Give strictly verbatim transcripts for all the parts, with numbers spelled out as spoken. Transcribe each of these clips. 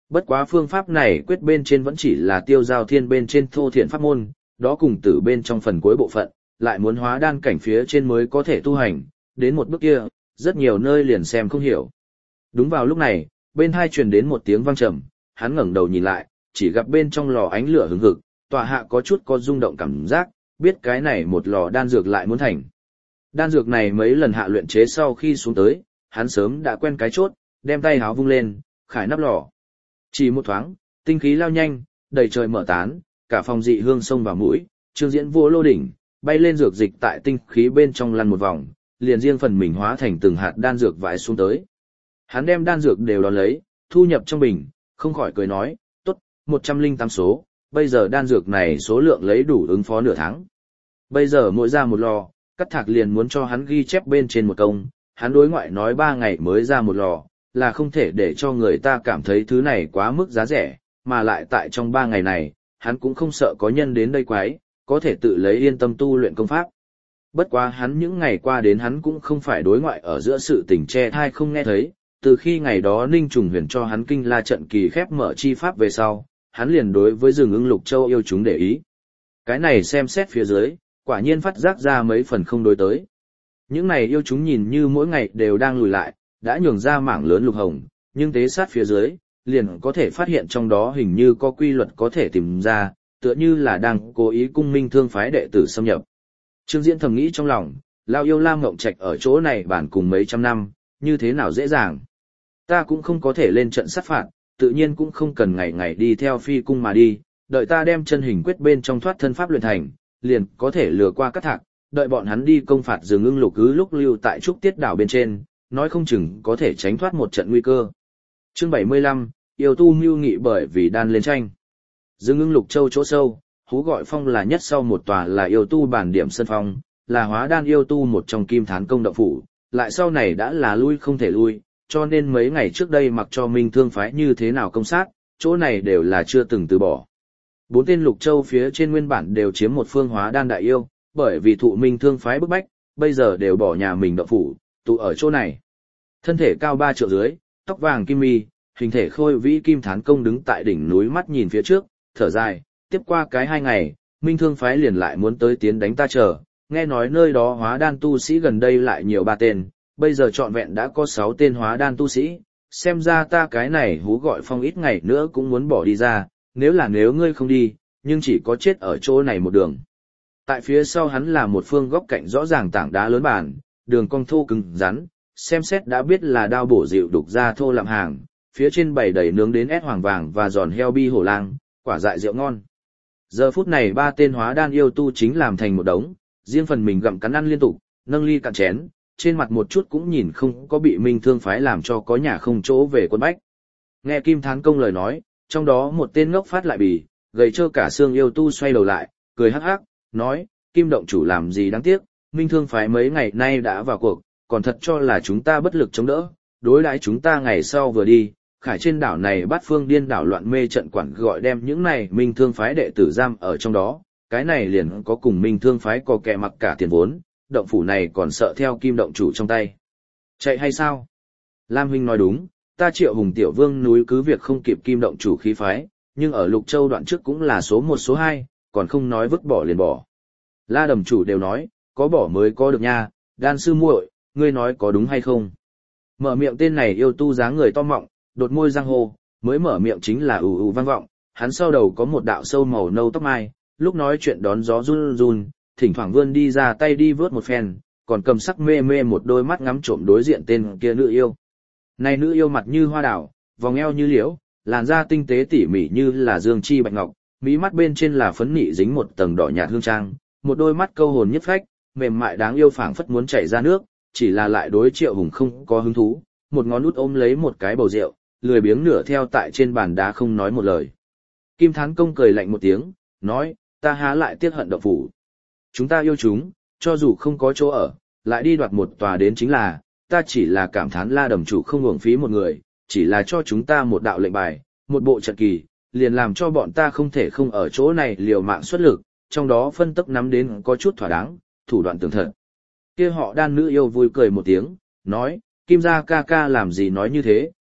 bất quá phương pháp này quyết bên trên vẫn chỉ là tiêu giao thiên bên trên thô thiện pháp môn, đó cùng tử bên trong phần cuối bộ phận, lại muốn hóa đan cảnh phía trên mới có thể tu hành, đến một bước kia, rất nhiều nơi liền xem không hiểu. Đúng vào lúc này, bên hai truyền đến một tiếng vang trầm, hắn ngẩng đầu nhìn lại, chỉ gặp bên trong lò ánh lửa hừng hực, tòa hạ có chút có rung động cảm giác, biết cái này một lò đan dược lại muốn thành. Đan dược này mấy lần hạ luyện chế sau khi xuống tới, hắn sớm đã quen cái chốt, đem tay háo vung lên, khải nắp lò. Chỉ một thoáng, tinh khí lao nhanh, đầy trời mở tán, cả phòng dị hương sông vào mũi, Trương Diễn vô lô đỉnh, bay lên dược dịch tại tinh khí bên trong lăn một vòng, liền riêng phần mình hóa thành từng hạt đan dược vãi xuống tới. Hắn đem đan dược đều đón lấy, thu nhập trong bình, không khỏi cười nói, tốt, một trăm linh tám số, bây giờ đan dược này số lượng lấy đủ ứng phó nửa tháng. Bây giờ mỗi ra một lò, Cắt Thạc liền muốn cho hắn ghi chép bên trên một công, hắn đối ngoại nói ba ngày mới ra một lò, là không thể để cho người ta cảm thấy thứ này quá mức giá rẻ, mà lại tại trong ba ngày này, hắn cũng không sợ có nhân đến đây quái, có thể tự lấy yên tâm tu luyện công pháp. Bất quá hắn những ngày qua đến hắn cũng không phải đối ngoại ở giữa sự tình che thai không nghe thấy, từ khi ngày đó Ninh Trùng Huyền cho hắn kinh la trận kỳ khép mở chi pháp về sau, hắn liền đối với rừng ưng lục châu yêu chúng để ý. Cái này xem xét phía dưới, quả nhiên phát giác ra mấy phần không đối tới. Những này yêu chúng nhìn như mỗi ngày đều đang lùi lại, đã nhường ra mảng lớn lục hồng, nhưng tế sát phía dưới, liền có thể phát hiện trong đó hình như có quy luật có thể tìm ra, tựa như là đang cố ý cung minh thương phái đệ tử xâm nhập. Trương Diễn thầm nghĩ trong lòng, lao yêu Lam Ngộng Trạch ở chỗ này bản cùng mấy trăm năm, như thế nào dễ dàng. Ta cũng không có thể lên trận sát phạt, tự nhiên cũng không cần ngày ngày đi theo phi cung mà đi, đợi ta đem chân hình quyết bên trong thoát thân pháp luyện thành, liền có thể lừa qua Cắt Thạc, đợi bọn hắn đi công phạt rừng ưng lục cứ lúc lưu tại trúc tiết đảo bên trên, nói không chừng có thể tránh thoát một trận nguy cơ. Chương bảy mươi lăm, yêu tu mưu nghị bởi vì đan lên tranh. Rừng ưng lục châu chỗ sâu, hú gọi phong là nhất sau một tòa là yêu tu bản điểm sân phong, là hóa đan yêu tu một trong kim thán công động phủ, lại sau này đã là lui không thể lui, cho nên mấy ngày trước đây mặc cho Minh Thương phái như thế nào công sát, chỗ này đều là chưa từng từ bỏ. Bốn tên lục châu phía trên nguyên bản đều chiếm một phương hóa đan đại yêu, bởi vì thụ Minh Thương phái bức bách, bây giờ đều bỏ nhà mình động phủ, tụ ở chỗ này. Thân thể cao ba trượng dưới, tóc vàng kim mi, hình thể khôi vĩ kim thán công đứng tại đỉnh núi mắt nhìn phía trước, thở dài, tiếp qua cái hai ngày, Minh Thương phái liền lại muốn tới tiến đánh ta chờ, nghe nói nơi đó hóa đan tu sĩ gần đây lại nhiều ba tên, bây giờ trọn vẹn đã có sáu tên hóa đan tu sĩ, xem ra ta cái này hú gọi phong ít ngày nữa cũng muốn bỏ đi ra, nếu là nếu ngươi không đi, nhưng chỉ có chết ở chỗ này một đường. Tại phía sau hắn là một phương góc cạnh rõ ràng tảng đá lớn bản, đường cong thô cứng rắn, xem xét đã biết là đao bổ dịu đục ra thô làm hàng, phía trên bày đầy nướng đến ép hoàng vàng và giòn heo bi hổ lang, quả dại rượu ngon. Giờ phút này ba tên hóa đan yêu tu chính làm thành một đống, riêng phần mình gặm cắn ăn liên tục, nâng ly cạn chén, trên mặt một chút cũng nhìn không có bị Minh Thương phái làm cho có nhà không chỗ về quân bách. Nghe Kim Thán Công lời nói, trong đó một tên ngốc phát lại bì, gầy trơ cả xương yêu tu xoay đầu lại, cười hắc hắc, nói, Kim động chủ làm gì đáng tiếc, Minh Thương phái mấy ngày nay đã vào cuộc, còn thật cho là chúng ta bất lực chống đỡ, đối đãi chúng ta ngày sau vừa đi, khải trên đảo này bát phương điên đảo loạn mê trận quản gọi đem những này Minh Thương phái đệ tử giam ở trong đó, cái này liền có cùng Minh Thương phái có kẻ mặc cả tiền vốn, động phủ này còn sợ theo Kim động chủ trong tay. Chạy hay sao? Lam huynh nói đúng, ta Triệu Hùng tiểu vương núi cứ việc không kịp Kim động chủ khí phái, nhưng ở Lục Châu đoạn trước cũng là số một số hai, còn không nói vứt bỏ liền bỏ. La đầm chủ đều nói, có bỏ mới có được nha, đan sư muội, ngươi nói có đúng hay không? Mở miệng tên này yêu tu dáng người to mọng, đột môi răng hô, mới mở miệng chính là ù ù vang vọng, hắn sau đầu có một đạo sâu màu nâu tóc mai, lúc nói chuyện đón gió run run, thỉnh thoảng vươn đi ra tay đi vớt một phen, còn cầm sắc mê mê một đôi mắt ngắm trộm đối diện tên kia nữ yêu. Này nữ yêu mặt như hoa đảo, vòng eo như liễu, làn da tinh tế tỉ mỉ như là dương chi bạch ngọc, mí mắt bên trên là phấn nị dính một tầng đỏ nhạt hương trang, một đôi mắt câu hồn nhất phách, mềm mại đáng yêu phảng phất muốn chảy ra nước, chỉ là lại đối Triệu Hùng không có hứng thú, một ngón út ôm lấy một cái bầu rượu, lười biếng nửa theo tại trên bàn đá không nói một lời. Kim Thán Công cười lạnh một tiếng, nói, ta há lại tiếc hận động phủ. Chúng ta yêu chúng, cho dù không có chỗ ở, lại đi đoạt một tòa đến chính là, ta chỉ là cảm thán La đầm chủ không uổng phí một người, chỉ là cho chúng ta một đạo lệnh bài, một bộ trận kỳ, liền làm cho bọn ta không thể không ở chỗ này liều mạng xuất lực, trong đó phân tốc nắm đến có chút thỏa đáng, thủ đoạn tường thật. Kia họ đan nữ yêu vui cười một tiếng, nói, Kim gia ca ca làm gì nói như thế,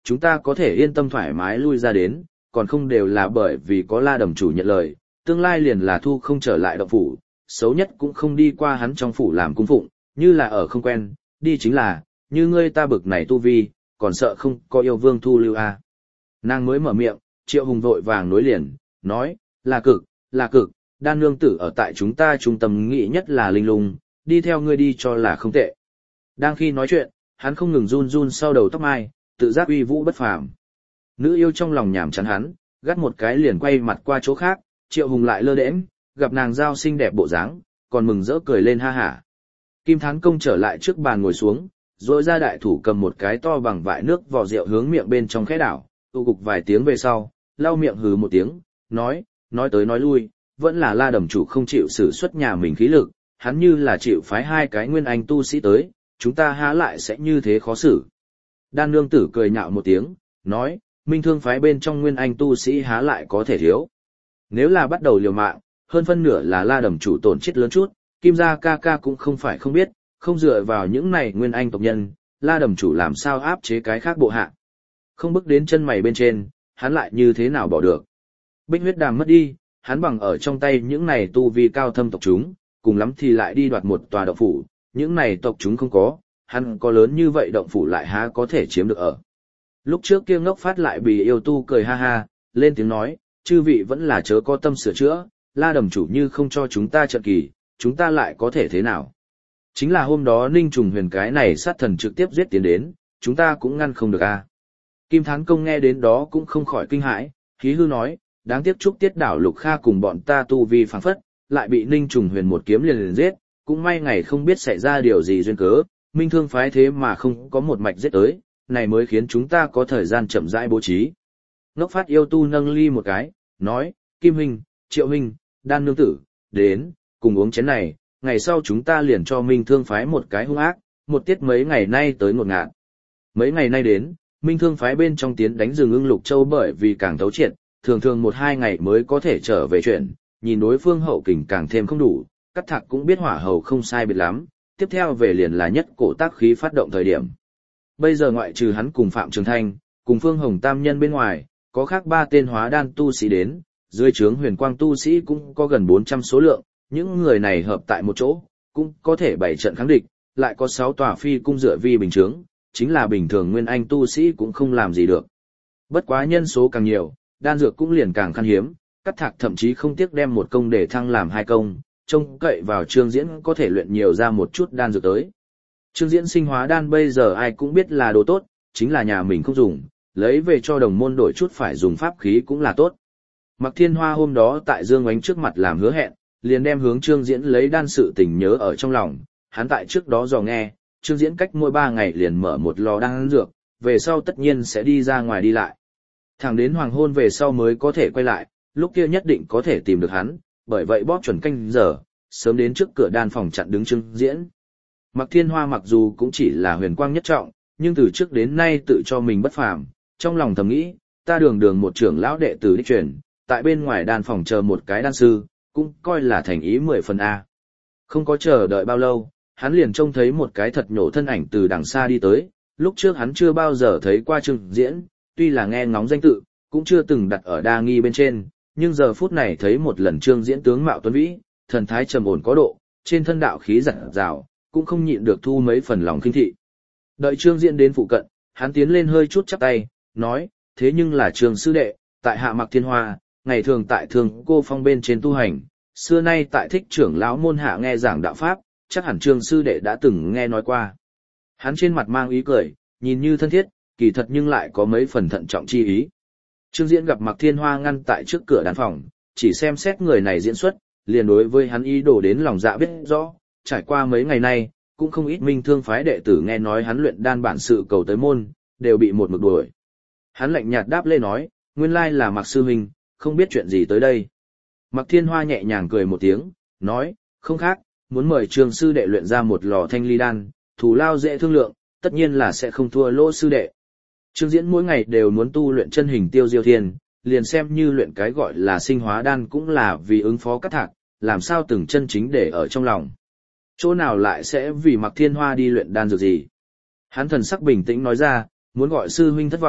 chúng ta có thể yên tâm thoải mái lui ra đến, còn không đều là bởi vì có La Đầm chủ nhận lời, tương lai liền là thu không trở lại động phủ, xấu nhất cũng không đi qua hắn trong phủ làm cung phụng, như là ở không quen, đi chính là, như ngươi ta bực này tu vi, còn sợ không có yêu vương thu lưu à. Nàng mới mở miệng, Triệu Hùng vội vàng nối liền, nói, là cực, là cực, đan nương tử ở tại chúng ta trung tâm nghĩ nhất là linh lung, đi theo ngươi đi cho là không tệ. Đang khi nói chuyện, hắn không ngừng run run sau đầu tóc mai, tự giác uy vũ bất phàm. Nữ yêu trong lòng nhảm chán hắn, gắt một cái liền quay mặt qua chỗ khác, Triệu Hùng lại lơ đễnh, gặp nàng giao xinh đẹp bộ dáng, còn mừng rỡ cười lên ha hả. Kim Thán Công trở lại trước bàn ngồi xuống, rồi ra đại thủ cầm một cái to bằng vại nước vò rượu hướng miệng bên trong khẽ đảo, tụ cục vài tiếng về sau, lau miệng hừ một tiếng, nói, nói tới nói lui, vẫn là La Đầm chủ không chịu sử xuất nhà mình khí lực, hắn như là chịu phái hai cái nguyên anh tu sĩ tới, chúng ta há lại sẽ như thế khó xử. Đan nương tử cười nhạo một tiếng, nói, minh thương phái bên trong nguyên anh tu sĩ há lại có thể thiếu. Nếu là bắt đầu liều mạng, hơn phân nửa là La Đầm chủ tổn chết lớn chút, Kim gia ca ca cũng không phải không biết, không dựa vào những này nguyên anh tộc nhân, La Đầm chủ làm sao áp chế cái khác bộ hạ. Không bước đến chân mày bên trên, hắn lại như thế nào bỏ được. Bích huyết đàm mất đi, hắn bằng ở trong tay những này tu vi cao thâm tộc chúng, cùng lắm thì lại đi đoạt một tòa động phủ, những này tộc chúng không có, hắn có lớn như vậy động phủ lại há có thể chiếm được ở. Lúc trước kia ngốc phát lại bị yêu tu cười ha ha, lên tiếng nói, chư vị vẫn là chớ có tâm sửa chữa, La Đầm chủ như không cho chúng ta trận kỳ, chúng ta lại có thể thế nào. Chính là hôm đó Ninh Trùng Huyền cái này sát thần trực tiếp giết tiến đến, chúng ta cũng ngăn không được a. Kim Thán Công nghe đến đó cũng không khỏi kinh hãi, khí hư nói, đáng tiếc chúc tiết đảo Lục Kha cùng bọn ta tu vi phảng phất, lại bị Ninh Trùng Huyền một kiếm liền liền giết, cũng may ngày không biết xảy ra điều gì duyên cớ, minh thương phái thế mà không có một mạch giết tới, này mới khiến chúng ta có thời gian chậm rãi bố trí. Ngốc phát yêu tu nâng ly một cái, nói, Kim Huynh, Triệu Huynh, Đan Nương Tử, đến, cùng uống chén này, ngày sau chúng ta liền cho minh thương phái một cái hung ác, một tiết mấy ngày nay tới ngột ngạt. Mấy ngày nay đến, minh thương phái bên trong tiến đánh rừng ưng Lục Châu bởi vì càng thấu triệt, thường thường một hai ngày mới có thể trở về chuyện, nhìn đối phương hậu kình càng thêm không đủ, cắt thạc cũng biết hỏa hầu không sai biệt lắm, tiếp theo về liền là nhất cổ tác khí phát động thời điểm. Bây giờ ngoại trừ hắn cùng Phạm Trường Thanh, cùng Phương Hồng Tam Nhân bên ngoài, có khác ba tên hóa đan tu sĩ đến, dưới trướng huyền quang tu sĩ cũng có gần bốn trăm số lượng, những người này hợp tại một chỗ, cũng có thể bảy trận kháng địch, lại có sáu tòa phi cung dựa vi bình trướng, chính là bình thường nguyên anh tu sĩ cũng không làm gì được. Bất quá nhân số càng nhiều, đan dược cũng liền càng khan hiếm, cắt thạc thậm chí không tiếc đem một công để thăng làm hai công, trông cậy vào Trương Diễn có thể luyện nhiều ra một chút đan dược tới. Trương Diễn sinh hóa đan bây giờ ai cũng biết là đồ tốt, chính là nhà mình không dùng, lấy về cho đồng môn đổi chút phải dùng pháp khí cũng là tốt. Mạc Thiên Hoa hôm đó tại Dương Oánh trước mặt làm hứa hẹn, liền đem hướng Trương Diễn lấy đan sự tình nhớ ở trong lòng, hắn tại trước đó dò nghe, Trương Diễn cách mỗi ba ngày liền mở một lò đan dược, về sau tất nhiên sẽ đi ra ngoài đi lại. Thẳng đến hoàng hôn về sau mới có thể quay lại, lúc kia nhất định có thể tìm được hắn, bởi vậy bóp chuẩn canh giờ, sớm đến trước cửa đan phòng chặn đứng Trương Diễn. Mạc Thiên Hoa mặc dù cũng chỉ là huyền quang nhất trọng, nhưng từ trước đến nay tự cho mình bất phàm, trong lòng thầm nghĩ, ta đường đường một trưởng lão đệ tử đích truyền, tại bên ngoài đan phòng chờ một cái đan sư, cũng coi là thành ý mười phần A. Không có chờ đợi bao lâu, hắn liền trông thấy một cái thật nhổ thân ảnh từ đằng xa đi tới, lúc trước hắn chưa bao giờ thấy qua Trương Diễn, tuy là nghe ngóng danh tự, cũng chưa từng đặt ở đa nghi bên trên, nhưng giờ phút này thấy một lần Trương Diễn tướng mạo tuấn vĩ, thần thái trầm ổn có độ, trên thân đạo khí dạt dào, cũng không nhịn được thu mấy phần lòng khinh thị. Đợi Trương Diễn đến phụ cận, hắn tiến lên hơi chút chắp tay, nói, thế nhưng là Trương sư đệ, tại hạ Mạc Thiên Hoa, ngày thường tại Thường Cô Phong bên trên tu hành, xưa nay tại Thích trưởng lão môn hạ nghe giảng đạo pháp, chắc hẳn Trương sư đệ đã từng nghe nói qua. Hắn trên mặt mang ý cười, nhìn như thân thiết, kỳ thật nhưng lại có mấy phần thận trọng chi ý. Trương Diễn gặp Mạc Thiên Hoa ngăn tại trước cửa đan phòng, chỉ xem xét người này diễn xuất, liền đối với hắn ý đồ đến lòng dạ biết rõ, trải qua mấy ngày nay, cũng không ít minh thương phái đệ tử nghe nói hắn luyện đan bản sự cầu tới môn, đều bị một mực đuổi. Hắn lạnh nhạt đáp lê nói, nguyên lai là Mạc sư huynh, không biết chuyện gì tới đây. Mạc Thiên Hoa nhẹ nhàng cười một tiếng, nói, không khác, muốn mời Trương sư đệ luyện ra một lò thanh ly đan, thù lao dễ thương lượng, tất nhiên là sẽ không thua lỗ sư đệ. Trương Diễn mỗi ngày đều muốn tu luyện chân hình tiêu diêu thiên, liền xem như luyện cái gọi là sinh hóa đan cũng là vì ứng phó cắt thạc, làm sao từng chân chính để ở trong lòng. Chỗ nào lại sẽ vì Mạc Thiên Hoa đi luyện đan dược gì. Hắn thần sắc bình tĩnh nói ra, muốn gọi sư huynh thất vọng,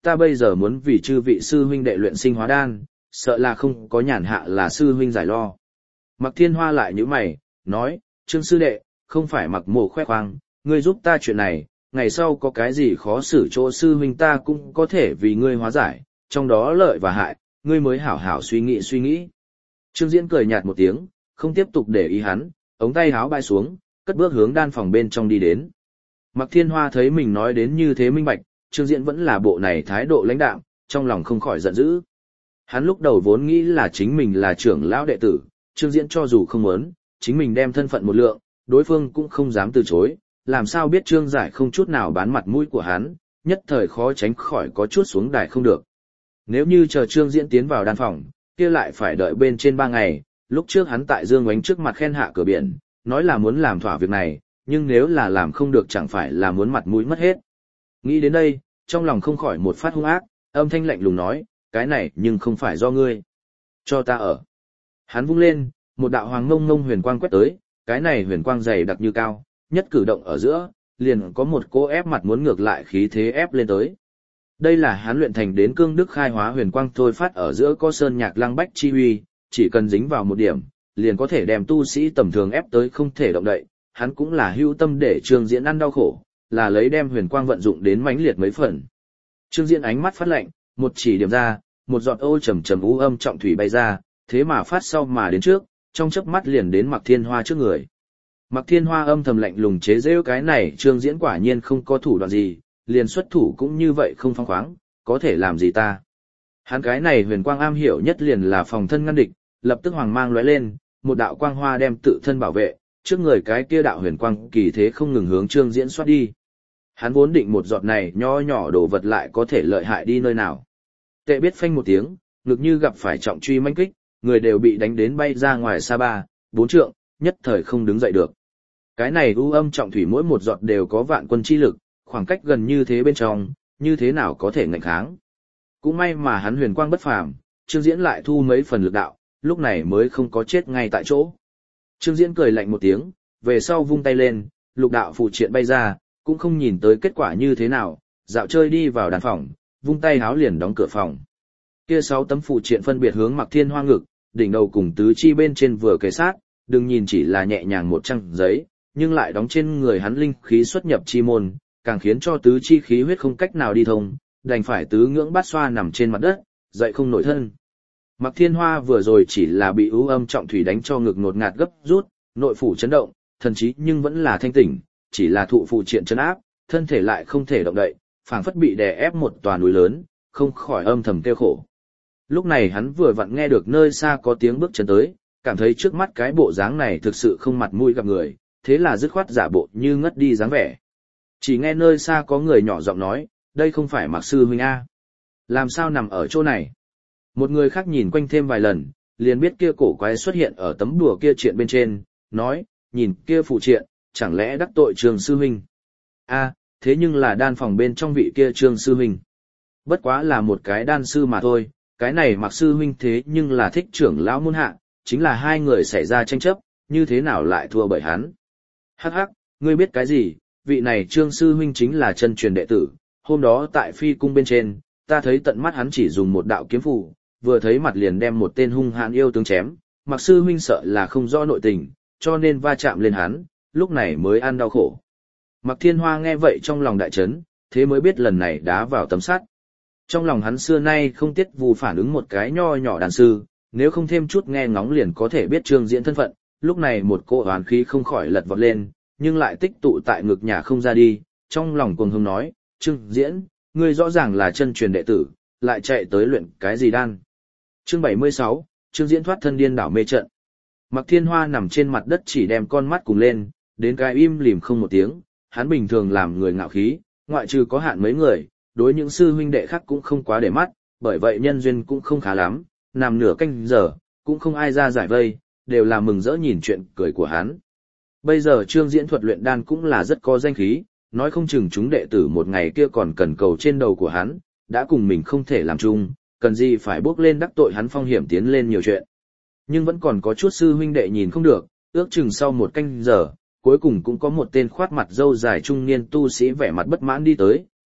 ta bây giờ muốn vì chư vị sư huynh đệ luyện sinh hóa đan, sợ là không có nhàn hạ là sư huynh giải lo. Mặc Thiên Hoa lại nhíu mày, nói, Trương sư đệ, không phải Mặc Mộ khoe khoang, ngươi giúp ta chuyện này, ngày sau có cái gì khó xử chỗ sư huynh ta cũng có thể vì ngươi hóa giải, trong đó lợi và hại, ngươi mới hảo hảo suy nghĩ suy nghĩ. Trương Diễn cười nhạt một tiếng, không tiếp tục để ý hắn, ống tay háo bay xuống, cất bước hướng đan phòng bên trong đi đến. Mặc Thiên Hoa thấy mình nói đến như thế minh bạch, Trương Diễn vẫn là bộ này thái độ lãnh đạm, trong lòng không khỏi giận dữ. Hắn lúc đầu vốn nghĩ là chính mình là trưởng lão đệ tử, Trương Diễn cho dù không muốn, chính mình đem thân phận một lượng, đối phương cũng không dám từ chối, làm sao biết Trương Giải không chút nào bán mặt mũi của hắn, nhất thời khó tránh khỏi có chút xuống đài không được. Nếu như chờ Trương Diễn tiến vào đan phòng, kia lại phải đợi bên trên ba ngày, lúc trước hắn tại Dương Oánh trước mặt khen hạ cửa biển, nói là muốn làm thỏa việc này, nhưng nếu là làm không được chẳng phải là muốn mặt mũi mất hết. Nghĩ đến đây, trong lòng không khỏi một phát hung ác, âm thanh lạnh lùng nói, cái này nhưng không phải do ngươi. Cho ta ở. Hắn vung lên, một đạo hoàng ngông ngông huyền quang quét tới, cái này huyền quang dày đặc như cao, nhất cử động ở giữa, liền có một cỗ ép mặt muốn ngược lại khí thế ép lên tới. Đây là hắn luyện thành đến cương đức khai hóa huyền quang thôi phát ở giữa có sơn nhạc lăng bách chi huy, chỉ cần dính vào một điểm, liền có thể đem tu sĩ tầm thường ép tới không thể động đậy. Hắn cũng là hữu tâm để Trương Diễn ăn đau khổ, là lấy đem huyền quang vận dụng đến mãnh liệt mấy phần. Trương Diễn ánh mắt phát lạnh, một chỉ điểm ra, một giọt ô trầm trầm u âm trọng thủy bay ra, thế mà phát sau mà đến trước, trong chớp mắt liền đến Mặc Thiên Hoa trước người. Mặc Thiên Hoa âm thầm lạnh lùng chế giễu cái này, Trương Diễn quả nhiên không có thủ đoạn gì, liền xuất thủ cũng như vậy không phóng khoáng, có thể làm gì ta. Hắn cái này huyền quang am hiểu nhất liền là phòng thân ngăn địch, lập tức hoàng mang lóe lên, một đạo quang hoa đem tự thân bảo vệ, trước người cái kia đạo huyền quang kỳ thế không ngừng hướng Trương Diễn xoát đi. Hắn vốn định một giọt này nho nhỏ đồ vật lại có thể lợi hại đi nơi nào. Tệ biết phanh một tiếng, ngực như gặp phải trọng truy mãnh kích, người đều bị đánh đến bay ra ngoài xa ba, bốn trượng, nhất thời không đứng dậy được. Cái này u âm trọng thủy mỗi một giọt đều có vạn quân chi lực, khoảng cách gần như thế bên trong, như thế nào có thể ngạnh kháng. Cũng may mà hắn huyền quang bất phàm, Trương Diễn lại thu mấy phần lực đạo, lúc này mới không có chết ngay tại chỗ. Trương Diễn cười lạnh một tiếng, về sau vung tay lên, lục đạo phụ triện bay ra, cũng không nhìn tới kết quả như thế nào, dạo chơi đi vào đàn phòng, vung tay háo liền đóng cửa phòng. Kia sáu tấm phụ triện phân biệt hướng Mặc Thiên Hoa ngực, đỉnh đầu cùng tứ chi bên trên vừa kề sát, đừng nhìn chỉ là nhẹ nhàng một trang giấy, nhưng lại đóng trên người hắn linh khí xuất nhập chi môn, càng khiến cho tứ chi khí huyết không cách nào đi thông, đành phải tứ ngưỡng bát xoa nằm trên mặt đất, dậy không nổi thân. Mặc Thiên Hoa vừa rồi chỉ là bị ưu âm trọng thủy đánh cho ngực ngột ngạt gấp rút, nội phủ chấn động, thần trí nhưng vẫn là thanh tỉnh, chỉ là thụ phụ triện chấn áp, thân thể lại không thể động đậy, phảng phất bị đè ép một tòa núi lớn, không khỏi âm thầm kêu khổ. Lúc này hắn vừa vặn nghe được nơi xa có tiếng bước chân tới, cảm thấy trước mắt cái bộ dáng này thực sự không mặt mũi gặp người, thế là dứt khoát giả bộ như ngất đi dáng vẻ. Chỉ nghe nơi xa có người nhỏ giọng nói, đây không phải Mặc sư huynh a, làm sao nằm ở chỗ này. Một người khác nhìn quanh thêm vài lần, liền biết kia cổ quái xuất hiện ở tấm đùa kia triện bên trên, nói, nhìn kia phụ triện, chẳng lẽ đắc tội Trương sư huynh. A, thế nhưng là đan phòng bên trong vị kia Trương sư huynh. Bất quá là một cái đan sư mà thôi, cái này Mặc sư huynh thế nhưng là thích trưởng lão môn hạ, chính là hai người xảy ra tranh chấp, như thế nào lại thua bởi hắn. Hắc hắc, ngươi biết cái gì, vị này Trương sư huynh chính là chân truyền đệ tử, hôm đó tại phi cung bên trên, ta thấy tận mắt hắn chỉ dùng một đạo kiếm phù, vừa thấy mặt liền đem một tên hung hãn yêu tướng chém, Mặc sư huynh sợ là không rõ nội tình, cho nên va chạm lên hắn, lúc này mới ăn đau khổ. Mặc Thiên Hoa nghe vậy trong lòng đại chấn, thế mới biết lần này đá vào tấm sắt. Trong lòng hắn xưa nay không tiết vù phản ứng một cái nho nhỏ đàn sư, nếu không thêm chút nghe ngóng liền có thể biết Trương Diễn thân phận, lúc này một cỗ oán khí không khỏi lật vọt lên, nhưng lại tích tụ tại ngực nhà không ra đi, trong lòng cuồng hùng nói, Trương Diễn, ngươi rõ ràng là chân truyền đệ tử, lại chạy tới luyện cái gì đan. Chương bảy mươi sáu, Trương Diễn thoát thân điên đảo mê trận. Mặc Thiên Hoa nằm trên mặt đất chỉ đem con mắt cùng lên, đến cái im lìm không một tiếng, hắn bình thường làm người ngạo khí, ngoại trừ có hạn mấy người, đối những sư huynh đệ khác cũng không quá để mắt, bởi vậy nhân duyên cũng không khá lắm, nằm nửa canh giờ, cũng không ai ra giải vây, đều là mừng rỡ nhìn chuyện cười của hắn. Bây giờ Trương Diễn thuật luyện đan cũng là rất có danh khí, nói không chừng chúng đệ tử một ngày kia còn cần cầu trên đầu của hắn, đã cùng mình không thể làm chung, cần gì phải bước lên đắc tội hắn phong hiểm tiến lên nhiều chuyện. Nhưng vẫn còn có chút sư huynh đệ nhìn không được, ước chừng sau một canh giờ, cuối cùng cũng có một tên khoát mặt râu dài trung niên tu sĩ vẻ mặt bất mãn đi tới,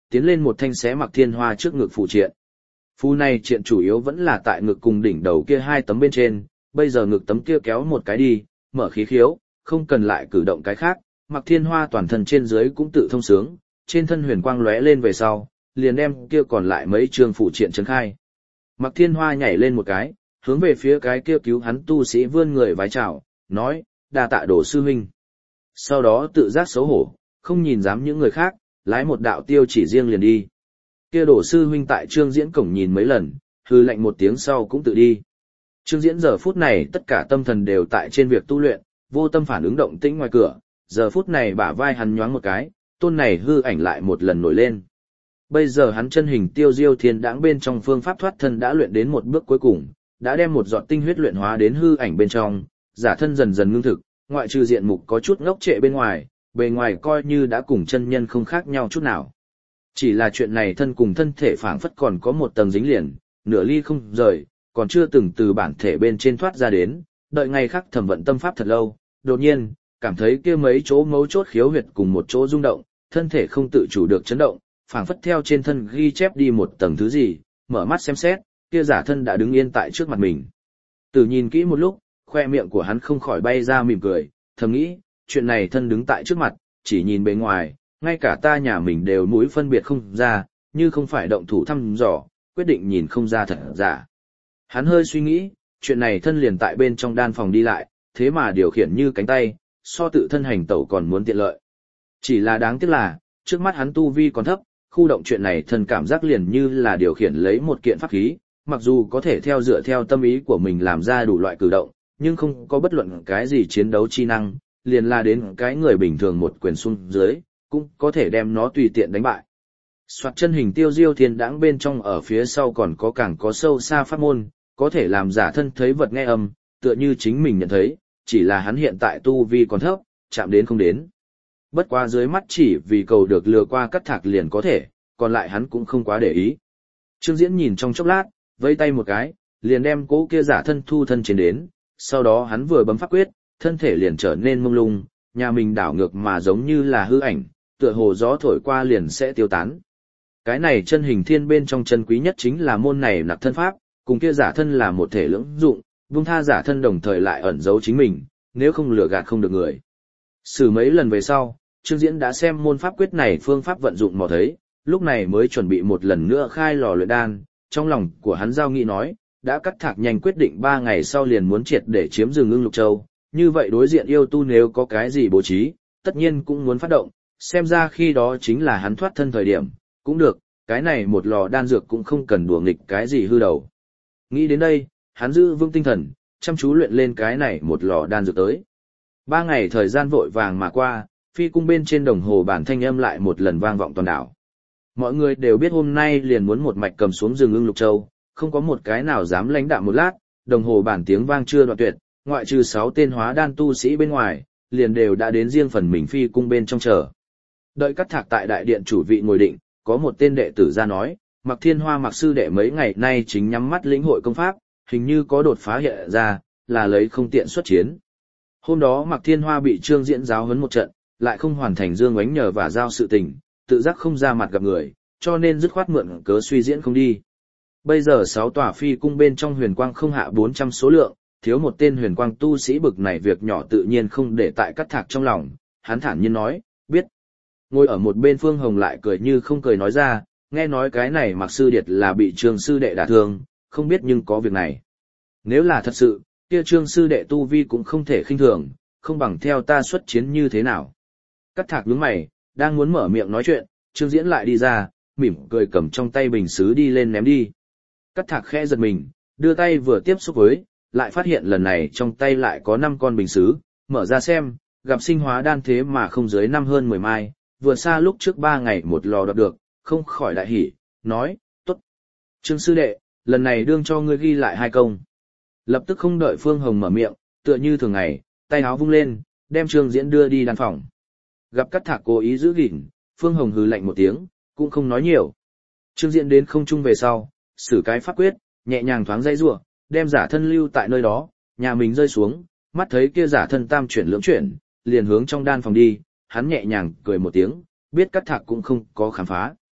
tiến lên một thanh xé Mạc Thiên Hoa trước ngực phụ triện. Phù này triện chủ yếu vẫn là tại ngực cùng đỉnh đầu kia hai tấm bên trên, bây giờ ngực tấm kia kéo một cái đi, mở khí khiếu, không cần lại cử động cái khác, Mạc Thiên Hoa toàn thân trên dưới cũng tự thông sướng, trên thân huyền quang lóe lên về sau, liền đem kia còn lại mấy trường phụ triện trấn khai. Mạc Thiên Hoa nhảy lên một cái, hướng về phía cái kia cứu hắn tu sĩ vươn người vái chào, nói, đa tạ Đồ sư huynh. Sau đó tự giác xấu hổ, không nhìn dám những người khác, lái một đạo tiêu chỉ riêng liền đi. Kia Đồ sư huynh tại Trương Diễn cổng nhìn mấy lần, hư lạnh một tiếng sau cũng tự đi. Trương Diễn giờ phút này tất cả tâm thần đều tại trên việc tu luyện, vô tâm phản ứng động tĩnh ngoài cửa, giờ phút này bả vai hắn nhoáng một cái, tôn này hư ảnh lại một lần nổi lên. Bây giờ hắn chân hình tiêu diêu thiên đãng bên trong phương pháp thoát thân đã luyện đến một bước cuối cùng, đã đem một giọt tinh huyết luyện hóa đến hư ảnh bên trong, giả thân dần dần ngưng thực, ngoại trừ diện mục có chút ngốc trệ bên ngoài, bề ngoài coi như đã cùng chân nhân không khác nhau chút nào. Chỉ là chuyện này thân cùng thân thể phảng phất còn có một tầng dính liền, nửa ly không rời, còn chưa từng từ bản thể bên trên thoát ra đến, đợi ngày khác thẩm vận tâm pháp thật lâu, đột nhiên, cảm thấy kia mấy chỗ mấu chốt khiếu huyệt cùng một chỗ rung động, thân thể không tự chủ được chấn động, phảng phất theo trên thân ghi chép đi một tầng thứ gì, mở mắt xem xét, kia giả thân đã đứng yên tại trước mặt mình. Từ nhìn kỹ một lúc, khoe miệng của hắn không khỏi bay ra mỉm cười, thầm nghĩ, chuyện này thân đứng tại trước mặt, chỉ nhìn bề ngoài, ngay cả ta nhà mình đều mũi phân biệt không ra, như không phải động thủ thăm dò, quyết định nhìn không ra thật giả. Hắn hơi suy nghĩ, chuyện này thân liền tại bên trong đan phòng đi lại, thế mà điều khiển như cánh tay, so tự thân hành tẩu còn muốn tiện lợi. Chỉ là đáng tiếc là, trước mắt hắn tu vi còn thấp, khu động chuyện này thân cảm giác liền như là điều khiển lấy một kiện pháp khí, mặc dù có thể theo dựa theo tâm ý của mình làm ra đủ loại cử động, nhưng không có bất luận cái gì chiến đấu chi năng, liền là đến cái người bình thường một quyền xuống dưới, cũng có thể đem nó tùy tiện đánh bại. Soạt chân hình tiêu diêu thiên đãng bên trong ở phía sau còn có càng có sâu xa pháp môn, có thể làm giả thân thấy vật nghe âm, tựa như chính mình nhận thấy, chỉ là hắn hiện tại tu vi còn thấp, chạm đến không đến. Bất quá dưới mắt chỉ vì cầu được lừa qua cắt thạc liền có thể, còn lại hắn cũng không quá để ý. Trương Diễn nhìn trong chốc lát, vây tay một cái, liền đem cố kia giả thân thu thân trên đến, sau đó hắn vừa bấm pháp quyết, thân thể liền trở nên mông lung, nhà mình đảo ngược mà giống như là hư ảnh, tựa hồ gió thổi qua liền sẽ tiêu tán. Cái này chân hình thiên bên trong chân quý nhất chính là môn này nặc thân pháp, cùng kia giả thân là một thể lưỡng dụng, vung tha giả thân đồng thời lại ẩn giấu chính mình, nếu không lừa gạt không được người. Xử mấy lần về sau, Trương Diễn đã xem môn pháp quyết này phương pháp vận dụng mò thấy, lúc này mới chuẩn bị một lần nữa khai lò luyện đan, trong lòng của hắn giao nghị nói, đã cắt thạc nhanh quyết định ba ngày sau liền muốn triệt để chiếm rừng Ưng Lục Châu, như vậy đối diện yêu tu nếu có cái gì bố trí, tất nhiên cũng muốn phát động, xem ra khi đó chính là hắn thoát thân thời điểm, cũng được, cái này một lò đan dược cũng không cần đùa nghịch cái gì hư đầu. Nghĩ đến đây, hắn giữ vững tinh thần, chăm chú luyện lên cái này một lò đan dược tới. Ba ngày thời gian vội vàng mà qua, phi cung bên trên đồng hồ bản thanh âm lại một lần vang vọng toàn đảo. Mọi người đều biết hôm nay liền muốn một mạch cầm xuống rừng Ưng Lục Châu, không có một cái nào dám lãnh đạm một lát, đồng hồ bản tiếng vang chưa đoạn tuyệt, ngoại trừ sáu tên hóa đan tu sĩ bên ngoài, liền đều đã đến riêng phần mình phi cung bên trong chờ. Đợi cắt thạc tại đại điện chủ vị ngồi định, có một tên đệ tử ra nói, Mạc Thiên Hoa Mạc sư đệ mấy ngày nay chính nhắm mắt lĩnh hội công pháp, hình như có đột phá hiện ra, là lấy không tiện xuất chiến. Hôm đó Mạc Thiên Hoa bị Trương Diễn giáo huấn một trận, lại không hoàn thành Dương Oánh nhờ và giao sự tình, tự giác không ra mặt gặp người, cho nên dứt khoát mượn cớ suy diễn không đi. Bây giờ sáu tòa phi cung bên trong huyền quang không hạ bốn trăm số lượng, thiếu một tên huyền quang tu sĩ bực này việc nhỏ tự nhiên không để tại cắt thạc trong lòng, hắn thản nhiên nói, biết. Ngồi ở một bên Phương Hồng lại cười như không cười nói ra, nghe nói cái này Mạc sư điệt là bị Trương sư đệ đả thương, không biết nhưng có việc này. Nếu là thật sự, kia Trương sư đệ tu vi cũng không thể khinh thường, không bằng theo ta xuất chiến như thế nào. Cắt thạc nhướng mày, đang muốn mở miệng nói chuyện, Trương Diễn lại đi ra, mỉm cười cầm trong tay bình sứ đi lên ném đi. Cắt thạc khẽ giật mình, đưa tay vừa tiếp xúc với, lại phát hiện lần này trong tay lại có năm con bình sứ, mở ra xem, gặp sinh hóa đan thế mà không dưới năm hơn mười mai, vừa xa lúc trước ba ngày một lò đoạt được, không khỏi đại hỉ, nói, tốt. Trương sư đệ, lần này đương cho ngươi ghi lại hai công. Lập tức không đợi Phương Hồng mở miệng, tựa như thường ngày, tay áo vung lên, đem Trương Diễn đưa đi đan phòng. Gặp cắt thạc cố ý giữ gìn, Phương Hồng hừ lạnh một tiếng, cũng không nói nhiều. Trương Diễn đến không trung về sau, sử cái pháp quyết, nhẹ nhàng thoáng dây rủa, đem giả thân lưu tại nơi đó, nhà mình rơi xuống, mắt thấy kia giả thân tam chuyển lưỡng chuyển, liền hướng trong đan phòng đi, hắn nhẹ nhàng cười một tiếng, biết cắt thạc cũng không có khám phá.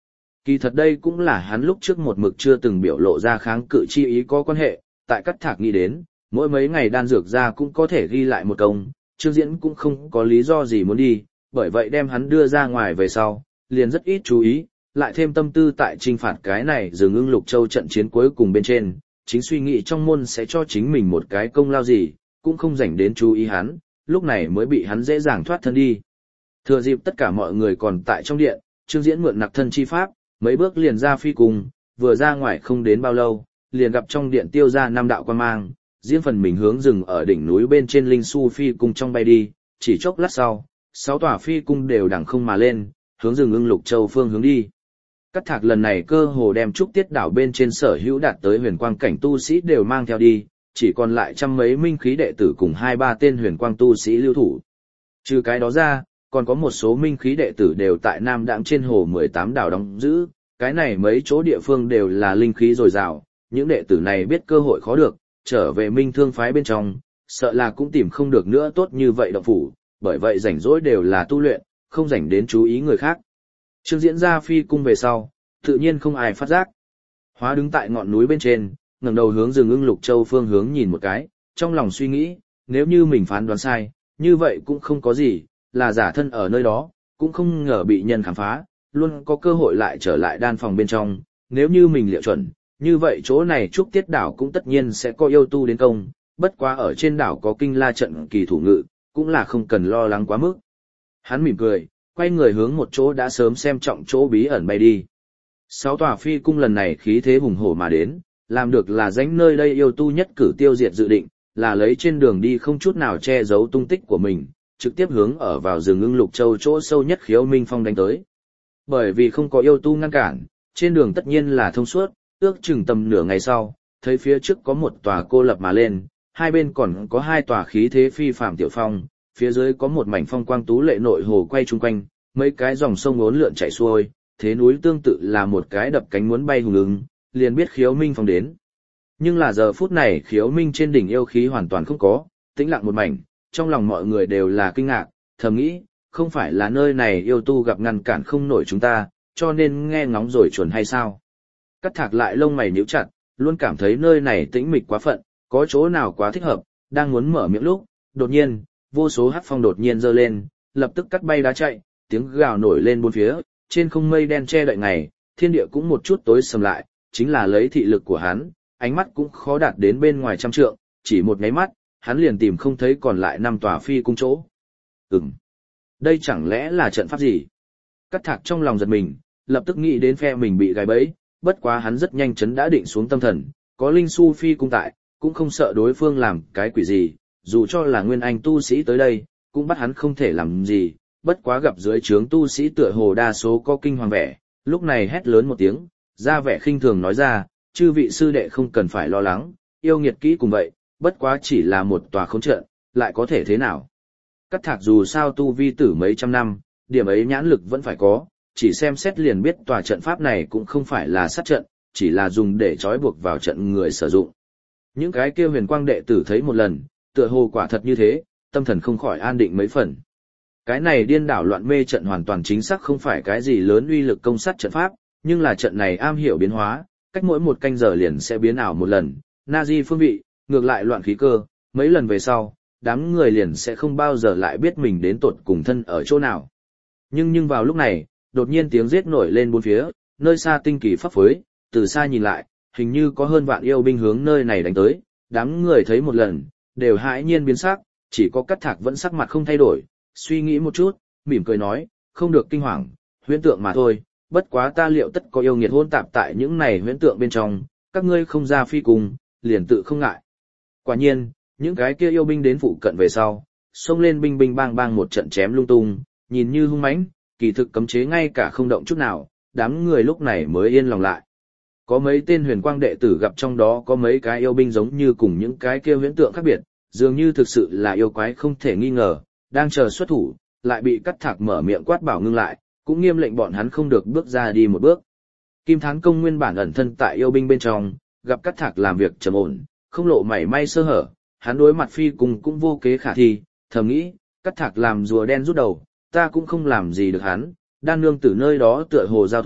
Kỳ thật đây cũng là hắn lúc trước một mực chưa từng biểu lộ ra kháng cự chi ý có quan hệ, tại Cắt Thạc nghĩ đến, mỗi mấy ngày đan dược ra cũng có thể ghi lại một công, Trương Diễn cũng không có lý do gì muốn đi, bởi vậy đem hắn đưa ra ngoài về sau, liền rất ít chú ý, lại thêm tâm tư tại trinh phạt cái này dừng ưng lục châu trận chiến cuối cùng bên trên, chính suy nghĩ trong môn sẽ cho chính mình một cái công lao gì, cũng không dành đến chú ý hắn, lúc này mới bị hắn dễ dàng thoát thân đi. Thừa dịp tất cả mọi người còn tại trong điện, Trương Diễn mượn nặc thân chi pháp, mấy bước liền ra phi cùng, vừa ra ngoài không đến bao lâu, liền gặp trong điện tiêu ra năm đạo quan mang, riêng phần mình hướng rừng ở đỉnh núi bên trên linh su phi cung trong bay đi, chỉ chốc lát sau, sáu tòa phi cung đều đằng không mà lên, hướng rừng ưng lục châu phương hướng đi. Cắt Thạc lần này cơ hồ đem trúc tiết đảo bên trên sở hữu đạt tới huyền quang cảnh tu sĩ đều mang theo đi, chỉ còn lại trăm mấy minh khí đệ tử cùng hai ba tên huyền quang tu sĩ lưu thủ. Trừ cái đó ra, còn có một số minh khí đệ tử đều tại Nam Đạm trên hồ mười tám đảo đóng giữ, cái này mấy chỗ địa phương đều là linh khí dồi dào, những đệ tử này biết cơ hội khó được, trở về minh thương phái bên trong, sợ là cũng tìm không được nữa tốt như vậy động phủ, bởi vậy rảnh rỗi đều là tu luyện, không rảnh đến chú ý người khác. Trương Diễn ra phi cung về sau, tự nhiên không ai phát giác. Hóa đứng tại ngọn núi bên trên, ngẩng đầu hướng rừng ưng lục châu phương hướng nhìn một cái, trong lòng suy nghĩ, nếu như mình phán đoán sai, như vậy cũng không có gì, là giả thân ở nơi đó, cũng không ngờ bị nhân khám phá, luôn có cơ hội lại trở lại đan phòng bên trong, nếu như mình liệu chuẩn, như vậy chỗ này trúc tiết đảo cũng tất nhiên sẽ có yêu tu đến công, bất quá ở trên đảo có kinh la trận kỳ thủ ngự, cũng là không cần lo lắng quá mức. Hắn mỉm cười, quay người hướng một chỗ đã sớm xem trọng chỗ bí ẩn bay đi. Sáu tòa phi cung lần này khí thế hùng hổ mà đến, làm được là danh nơi đây yêu tu nhất cử tiêu diệt dự định, là lấy trên đường đi không chút nào che giấu tung tích của mình, trực tiếp hướng ở vào rừng ưng lục châu chỗ sâu nhất Khiếu Minh Phong đánh tới. Bởi vì không có yêu tu ngăn cản, trên đường tất nhiên là thông suốt, ước chừng tầm nửa ngày sau, thấy phía trước có một tòa cô lập mà lên, hai bên còn có hai tòa khí thế phi phàm tiểu phong, phía dưới có một mảnh phong quang tú lệ nội hồ quay chung quanh, mấy cái dòng sông uốn lượn chảy xuôi, thế núi tương tự là một cái đập cánh muốn bay hùng ứng, liền biết Khiếu Minh Phong đến. Nhưng là giờ phút này Khiếu Minh trên đỉnh yêu khí hoàn toàn không có, tĩnh lặng một mảnh, trong lòng mọi người đều là kinh ngạc, thầm nghĩ, không phải là nơi này yêu tu gặp ngăn cản không nổi chúng ta, cho nên nghe ngóng rồi chuẩn hay sao? Cắt Thạc lại lông mày nhíu chặt, luôn cảm thấy nơi này tĩnh mịch quá phận, có chỗ nào quá thích hợp, đang muốn mở miệng lúc, đột nhiên, vô số hắc phong đột nhiên giơ lên, lập tức cắt bay đá chạy, tiếng gào nổi lên bốn phía, trên không mây đen che đậy ngày, thiên địa cũng một chút tối sầm lại, chính là lấy thị lực của hắn, ánh mắt cũng khó đạt đến bên ngoài trăm trượng, chỉ một nháy mắt, hắn liền tìm không thấy còn lại năm tòa phi cung chỗ. Ừm, đây chẳng lẽ là trận pháp gì? Cắt Thạc trong lòng giật mình, lập tức nghĩ đến phe mình bị gài bẫy, bất quá hắn rất nhanh chấn đã định xuống tâm thần, có linh su phi cung tại, cũng không sợ đối phương làm cái quỷ gì, dù cho là nguyên anh tu sĩ tới đây, cũng bắt hắn không thể làm gì, bất quá gặp dưới trướng tu sĩ tựa hồ đa số có kinh hoàng vẻ, lúc này hét lớn một tiếng, ra vẻ khinh thường nói ra, chư vị sư đệ không cần phải lo lắng, yêu nghiệt kỹ cùng vậy, bất quá chỉ là một tòa khống trận, lại có thể thế nào? Cắt Thạc dù sao tu vi tử mấy trăm năm, điểm ấy nhãn lực vẫn phải có, chỉ xem xét liền biết tòa trận pháp này cũng không phải là sát trận, chỉ là dùng để trói buộc vào trận người sử dụng. Những cái kia huyền quang đệ tử thấy một lần, tựa hồ quả thật như thế, tâm thần không khỏi an định mấy phần. Cái này điên đảo loạn mê trận hoàn toàn chính xác không phải cái gì lớn uy lực công sát trận pháp, nhưng là trận này am hiểu biến hóa, cách mỗi một canh giờ liền sẽ biến ảo một lần, na di phương vị, ngược lại loạn khí cơ, mấy lần về sau, đám người liền sẽ không bao giờ lại biết mình đến tột cùng thân ở chỗ nào. Nhưng nhưng vào lúc này, đột nhiên tiếng giết nổi lên bốn phía, nơi xa tinh kỳ phấp phới, từ xa nhìn lại, hình như có hơn vạn yêu binh hướng nơi này đánh tới, đám người thấy một lần, đều hãi nhiên biến sắc, chỉ có Cắt Thạc vẫn sắc mặt không thay đổi, suy nghĩ một chút, mỉm cười nói, không được kinh hoàng, huyễn tượng mà thôi, bất quá ta liệu tất có yêu nghiệt hôn tạp tại những này huyễn tượng bên trong, các ngươi không ra phi cùng, liền tự không ngại. Quả nhiên, những cái kia yêu binh đến phụ cận về sau, xông lên binh binh bang bang một trận chém lung tung, nhìn như hung mãnh, kỳ thực cấm chế ngay cả không động chút nào, đám người lúc này mới yên lòng lại. Có mấy tên huyền quang đệ tử gặp trong đó có mấy cái yêu binh giống như cùng những cái kia huyễn tượng khác biệt, dường như thực sự là yêu quái không thể nghi ngờ, đang chờ xuất thủ, lại bị Cắt Thạc mở miệng quát bảo ngưng lại, cũng nghiêm lệnh bọn hắn không được bước ra đi một bước. Kim Thán Công nguyên bản ẩn thân tại yêu binh bên trong, gặp Cắt Thạc làm việc trầm ổn, không lộ mảy may sơ hở, hắn đối mặt phi cùng cũng vô kế khả thi, thầm nghĩ, Cắt Thạc làm rùa đen rút đầu, ta cũng không làm gì được hắn, đan nương từ nơi đó tựa hồ giao thủ,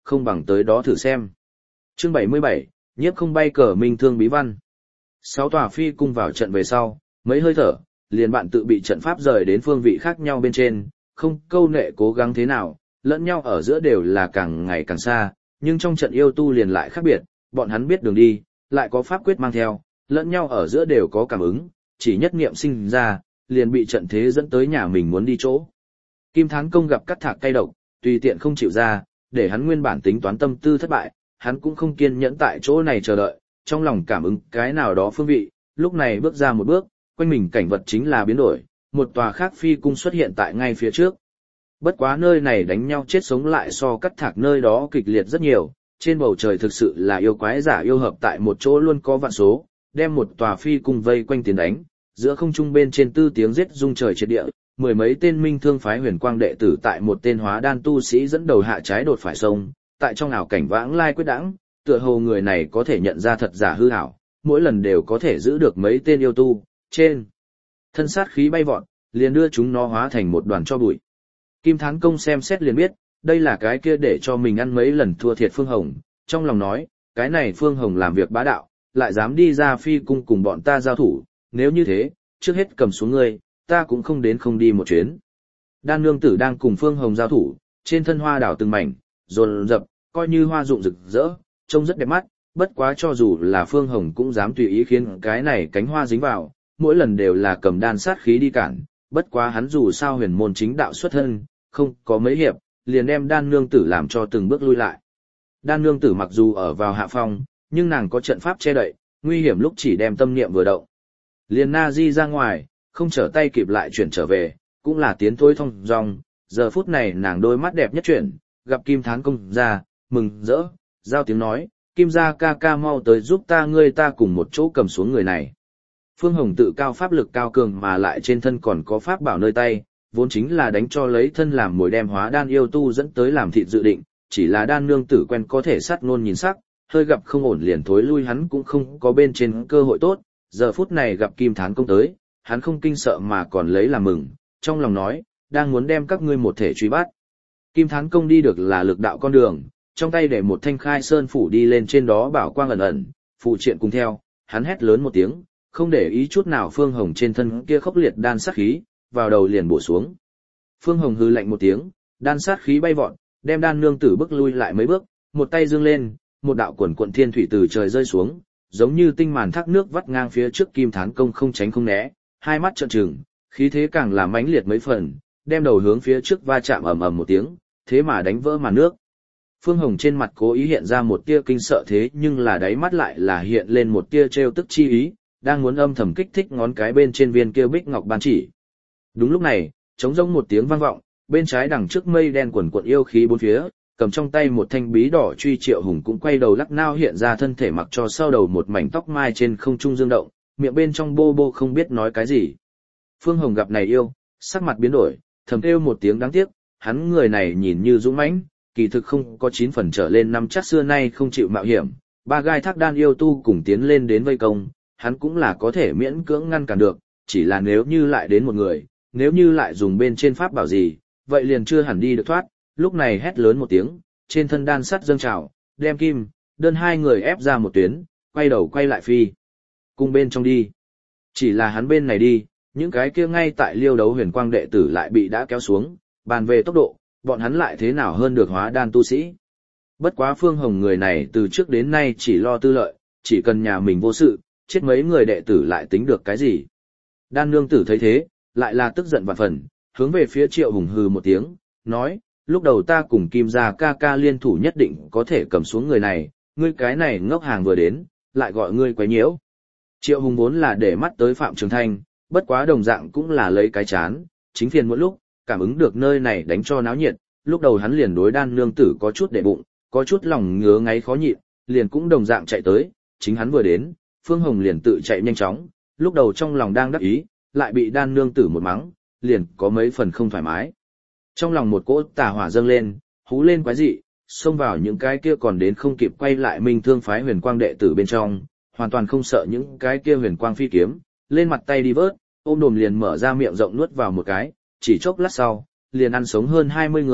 không bằng tới đó thử xem. Chương bảy mươi bảy, nhiếp không bay cờ minh thương bí văn. Sáu tòa phi cung vào trận về sau, mấy hơi thở, liền bạn tự bị trận pháp rời đến phương vị khác nhau bên trên, không câu nệ cố gắng thế nào, lẫn nhau ở giữa đều là càng ngày càng xa, nhưng trong trận yêu tu liền lại khác biệt, bọn hắn biết đường đi, lại có pháp quyết mang theo, lẫn nhau ở giữa đều có cảm ứng, chỉ nhất niệm sinh ra, liền bị trận thế dẫn tới nhà mình muốn đi chỗ. Kim Thán Công gặp cắt thạc cay độc, tùy tiện không chịu ra, để hắn nguyên bản tính toán tâm tư thất bại, hắn cũng không kiên nhẫn tại chỗ này chờ đợi, trong lòng cảm ứng cái nào đó phương vị, lúc này bước ra một bước, quanh mình cảnh vật chính là biến đổi, một tòa khác phi cung xuất hiện tại ngay phía trước. Bất quá nơi này đánh nhau chết sống lại so cắt thạc nơi đó kịch liệt rất nhiều, trên bầu trời thực sự là yêu quái giả yêu hợp tại một chỗ luôn có vạn số, đem một tòa phi cung vây quanh tiến đánh, giữa không trung bên trên tư tiếng giết rung trời triệt địa, mười mấy tên minh thương phái huyền quang đệ tử tại một tên hóa đan tu sĩ dẫn đầu hạ trái đột phải sông, tại trong ảo cảnh vãng lai quyết đãng, tựa hồ người này có thể nhận ra thật giả hư ảo, mỗi lần đều có thể giữ được mấy tên yêu tu, trên thân sát khí bay vọt, liền đưa chúng nó hóa thành một đoàn cho bụi. Kim Thán Công xem xét liền biết, đây là cái kia để cho mình ăn mấy lần thua thiệt Phương Hồng, trong lòng nói, cái này Phương Hồng làm việc bá đạo, lại dám đi ra phi cung cùng bọn ta giao thủ, nếu như thế, trước hết cầm xuống ngươi, ta cũng không đến không đi một chuyến. Đan nương tử đang cùng Phương Hồng giao thủ, trên thân hoa đảo từng mảnh, rồn rập, coi như hoa rụng rực rỡ, trông rất đẹp mắt, bất quá cho dù là Phương Hồng cũng dám tùy ý khiến cái này cánh hoa dính vào, mỗi lần đều là cầm đan sát khí đi cản, bất quá hắn dù sao huyền môn chính đạo xuất thân, không có mấy hiệp, liền đem đan nương tử làm cho từng bước lui lại. Đan nương tử mặc dù ở vào hạ phong, nhưng nàng có trận pháp che đậy, nguy hiểm lúc chỉ đem tâm niệm vừa động. Liền na di ra ngoài, không trở tay kịp lại chuyển trở về, cũng là tiến thối thông dong, giờ phút này nàng đôi mắt đẹp nhất chuyển, gặp Kim Thán Công ra, mừng rỡ, giao tiếng nói, Kim gia ca ca mau tới giúp ta ngươi ta cùng một chỗ cầm xuống người này. Phương Hồng tự cao pháp lực cao cường mà lại trên thân còn có pháp bảo nơi tay, vốn chính là đánh cho lấy thân làm mồi đem hóa đan yêu tu dẫn tới làm thịt dự định, chỉ là đan nương tử quen có thể sát ngôn nhìn sắc, hơi gặp không ổn liền thối lui hắn cũng không có bên trên cơ hội tốt, giờ phút này gặp Kim Thán Công tới, hắn không kinh sợ mà còn lấy làm mừng, trong lòng nói, đang muốn đem các ngươi một thể truy bắt. Kim Thán Công đi được là lực đạo con đường, trong tay để một thanh khai sơn phủ đi lên trên đó bảo quang ẩn ẩn, phụ triện cùng theo, hắn hét lớn một tiếng, không để ý chút nào Phương Hồng trên thân kia khốc liệt đan sát khí, vào đầu liền bổ xuống. Phương Hồng hừ lạnh một tiếng, đan sát khí bay vọt, đem đan nương tử bước lui lại mấy bước, một tay dương lên, một đạo quần quận thiên thủy từ trời rơi xuống, giống như tinh màn thác nước vắt ngang phía trước Kim Thán Công không tránh không né, hai mắt trợn trừng, khí thế càng làm mãnh liệt mấy phần, đem đầu hướng phía trước va chạm ầm ầm một tiếng, thế mà đánh vỡ màn nước. Phương Hồng trên mặt cố ý hiện ra một tia kinh sợ thế nhưng là đáy mắt lại là hiện lên một tia trêu tức chi ý, đang muốn âm thầm kích thích ngón cái bên trên viên kia bích ngọc ban chỉ. Đúng lúc này, trống rỗng một tiếng vang vọng, bên trái đằng trước mây đen quần quận yêu khí bốn phía, cầm trong tay một thanh bí đỏ truy Triệu Hùng cũng quay đầu lắc nao hiện ra thân thể mặc cho sau đầu một mảnh tóc mai trên không trung dương động, miệng bên trong bô bô không biết nói cái gì. Phương Hồng gặp này yêu, sắc mặt biến đổi, thầm kêu một tiếng đáng tiếc, hắn người này nhìn như dũng mãnh, kỳ thực không có chín phần trở lên năm chắc xưa nay không chịu mạo hiểm, ba gai thác đan yêu tu cùng tiến lên đến vây công, hắn cũng là có thể miễn cưỡng ngăn cản được, chỉ là nếu như lại đến một người, nếu như lại dùng bên trên pháp bảo gì, vậy liền chưa hẳn đi được thoát, lúc này hét lớn một tiếng, trên thân đan sắt dâng trào, đem kim, đơn hai người ép ra một tuyến, quay đầu quay lại phi, cung bên trong đi. Chỉ là hắn bên này đi, những cái kia ngay tại liêu đấu huyền quang đệ tử lại bị đã kéo xuống, bàn về tốc độ, bọn hắn lại thế nào hơn được hóa đan tu sĩ. Bất quá Phương Hồng người này từ trước đến nay chỉ lo tư lợi, chỉ cần nhà mình vô sự, chết mấy người đệ tử lại tính được cái gì. Đan nương tử thấy thế, lại là tức giận vạn phần, hướng về phía Triệu Hùng hừ một tiếng, nói, lúc đầu ta cùng Kim gia ca ca liên thủ nhất định có thể cầm xuống người này, ngươi cái này ngốc hàng vừa đến, lại gọi ngươi quấy nhiễu. Triệu Hùng vốn là để mắt tới Phạm Trường Thanh, bất quá đồng dạng cũng là lấy cái chán, chính phiền mỗi lúc, cảm ứng được nơi này đánh cho náo nhiệt, lúc đầu hắn liền đối đan nương tử có chút để bụng, có chút lòng ngứa ngáy khó nhịn, liền cũng đồng dạng chạy tới, chính hắn vừa đến, Phương Hồng liền tự chạy nhanh chóng, lúc đầu trong lòng đang đắc ý, lại bị đan nương tử một mắng, liền có mấy phần không thoải mái. Trong lòng một cỗ tà hỏa dâng lên, hú lên quái dị, xông vào những cái kia còn đến không kịp quay lại minh thương phái huyền quang đệ tử bên trong, hoàn toàn không sợ những cái kia huyền quang phi kiếm, lên mặt tay đi vớt, ôm đồm liền mở ra miệng rộng nuốt vào một cái, chỉ chốc lát sau, liền ăn sống hơn hai mươi người,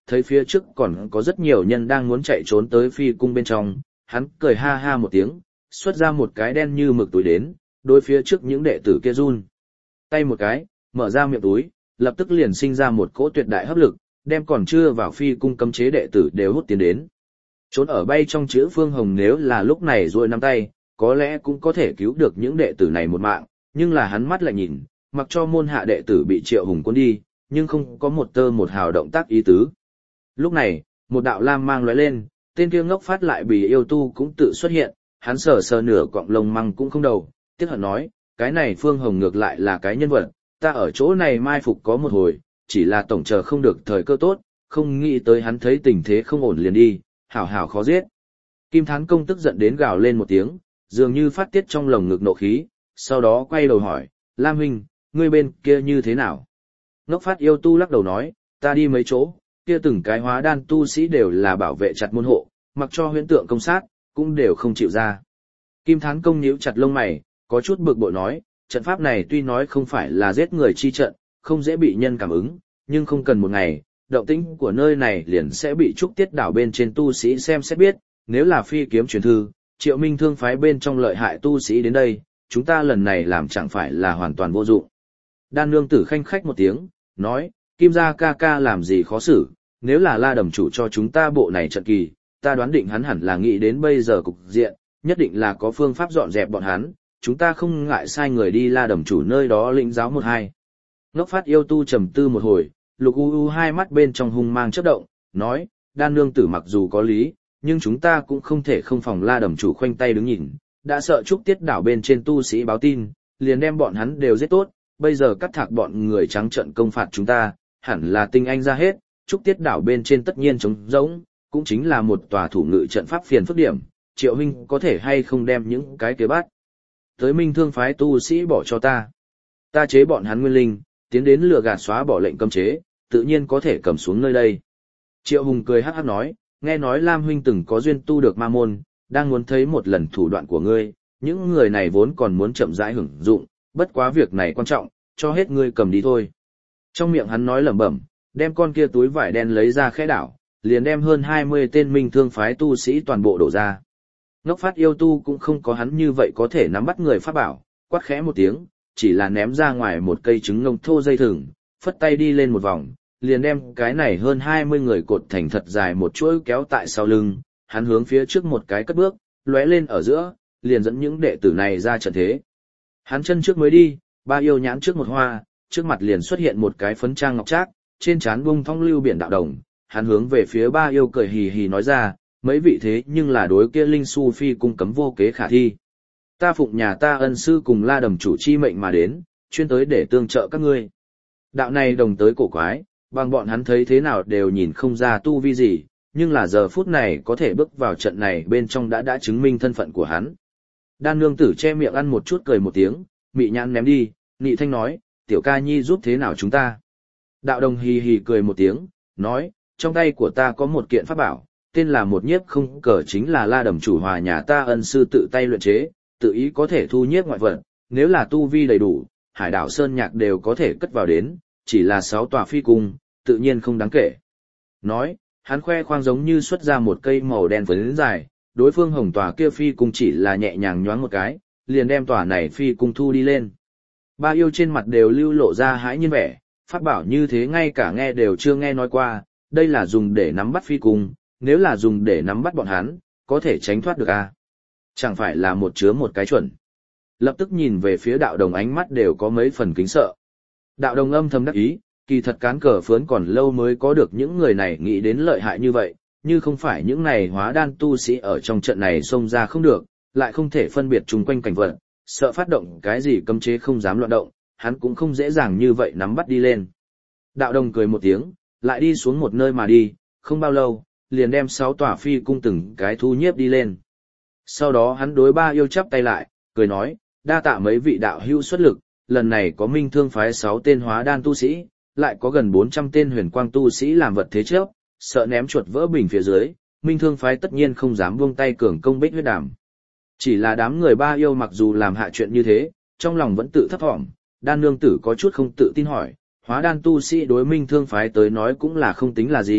thấy phía trước còn có rất nhiều nhân đang muốn chạy trốn tới phi cung bên trong, hắn cười ha ha một tiếng, xuất ra một cái đen như mực túi đến, đối phía trước những đệ tử kia run. Tay một cái, mở ra miệng túi, lập tức liền sinh ra một cỗ tuyệt đại hấp lực, đem còn chưa vào phi cung cấm chế đệ tử đều hút tiến đến. Trốn ở bay trong chữ Phương Hồng nếu là lúc này duỗi nắm tay, có lẽ cũng có thể cứu được những đệ tử này một mạng, nhưng là hắn mắt lại nhìn, mặc cho môn hạ đệ tử bị Triệu Hùng cuốn đi, nhưng không có một tơ một hào động tác ý tứ. Lúc này, một đạo lam mang lóe lên, tên kia ngốc phát lại bị yêu tu cũng tự xuất hiện, hắn sờ sờ nửa cọng lông măng cũng không đầu, tiếc hận nói, cái này Phương Hồng ngược lại là cái nhân vật, ta ở chỗ này mai phục có một hồi, chỉ là tổng chờ không được thời cơ tốt, không nghĩ tới hắn thấy tình thế không ổn liền đi, hảo hảo khó giết. Kim Thán Công tức giận đến gào lên một tiếng, dường như phát tiết trong lồng ngực nộ khí, sau đó quay đầu hỏi, Lam huynh, ngươi bên kia như thế nào? Ngốc phát yêu tu lắc đầu nói, ta đi mấy chỗ, kia từng cái hóa đan tu sĩ đều là bảo vệ chặt môn hộ, mặc cho huyễn tượng công sát, cũng đều không chịu ra. Kim Thán Công nhíu chặt lông mày, có chút bực bội nói, trận pháp này tuy nói không phải là giết người chi trận, không dễ bị nhân cảm ứng, nhưng không cần một ngày, động tĩnh của nơi này liền sẽ bị trúc tiết đảo bên trên tu sĩ xem xét biết, nếu là phi kiếm truyền thư, Triệu Minh Thương phái bên trong lợi hại tu sĩ đến đây, chúng ta lần này làm chẳng phải là hoàn toàn vô dụng. Đan nương tử khanh khách một tiếng, nói, Kim gia ca ca làm gì khó xử, nếu là La Đầm chủ cho chúng ta bộ này trận kỳ, ta đoán định hắn hẳn là nghĩ đến bây giờ cục diện, nhất định là có phương pháp dọn dẹp bọn hắn, chúng ta không ngại sai người đi La Đầm chủ nơi đó lĩnh giáo một hai. Ngốc phát yêu tu trầm tư một hồi, lục u u hai mắt bên trong hung mang chớp động, nói, Đan nương tử mặc dù có lý, nhưng chúng ta cũng không thể không phòng La Đầm chủ khoanh tay đứng nhìn, đã sợ trúc tiết đảo bên trên tu sĩ báo tin, liền đem bọn hắn đều giết tốt, bây giờ cắt thạc bọn người trắng trận công phạt chúng ta, hẳn là tinh anh ra hết, trúc tiết đảo bên trên tất nhiên trống rỗng, cũng chính là một tòa thủ ngự trận pháp phiền phức điểm, Triệu huynh có thể hay không đem những cái kế bắt tới Minh Thương phái tu sĩ bỏ cho ta. Ta chế bọn hắn nguyên linh, tiến đến lừa gạt xóa bỏ lệnh cấm chế, tự nhiên có thể cầm xuống nơi đây. Triệu Hùng cười hắc hắc nói, nghe nói Lam huynh từng có duyên tu được ma môn, đang muốn thấy một lần thủ đoạn của ngươi, những người này vốn còn muốn chậm rãi hưởng dụng, bất quá việc này quan trọng, cho hết ngươi cầm đi thôi. Trong miệng hắn nói lẩm bẩm, đem con kia túi vải đen lấy ra khẽ đảo, liền đem hơn hai mươi tên Minh Thương phái tu sĩ toàn bộ đổ ra. Ngốc phát yêu tu cũng không có hắn như vậy có thể nắm bắt người pháp bảo, quát khẽ một tiếng, chỉ là ném ra ngoài một cây trứng ngông thô dây thừng, phất tay đi lên một vòng, liền đem cái này hơn hai mươi người cột thành thật dài một chuỗi kéo tại sau lưng, hắn hướng phía trước một cái cất bước, lóe lên ở giữa, liền dẫn những đệ tử này ra trận thế. Hắn chân trước mới đi, ba yêu nhãn trước một hoa, trước mặt liền xuất hiện một cái phấn trang ngọc trác, trên trán bung thong lưu biển đạo đồng, hắn hướng về phía ba yêu cười hì hì nói ra, mấy vị thế nhưng là đối kia linh su phi cung cấm vô kế khả thi. Ta phụng nhà ta ân sư cùng La Đầm chủ chi mệnh mà đến, chuyên tới để tương trợ các ngươi. Đạo này đồng tới cổ quái, bằng bọn hắn thấy thế nào đều nhìn không ra tu vi gì, nhưng là giờ phút này có thể bước vào trận này bên trong đã đã chứng minh thân phận của hắn. Đan nương tử che miệng ăn một chút cười một tiếng, mị nhãn ném đi, nị thanh nói, tiểu ca nhi giúp thế nào chúng ta. Đạo đồng hì hì cười một tiếng, nói, trong tay của ta có một kiện pháp bảo, tên là một nhiếp không cờ, chính là La Đầm chủ hòa nhà ta ân sư tự tay luyện chế, tự ý có thể thu nhiếp ngoại vật, nếu là tu vi đầy đủ, hải đảo sơn nhạc đều có thể cất vào đến, chỉ là sáu tòa phi cung, tự nhiên không đáng kể. Nói, hắn khoe khoang giống như xuất ra một cây màu đen phấn dài, đối phương hồng tòa kia phi cung chỉ là nhẹ nhàng nhoáng một cái, liền đem tòa này phi cung thu đi lên. Ba yêu trên mặt đều lưu lộ ra hãi nhiên vẻ, pháp bảo như thế ngay cả nghe đều chưa nghe nói qua, đây là dùng để nắm bắt phi cung, nếu là dùng để nắm bắt bọn hắn, có thể tránh thoát được à? Chẳng phải là một chứa một cái chuẩn. Lập tức nhìn về phía đạo đồng ánh mắt đều có mấy phần kính sợ. Đạo đồng âm thầm đắc ý, kỳ thật cán cờ phướn còn lâu mới có được những người này nghĩ đến lợi hại như vậy, như không phải những này hóa đan tu sĩ ở trong trận này xông ra không được, lại không thể phân biệt chung quanh cảnh vật, sợ phát động cái gì cấm chế không dám loạn động, hắn cũng không dễ dàng như vậy nắm bắt đi lên. Đạo đồng cười một tiếng, lại đi xuống một nơi mà đi, không bao lâu, liền đem sáu tòa phi cung từng cái thu nhiếp đi lên. Sau đó hắn đối ba yêu chắp tay lại, cười nói, đa tạ mấy vị đạo hữu xuất lực, lần này có Minh Thương phái sáu tên hóa đan tu sĩ, lại có gần bốn trăm tên huyền quang tu sĩ làm vật thế trước, sợ ném chuột vỡ bình phía dưới, Minh Thương phái tất nhiên không dám buông tay cường công Bích Huyết Đàm. Chỉ là đám người ba yêu mặc dù làm hạ chuyện như thế, trong lòng vẫn tự thấp thỏm, đan nương tử có chút không tự tin hỏi, hóa đan tu sĩ đối Minh Thương phái tới nói cũng là không tính là gì,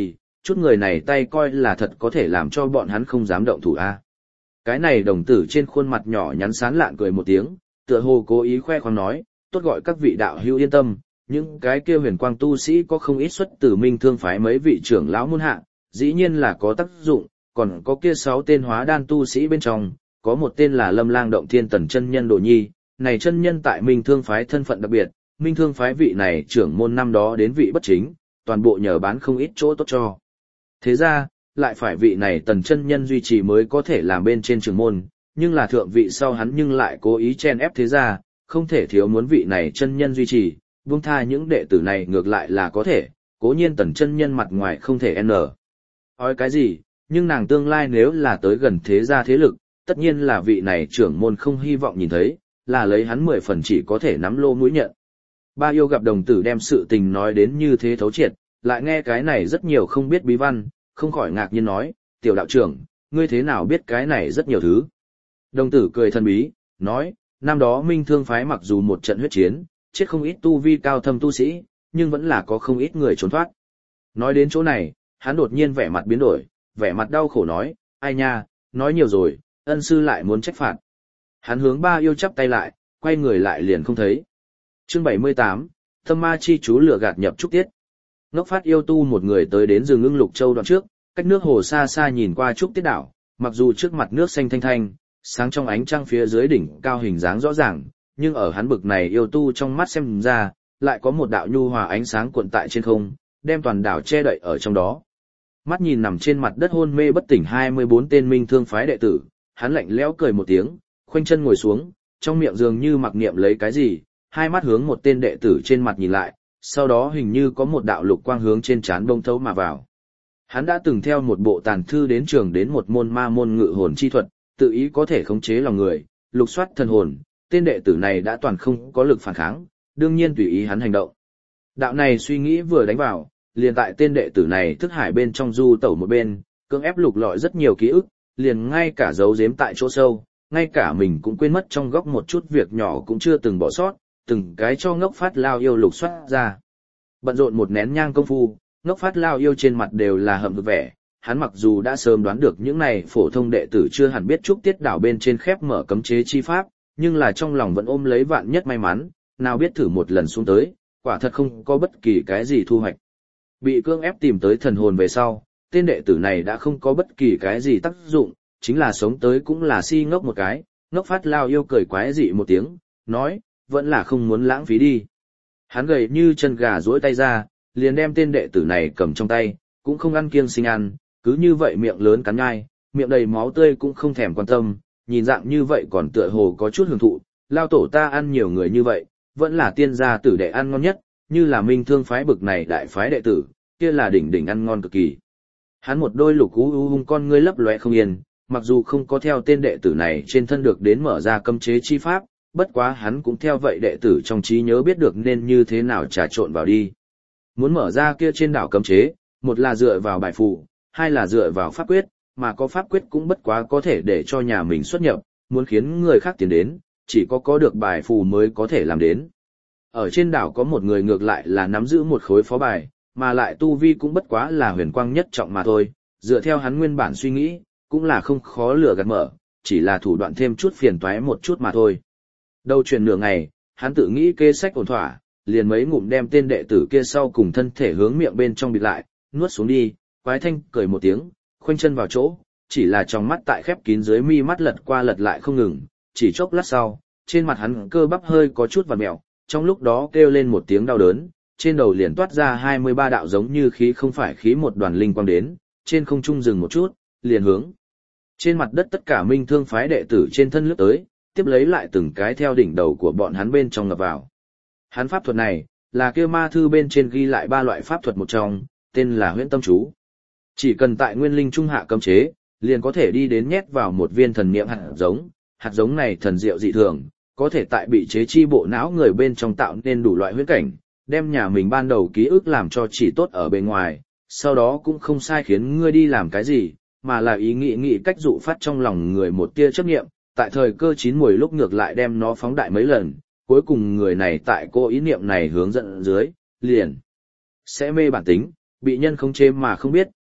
chút người này tay coi là thật có thể làm cho bọn hắn không dám động thủ a. Cái này đồng tử trên khuôn mặt nhỏ nhắn sán lạn cười một tiếng, tựa hồ cố ý khoe khoang nói, tốt gọi các vị đạo hữu yên tâm, những cái kia huyền quang tu sĩ có không ít xuất từ Minh Thương phái mấy vị trưởng lão môn hạ, dĩ nhiên là có tác dụng, còn có kia sáu tên hóa đan tu sĩ bên trong, có một tên là Lâm Lang Động Thiên Tần chân nhân Đồ Nhi, này chân nhân tại Minh Thương phái thân phận đặc biệt, Minh Thương phái vị này trưởng môn năm đó đến vị bất chính, toàn bộ nhờ bán không ít chỗ tốt cho. Thế ra, lại phải vị này Tần chân nhân duy trì mới có thể làm bên trên trưởng môn, nhưng là thượng vị sau hắn nhưng lại cố ý chen ép thế ra, không thể thiếu muốn vị này chân nhân duy trì, buông tha những đệ tử này ngược lại là có thể, cố nhiên Tần chân nhân mặt ngoài không thể n. Nói cái gì, nhưng nàng tương lai nếu là tới gần thế gia thế lực, tất nhiên là vị này trưởng môn không hy vọng nhìn thấy, là lấy hắn mười phần chỉ có thể nắm lô mũi nhận. Ba yêu gặp đồng tử đem sự tình nói đến như thế thấu triệt, lại nghe cái này rất nhiều không biết bí văn, không khỏi ngạc nhiên nói, tiểu đạo trưởng, ngươi thế nào biết cái này rất nhiều thứ. Đồng tử cười thân bí, nói, năm đó Minh Thương phái mặc dù một trận huyết chiến, chết không ít tu vi cao thâm tu sĩ, nhưng vẫn là có không ít người trốn thoát. Nói đến chỗ này, hắn đột nhiên vẻ mặt biến đổi, vẻ mặt đau khổ nói, ai nha, nói nhiều rồi, ân sư lại muốn trách phạt. Hắn hướng ba yêu chắp tay lại, quay người lại liền không thấy. Chương bảy mươi tám, Tâm Ma chi chú lửa gạt nhập trúc tiết. Ngốc Phát yêu tu một người tới đến rừng Ưng Lục Châu đoạn trước, cách nước hồ xa xa nhìn qua trúc tiết đảo, mặc dù trước mặt nước xanh thanh thanh, sáng trong ánh trăng phía dưới đỉnh cao hình dáng rõ ràng, nhưng ở hắn bực này yêu tu trong mắt xem ra, lại có một đạo nhu hòa ánh sáng cuộn tại trên không, đem toàn đảo che đậy ở trong đó. Mắt nhìn nằm trên mặt đất hôn mê bất tỉnh hai mươi bốn tên Minh Thương phái đệ tử, hắn lạnh lẽo cười một tiếng, khoanh chân ngồi xuống, trong miệng dường như mặc niệm lấy cái gì, hai mắt hướng một tên đệ tử trên mặt nhìn lại, sau đó hình như có một đạo lục quang hướng trên trán bông thấu mà vào. Hắn đã từng theo một bộ tàn thư đến trường đến một môn ma môn ngự hồn chi thuật, tự ý có thể khống chế lòng người, lục soát thần hồn, tên đệ tử này đã toàn không có lực phản kháng, đương nhiên tùy ý hắn hành động. Đạo này suy nghĩ vừa đánh vào, liền tại tên đệ tử này thức hải bên trong du tẩu một bên, cưỡng ép lục lọi rất nhiều ký ức, liền ngay cả giấu giếm tại chỗ sâu, ngay cả mình cũng quên mất trong góc một chút việc nhỏ cũng chưa từng bỏ sót, từng cái cho Ngốc Phát lao yêu lục soát ra. Bận rộn một nén nhang công phu, Ngốc Phát lao yêu trên mặt đều là hậm hực vẻ, hắn mặc dù đã sớm đoán được những này phổ thông đệ tử chưa hẳn biết trúc tiết đảo bên trên khép mở cấm chế chi pháp, nhưng là trong lòng vẫn ôm lấy vạn nhất may mắn, nào biết thử một lần xuống tới, quả thật không có bất kỳ cái gì thu hoạch. Bị cưỡng ép tìm tới thần hồn về sau, tên đệ tử này đã không có bất kỳ cái gì tác dụng, chính là sống tới cũng là si ngốc một cái. Ngốc Phát lao yêu cười quái dị một tiếng, nói, vẫn là không muốn lãng phí đi. Hắn gầy như chân gà duỗi tay ra, liền đem tên đệ tử này cầm trong tay, cũng không ăn kiêng sinh ăn, cứ như vậy miệng lớn cắn nhai, miệng đầy máu tươi cũng không thèm quan tâm, nhìn dạng như vậy còn tựa hồ có chút hưởng thụ, lao tổ ta ăn nhiều người như vậy, vẫn là tiên gia tử đệ ăn ngon nhất, như là Minh Thương phái bực này đại phái đệ tử, kia là đỉnh đỉnh ăn ngon cực kỳ. Hắn một đôi lục u u hung con ngươi lấp lóe không yên, mặc dù không có theo tên đệ tử này trên thân được đến mở ra cấm chế chi pháp, bất quá hắn cũng theo vậy đệ tử trong trí nhớ biết được nên như thế nào trà trộn vào đi. Muốn mở ra kia trên đảo cấm chế, một là dựa vào bài phù, hai là dựa vào pháp quyết, mà có pháp quyết cũng bất quá có thể để cho nhà mình xuất nhập, muốn khiến người khác tiến đến, chỉ có có được bài phù mới có thể làm đến. Ở trên đảo có một người ngược lại là nắm giữ một khối phó bài, mà lại tu vi cũng bất quá là huyền quang nhất trọng mà thôi, dựa theo hắn nguyên bản suy nghĩ, cũng là không khó lừa gạt mở, chỉ là thủ đoạn thêm chút phiền toái một chút mà thôi. Đầu chuyển nửa ngày, hắn tự nghĩ kế sách ổn thỏa, liền mấy ngụm đem tên đệ tử kia sau cùng thân thể hướng miệng bên trong bịt lại, nuốt xuống đi, quái thanh cười một tiếng, khoanh chân vào chỗ, chỉ là trong mắt tại khép kín dưới mi mắt lật qua lật lại không ngừng, chỉ chốc lát sau, trên mặt hắn cơ bắp hơi có chút vặn mèo, trong lúc đó kêu lên một tiếng đau đớn, trên đầu liền toát ra hai mươi ba đạo giống như khí không phải khí một đoàn linh quang đến, trên không trung dừng một chút, liền hướng trên mặt đất tất cả Minh Thương phái đệ tử trên thân lướt tới, tiếp lấy lại từng cái theo đỉnh đầu của bọn hắn bên trong ngập vào. Hắn pháp thuật này, là kia ma thư bên trên ghi lại ba loại pháp thuật một trong, tên là huyễn tâm chú. Chỉ cần tại nguyên linh trung hạ cấm chế, liền có thể đi đến nhét vào một viên thần niệm hạt giống, hạt giống này thần diệu dị thường, có thể tại bị chế chi bộ não người bên trong tạo nên đủ loại huyễn cảnh, đem nhà mình ban đầu ký ức làm cho chỉ tốt ở bên ngoài, sau đó cũng không sai khiến ngươi đi làm cái gì, mà là ý nghĩ nghĩ cách dụ phát trong lòng người một tia chấp niệm, tại thời cơ chín muồi lúc ngược lại đem nó phóng đại mấy lần, cuối cùng người này tại cô ý niệm này hướng dẫn dưới, liền sẽ mê bản tính, bị nhân khống chế mà không biết,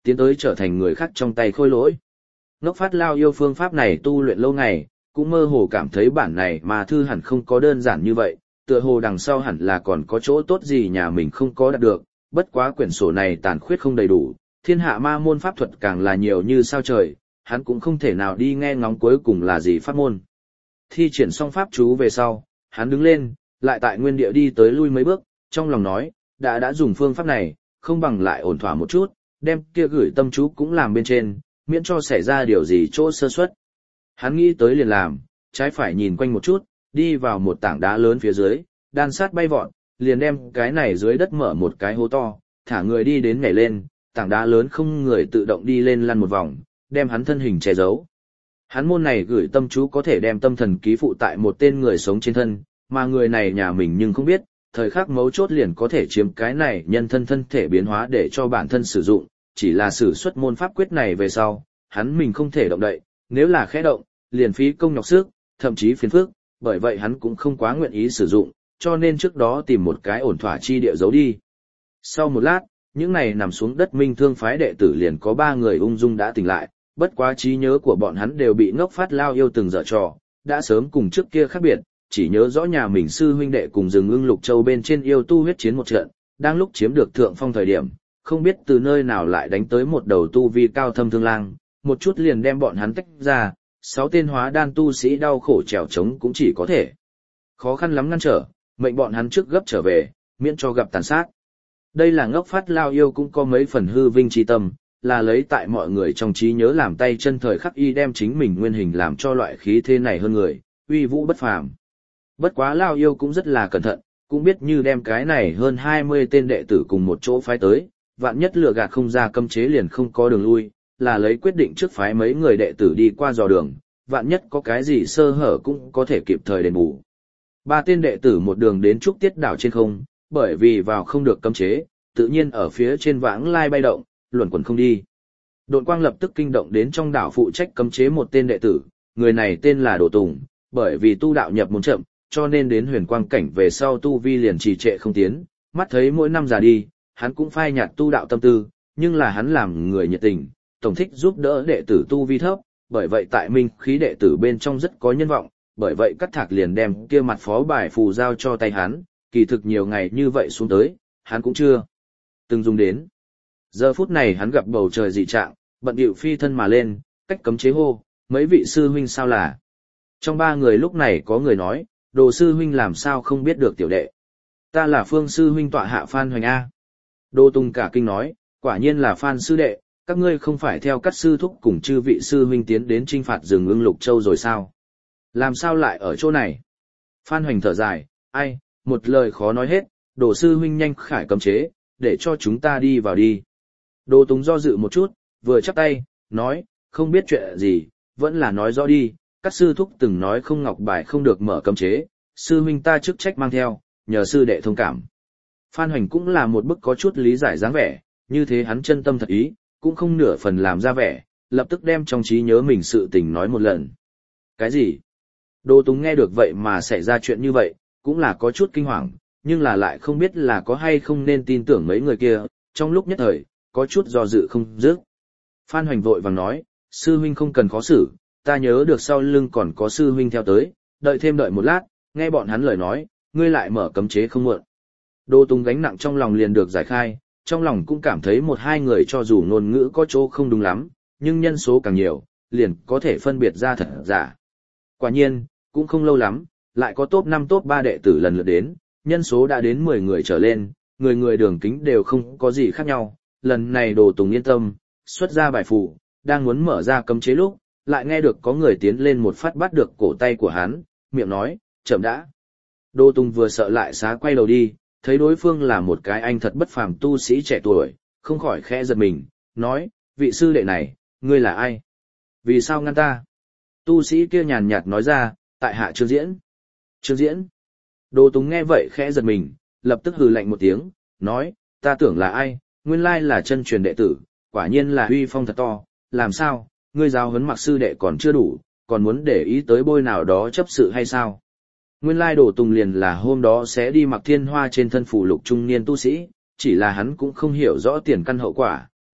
tiến tới trở thành người khác trong tay khôi lỗi. Ngốc Phát Lao yêu phương pháp này tu luyện lâu ngày, cũng mơ hồ cảm thấy bản này mà thư hẳn không có đơn giản như vậy, tựa hồ đằng sau hẳn là còn có chỗ tốt gì nhà mình không có đạt được, bất quá quyển sổ này tàn khuyết không đầy đủ, thiên hạ ma môn pháp thuật càng là nhiều như sao trời, hắn cũng không thể nào đi nghe ngóng cuối cùng là gì pháp môn. Thi triển xong pháp chú về sau, hắn đứng lên, lại tại nguyên địa đi tới lui mấy bước, trong lòng nói, đã đã dùng phương pháp này, không bằng lại ổn thỏa một chút, đem kia gửi tâm chú cũng làm bên trên, miễn cho xảy ra điều gì chỗ sơ suất. Hắn nghĩ tới liền làm, trái phải nhìn quanh một chút, đi vào một tảng đá lớn phía dưới, đan sát bay vọt, liền đem cái này dưới đất mở một cái hố to, thả người đi đến nhảy lên, tảng đá lớn không người tự động đi lên lăn một vòng, đem hắn thân hình che giấu. Hắn môn này gửi tâm chú có thể đem tâm thần ký phụ tại một tên người sống trên thân, mà người này nhà mình nhưng không biết, thời khắc mấu chốt liền có thể chiếm cái này nhân thân thân thể biến hóa để cho bản thân sử dụng, chỉ là sử xuất môn pháp quyết này về sau, hắn mình không thể động đậy, nếu là khẽ động, liền phí công nhọc sức, thậm chí phiền phức, bởi vậy hắn cũng không quá nguyện ý sử dụng, cho nên trước đó tìm một cái ổn thỏa chi địa giấu đi. Sau một lát, những này nằm xuống đất Minh Thương phái đệ tử liền có ba người ung dung đã tỉnh lại, bất quá trí nhớ của bọn hắn đều bị Ngốc Phát Lao yêu từng dở trò, đã sớm cùng trước kia khác biệt, chỉ nhớ rõ nhà mình sư huynh đệ cùng rừng ưng Lục Châu bên trên yêu tu huyết chiến một trận, đang lúc chiếm được thượng phong thời điểm, không biết từ nơi nào lại đánh tới một đầu tu vi cao thâm thương lang, một chút liền đem bọn hắn tách ra, sáu tên hóa đan tu sĩ đau khổ trèo trống cũng chỉ có thể khó khăn lắm ngăn trở, mệnh bọn hắn trước gấp trở về, miễn cho gặp tàn sát. Đây là Ngốc Phát Lao yêu cũng có mấy phần hư vinh chi tâm, là lấy tại mọi người trong trí nhớ làm tay chân thời khắc y đem chính mình nguyên hình làm cho loại khí thế này hơn người, uy vũ bất phàm. Bất quá Lao yêu cũng rất là cẩn thận, cũng biết như đem cái này hơn hai mươi tên đệ tử cùng một chỗ phái tới, vạn nhất lừa gạt không ra cấm chế liền không có đường lui, là lấy quyết định trước phái mấy người đệ tử đi qua dò đường, vạn nhất có cái gì sơ hở cũng có thể kịp thời đền bù. Ba tên đệ tử một đường đến Trúc Tiết đảo trên không, bởi vì vào không được cấm chế, tự nhiên ở phía trên vãng lai bay động, luẩn quẩn không đi. Độn quang lập tức kinh động đến trong đảo phụ trách cấm chế một tên đệ tử, người này tên là Đồ Tùng, bởi vì tu đạo nhập môn chậm, cho nên đến huyền quang cảnh về sau tu vi liền trì trệ không tiến, mắt thấy mỗi năm già đi, hắn cũng phai nhạt tu đạo tâm tư, nhưng là hắn làm người nhiệt tình, tổng thích giúp đỡ đệ tử tu vi thấp, bởi vậy tại minh khí đệ tử bên trong rất có nhân vọng, bởi vậy Cắt Thạc liền đem kia mặt phó bài phù giao cho tay hắn, kỳ thực nhiều ngày như vậy xuống tới, hắn cũng chưa từng dùng đến. Giờ phút này hắn gặp bầu trời dị trạng, bận bịu phi thân mà lên, cách cấm chế hô, mấy vị sư huynh sao là. Trong ba người lúc này có người nói, Đồ sư huynh làm sao không biết được tiểu đệ. Ta là Phương sư huynh tọa hạ Phan Hoành A. Đô Tùng cả kinh nói, quả nhiên là Phan sư đệ, các ngươi không phải theo các sư thúc cùng chư vị sư huynh tiến đến trinh phạt rừng ưng Lục Châu rồi sao? Làm sao lại ở chỗ này? Phan Hoành thở dài, ai, một lời khó nói hết, Đồ sư huynh nhanh khải cấm chế, để cho chúng ta đi vào đi. Đô Tùng do dự một chút, vừa chắp tay, nói, không biết chuyện gì, vẫn là nói rõ đi, các sư thúc từng nói không ngọc bài không được mở cấm chế, sư huynh ta chức trách mang theo, nhờ sư đệ thông cảm. Phan Hoành cũng là một bức có chút lý giải dáng vẻ, như thế hắn chân tâm thật ý, cũng không nửa phần làm ra vẻ, lập tức đem trong trí nhớ mình sự tình nói một lần. Cái gì? Đô Tùng nghe được vậy mà xảy ra chuyện như vậy, cũng là có chút kinh hoàng, nhưng là lại không biết là có hay không nên tin tưởng mấy người kia, trong lúc nhất thời, có chút do dự không dứt. Phan Hoành vội vàng nói, sư huynh không cần khó xử, ta nhớ được sau lưng còn có sư huynh theo tới, đợi thêm đợi một lát, nghe bọn hắn lời nói, ngươi lại mở cấm chế không muộn. Đô Tùng gánh nặng trong lòng liền được giải khai, trong lòng cũng cảm thấy một hai người cho dù ngôn ngữ có chỗ không đúng lắm, nhưng nhân số càng nhiều, liền có thể phân biệt ra thật giả. Quả nhiên, cũng không lâu lắm, lại có top năm top ba đệ tử lần lượt đến, nhân số đã đến mười người trở lên, người người đường kính đều không có gì khác nhau. Lần này Đồ Tùng yên tâm, xuất ra bài phù, đang muốn mở ra cấm chế lúc, lại nghe được có người tiến lên một phát bắt được cổ tay của hắn, miệng nói, chậm đã. Đồ Tùng vừa sợ lại xá quay đầu đi, thấy đối phương là một cái anh thật bất phàm tu sĩ trẻ tuổi, không khỏi khẽ giật mình, nói, vị sư đệ này, ngươi là ai? Vì sao ngăn ta? Tu sĩ kia nhàn nhạt nói ra, tại hạ Trương Diễn. Trương Diễn. Đồ Tùng nghe vậy khẽ giật mình, lập tức hừ lạnh một tiếng, nói, ta tưởng là ai, nguyên lai là chân truyền đệ tử, quả nhiên là uy phong thật to, làm sao, ngươi giáo huấn Mặc sư đệ còn chưa đủ, còn muốn để ý tới bôi nào đó chấp sự hay sao? Nguyên lai Đồ Tùng liền là hôm đó sẽ đi Mặc Thiên Hoa trên thân phủ lục trung niên tu sĩ, chỉ là hắn cũng không hiểu rõ tiền căn hậu quả,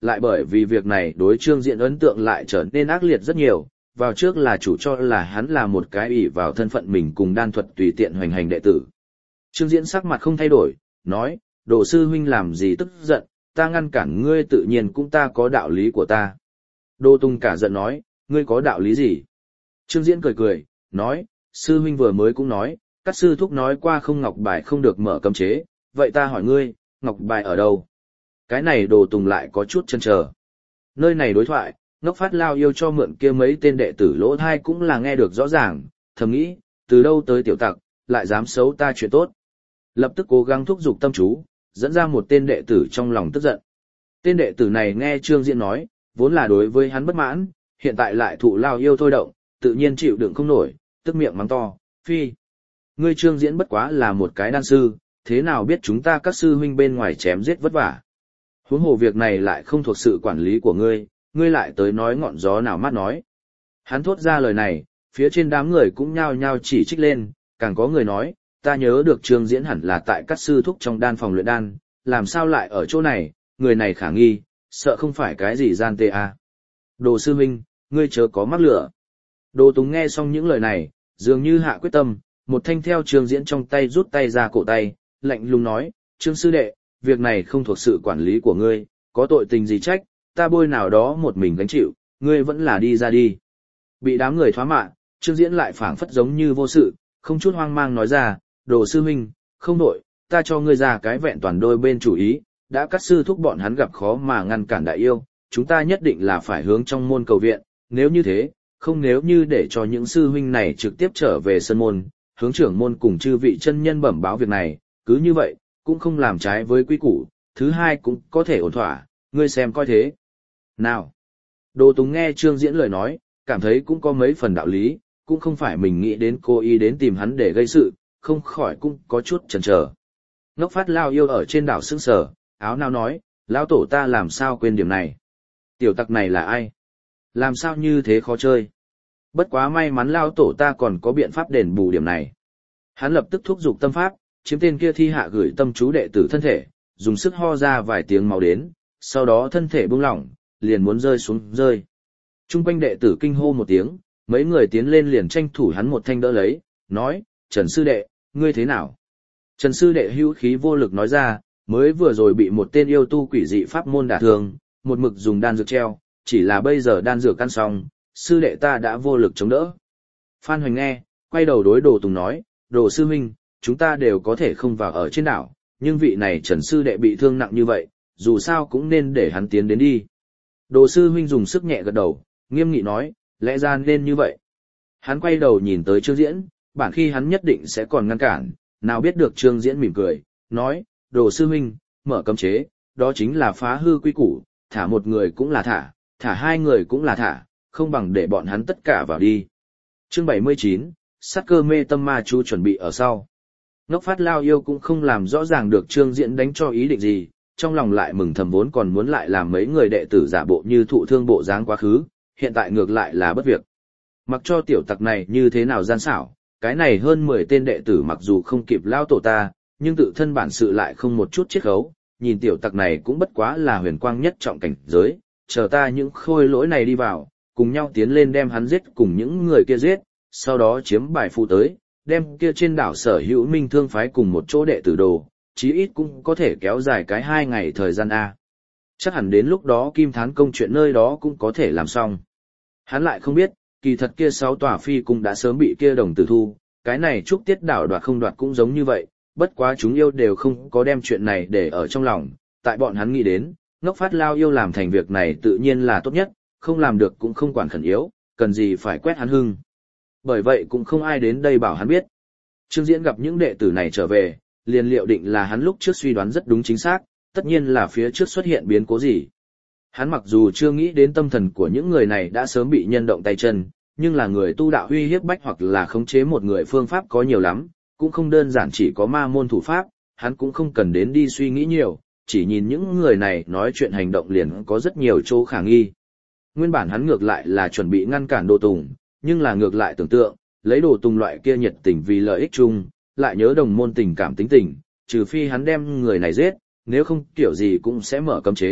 lại bởi vì việc này đối Trương Diễn ấn tượng lại trở nên ác liệt rất nhiều, vào trước là chủ cho là hắn là một cái ỷ vào thân phận mình cùng đan thuật tùy tiện hoành hành đệ tử. Trương Diễn sắc mặt không thay đổi, nói, Đồ sư huynh làm gì tức giận, ta ngăn cản ngươi tự nhiên cũng ta có đạo lý của ta. Đồ Tùng cả giận nói, ngươi có đạo lý gì? Trương Diễn cười cười, nói, sư huynh vừa mới cũng nói, các sư thúc nói qua không ngọc bài không được mở cấm chế, vậy ta hỏi ngươi, ngọc bài ở đâu? Cái này Đồ Tùng lại có chút chần chờ. Nơi này đối thoại, Ngốc Phát Lao Yêu cho mượn kia mấy tên đệ tử lỗ thai cũng là nghe được rõ ràng, thầm nghĩ, từ đâu tới tiểu tặc, lại dám xấu ta chuyện tốt. Lập tức cố gắng thúc giục tâm chú, dẫn ra một tên đệ tử trong lòng tức giận. Tên đệ tử này nghe Trương Diễn nói, vốn là đối với hắn bất mãn, hiện tại lại thụ Lao Yêu thôi động, tự nhiên chịu đựng không nổi, tức miệng mắng to, phi. Ngươi Trương Diễn bất quá là một cái đan sư, thế nào biết chúng ta các sư huynh bên ngoài chém giết vất vả. Huống hồ việc này lại không thuộc sự quản lý của ngươi, ngươi lại tới nói ngọn gió nào mát nói. Hắn thốt ra lời này, phía trên đám người cũng nhao nhao chỉ trích lên, càng có người nói, ta nhớ được Trương Diễn hẳn là tại các sư thúc trong đan phòng luyện đan, làm sao lại ở chỗ này, người này khả nghi, sợ không phải cái gì gian tê à. Đồ sư huynh, ngươi chớ có mắc lửa. Đồ Tùng nghe xong những lời này, dường như hạ quyết tâm, một thanh theo Trương Diễn trong tay rút tay ra cổ tay, lạnh lùng nói, Trương sư đệ, việc này không thuộc sự quản lý của ngươi, có tội tình gì trách, ta bôi nào đó một mình gánh chịu, ngươi vẫn là đi ra đi. Bị đám người thoá mạ, Trương Diễn lại phảng phất giống như vô sự, không chút hoang mang nói ra, Đồ sư huynh, không đổi, ta cho ngươi ra cái vẹn toàn đôi bên chủ ý, đã các sư thúc bọn hắn gặp khó mà ngăn cản đại yêu, chúng ta nhất định là phải hướng trong môn cầu viện, nếu như thế, không nếu như để cho những sư huynh này trực tiếp trở về sân môn, hướng trưởng môn cùng chư vị chân nhân bẩm báo việc này, cứ như vậy, cũng không làm trái với quy củ, thứ hai cũng có thể ổn thỏa, ngươi xem coi thế. Nào, Đồ Tùng nghe Trương Diễn lời nói, cảm thấy cũng có mấy phần đạo lý, cũng không phải mình nghĩ đến cô ý đến tìm hắn để gây sự, không khỏi cũng có chút chần chờ. Ngốc Phát Lao Yêu ở trên đảo sững sờ, áo nào nói, lão tổ ta làm sao quên điểm này? Tiểu tặc này là ai? Làm sao như thế khó chơi? Bất quá may mắn lão tổ ta còn có biện pháp đền bù điểm này. Hắn lập tức thúc giục tâm pháp, chiếm tên kia thi hạ gửi tâm chú đệ tử thân thể, dùng sức ho ra vài tiếng máu đến, sau đó thân thể buông lỏng, liền muốn rơi xuống rơi. Trung quanh đệ tử kinh hô một tiếng, mấy người tiến lên liền tranh thủ hắn một thanh đỡ lấy, nói, Trần sư đệ, ngươi thế nào? Trần sư đệ hữu khí vô lực nói ra, mới vừa rồi bị một tên yêu tu quỷ dị pháp môn đả thương, một mực dùng đan dược treo, chỉ là bây giờ đan dược căn xong, sư đệ ta đã vô lực chống đỡ. Phan Hoành nghe, quay đầu đối Đồ Tùng nói, Đồ sư huynh, chúng ta đều có thể không vào ở trên đảo, nhưng vị này Trần sư đệ bị thương nặng như vậy, dù sao cũng nên để hắn tiến đến đi. Đồ sư huynh dùng sức nhẹ gật đầu, nghiêm nghị nói, lẽ ra nên như vậy. Hắn quay đầu nhìn tới Trương Diễn, bản khi hắn nhất định sẽ còn ngăn cản, nào biết được Trương Diễn mỉm cười, nói, Đồ sư huynh, mở cấm chế, đó chính là phá hư quy củ, thả một người cũng là thả, thả hai người cũng là thả, không bằng để bọn hắn tất cả vào đi. Chương bảy mươi chín, sát cơ mê tâm ma chú chuẩn bị ở sau. Ngốc Phát Lao Yêu cũng không làm rõ ràng được Trương Diễn đánh cho ý định gì, trong lòng lại mừng thầm vốn còn muốn lại làm mấy người đệ tử giả bộ như thụ thương bộ dáng quá khứ, hiện tại ngược lại là bất việc. Mặc cho tiểu tặc này như thế nào gian xảo, cái này hơn mười tên đệ tử mặc dù không kịp lao tổ ta, nhưng tự thân bản sự lại không một chút chiết khấu, nhìn tiểu tặc này cũng bất quá là huyền quang nhất trọng cảnh giới, chờ ta những khôi lỗi này đi vào, cùng nhau tiến lên đem hắn giết cùng những người kia giết, sau đó chiếm bài phụ tới, đem kia trên đảo sở hữu minh thương phái cùng một chỗ đệ tử đồ, chí ít cũng có thể kéo dài cái hai ngày thời gian A. Chắc hẳn đến lúc đó Kim Thán công chuyện nơi đó cũng có thể làm xong. Hắn lại không biết, kỳ thật kia sáu tòa phi cung đã sớm bị kia đồng tử thu, cái này trúc tiết đảo đoạt không đoạt cũng giống như vậy, bất quá chúng yêu đều không có đem chuyện này để ở trong lòng, tại bọn hắn nghĩ đến, Ngốc Phát Lao Yêu làm thành việc này tự nhiên là tốt nhất, không làm được cũng không quản khẩn yếu, cần gì phải quét hắn hưng. Bởi vậy cũng không ai đến đây bảo hắn biết. Trương Diễn gặp những đệ tử này trở về, liền liệu định là hắn lúc trước suy đoán rất đúng chính xác, tất nhiên là phía trước xuất hiện biến cố gì. Hắn mặc dù chưa nghĩ đến tâm thần của những người này đã sớm bị nhân động tay chân, nhưng là người tu đạo uy hiếp bách hoặc là khống chế một người phương pháp có nhiều lắm, cũng không đơn giản chỉ có ma môn thủ pháp, hắn cũng không cần đến đi suy nghĩ nhiều, chỉ nhìn những người này nói chuyện hành động liền có rất nhiều chỗ khả nghi. Nguyên bản hắn ngược lại là chuẩn bị ngăn cản Đồ Tùng, nhưng là ngược lại tưởng tượng, lấy Đồ Tùng loại kia nhiệt tình vì lợi ích chung, lại nhớ đồng môn tình cảm tính tình, trừ phi hắn đem người này giết, nếu không kiểu gì cũng sẽ mở cấm chế,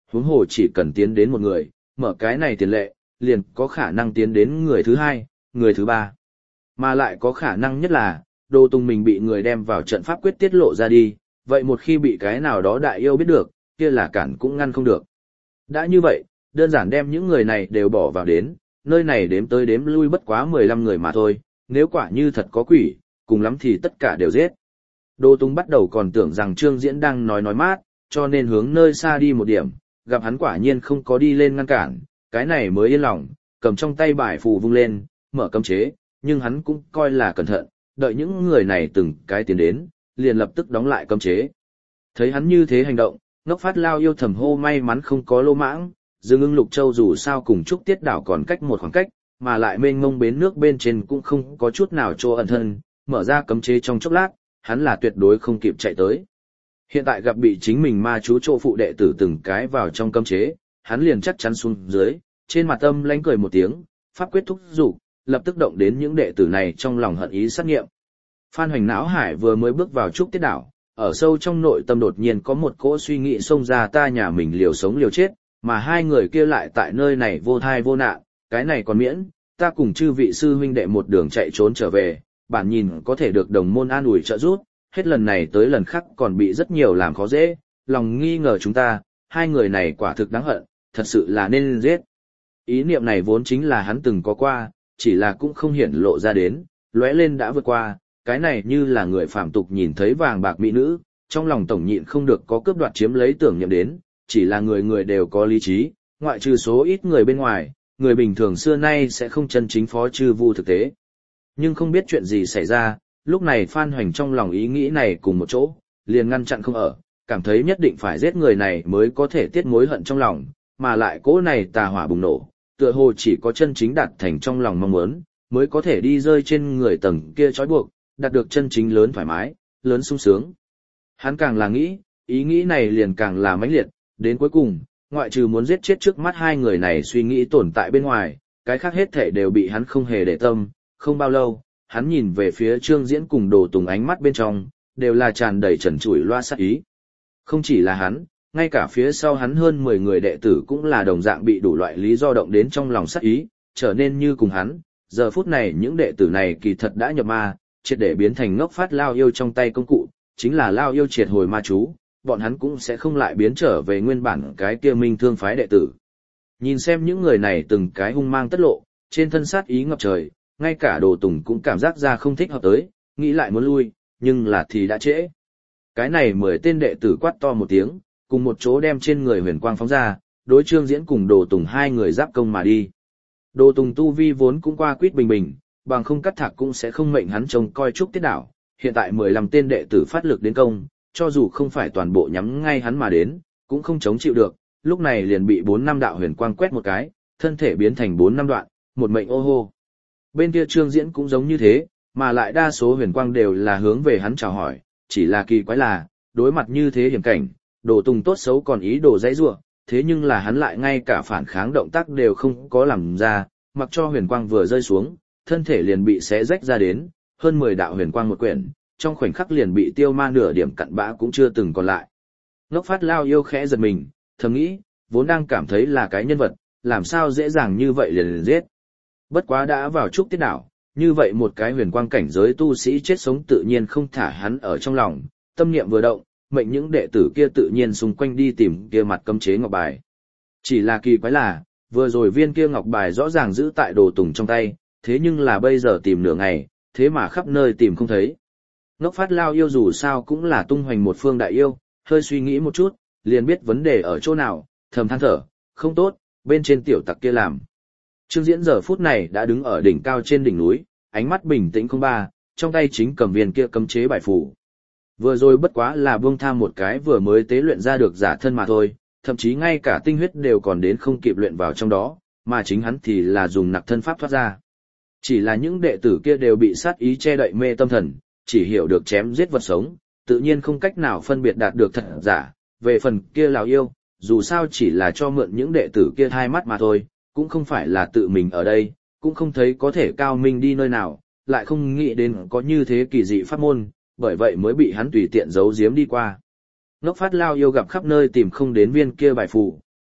huống hồ chỉ cần tiến đến một người, mở cái này tiền lệ, liền có khả năng tiến đến người thứ hai, người thứ ba. Mà lại có khả năng nhất là, Đồ Tùng mình bị người đem vào trận pháp quyết tiết lộ ra đi, vậy một khi bị cái nào đó đại yêu biết được, kia là cản cũng ngăn không được. Đã như vậy, đơn giản đem những người này đều bỏ vào đến, nơi này đếm tới đếm lui bất quá mười lăm người mà thôi, nếu quả như thật có quỷ, cùng lắm thì tất cả đều giết. Đồ Tùng bắt đầu còn tưởng rằng Trương Diễn đang nói nói mát, cho nên hướng nơi xa đi một điểm, gặp hắn quả nhiên không có đi lên ngăn cản, cái này mới yên lòng, cầm trong tay bài phù vung lên, mở cấm chế, nhưng hắn cũng coi là cẩn thận, đợi những người này từng cái tiến đến, liền lập tức đóng lại cấm chế. Thấy hắn như thế hành động, Ngốc Phát Lao yêu thầm hô may mắn không có lô mãng, Dương Ưng Lục Châu dù sao cùng Trúc Tiết đảo còn cách một khoảng cách, mà lại mênh mông bến nước bên trên cũng không có chút nào chỗ ẩn thân, mở ra cấm chế trong chốc lát, hắn là tuyệt đối không kịp chạy tới. Hiện tại gặp bị chính mình ma chú chỗ phụ đệ tử từng cái vào trong cấm chế, hắn liền chắc chắn xuống dưới, trên mặt âm lãnh cười một tiếng, pháp quyết thúc dục, lập tức động đến những đệ tử này trong lòng hận ý sát nghiệm. Phan Hoành Não Hải vừa mới bước vào Trúc Tiết đảo, ở sâu trong nội tâm đột nhiên có một cỗ suy nghĩ xông ra, ta nhà mình liều sống liều chết, mà hai người kia lại tại nơi này vô thai vô nạn, cái này còn miễn, ta cùng chư vị sư huynh đệ một đường chạy trốn trở về, bản nhìn có thể được đồng môn an ủi trợ giúp, hết lần này tới lần khác còn bị rất nhiều làm khó dễ, lòng nghi ngờ chúng ta, hai người này quả thực đáng hận, thật sự là nên giết. Ý niệm này vốn chính là hắn từng có qua, chỉ là cũng không hiển lộ ra đến, lóe lên đã vượt qua, cái này như là người phàm tục nhìn thấy vàng bạc mỹ nữ, trong lòng tổng nhịn không được có cướp đoạt chiếm lấy tưởng niệm đến, chỉ là người người đều có lý trí, ngoại trừ số ít người bên ngoài, người bình thường xưa nay sẽ không chân chính phó chư vu thực tế. Nhưng không biết chuyện gì xảy ra, lúc này Phan Hoành trong lòng ý nghĩ này cùng một chỗ, liền ngăn chặn không ở, cảm thấy nhất định phải giết người này mới có thể tiết mối hận trong lòng, mà lại cỗ này tà hỏa bùng nổ, tựa hồ chỉ có chân chính đạt thành trong lòng mong muốn, mới có thể đi rơi trên người tầng kia trói buộc, đạt được chân chính lớn thoải mái, lớn sung sướng. Hắn càng là nghĩ, ý nghĩ này liền càng là mãnh liệt, đến cuối cùng, ngoại trừ muốn giết chết trước mắt hai người này suy nghĩ tồn tại bên ngoài, cái khác hết thể đều bị hắn không hề để tâm, không bao lâu, hắn nhìn về phía Trương Diễn cùng Đồ Tùng, ánh mắt bên trong, đều là tràn đầy trần trụi loa sát ý. Không chỉ là hắn, ngay cả phía sau hắn hơn mười người đệ tử cũng là đồng dạng bị đủ loại lý do động đến trong lòng sát ý, trở nên như cùng hắn, giờ phút này những đệ tử này kỳ thật đã nhập ma, triệt để biến thành Ngốc Phát Lao yêu trong tay công cụ, chính là Lao yêu triệt hồi ma chú, bọn hắn cũng sẽ không lại biến trở về nguyên bản cái kia Minh Thương phái đệ tử. Nhìn xem những người này từng cái hung mang tất lộ, trên thân sát ý ngập trời, ngay cả Đồ Tùng cũng cảm giác ra không thích hợp tới, nghĩ lại muốn lui, nhưng là thì đã trễ. Cái này mười tên đệ tử quát to một tiếng, cùng một chỗ đem trên người huyền quang phóng ra, đối Trương Diễn cùng Đồ Tùng hai người giáp công mà đi. Đồ Tùng tu vi vốn cũng qua quýt bình bình, bằng không cắt thạc cũng sẽ không mệnh hắn trông coi Trúc Tiết đảo, hiện tại mười lăm tên đệ tử phát lực đến công, cho dù không phải toàn bộ nhắm ngay hắn mà đến, cũng không chống chịu được, lúc này liền bị bốn năm đạo huyền quang quét một cái, thân thể biến thành bốn năm đoạn, một mệnh ô hô. Bên kia Trương Diễn cũng giống như thế, mà lại đa số huyền quang đều là hướng về hắn chào hỏi, chỉ là kỳ quái là, đối mặt như thế hiểm cảnh, Đồ Tùng tốt xấu còn ý đồ dãy rủa, thế nhưng là hắn lại ngay cả phản kháng động tác đều không có làm ra, mặc cho huyền quang vừa rơi xuống, thân thể liền bị xé rách ra đến, hơn mười đạo huyền quang một quyển, trong khoảnh khắc liền bị tiêu ma nửa điểm cặn bã cũng chưa từng còn lại. Ngốc Phát Lao yêu khẽ giật mình, thầm nghĩ, vốn đang cảm thấy là cái nhân vật, làm sao dễ dàng như vậy liền liền giết. Bất quá đã vào Trúc Tiết đảo, như vậy một cái huyền quang cảnh giới tu sĩ chết sống tự nhiên không thả hắn ở trong lòng, tâm niệm vừa động, mệnh những đệ tử kia tự nhiên xung quanh đi tìm kia mặt cấm chế ngọc bài. Chỉ là kỳ quái là, vừa rồi viên kia ngọc bài rõ ràng giữ tại Đồ Tùng trong tay, thế nhưng là bây giờ tìm nửa ngày, thế mà khắp nơi tìm không thấy. Ngốc Phát Lao yêu dù sao cũng là tung hoành một phương đại yêu, hơi suy nghĩ một chút, liền biết vấn đề ở chỗ nào, thầm than thở, không tốt, bên trên tiểu tặc kia làm. Trương Diễn giờ phút này đã đứng ở đỉnh cao trên đỉnh núi, ánh mắt bình tĩnh không ba, trong tay chính cầm viên kia cấm chế bài phù. Vừa rồi bất quá là buông tham một cái vừa mới tế luyện ra được giả thân mà thôi, thậm chí ngay cả tinh huyết đều còn đến không kịp luyện vào trong đó, mà chính hắn thì là dùng nặc thân pháp thoát ra. Chỉ là những đệ tử kia đều bị sát ý che đậy mê tâm thần, chỉ hiểu được chém giết vật sống, tự nhiên không cách nào phân biệt đạt được thật giả. Về phần kia lão yêu, dù sao chỉ là cho mượn những đệ tử kia hai mắt mà thôi, cũng không phải là tự mình ở đây, cũng không thấy có thể cao minh đi nơi nào, lại không nghĩ đến có như thế kỳ dị pháp môn, bởi vậy mới bị hắn tùy tiện giấu giếm đi qua. Ngốc Phát Lao yêu gặp khắp nơi tìm không đến viên kia bài phù,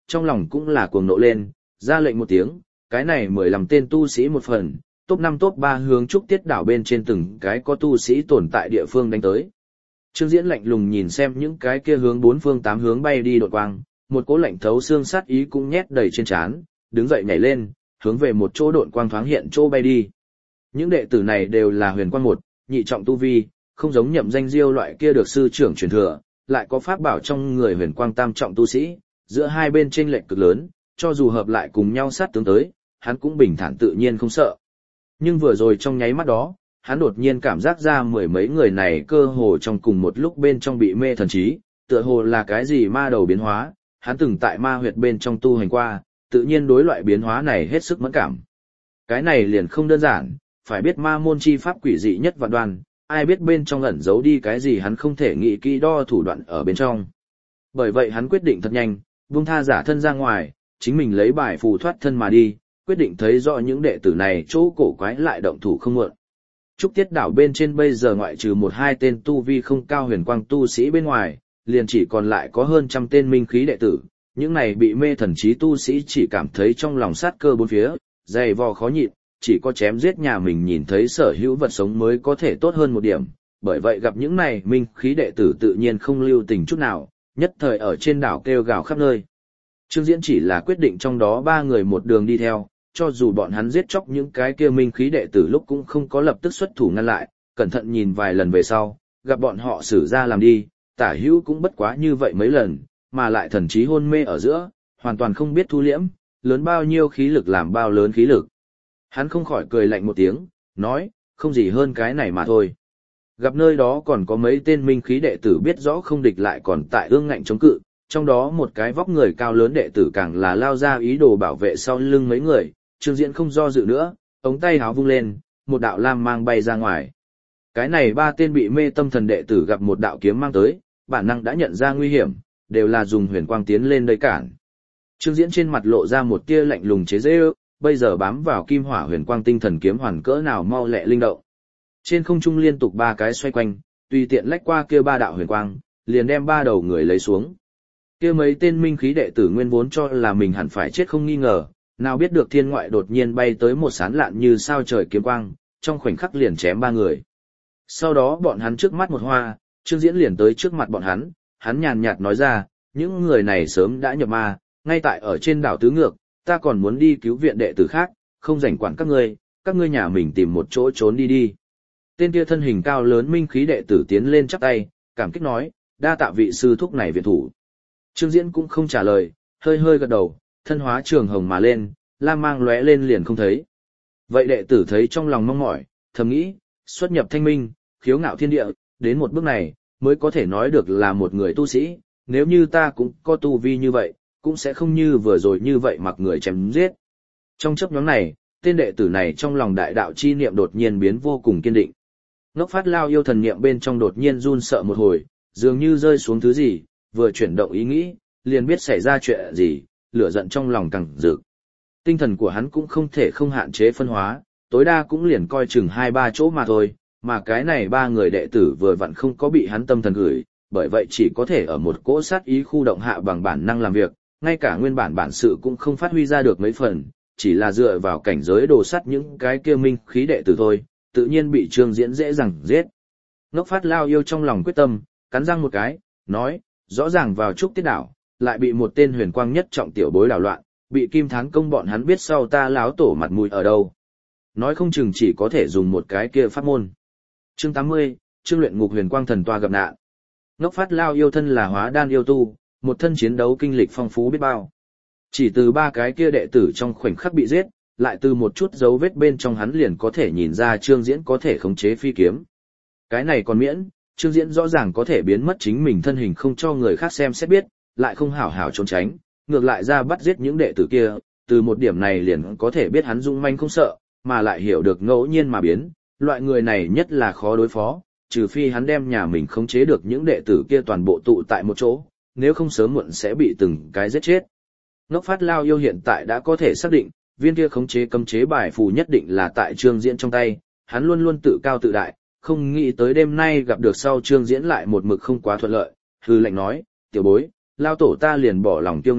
trong lòng cũng là cuồng nộ lên, ra lệnh một tiếng, cái này mười lăm tên tu sĩ một phần, top năm top ba hướng trúc tiết đảo bên trên từng cái có tu sĩ tồn tại địa phương đánh tới. Trương Diễn lạnh lùng nhìn xem những cái kia hướng bốn phương tám hướng bay đi đột quang, một cỗ lạnh thấu xương sát ý cũng nhét đầy trên trán, đứng dậy nhảy lên, hướng về một chỗ độn quang thoáng hiện chỗ bay đi. Những đệ tử này đều là huyền quang một, nhị trọng tu vi, không giống Nhậm Danh Diêu loại kia được sư trưởng truyền thừa, lại có pháp bảo trong người huyền quang tam trọng tu sĩ, giữa hai bên chênh lệch cực lớn, cho dù hợp lại cùng nhau sát tướng tới, hắn cũng bình thản tự nhiên không sợ. Nhưng vừa rồi trong nháy mắt đó, hắn đột nhiên cảm giác ra mười mấy người này cơ hồ trong cùng một lúc bên trong bị mê thần trí, tựa hồ là cái gì ma đầu biến hóa, hắn từng tại ma huyệt bên trong tu hành qua, tự nhiên đối loại biến hóa này hết sức mẫn cảm. Cái này liền không đơn giản, phải biết ma môn chi pháp quỷ dị nhất vạn đoan, ai biết bên trong ẩn giấu đi cái gì hắn không thể nghĩ kỹ đo thủ đoạn ở bên trong. Bởi vậy hắn quyết định thật nhanh, buông tha giả thân ra ngoài, chính mình lấy bài phù thoát thân mà đi, quyết định thấy rõ những đệ tử này chỗ cổ quái lại động thủ không muộn. Trúc tiết đảo bên trên bây giờ ngoại trừ một hai tên tu vi không cao huyền quang tu sĩ bên ngoài, liền chỉ còn lại có hơn trăm tên minh khí đệ tử, những này bị mê thần trí tu sĩ chỉ cảm thấy trong lòng sát cơ bốn phía, dày vò khó nhịn, chỉ có chém giết nhà mình nhìn thấy sở hữu vật sống mới có thể tốt hơn một điểm, bởi vậy gặp những này minh khí đệ tử tự nhiên không lưu tình chút nào, nhất thời ở trên đảo kêu gào khắp nơi. Trương Diễn chỉ là quyết định trong đó ba người một đường đi theo, cho dù bọn hắn giết chóc những cái kia minh khí đệ tử lúc cũng không có lập tức xuất thủ ngăn lại, cẩn thận nhìn vài lần về sau, gặp bọn họ xử ra làm đi, tả hữu cũng bất quá như vậy mấy lần, mà lại thần trí hôn mê ở giữa, hoàn toàn không biết thu liễm, lớn bao nhiêu khí lực làm bao lớn khí lực. Hắn không khỏi cười lạnh một tiếng, nói, không gì hơn cái này mà thôi. Gặp nơi đó còn có mấy tên minh khí đệ tử biết rõ không địch lại còn tại ương ngạnh chống cự, trong đó một cái vóc người cao lớn đệ tử càng là lao ra ý đồ bảo vệ sau lưng mấy người, Trương Diễn không do dự nữa, ống tay háo vung lên, một đạo lam mang bay ra ngoài. Cái này ba tên bị mê tâm thần đệ tử gặp một đạo kiếm mang tới, bản năng đã nhận ra nguy hiểm, đều là dùng huyền quang tiến lên đây cản. Trương Diễn trên mặt lộ ra một tia lạnh lùng chế giễu, bây giờ bám vào kim hỏa huyền quang tinh thần kiếm hoàn cỡ nào mau lẹ linh động. Trên không trung liên tục ba cái xoay quanh, tùy tiện lách qua kia ba đạo huyền quang, liền đem ba đầu người lấy xuống. Kia mấy tên minh khí đệ tử nguyên vốn cho là mình hẳn phải chết không nghi ngờ, nào biết được thiên ngoại đột nhiên bay tới một sán lạn như sao trời kiếm quang, trong khoảnh khắc liền chém ba người. Sau đó bọn hắn trước mắt một hoa, Trương Diễn liền tới trước mặt bọn hắn, hắn nhàn nhạt nói ra, những người này sớm đã nhập ma, ngay tại ở trên đảo tứ ngược, ta còn muốn đi cứu viện đệ tử khác, không rảnh quản các ngươi, các ngươi nhà mình tìm một chỗ trốn đi đi. Tên kia thân hình cao lớn minh khí đệ tử tiến lên chắp tay, cảm kích nói, đa tạ vị sư thúc này viện thủ. Trương Diễn cũng không trả lời, hơi hơi gật đầu, thân hóa trường hồng mà lên, lam mang lóe lên liền không thấy. Vậy đệ tử thấy trong lòng mong mỏi, thầm nghĩ, xuất nhập thanh minh, khiếu ngạo thiên địa, đến một bước này, mới có thể nói được là một người tu sĩ, nếu như ta cũng có tu vi như vậy, cũng sẽ không như vừa rồi như vậy mặc người chém giết. Trong chấp nhóm này, tên đệ tử này trong lòng đại đạo chi niệm đột nhiên biến vô cùng kiên định. Ngốc Phát Lao yêu thần niệm bên trong đột nhiên run sợ một hồi, dường như rơi xuống thứ gì, vừa chuyển động ý nghĩ, liền biết xảy ra chuyện gì, lửa giận trong lòng càng rực. Tinh thần của hắn cũng không thể không hạn chế phân hóa, tối đa cũng liền coi chừng hai ba chỗ mà thôi, mà cái này ba người đệ tử vừa vặn không có bị hắn tâm thần gửi, bởi vậy chỉ có thể ở một cỗ sát ý khu động hạ bằng bản năng làm việc, ngay cả nguyên bản bản sự cũng không phát huy ra được mấy phần, chỉ là dựa vào cảnh giới đồ sắt những cái kia minh khí đệ tử thôi, tự nhiên bị Trương Diễn dễ dàng giết. Ngốc Phát Lao yêu trong lòng quyết tâm, cắn răng một cái, nói, rõ ràng vào trúc tiết đảo, lại bị một tên huyền quang nhất trọng tiểu bối đảo loạn, bị Kim Thắng công bọn hắn biết sau ta láo tổ mặt mũi ở đâu. Nói không chừng chỉ có thể dùng một cái kia pháp môn. Chương tám mươi, Chương luyện ngục huyền quang thần toa gặp nạn. Ngốc Phát Lao yêu thân là hóa đan yêu tu, một thân chiến đấu kinh lịch phong phú biết bao. Chỉ từ ba cái kia đệ tử trong khoảnh khắc bị giết, lại từ một chút dấu vết bên trong hắn liền có thể nhìn ra Trương Diễn có thể khống chế phi kiếm. Cái này còn miễn, Trương Diễn rõ ràng có thể biến mất chính mình thân hình không cho người khác xem xét biết, lại không hảo hảo trốn tránh, ngược lại ra bắt giết những đệ tử kia, từ một điểm này liền có thể biết hắn dũng manh không sợ, mà lại hiểu được ngẫu nhiên mà biến, loại người này nhất là khó đối phó, trừ phi hắn đem nhà mình khống chế được những đệ tử kia toàn bộ tụ tại một chỗ, nếu không sớm muộn sẽ bị từng cái giết chết. Ngốc Phát Lao yêu hiện tại đã có thể xác định, viên kia khống chế cấm chế bài phù nhất định là tại Trương Diễn trong tay, hắn luôn luôn tự cao tự đại, không nghĩ tới đêm nay gặp được sau Trương Diễn lại một mực không quá thuận lợi, hư lệnh nói, tiểu bối, Lao tổ ta liền bỏ lòng kiêu ngạo,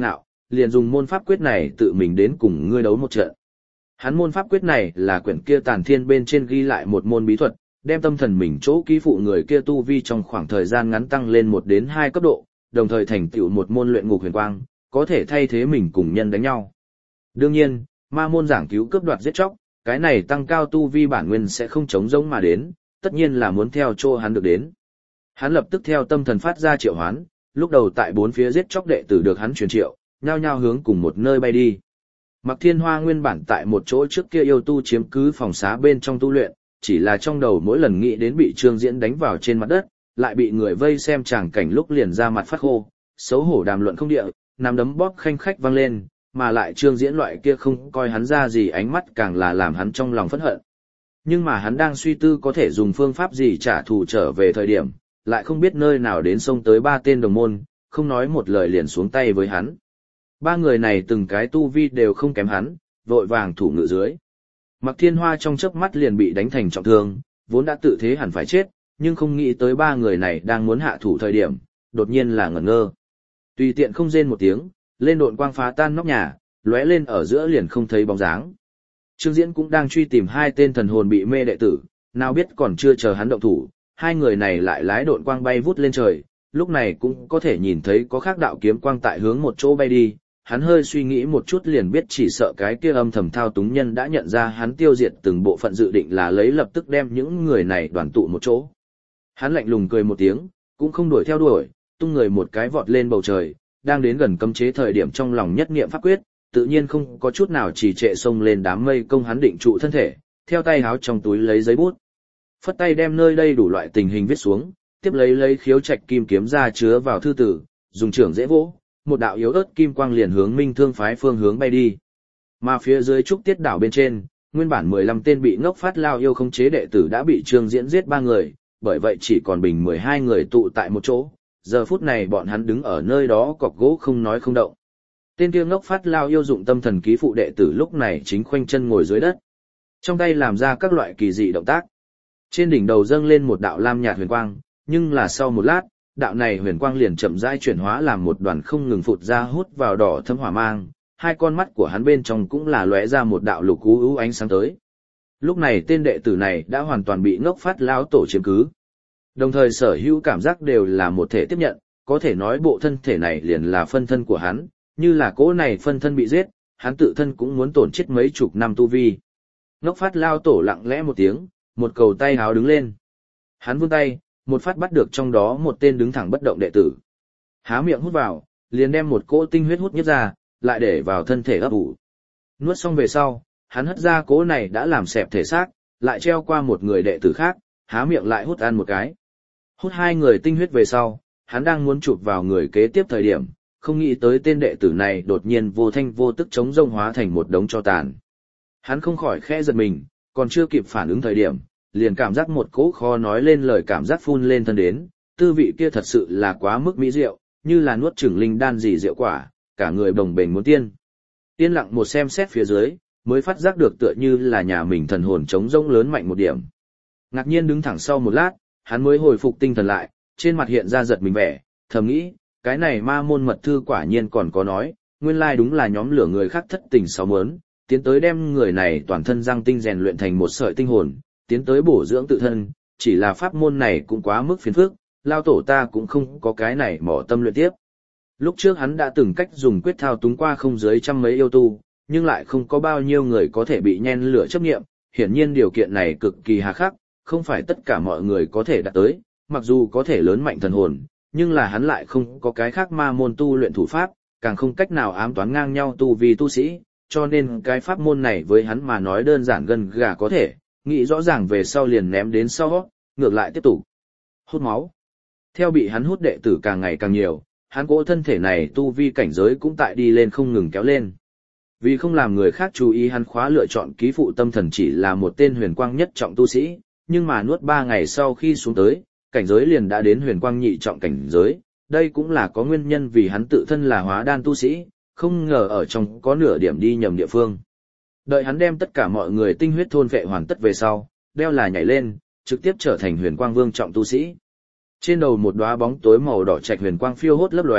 liền dùng môn pháp quyết này tự mình đến cùng ngươi đấu một trận. Hắn môn pháp quyết này là quyển kia Tàn Thiên bên trên ghi lại một môn bí thuật, đem tâm thần mình chỗ ký phụ người kia tu vi trong khoảng thời gian ngắn tăng lên một đến hai cấp độ, đồng thời thành tựu một môn luyện ngục huyền quang, có thể thay thế mình cùng nhân đánh nhau. Đương nhiên, ma môn giảng cứu cướp đoạt giết chóc, cái này tăng cao tu vi bản nguyên sẽ không chống giống mà đến, tất nhiên là muốn theo chỗ hắn được đến. Hắn lập tức theo tâm thần phát ra triệu hoán, lúc đầu tại bốn phía giết chóc đệ tử được hắn truyền triệu, nhao nhao hướng cùng một nơi bay đi. Mạc Thiên Hoa nguyên bản tại một chỗ trước kia yêu tu chiếm cứ phòng xá bên trong tu luyện, chỉ là trong đầu mỗi lần nghĩ đến bị Trương Diễn đánh vào trên mặt đất, lại bị người vây xem tràng cảnh lúc liền ra mặt phát khô, xấu hổ đàm luận không địa, nắm đấm bóp khanh khách vang lên, mà lại Trương Diễn loại kia không coi hắn ra gì ánh mắt càng là làm hắn trong lòng phẫn hận. Nhưng mà hắn đang suy tư có thể dùng phương pháp gì trả thù trở về thời điểm, lại không biết nơi nào đến xông tới ba tên đồng môn, không nói một lời liền xuống tay với hắn. Ba người này từng cái tu vi đều không kém hắn, vội vàng thủ ngự dưới. Mạc Thiên Hoa trong chớp mắt liền bị đánh thành trọng thương, vốn đã tự thế hẳn phải chết, nhưng không nghĩ tới ba người này đang muốn hạ thủ thời điểm, đột nhiên là ngẩn ngơ. Tùy tiện không rên một tiếng, lên độn quang phá tan nóc nhà, lóe lên ở giữa liền không thấy bóng dáng. Trương Diễn cũng đang truy tìm hai tên thần hồn bị mê đệ tử, nào biết còn chưa chờ hắn động thủ, hai người này lại lái độn quang bay vút lên trời, lúc này cũng có thể nhìn thấy có khác đạo kiếm quang tại hướng một chỗ bay đi. Hắn hơi suy nghĩ một chút liền biết chỉ sợ cái kia âm thầm thao túng nhân đã nhận ra hắn tiêu diệt từng bộ phận dự định là lấy lập tức đem những người này đoàn tụ một chỗ. Hắn lạnh lùng cười một tiếng, cũng không đuổi theo đuổi, tung người một cái vọt lên bầu trời, đang đến gần cấm chế thời điểm trong lòng nhất niệm pháp quyết, tự nhiên không có chút nào trì trệ xông lên đám mây công hắn định trụ thân thể, theo tay háo trong túi lấy giấy bút. Phất tay đem nơi đây đủ loại tình hình viết xuống, tiếp lấy lấy khiếu trạch kim kiếm ra chứa vào thư tử, dùng trưởng dễ vỗ. Một đạo yếu ớt kim quang liền hướng Minh Thương phái phương hướng bay đi. Mà phía dưới trúc tiết đảo bên trên, nguyên bản mười lăm tên bị ngốc phát lao yêu khống chế đệ tử đã bị Trương Diễn giết ba người, bởi vậy chỉ còn bình mười hai người tụ tại một chỗ. Giờ phút này bọn hắn đứng ở nơi đó cọc gỗ không nói không động. Tên kia ngốc phát lao yêu dụng tâm thần ký phụ đệ tử lúc này chính khoanh chân ngồi dưới đất. Trong tay làm ra các loại kỳ dị động tác. Trên đỉnh đầu dâng lên một đạo lam nhạt huyền quang, nhưng là sau một lát, đạo này huyền quang liền chậm rãi chuyển hóa làm một đoàn không ngừng phụt ra hút vào đỏ thâm hỏa mang, hai con mắt của hắn bên trong cũng là lóe ra một đạo lục u u ánh sáng tới. Lúc này tên đệ tử này đã hoàn toàn bị ngốc phát lão tổ chiếm cứ. Đồng thời sở hữu cảm giác đều là một thể tiếp nhận, có thể nói bộ thân thể này liền là phân thân của hắn, như là cỗ này phân thân bị giết, hắn tự thân cũng muốn tổn chết mấy chục năm tu vi. Ngốc phát lão tổ lặng lẽ một tiếng, một cầu tay háo đứng lên. Hắn vươn tay, một phát bắt được trong đó một tên đứng thẳng bất động đệ tử. Há miệng hút vào, liền đem một cỗ tinh huyết hút nhất ra, lại để vào thân thể ấp ủ. Nuốt xong về sau, hắn hất ra cỗ này đã làm xẹp thể xác, lại treo qua một người đệ tử khác, há miệng lại hút ăn một cái. Hút hai người tinh huyết về sau, hắn đang muốn chụp vào người kế tiếp thời điểm, không nghĩ tới tên đệ tử này đột nhiên vô thanh vô tức chống rông hóa thành một đống tro tàn. Hắn không khỏi khẽ giật mình, còn chưa kịp phản ứng thời điểm, liền cảm giác một cỗ khó nói lên lời cảm giác phun lên thân đến, tư vị kia thật sự là quá mức mỹ diệu, như là nuốt chửng linh đan gì rượu quả, cả người bồng bềnh muốn tiên. Yên lặng một xem xét phía dưới, mới phát giác được tựa như là nhà mình thần hồn trống rỗng lớn mạnh một điểm. Ngạc nhiên đứng thẳng sau một lát, hắn mới hồi phục tinh thần lại, trên mặt hiện ra giật mình vẻ, thầm nghĩ, cái này ma môn mật thư quả nhiên còn có nói, nguyên lai đúng là nhóm lửa người khác thất tình sáu mớn, tiến tới đem người này toàn thân răng tinh rèn luyện thành một sợi tinh hồn, tiến tới bổ dưỡng tự thân, chỉ là pháp môn này cũng quá mức phiền phức, lao tổ ta cũng không có cái này mỏ tâm luyện tiếp. Lúc trước hắn đã từng cách dùng quyết thao túng qua không dưới trăm mấy yêu tu, nhưng lại không có bao nhiêu người có thể bị nhen lửa chấp nghiệm, hiển nhiên điều kiện này cực kỳ hà khắc, không phải tất cả mọi người có thể đạt tới, mặc dù có thể lớn mạnh thần hồn, nhưng là hắn lại không có cái khác ma môn tu luyện thủ pháp, càng không cách nào ám toán ngang nhau tu vì tu sĩ, cho nên cái pháp môn này với hắn mà nói đơn giản gần gà có thể, nghĩ rõ ràng về sau liền ném đến sau, ngược lại tiếp tục hút máu. Theo bị hắn hút đệ tử càng ngày càng nhiều, hắn cỗ thân thể này tu vi cảnh giới cũng tại đi lên không ngừng kéo lên. Vì không làm người khác chú ý hắn khóa lựa chọn ký phụ tâm thần chỉ là một tên huyền quang nhất trọng tu sĩ, nhưng mà nuốt ba ngày sau khi xuống tới, cảnh giới liền đã đến huyền quang nhị trọng cảnh giới, đây cũng là có nguyên nhân vì hắn tự thân là hóa đan tu sĩ, không ngờ ở trong có nửa điểm đi nhầm địa phương. Đợi hắn đem tất cả mọi người tinh huyết thôn vệ hoàn tất về sau, đeo là nhảy lên, trực tiếp trở thành huyền quang vương trọng tu sĩ. Trên đầu một đóa bóng tối màu đỏ trạch huyền quang phiêu hốt lấp lóe,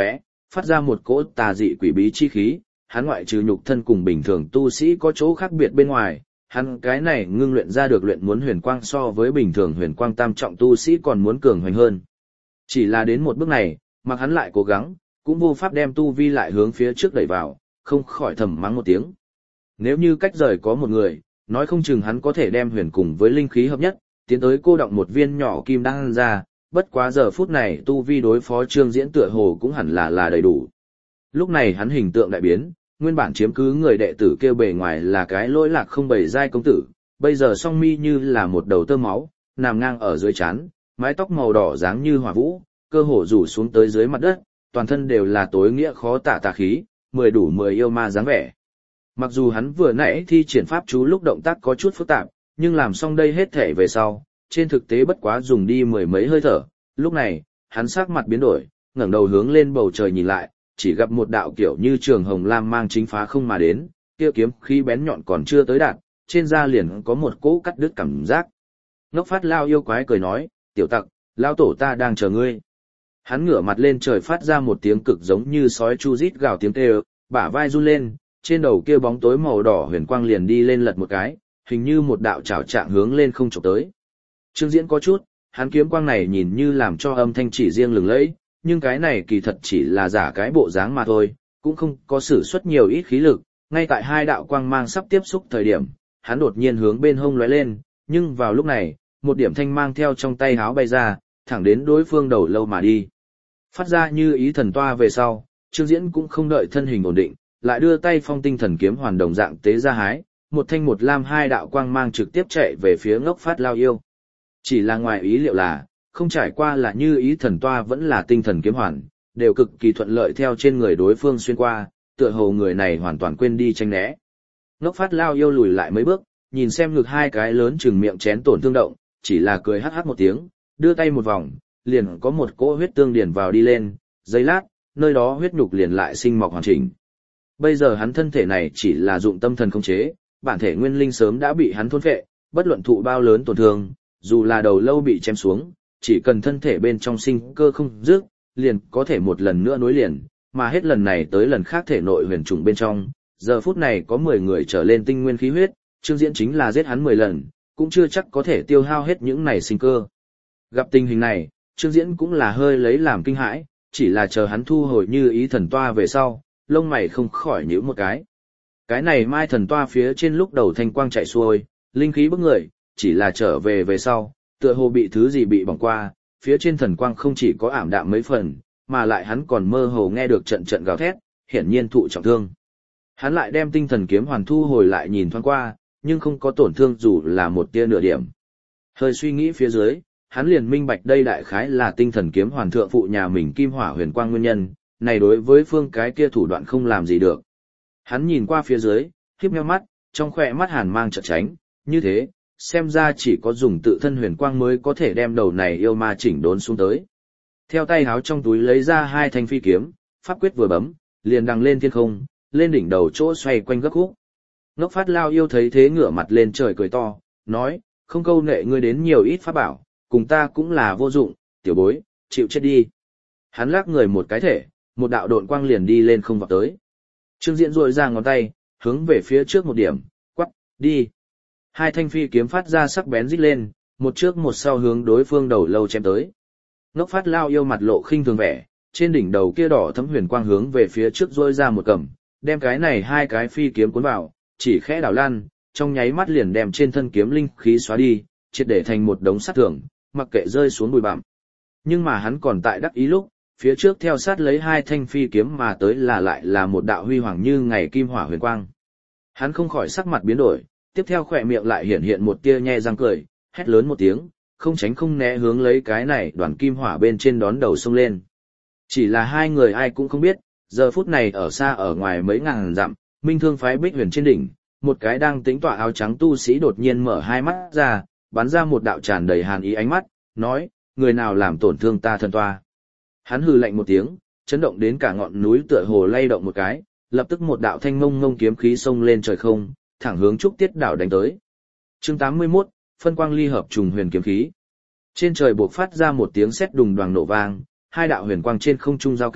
phát ra một cỗ tà dị quỷ bí chi khí, hắn ngoại trừ nhục thân cùng bình thường tu sĩ có chỗ khác biệt bên ngoài, hắn cái này ngưng luyện ra được luyện muốn huyền quang so với bình thường huyền quang tam trọng tu sĩ còn muốn cường hoành hơn. Chỉ là đến một bước này, mặc hắn lại cố gắng, cũng vô pháp đem tu vi lại hướng phía trước đẩy vào, không khỏi thầm mắng một tiếng. Nếu như cách rời có một người, nói không chừng hắn có thể đem huyền cùng với linh khí hợp nhất, tiến tới cô động một viên nhỏ kim đan ra, bất quá giờ phút này tu vi đối phó Trương Diễn tựa hồ cũng hẳn là là đầy đủ. Lúc này hắn hình tượng đại biến, nguyên bản chiếm cứ người đệ tử kêu bề ngoài là cái lỗi lạc không bày giai công tử, bây giờ song mi như là một đầu tơ máu, nằm ngang ở dưới trán, mái tóc màu đỏ dáng như hỏa vũ, cơ hồ rủ xuống tới dưới mặt đất, toàn thân đều là tối nghĩa khó tả tà khí, mười đủ mười yêu ma dáng vẻ. Mặc dù hắn vừa nãy thi triển pháp chú lúc động tác có chút phức tạp, nhưng làm xong đây hết thể về sau, trên thực tế bất quá dùng đi mười mấy hơi thở, lúc này, hắn sắc mặt biến đổi, ngẩng đầu hướng lên bầu trời nhìn lại, chỉ gặp một đạo kiểu như trường hồng lam mang chính phá không mà đến, kia kiếm khí bén nhọn còn chưa tới đạt, trên da liền có một cỗ cắt đứt cảm giác. Ngốc Phát Lao yêu quái cười nói, tiểu tặc, lao tổ ta đang chờ ngươi. Hắn ngửa mặt lên trời phát ra một tiếng cực giống như sói chu rít gào tiếng kêu, bả vai run lên, trên đầu kia bóng tối màu đỏ huyền quang liền đi lên lật một cái, hình như một đạo chảo trạng hướng lên không chụp tới. Trương Diễn có chút, hắn kiếm quang này nhìn như làm cho âm thanh chỉ riêng lừng lẫy, nhưng cái này kỳ thật chỉ là giả cái bộ dáng mà thôi, cũng không có sử xuất nhiều ít khí lực, ngay tại hai đạo quang mang sắp tiếp xúc thời điểm, hắn đột nhiên hướng bên hông lóe lên, nhưng vào lúc này, một điểm thanh mang theo trong tay háo bay ra, thẳng đến đối phương đầu lâu mà đi. Phát ra như ý thần toa về sau, Trương Diễn cũng không đợi thân hình ổn định, lại đưa tay phong tinh thần kiếm hoàn đồng dạng tế ra hái, một thanh một lam hai đạo quang mang trực tiếp chạy về phía Ngốc Phát Lao yêu. Chỉ là ngoài ý liệu là, không trải qua là như ý thần toa vẫn là tinh thần kiếm hoàn, đều cực kỳ thuận lợi theo trên người đối phương xuyên qua, tựa hồ người này hoàn toàn quên đi tranh né. Ngốc Phát Lao yêu lùi lại mấy bước, nhìn xem ngực hai cái lớn chừng miệng chén tổn thương động, chỉ là cười hắc hắc một tiếng, đưa tay một vòng, liền có một cỗ huyết tương điển vào đi lên, giây lát, nơi đó huyết nhục liền lại sinh mọc hoàn chỉnh. Bây giờ hắn thân thể này chỉ là dụng tâm thần khống chế, bản thể nguyên linh sớm đã bị hắn thôn phệ, bất luận thụ bao lớn tổn thương, dù là đầu lâu bị chém xuống, chỉ cần thân thể bên trong sinh cơ không dứt, liền có thể một lần nữa nối liền, mà hết lần này tới lần khác thể nội huyền trùng bên trong, giờ phút này có mười người trở lên tinh nguyên khí huyết, Trương Diễn chính là giết hắn mười lần, cũng chưa chắc có thể tiêu hao hết những này sinh cơ. Gặp tình hình này, Trương Diễn cũng là hơi lấy làm kinh hãi, chỉ là chờ hắn thu hồi như ý thần toa về sau, lông mày không khỏi nhíu một cái. Cái này mai thần toa phía trên lúc đầu thanh quang chạy xuôi, linh khí bức người, chỉ là trở về về sau, tựa hồ bị thứ gì bị bỏng qua, phía trên thần quang không chỉ có ảm đạm mấy phần, mà lại hắn còn mơ hồ nghe được trận trận gào thét, hiển nhiên thụ trọng thương. Hắn lại đem tinh thần kiếm hoàn thu hồi lại nhìn thoáng qua, nhưng không có tổn thương dù là một tia nửa điểm. Hơi suy nghĩ phía dưới, hắn liền minh bạch đây đại khái là tinh thần kiếm hoàn thượng phụ nhà mình kim hỏa huyền quang nguyên nhân, này đối với phương cái kia thủ đoạn không làm gì được. Hắn nhìn qua phía dưới, híp nhíu mắt, trong khỏe mắt hàn mang chợt tránh, như thế, xem ra chỉ có dùng tự thân huyền quang mới có thể đem đầu này yêu ma chỉnh đốn xuống tới. Theo tay háo trong túi lấy ra hai thanh phi kiếm, pháp quyết vừa bấm, liền đằng lên thiên không, lên đỉnh đầu chỗ xoay quanh gấp khúc. Ngốc Phát Lao yêu thấy thế ngửa mặt lên trời cười to, nói, không câu nệ ngươi đến nhiều ít pháp bảo, cùng ta cũng là vô dụng, tiểu bối, chịu chết đi. Hắn lắc người một cái thể, một đạo độn quang liền đi lên không vào tới. Trương Diễn duỗi ra ngón tay, hướng về phía trước một điểm, quắc, đi. Hai thanh phi kiếm phát ra sắc bén rít lên, một trước một sau hướng đối phương đầu lâu chém tới. Ngốc Phát Lao yêu mặt lộ khinh thường vẻ, trên đỉnh đầu kia đỏ thấm huyền quang hướng về phía trước duỗi ra một cầm, đem cái này hai cái phi kiếm cuốn vào, chỉ khẽ đảo lan, trong nháy mắt liền đem trên thân kiếm linh khí xóa đi, triệt để thành một đống sắt thường, mặc kệ rơi xuống bụi bặm. Nhưng mà hắn còn tại đắc ý lúc, phía trước theo sát lấy hai thanh phi kiếm mà tới là lại là một đạo huy hoàng như ngày kim hỏa huyền quang. Hắn không khỏi sắc mặt biến đổi, tiếp theo khỏe miệng lại hiện hiện một tia nhe răng cười, hét lớn một tiếng, không tránh không né hướng lấy cái này đoàn kim hỏa bên trên đón đầu xông lên. Chỉ là hai người ai cũng không biết, giờ phút này ở xa ở ngoài mấy ngàn dặm, Minh Thương phái Bích Huyền trên đỉnh, một cái đang tính tọa áo trắng tu sĩ đột nhiên mở hai mắt ra, bắn ra một đạo tràn đầy hàn ý ánh mắt, nói, người nào làm tổn thương ta thần toa. Hắn hừ lạnh một tiếng, chấn động đến cả ngọn núi tựa hồ lay động một cái, lập tức một đạo thanh ngông ngông kiếm khí xông lên trời không, thẳng hướng Trúc Tiết đảo đánh tới. Chương tám mươi mốt, phân quang ly hợp trùng huyền kiếm khí. Trên trời bộc phát ra một tiếng sét đùng đoàng nổ vang, hai đạo huyền quang trên không trung giao kích,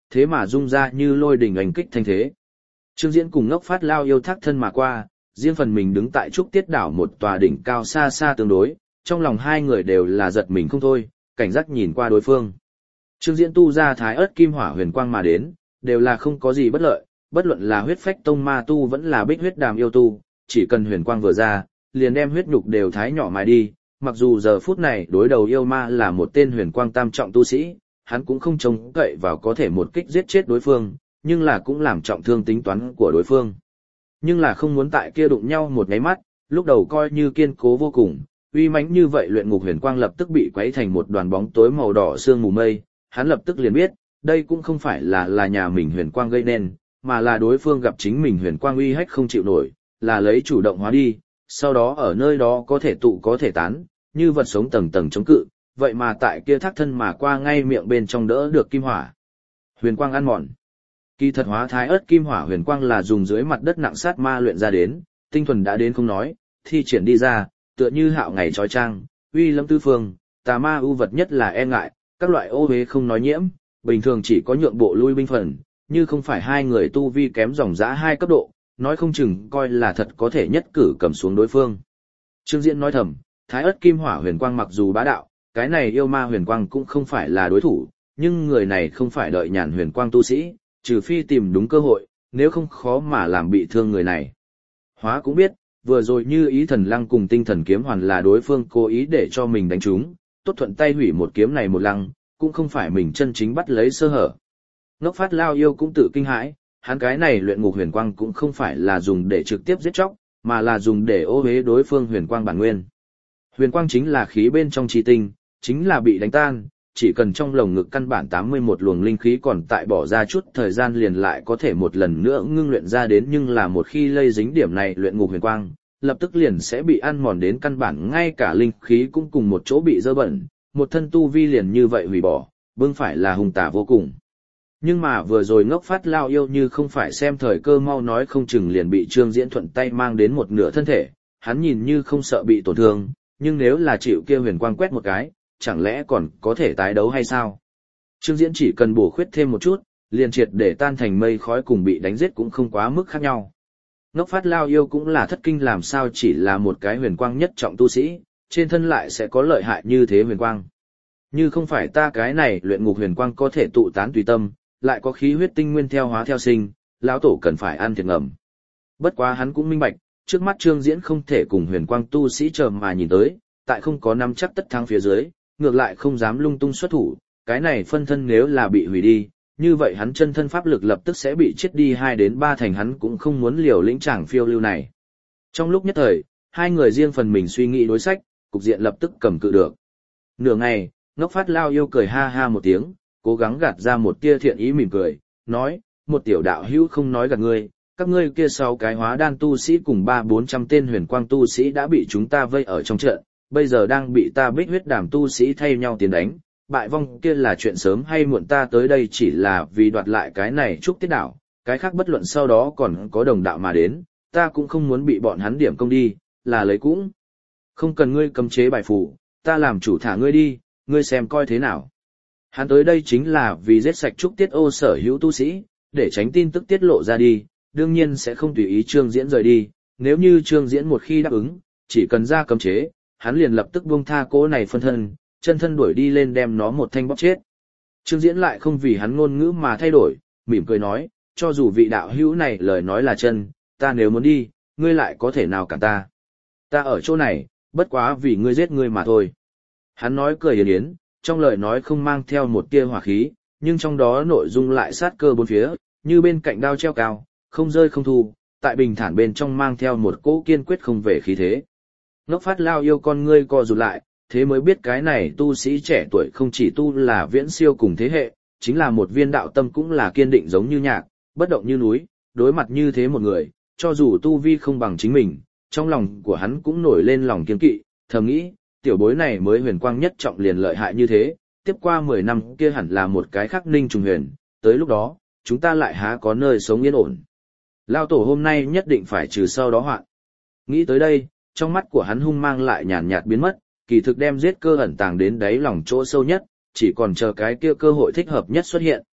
Thế mà rung ra như lôi đình oanh kích thanh thế. Trương Diễn cùng Ngốc Phát Lao yêu thác thân mà qua, riêng phần mình đứng tại trúc tiết đảo một tòa đỉnh cao xa xa tương đối, trong lòng hai người đều là giật mình không thôi, cảnh giác nhìn qua đối phương. Trương Diễn tu ra thái ớt kim hỏa huyền quang mà đến, đều là không có gì bất lợi, bất luận là huyết phách tông ma tu vẫn là bích huyết đàm yêu tu, chỉ cần huyền quang vừa ra, liền đem huyết nhục đều thái nhỏ mài đi, mặc dù giờ phút này đối đầu yêu ma là một tên huyền quang tam trọng tu sĩ, hắn cũng không trông cậy vào có thể một kích giết chết đối phương, nhưng là cũng làm trọng thương tính toán của đối phương. Nhưng là không muốn tại kia đụng nhau một nháy mắt, lúc đầu coi như kiên cố vô cùng, uy mãnh như vậy luyện ngục huyền quang lập tức bị quấy thành một đoàn bóng tối màu đỏ sương mù mây, hắn lập tức liền biết, đây cũng không phải là là nhà mình huyền quang gây nên, mà là đối phương gặp chính mình huyền quang uy hách không chịu nổi, là lấy chủ động hóa đi, sau đó ở nơi đó có thể tụ có thể tán, như vật sống tầng tầng chống cự, vậy mà tại kia thác thân mà qua ngay miệng bên trong đỡ được kim hỏa. Huyền quang ăn mòn. Kỳ thật hóa thái ớt kim hỏa huyền quang là dùng dưới mặt đất nặng sát ma luyện ra đến, tinh thuần đã đến không nói, thi triển đi ra, tựa như hạo ngày trói trang, uy lâm tư phương, tà ma ưu vật nhất là e ngại, các loại ô hế không nói nhiễm, bình thường chỉ có nhượng bộ lui binh phần, như không phải hai người tu vi kém dòng dã hai cấp độ, nói không chừng coi là thật có thể nhất cử cầm xuống đối phương. Trương Diễn nói thầm, thái ớt kim hỏa huyền quang mặc dù bá đạo, cái này yêu ma huyền quang cũng không phải là đối thủ, nhưng người này không phải đợi nhàn huyền quang tu sĩ, trừ phi tìm đúng cơ hội, nếu không khó mà làm bị thương người này. Hóa cũng biết, vừa rồi như ý thần lăng cùng tinh thần kiếm hoàn là đối phương cố ý để cho mình đánh trúng, tốt thuận tay hủy một kiếm này một lăng, cũng không phải mình chân chính bắt lấy sơ hở. Ngốc Phát Lao yêu cũng tự kinh hãi, hắn cái này luyện ngục huyền quang cũng không phải là dùng để trực tiếp giết chóc, mà là dùng để ô hế đối phương huyền quang bản nguyên. Huyền quang chính là khí bên trong chi tinh, chính là bị đánh tan, chỉ cần trong lồng ngực căn bản tám mươi mốt luồng linh khí còn tại bỏ ra chút thời gian liền lại có thể một lần nữa ngưng luyện ra đến, nhưng là một khi lây dính điểm này luyện ngục huyền quang, lập tức liền sẽ bị ăn mòn đến căn bản ngay cả linh khí cũng cùng một chỗ bị dơ bẩn, một thân tu vi liền như vậy hủy bỏ, bưng phải là hùng tà vô cùng. Nhưng mà vừa rồi Ngốc Phát Lao yêu như không phải xem thời cơ mau nói không chừng liền bị Trương Diễn thuận tay mang đến một nửa thân thể, hắn nhìn như không sợ bị tổn thương, nhưng nếu là chịu kia huyền quang quét một cái, chẳng lẽ còn có thể tái đấu hay sao? Trương Diễn chỉ cần bổ khuyết thêm một chút, liền triệt để tan thành mây khói cùng bị đánh giết cũng không quá mức khác nhau. Ngốc Phát Lao yêu cũng là thất kinh làm sao chỉ là một cái huyền quang nhất trọng tu sĩ, trên thân lại sẽ có lợi hại như thế huyền quang. Như không phải ta cái này luyện ngục huyền quang có thể tụ tán tùy tâm, lại có khí huyết tinh nguyên theo hóa theo sinh, lão tổ cần phải ăn thiệt ngầm. Bất quá hắn cũng minh bạch, trước mắt Trương Diễn không thể cùng huyền quang tu sĩ chờ mà nhìn tới, tại không có nắm chắc tất thắng phía dưới, ngược lại không dám lung tung xuất thủ, cái này phân thân nếu là bị hủy đi, như vậy hắn chân thân pháp lực lập tức sẽ bị chết đi hai đến ba thành, hắn cũng không muốn liều lĩnh chàng phiêu lưu này. Trong lúc nhất thời, hai người riêng phần mình suy nghĩ đối sách, cục diện lập tức cầm cự được. Nửa ngày, Ngốc Phát Lao yêu cười ha ha một tiếng, cố gắng gạt ra một tia thiện ý mỉm cười, nói, một tiểu đạo hữu không nói gạt ngươi, các ngươi kia sáu cái hóa đan tu sĩ cùng ba bốn trăm tên huyền quang tu sĩ đã bị chúng ta vây ở trong trận, bây giờ đang bị ta bích huyết đàm tu sĩ thay nhau tiến đánh, bại vong kia là chuyện sớm hay muộn, ta tới đây chỉ là vì đoạt lại cái này trúc tiết đảo, cái khác bất luận sau đó còn có đồng đạo mà đến, ta cũng không muốn bị bọn hắn điểm công đi, là lấy cũng. Không cần ngươi cấm chế bài phù, ta làm chủ thả ngươi đi, ngươi xem coi thế nào. Hắn tới đây chính là vì giết sạch trúc tiết ô sở hữu tu sĩ, để tránh tin tức tiết lộ ra đi, đương nhiên sẽ không tùy ý Trương Diễn rời đi, nếu như Trương Diễn một khi đáp ứng, chỉ cần ra cấm chế, hắn liền lập tức buông tha cố này phân thân, chân thân đuổi đi lên đem nó một thanh bóp chết. Trương Diễn lại không vì hắn ngôn ngữ mà thay đổi, mỉm cười nói, cho dù vị đạo hữu này lời nói là chân, ta nếu muốn đi, ngươi lại có thể nào cản ta. Ta ở chỗ này, bất quá vì ngươi giết ngươi mà thôi. Hắn nói cười yến yến, trong lời nói không mang theo một tia hỏa khí, nhưng trong đó nội dung lại sát cơ bốn phía, như bên cạnh đao treo cao, không rơi không thu, tại bình thản bên trong mang theo một cỗ kiên quyết không về khí thế. Ngốc Phát Lao yêu con ngươi co rụt lại, thế mới biết cái này tu sĩ trẻ tuổi không chỉ tu là viễn siêu cùng thế hệ, chính là một viên đạo tâm cũng là kiên định giống như nhạc, bất động như núi, đối mặt như thế một người, cho dù tu vi không bằng chính mình, trong lòng của hắn cũng nổi lên lòng kiên kỵ, thầm nghĩ, tiểu bối này mới huyền quang nhất trọng liền lợi hại như thế, tiếp qua mười năm kia hẳn là một cái khắc ninh trùng huyền, tới lúc đó, chúng ta lại há có nơi sống yên ổn. Lao tổ hôm nay nhất định phải trừ sau đó hoạn. Nghĩ tới đây, trong mắt của hắn hung mang lại nhàn nhạt biến mất, kỳ thực đem giết cơ ẩn tàng đến đáy lòng chỗ sâu nhất, chỉ còn chờ cái kia cơ hội thích hợp nhất xuất hiện.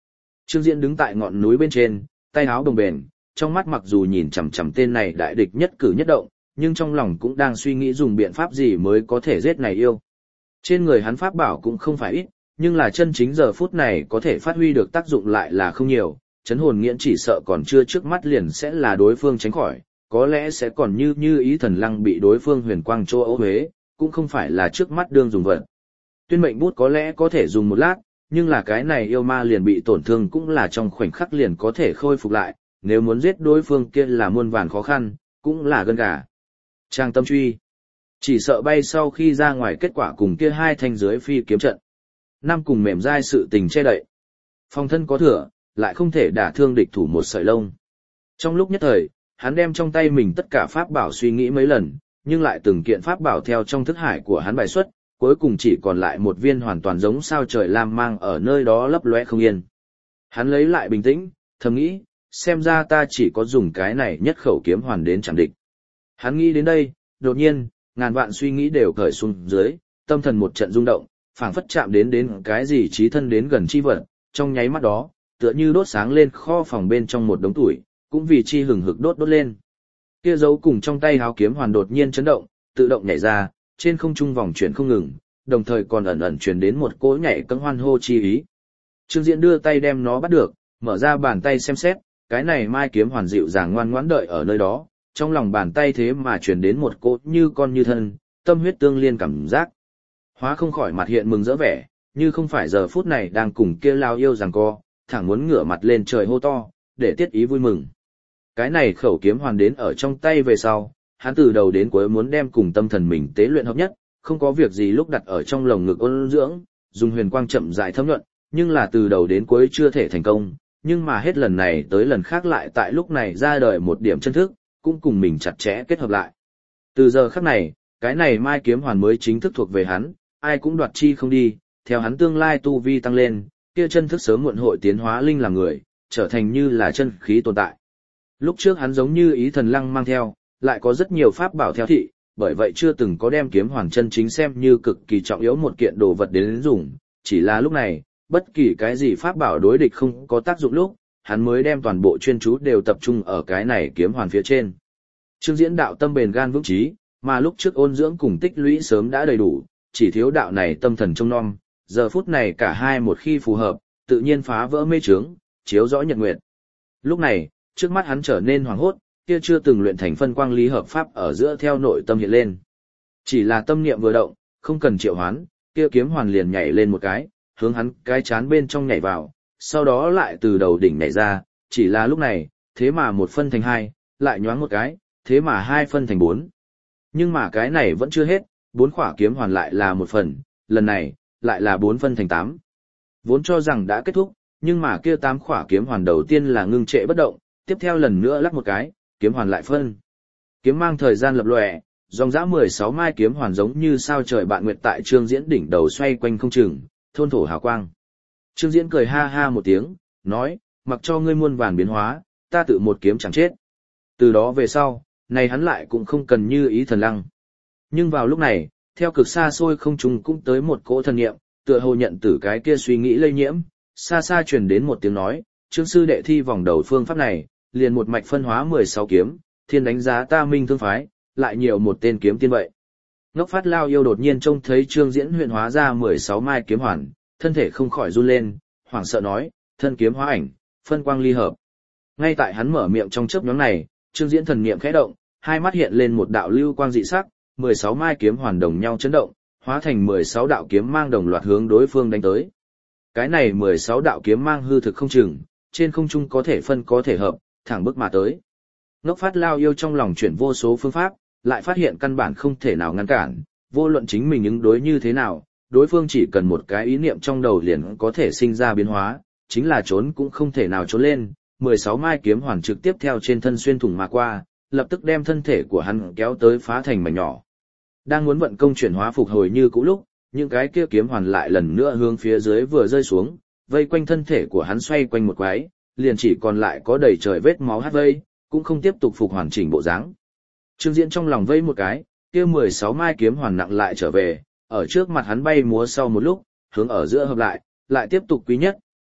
Trương Diễn đứng tại ngọn núi bên trên, tay áo bồng bềnh, trong mắt mặc dù nhìn chằm chằm tên này đại địch nhất cử nhất động, nhưng trong lòng cũng đang suy nghĩ dùng biện pháp gì mới có thể giết này yêu. Trên người hắn pháp bảo cũng không phải ít, nhưng là chân chính giờ phút này có thể phát huy được tác dụng lại là không nhiều, chấn hồn nghiễn chỉ sợ còn chưa trước mắt liền sẽ là đối phương tránh khỏi, có lẽ sẽ còn như như ý thần lăng bị đối phương huyền quang trô ấu huế, cũng không phải là trước mắt đương dùng vật. Tuyên mệnh bút có lẽ có thể dùng một lát, nhưng là cái này yêu ma liền bị tổn thương cũng là trong khoảnh khắc liền có thể khôi phục lại, nếu muốn giết đối phương kia là muôn vàn khó khăn, cũng là gân gà. Trang tâm truy. Chỉ sợ bay sau khi ra ngoài kết quả cùng kia hai thanh dưới phi kiếm trận. Năm cùng mềm dai sự tình che đậy. Phòng thân có thừa, lại không thể đả thương địch thủ một sợi lông. Trong lúc nhất thời, hắn đem trong tay mình tất cả pháp bảo suy nghĩ mấy lần, nhưng lại từng kiện pháp bảo theo trong thức hải của hắn bài xuất, cuối cùng chỉ còn lại một viên hoàn toàn giống sao trời lam mang ở nơi đó lấp lóe không yên. Hắn lấy lại bình tĩnh, thầm nghĩ, xem ra ta chỉ có dùng cái này nhất khẩu kiếm hoàn đến chạm địch. Hắn nghĩ đến đây, đột nhiên, ngàn vạn suy nghĩ đều cởi xuống dưới, tâm thần một trận rung động, phảng phất chạm đến đến cái gì trí thân đến gần chi vật, trong nháy mắt đó, tựa như đốt sáng lên kho phòng bên trong một đống tuổi, cũng vì chi hừng hực đốt đốt lên. Kia dấu cùng trong tay háo kiếm hoàn đột nhiên chấn động, tự động nhảy ra, trên không trung vòng chuyển không ngừng, đồng thời còn ẩn ẩn truyền đến một cỗ nhảy cẫng hoan hô chi ý. Trương Diễn đưa tay đem nó bắt được, mở ra bàn tay xem xét, cái này mai kiếm hoàn dịu dàng ngoan ngoãn đợi ở nơi đó, trong lòng bàn tay thế mà truyền đến một cỗ như con như thân, tâm huyết tương liên cảm giác. Hóa không khỏi mặt hiện mừng rỡ vẻ, như không phải giờ phút này đang cùng kia lao yêu giằng co, thẳng muốn ngửa mặt lên trời hô to, để tiết ý vui mừng. Cái này khẩu kiếm hoàn đến ở trong tay về sau, hắn từ đầu đến cuối muốn đem cùng tâm thần mình tế luyện hợp nhất, không có việc gì lúc đặt ở trong lồng ngực ôn dưỡng, dùng huyền quang chậm rãi thấm nhuận, nhưng là từ đầu đến cuối chưa thể thành công, nhưng mà hết lần này tới lần khác lại tại lúc này ra đời một điểm chân thức, cũng cùng mình chặt chẽ kết hợp lại. Từ giờ khắc này, cái này mai kiếm hoàn mới chính thức thuộc về hắn, ai cũng đoạt chi không đi, theo hắn tương lai tu vi tăng lên, kia chân thức sớm muộn hội tiến hóa linh làm người, trở thành như là chân khí tồn tại. Lúc trước hắn giống như ý thần lăng mang theo, lại có rất nhiều pháp bảo theo thị, bởi vậy chưa từng có đem kiếm hoàn chân chính xem như cực kỳ trọng yếu một kiện đồ vật đến dùng, chỉ là lúc này, bất kỳ cái gì pháp bảo đối địch không có tác dụng lúc, hắn mới đem toàn bộ chuyên chú đều tập trung ở cái này kiếm hoàn phía trên. Trương Diễn đạo tâm bền gan vững chí, mà lúc trước ôn dưỡng cùng tích lũy sớm đã đầy đủ, chỉ thiếu đạo này tâm thần trông nom, giờ phút này cả hai một khi phù hợp, tự nhiên phá vỡ mê trướng, chiếu rõ nhật nguyệt. Lúc này, trước mắt hắn trở nên hoàng hốt, kia chưa từng luyện thành phân quang lý hợp pháp ở giữa theo nội tâm hiện lên. Chỉ là tâm niệm vừa động, không cần triệu hoán, kia kiếm hoàn liền nhảy lên một cái, hướng hắn cái chán bên trong nhảy vào, sau đó lại từ đầu đỉnh nhảy ra, chỉ là lúc này, thế mà một phân thành hai, lại nhoáng một cái, thế mà hai phân thành bốn. Nhưng mà cái này vẫn chưa hết, bốn khỏa kiếm hoàn lại là một phần, lần này, lại là bốn phân thành tám. Vốn cho rằng đã kết thúc, nhưng mà kia tám khỏa kiếm hoàn đầu tiên là ngưng trệ bất động, tiếp theo lần nữa lắc một cái, kiếm hoàn lại phân. Kiếm mang thời gian lập lòe, dòng dã mười sáu mai kiếm hoàn giống như sao trời bạn nguyệt tại Trương Diễn đỉnh đầu xoay quanh không chừng, thôn thổ hào quang. Trương Diễn cười ha ha một tiếng, nói, mặc cho ngươi muôn vàn biến hóa, ta tự một kiếm chẳng chết. Từ đó về sau, này hắn lại cũng không cần như ý thần lăng. Nhưng vào lúc này, theo cực xa xôi không trung cũng tới một cỗ thần niệm, tựa hồ nhận tử cái kia suy nghĩ lây nhiễm, xa xa truyền đến một tiếng nói, Trương sư đệ thi vòng đầu phương pháp này, liền một mạch phân hóa mười sáu kiếm, thiên đánh giá ta minh thương phái, lại nhiều một tên kiếm tiên vậy. Ngốc Phát Lao yêu đột nhiên trông thấy Trương Diễn huyện hóa ra mười sáu mai kiếm hoàn, thân thể không khỏi run lên, hoảng sợ nói, thân kiếm hóa ảnh, phân quang ly hợp. Ngay tại hắn mở miệng trong chớp nhoáng này, Trương Diễn thần niệm khẽ động, hai mắt hiện lên một đạo lưu quang dị sắc, mười sáu mai kiếm hoàn đồng nhau chấn động, hóa thành mười sáu đạo kiếm mang đồng loạt hướng đối phương đánh tới. Cái này mười sáu đạo kiếm mang hư thực không chừng, trên không trung có thể phân có thể hợp, thẳng bước mà tới. Ngốc Phát Lao yêu trong lòng chuyển vô số phương pháp, lại phát hiện căn bản không thể nào ngăn cản, vô luận chính mình ứng đối như thế nào, đối phương chỉ cần một cái ý niệm trong đầu liền có thể sinh ra biến hóa, chính là trốn cũng không thể nào trốn lên. mười sáu mai kiếm hoàn trực tiếp theo trên thân xuyên thủng mà qua, lập tức đem thân thể của hắn kéo tới phá thành mảnh nhỏ. Đang muốn vận công chuyển hóa phục hồi như cũ lúc, những cái kia kiếm hoàn lại lần nữa hướng phía dưới vừa rơi xuống, vây quanh thân thể của hắn xoay quanh một quái, liền chỉ còn lại có đầy trời vết máu hát vây, cũng không tiếp tục phục hoàn chỉnh bộ dáng. Trương Diễn trong lòng vây một cái, kia mười sáu mai kiếm hoàn nặng lại trở về, ở trước mặt hắn bay múa sau một lúc, hướng ở giữa hợp lại, lại tiếp tục quý nhất,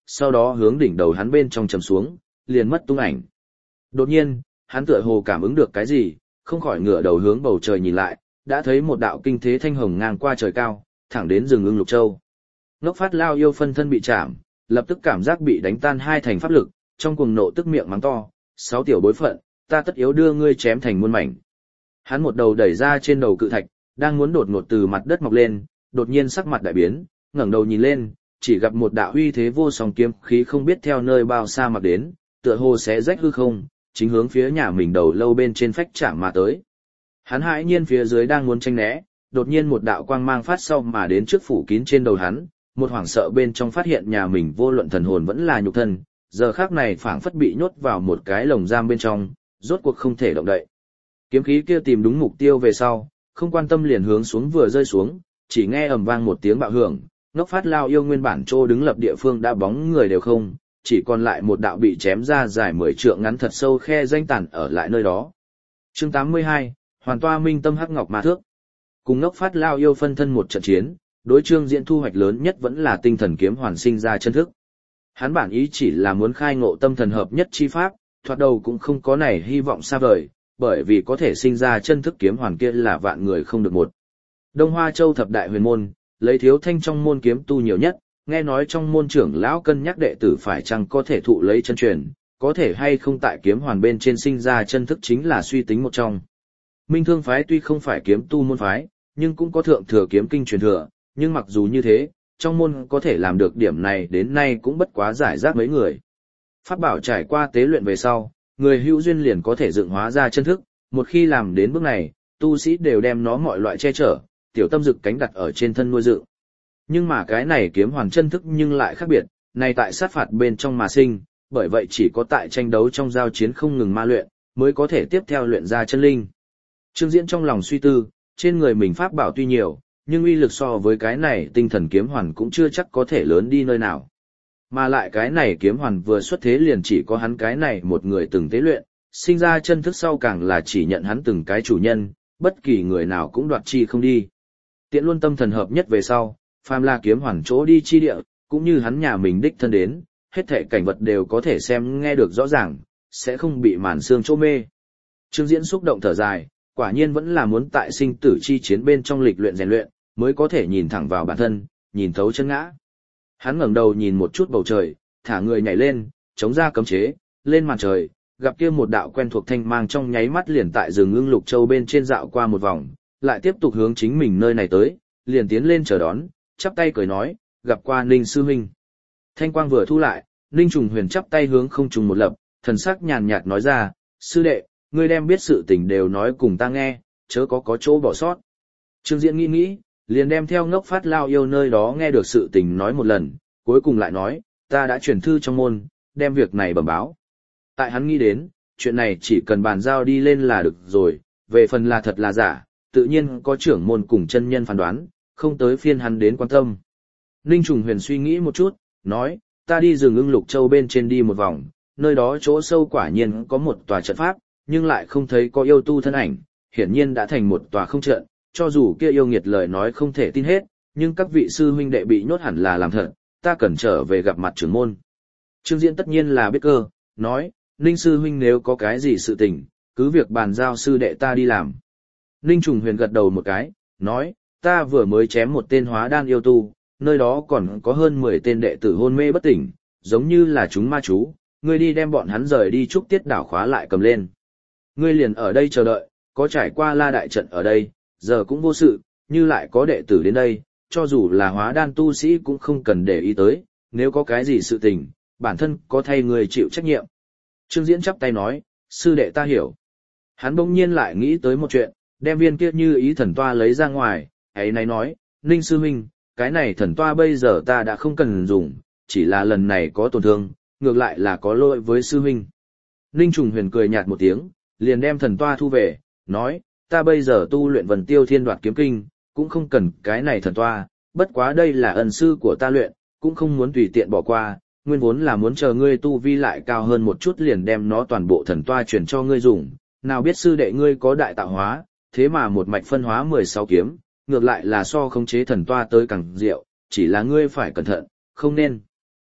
sau đó hướng đỉnh đầu hắn bên trong chầm xuống, liền mất tung ảnh. Đột nhiên, hắn tựa hồ cảm ứng được cái gì, không khỏi ngửa đầu hướng bầu trời nhìn lại, đã thấy một đạo kinh thế thanh hồng ngang qua trời cao, thẳng đến rừng ưng lục châu. Ngốc Phát Lao Yêu phân thân bị chạm, lập tức cảm giác bị đánh tan hai thành pháp lực, trong cuồng nộ tức miệng mắng to, sáu tiểu bối phận, ta tất yếu đưa ngươi chém thành muôn mảnh. Hắn một đầu đẩy ra trên đầu cự thạch, đang muốn đột ngột từ mặt đất mọc lên, đột nhiên sắc mặt đại biến, ngẩng đầu nhìn lên, chỉ gặp một đạo uy thế vô song kiếm khí không biết theo nơi bao xa mà đến, tựa hồ sẽ rách hư không, chính hướng phía nhà mình đầu lâu bên trên phách chạm mà tới. Hắn hãi nhiên phía dưới đang muốn tranh né, đột nhiên một đạo quang mang phát sau mà đến trước phủ kín trên đầu hắn, một hoảng sợ bên trong phát hiện nhà mình vô luận thần hồn vẫn là nhục thân, giờ khác này phảng phất bị nhốt vào một cái lồng giam bên trong, rốt cuộc không thể động đậy. Kiếm khí kia tìm đúng mục tiêu về sau, không quan tâm liền hướng xuống vừa rơi xuống, chỉ nghe ầm vang một tiếng bạo hưởng, Ngốc Phát Lao Yêu nguyên bản trô đứng lập địa phương đã bóng người đều không, chỉ còn lại một đạo bị chém ra dài mười trượng ngắn thật sâu khe danh tàn ở lại nơi đó. Chương tám mươi hai, Hoàn Toa Minh Tâm Hắc Ngọc Ma Thước. Cùng Ngốc Phát Lao Yêu phân thân một trận chiến, đối Trương Diễn thu hoạch lớn nhất vẫn là tinh thần kiếm hoàn sinh ra chân thức. Hắn bản ý chỉ là muốn khai ngộ tâm thần hợp nhất chi pháp, thoạt đầu cũng không có này hy vọng xa vời, bởi vì có thể sinh ra chân thức kiếm hoàn kia là vạn người không được một. Đông Hoa Châu thập đại huyền môn, lấy Thiếu Thanh trong môn kiếm tu nhiều nhất, nghe nói trong môn trưởng lão cân nhắc đệ tử phải chăng có thể thụ lấy chân truyền, có thể hay không tại kiếm hoàn bên trên sinh ra chân thức chính là suy tính một trong. Minh Thương phái tuy không phải kiếm tu môn phái, nhưng cũng có thượng thừa kiếm kinh truyền thừa, nhưng mặc dù như thế, trong môn có thể làm được điểm này đến nay cũng bất quá giải rác mấy người. Pháp bảo trải qua tế luyện về sau, người hữu duyên liền có thể dựng hóa ra chân thức, một khi làm đến bước này, tu sĩ đều đem nó mọi loại che chở, tiểu tâm dực cánh đặt ở trên thân nuôi dựng. Nhưng mà cái này kiếm hoàn chân thức nhưng lại khác biệt, này tại sát phạt bên trong mà sinh, bởi vậy chỉ có tại tranh đấu trong giao chiến không ngừng ma luyện, mới có thể tiếp theo luyện ra chân linh. Trương Diễn trong lòng suy tư, trên người mình pháp bảo tuy nhiều, nhưng uy lực so với cái này tinh thần kiếm hoàn cũng chưa chắc có thể lớn đi nơi nào. Mà lại cái này kiếm hoàn vừa xuất thế liền chỉ có hắn cái này một người từng tế luyện, sinh ra chân thức sau càng là chỉ nhận hắn từng cái chủ nhân, bất kỳ người nào cũng đoạt chi không đi. Tiện luôn tâm thần hợp nhất về sau, phàm là kiếm hoàn chỗ đi chi địa, cũng như hắn nhà mình đích thân đến, hết thảy cảnh vật đều có thể xem nghe được rõ ràng, sẽ không bị màn sương chỗ mê. Trương Diễn xúc động thở dài, quả nhiên vẫn là muốn tại sinh tử chi chiến bên trong lịch luyện rèn luyện, mới có thể nhìn thẳng vào bản thân, nhìn thấu chân ngã. Hắn ngẩng đầu nhìn một chút bầu trời, thả người nhảy lên, chống ra cấm chế, lên màn trời, gặp kia một đạo quen thuộc thanh mang trong nháy mắt liền tại rừng ưng lục châu bên trên dạo qua một vòng, lại tiếp tục hướng chính mình nơi này tới, liền tiến lên chờ đón, chắp tay cười nói, gặp qua Ninh sư huynh. Thanh quang vừa thu lại, Ninh Trùng Huyền chắp tay hướng không trùng một lập, thần sắc nhàn nhạt nói ra, sư đệ, ngươi đem biết sự tình đều nói cùng ta nghe, chớ có có chỗ bỏ sót. Trương Diễn nghĩ nghĩ, liền đem theo Ngốc Phát Lao Yêu nơi đó nghe được sự tình nói một lần, cuối cùng lại nói, ta đã chuyển thư trong môn, đem việc này bẩm báo. Tại hắn nghĩ đến, chuyện này chỉ cần bàn giao đi lên là được rồi, về phần là thật là giả, tự nhiên có trưởng môn cùng chân nhân phán đoán, không tới phiên hắn đến quan tâm. Ninh Trùng Huyền suy nghĩ một chút, nói, ta đi rừng ưng lục châu bên trên đi một vòng, nơi đó chỗ sâu quả nhiên có một tòa trận pháp, nhưng lại không thấy có yêu tu thân ảnh, hiển nhiên đã thành một tòa không trận, cho dù kia yêu nghiệt lời nói không thể tin hết, nhưng các vị sư huynh đệ bị nhốt hẳn là làm thật, ta cần trở về gặp mặt trưởng môn. Trương Diễn tất nhiên là biết cơ, nói, Ninh sư huynh nếu có cái gì sự tình, cứ việc bàn giao sư đệ ta đi làm. Ninh Trùng Huyền gật đầu một cái, nói, ta vừa mới chém một tên hóa đan yêu tu, nơi đó còn có hơn mười tên đệ tử hôn mê bất tỉnh, giống như là chúng ma chú, ngươi đi đem bọn hắn rời đi trúc tiết đảo khóa lại cầm lên. Ngươi liền ở đây chờ đợi, có trải qua la đại trận ở đây, giờ cũng vô sự, như lại có đệ tử đến đây, cho dù là hóa đan tu sĩ cũng không cần để ý tới, nếu có cái gì sự tình, bản thân có thay người chịu trách nhiệm. Trương Diễn chắp tay nói, sư đệ ta hiểu. Hắn bỗng nhiên lại nghĩ tới một chuyện, đem viên kia như ý thần toa lấy ra ngoài, ấy này nói, Ninh sư huynh, cái này thần toa bây giờ ta đã không cần dùng, chỉ là lần này có tổn thương, ngược lại là có lỗi với sư huynh. Ninh Trùng Huyền cười nhạt một tiếng, liền đem thần toa thu về, nói, ta bây giờ tu luyện Vân Tiêu Thiên Đoạt Kiếm Kinh, cũng không cần cái này thần toa, bất quá đây là ân sư của ta luyện, cũng không muốn tùy tiện bỏ qua, nguyên vốn là muốn chờ ngươi tu vi lại cao hơn một chút liền đem nó toàn bộ thần toa chuyển cho ngươi dùng, nào biết sư đệ ngươi có đại tạo hóa, thế mà một mạch phân hóa mười sáu kiếm, ngược lại là so khống chế thần toa tới càng diệu, chỉ là ngươi phải cẩn thận, không nên.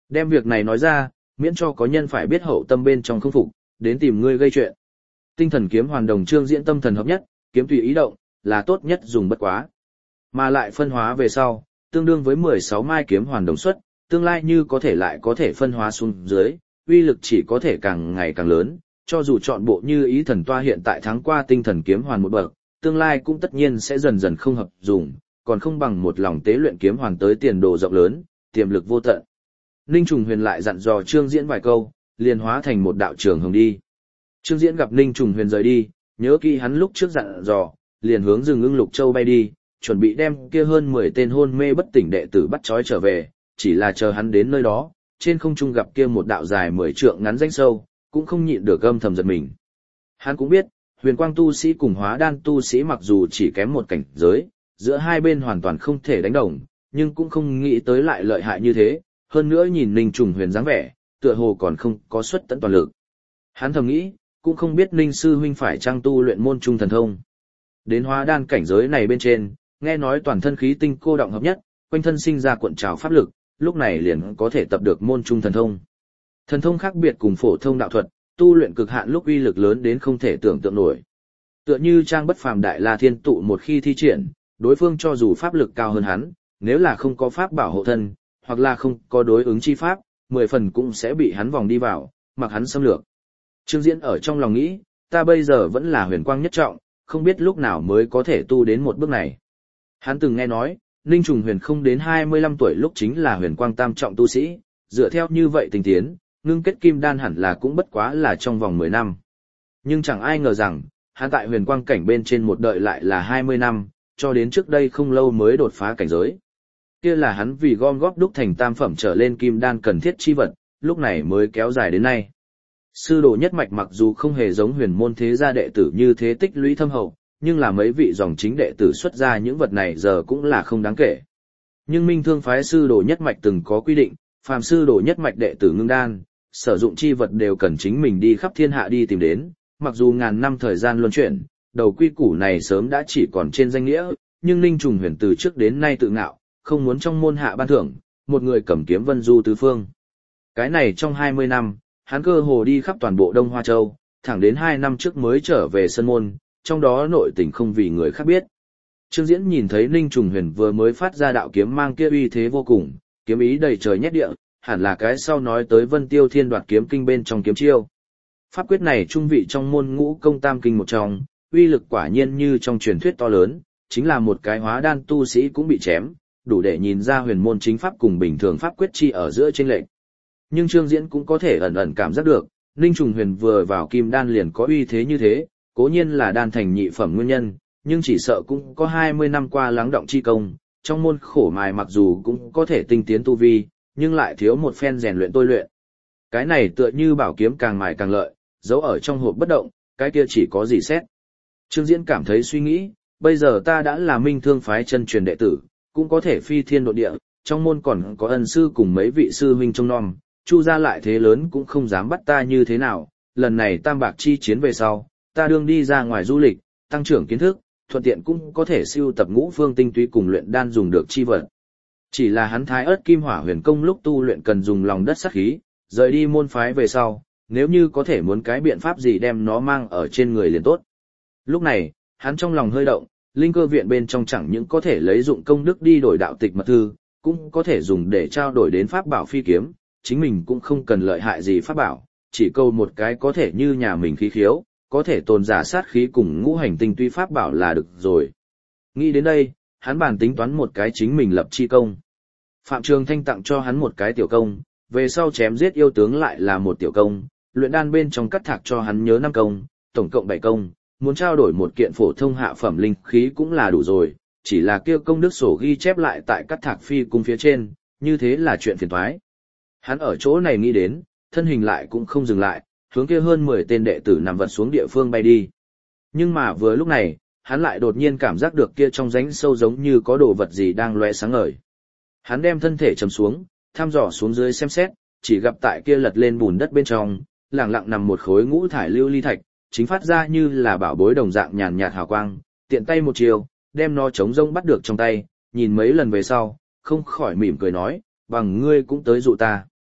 Đem việc này nói ra, miễn cho có nhân phải biết hậu tâm bên trong không phục, đến tìm ngươi gây chuyện. Tinh thần kiếm hoàn đồng Trương Diễn tâm thần hợp nhất, kiếm tùy ý động, là tốt nhất dùng bất quá. Mà lại phân hóa về sau, tương đương với mười sáu mai kiếm hoàn đồng xuất, tương lai như có thể lại có thể phân hóa xuống dưới, uy lực chỉ có thể càng ngày càng lớn, cho dù chọn bộ như ý thần toa hiện tại thắng qua tinh thần kiếm hoàn một bậc, tương lai cũng tất nhiên sẽ dần dần không hợp dùng, còn không bằng một lòng tế luyện kiếm hoàn tới tiền đồ rộng lớn, tiềm lực vô tận. Ninh Trùng Huyền lại dặn dò Trương Diễn vài câu, liền hóa thành một đạo trường hồng đi. Trương Diễn gặp Ninh Trùng Huyền rời đi, nhớ kỹ hắn lúc trước dặn dò, liền hướng rừng Ưng Lục Châu bay đi, chuẩn bị đem kia hơn mười tên hôn mê bất tỉnh đệ tử bắt trói trở về, chỉ là chờ hắn đến nơi đó, trên không trung gặp kia một đạo dài mười trượng ngắn rãnh sâu, cũng không nhịn được âm thầm giật mình. Hắn cũng biết, huyền quang tu sĩ cùng hóa đan tu sĩ mặc dù chỉ kém một cảnh giới, giữa hai bên hoàn toàn không thể đánh đồng, nhưng cũng không nghĩ tới lại lợi hại như thế, hơn nữa nhìn Ninh Trùng Huyền dáng vẻ, tựa hồ còn không có xuất tận toàn lực. Hắn thầm nghĩ, cũng không biết Ninh sư huynh phải trang tu luyện môn trung thần thông. Đến hóa đan cảnh giới này bên trên, nghe nói toàn thân khí tinh cô động hợp nhất, quanh thân sinh ra cuộn trào pháp lực, lúc này liền có thể tập được môn trung thần thông. Thần thông khác biệt cùng phổ thông đạo thuật, tu luyện cực hạn lúc uy lực lớn đến không thể tưởng tượng nổi. Tựa như trang bất phàm đại la thiên tụ một khi thi triển, đối phương cho dù pháp lực cao hơn hắn, nếu là không có pháp bảo hộ thân, hoặc là không có đối ứng chi pháp, mười phần cũng sẽ bị hắn vòng đi vào, mặc hắn xâm lược. Trương Diễn ở trong lòng nghĩ, ta bây giờ vẫn là huyền quang nhất trọng, không biết lúc nào mới có thể tu đến một bước này. Hắn từng nghe nói, Ninh Trùng Huyền không đến hai mươi lăm tuổi lúc chính là huyền quang tam trọng tu sĩ, dựa theo như vậy tình tiến, ngưng kết kim đan hẳn là cũng bất quá là trong vòng mười năm. Nhưng chẳng ai ngờ rằng, hắn tại huyền quang cảnh bên trên một đợi lại là hai mươi năm, cho đến trước đây không lâu mới đột phá cảnh giới. Kia là hắn vì gom góp đúc thành tam phẩm trở lên kim đan cần thiết chi vật, lúc này mới kéo dài đến nay. Sư đồ nhất mạch mặc dù không hề giống huyền môn thế gia đệ tử như thế tích lũy thâm hậu, nhưng là mấy vị dòng chính đệ tử xuất ra những vật này giờ cũng là không đáng kể. Nhưng Minh Thương phái sư đồ nhất mạch từng có quy định, phàm sư đồ nhất mạch đệ tử ngưng đan, sử dụng chi vật đều cần chính mình đi khắp thiên hạ đi tìm đến, mặc dù ngàn năm thời gian luân chuyển, đầu quy củ này sớm đã chỉ còn trên danh nghĩa, nhưng Ninh Trùng Huyền từ trước đến nay tự ngạo, không muốn trong môn hạ ban thưởng, một người cầm kiếm vân du tứ phương. Cái này trong hai mươi năm, hắn cơ hồ đi khắp toàn bộ Đông Hoa Châu, thẳng đến hai năm trước mới trở về sân môn, trong đó nội tình không vì người khác biết. Trương Diễn nhìn thấy Ninh Trùng Huyền vừa mới phát ra đạo kiếm mang kia uy thế vô cùng, kiếm ý đầy trời nhét địa, hẳn là cái sau nói tới Vân Tiêu Thiên Đoạt kiếm kinh bên trong kiếm chiêu. Pháp quyết này trung vị trong môn ngũ công tam kinh một trong, uy lực quả nhiên như trong truyền thuyết to lớn, chính là một cái hóa đan tu sĩ cũng bị chém, đủ để nhìn ra huyền môn chính pháp cùng bình thường pháp quyết chi ở giữa chênh lệch. Nhưng Trương Diễn cũng có thể ẩn ẩn cảm giác được, Ninh Trùng Huyền vừa vào kim đan liền có uy thế như thế, cố nhiên là đan thành nhị phẩm nguyên nhân, nhưng chỉ sợ cũng có hai mươi năm qua lắng động chi công, trong môn khổ mài mặc dù cũng có thể tinh tiến tu vi, nhưng lại thiếu một phen rèn luyện tôi luyện. Cái này tựa như bảo kiếm càng mài càng lợi, giấu ở trong hộp bất động, cái kia chỉ có gì xét. Trương Diễn cảm thấy suy nghĩ, bây giờ ta đã là Minh Thương phái chân truyền đệ tử, cũng có thể phi thiên độ địa, trong môn còn có ân sư cùng mấy vị sư huynh trông nom, Chu gia lại thế lớn cũng không dám bắt ta như thế nào, lần này tam bạc chi chiến về sau, ta đương đi ra ngoài du lịch, tăng trưởng kiến thức, thuận tiện cũng có thể siêu tập ngũ phương tinh túy cùng luyện đan dùng được chi vật. Chỉ là hắn thái ớt kim hỏa huyền công lúc tu luyện cần dùng lòng đất sát khí, rời đi môn phái về sau, nếu như có thể muốn cái biện pháp gì đem nó mang ở trên người liền tốt. Lúc này, hắn trong lòng hơi động, linh cơ viện bên trong chẳng những có thể lấy dụng công đức đi đổi đạo tịch mật thư, cũng có thể dùng để trao đổi đến pháp bảo phi kiếm, chính mình cũng không cần lợi hại gì pháp bảo, chỉ câu một cái có thể như nhà mình khí khiếu, có thể tồn giả sát khí cùng ngũ hành tinh tuy pháp bảo là được rồi. Nghĩ đến đây, hắn bàn tính toán một cái chính mình lập chi công. Phạm Trường Thanh tặng cho hắn một cái tiểu công, về sau chém giết yêu tướng lại là một tiểu công, luyện đan bên trong cắt thạc cho hắn nhớ năm công, tổng cộng bảy công, muốn trao đổi một kiện phổ thông hạ phẩm linh khí cũng là đủ rồi, chỉ là kia công đức sổ ghi chép lại tại cắt thạc phi cung phía trên, như thế là chuyện phiền toái. Hắn ở chỗ này nghĩ đến, thân hình lại cũng không dừng lại, hướng kia hơn mười tên đệ tử nằm vật xuống địa phương bay đi. Nhưng mà vừa lúc này, hắn lại đột nhiên cảm giác được kia trong rãnh sâu giống như có đồ vật gì đang lóe sáng ngời. Hắn đem thân thể trầm xuống, thăm dò xuống dưới xem xét, chỉ gặp tại kia lật lên bùn đất bên trong, lẳng lặng nằm một khối ngũ thải lưu ly thạch, chính phát ra như là bảo bối đồng dạng nhàn nhạt hào quang, tiện tay một chiều, đem nó chống rông bắt được trong tay, nhìn mấy lần về sau, không khỏi mỉm cười nói, bằng ngươi cũng tới dụ ta.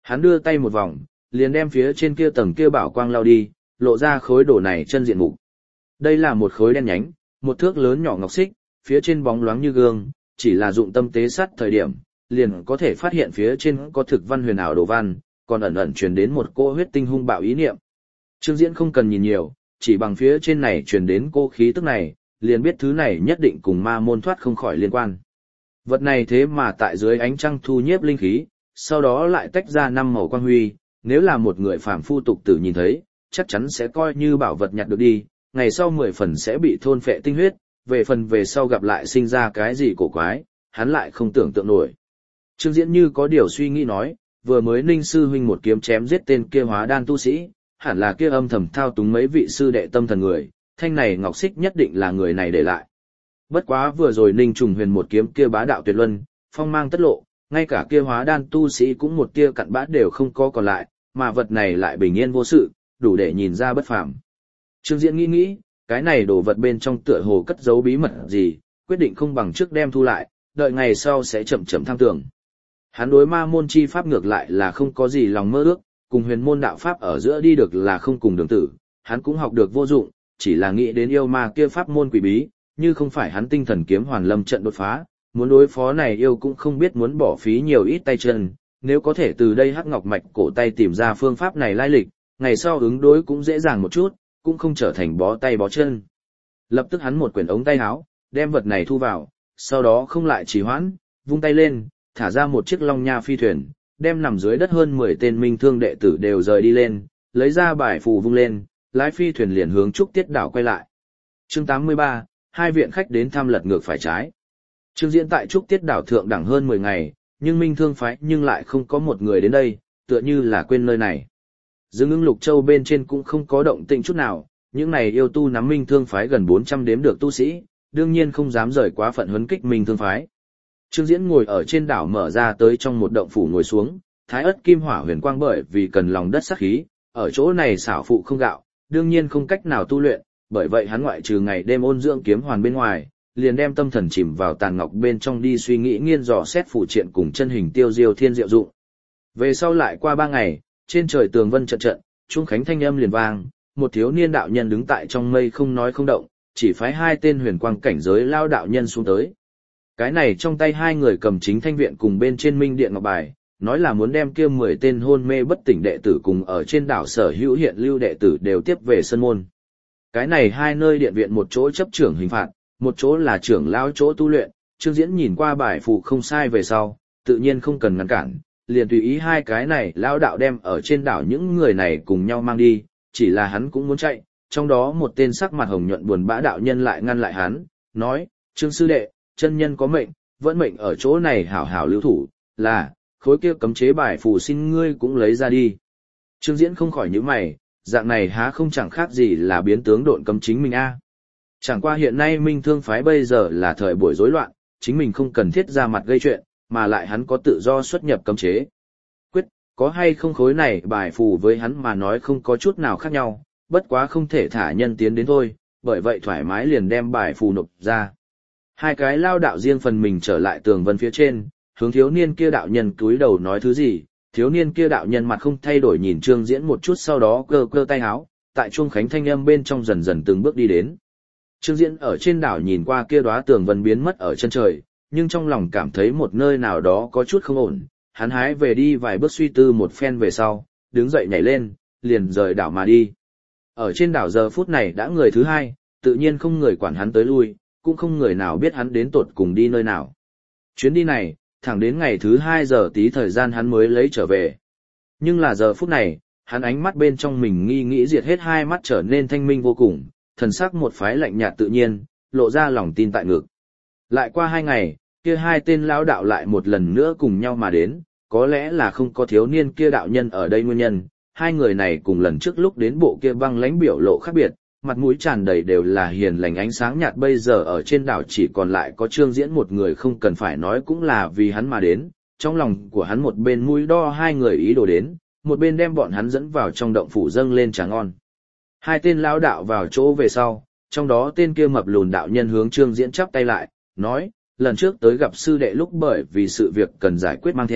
Hắn đưa tay một vòng, liền đem phía trên kia tầng kia bảo quang lao đi, lộ ra khối đồ này chân diện mục. Đây là một khối đen nhánh, một thước lớn nhỏ ngọc xích, phía trên bóng loáng như gương, chỉ là dụng tâm tế sắt thời điểm, liền có thể phát hiện phía trên có thực văn huyền ảo đồ văn, còn ẩn ẩn truyền đến một cô huyết tinh hung bạo ý niệm. Trương Diễn không cần nhìn nhiều, chỉ bằng phía trên này truyền đến cô khí tức này, liền biết thứ này nhất định cùng ma môn thoát không khỏi liên quan. Vật này thế mà tại dưới ánh trăng thu nhiếp linh khí, sau đó lại tách ra năm màu quang huy, nếu là một người phàm phu tục tử nhìn thấy, chắc chắn sẽ coi như bảo vật nhặt được đi, ngày sau mười phần sẽ bị thôn phệ tinh huyết, về phần về sau gặp lại sinh ra cái gì cổ quái, hắn lại không tưởng tượng nổi. Trương Diễn như có điều suy nghĩ nói, vừa mới Ninh sư huynh một kiếm chém giết tên kia hóa đan tu sĩ, hẳn là kia âm thầm thao túng mấy vị sư đệ tâm thần người, thanh này ngọc xích nhất định là người này để lại. Bất quá vừa rồi Ninh Trùng Huyền một kiếm kia bá đạo tuyệt luân, phong mang tất lộ, ngay cả kia hóa đan tu sĩ cũng một tia cặn bã đều không có còn lại, mà vật này lại bình yên vô sự, đủ để nhìn ra bất phàm. Trương Diễn nghĩ nghĩ, cái này đồ vật bên trong tựa hồ cất giấu bí mật gì, quyết định không bằng trước đem thu lại, đợi ngày sau sẽ chậm chậm tham tưởng. Hắn đối ma môn chi pháp ngược lại là không có gì lòng mơ ước, cùng huyền môn đạo pháp ở giữa đi được là không cùng đường tử, hắn cũng học được vô dụng, chỉ là nghĩ đến yêu ma kia pháp môn quỷ bí, như không phải hắn tinh thần kiếm hoàn lâm trận đột phá, muốn đối phó này yêu cũng không biết muốn bỏ phí nhiều ít tay chân, nếu có thể từ đây hắc ngọc mạch cổ tay tìm ra phương pháp này lai lịch, ngày sau ứng đối cũng dễ dàng một chút, cũng không trở thành bó tay bó chân. Lập tức hắn một quyển ống tay áo, đem vật này thu vào, sau đó không lại trì hoãn, vung tay lên, thả ra một chiếc long nha phi thuyền, đem nằm dưới đất hơn mười tên minh thương đệ tử đều rời đi lên, lấy ra bài phù vung lên, lái phi thuyền liền hướng Trúc Tiết đảo quay lại. Chương tám mươi ba, hai viện khách đến thăm lật ngược phải trái. Trương Diễn tại Trúc Tiết đảo thượng đẳng hơn mười ngày, nhưng minh thương phái nhưng lại không có một người đến đây, tựa như là quên nơi này. Dương Ưng Lục Châu bên trên cũng không có động tĩnh chút nào, những này yêu tu nắm minh thương phái gần bốn trăm đếm được tu sĩ, đương nhiên không dám rời quá phận huấn kích minh thương phái. Trương Diễn ngồi ở trên đảo mở ra tới trong một động phủ ngồi xuống, thái ất kim hỏa huyền quang bởi vì cần lòng đất sắc khí, ở chỗ này xảo phụ không gạo, đương nhiên không cách nào tu luyện, bởi vậy hắn ngoại trừ ngày đêm ôn dưỡng kiếm hoàn bên ngoài, liền đem tâm thần chìm vào tàn ngọc bên trong đi suy nghĩ nghiên dò xét phụ triện cùng chân hình tiêu diêu thiên diệu dụng. Về sau lại qua ba ngày, trên trời tường vân trận trận, chuông khánh thanh âm liền vang, một thiếu niên đạo nhân đứng tại trong mây không nói không động, chỉ phái hai tên huyền quang cảnh giới lao đạo nhân xuống tới. Cái này trong tay hai người cầm chính thanh viện cùng bên trên minh điện ngọc bài, nói là muốn đem kia mười tên hôn mê bất tỉnh đệ tử cùng ở trên đảo sở hữu hiện lưu đệ tử đều tiếp về sân môn. Cái này hai nơi điện viện một chỗ chấp trưởng hình phạt, một chỗ là trưởng lao chỗ tu luyện, Trương Diễn nhìn qua bài phù không sai về sau, tự nhiên không cần ngăn cản, liền tùy ý hai cái này lao đạo đem ở trên đảo những người này cùng nhau mang đi, chỉ là hắn cũng muốn chạy, trong đó một tên sắc mặt hồng nhuận buồn bã đạo nhân lại ngăn lại hắn, nói, Trương sư đệ, chân nhân có mệnh, vẫn mệnh ở chỗ này hảo hảo lưu thủ, là, khối kia cấm chế bài phù xin ngươi cũng lấy ra đi. Trương Diễn không khỏi nhíu mày, dạng này há không chẳng khác gì là biến tướng độn cấm chính mình a. Chẳng qua hiện nay minh thương phái bây giờ là thời buổi rối loạn, chính mình không cần thiết ra mặt gây chuyện, mà lại hắn có tự do xuất nhập cấm chế. Quyết, có hay không khối này bài phù với hắn mà nói không có chút nào khác nhau, bất quá không thể thả nhân tiến đến thôi, bởi vậy thoải mái liền đem bài phù nộp ra. Hai cái lao đạo riêng phần mình trở lại tường vân phía trên, hướng thiếu niên kia đạo nhân cúi đầu nói thứ gì, thiếu niên kia đạo nhân mặt không thay đổi nhìn Trương Diễn một chút sau đó cơ cơ tay áo, tại chuông khánh thanh âm bên trong dần dần từng bước đi đến. Trương Diễn ở trên đảo nhìn qua kia đóa tường vân biến mất ở chân trời, nhưng trong lòng cảm thấy một nơi nào đó có chút không ổn, hắn hái về đi vài bước suy tư một phen về sau, đứng dậy nhảy lên, liền rời đảo mà đi. Ở trên đảo giờ phút này đã người thứ hai, tự nhiên không người quản hắn tới lui, cũng không người nào biết hắn đến tột cùng đi nơi nào. Chuyến đi này, thẳng đến ngày thứ hai giờ tí thời gian hắn mới lấy trở về. Nhưng là giờ phút này, hắn ánh mắt bên trong mình nghi nghĩ diệt hết hai mắt trở nên thanh minh vô cùng, thần sắc một phái lạnh nhạt tự nhiên, lộ ra lòng tin tại ngực. Lại qua hai ngày, kia hai tên lão đạo lại một lần nữa cùng nhau mà đến, có lẽ là không có thiếu niên kia đạo nhân ở đây nguyên nhân, hai người này cùng lần trước lúc đến bộ kia băng lãnh biểu lộ khác biệt, mặt mũi tràn đầy đều là hiền lành ánh sáng nhạt, bây giờ ở trên đảo chỉ còn lại có Trương Diễn một người, không cần phải nói cũng là vì hắn mà đến, trong lòng của hắn một bên mũi đo hai người ý đồ đến, một bên đem bọn hắn dẫn vào trong động phủ dâng lên trà ngon. Hai tên lão đạo vào chỗ về sau, trong đó tên kia mập lùn đạo nhân hướng Trương Diễn chắp tay lại, nói, lần trước tới gặp sư đệ lúc bởi vì sự việc cần giải quyết mang theo,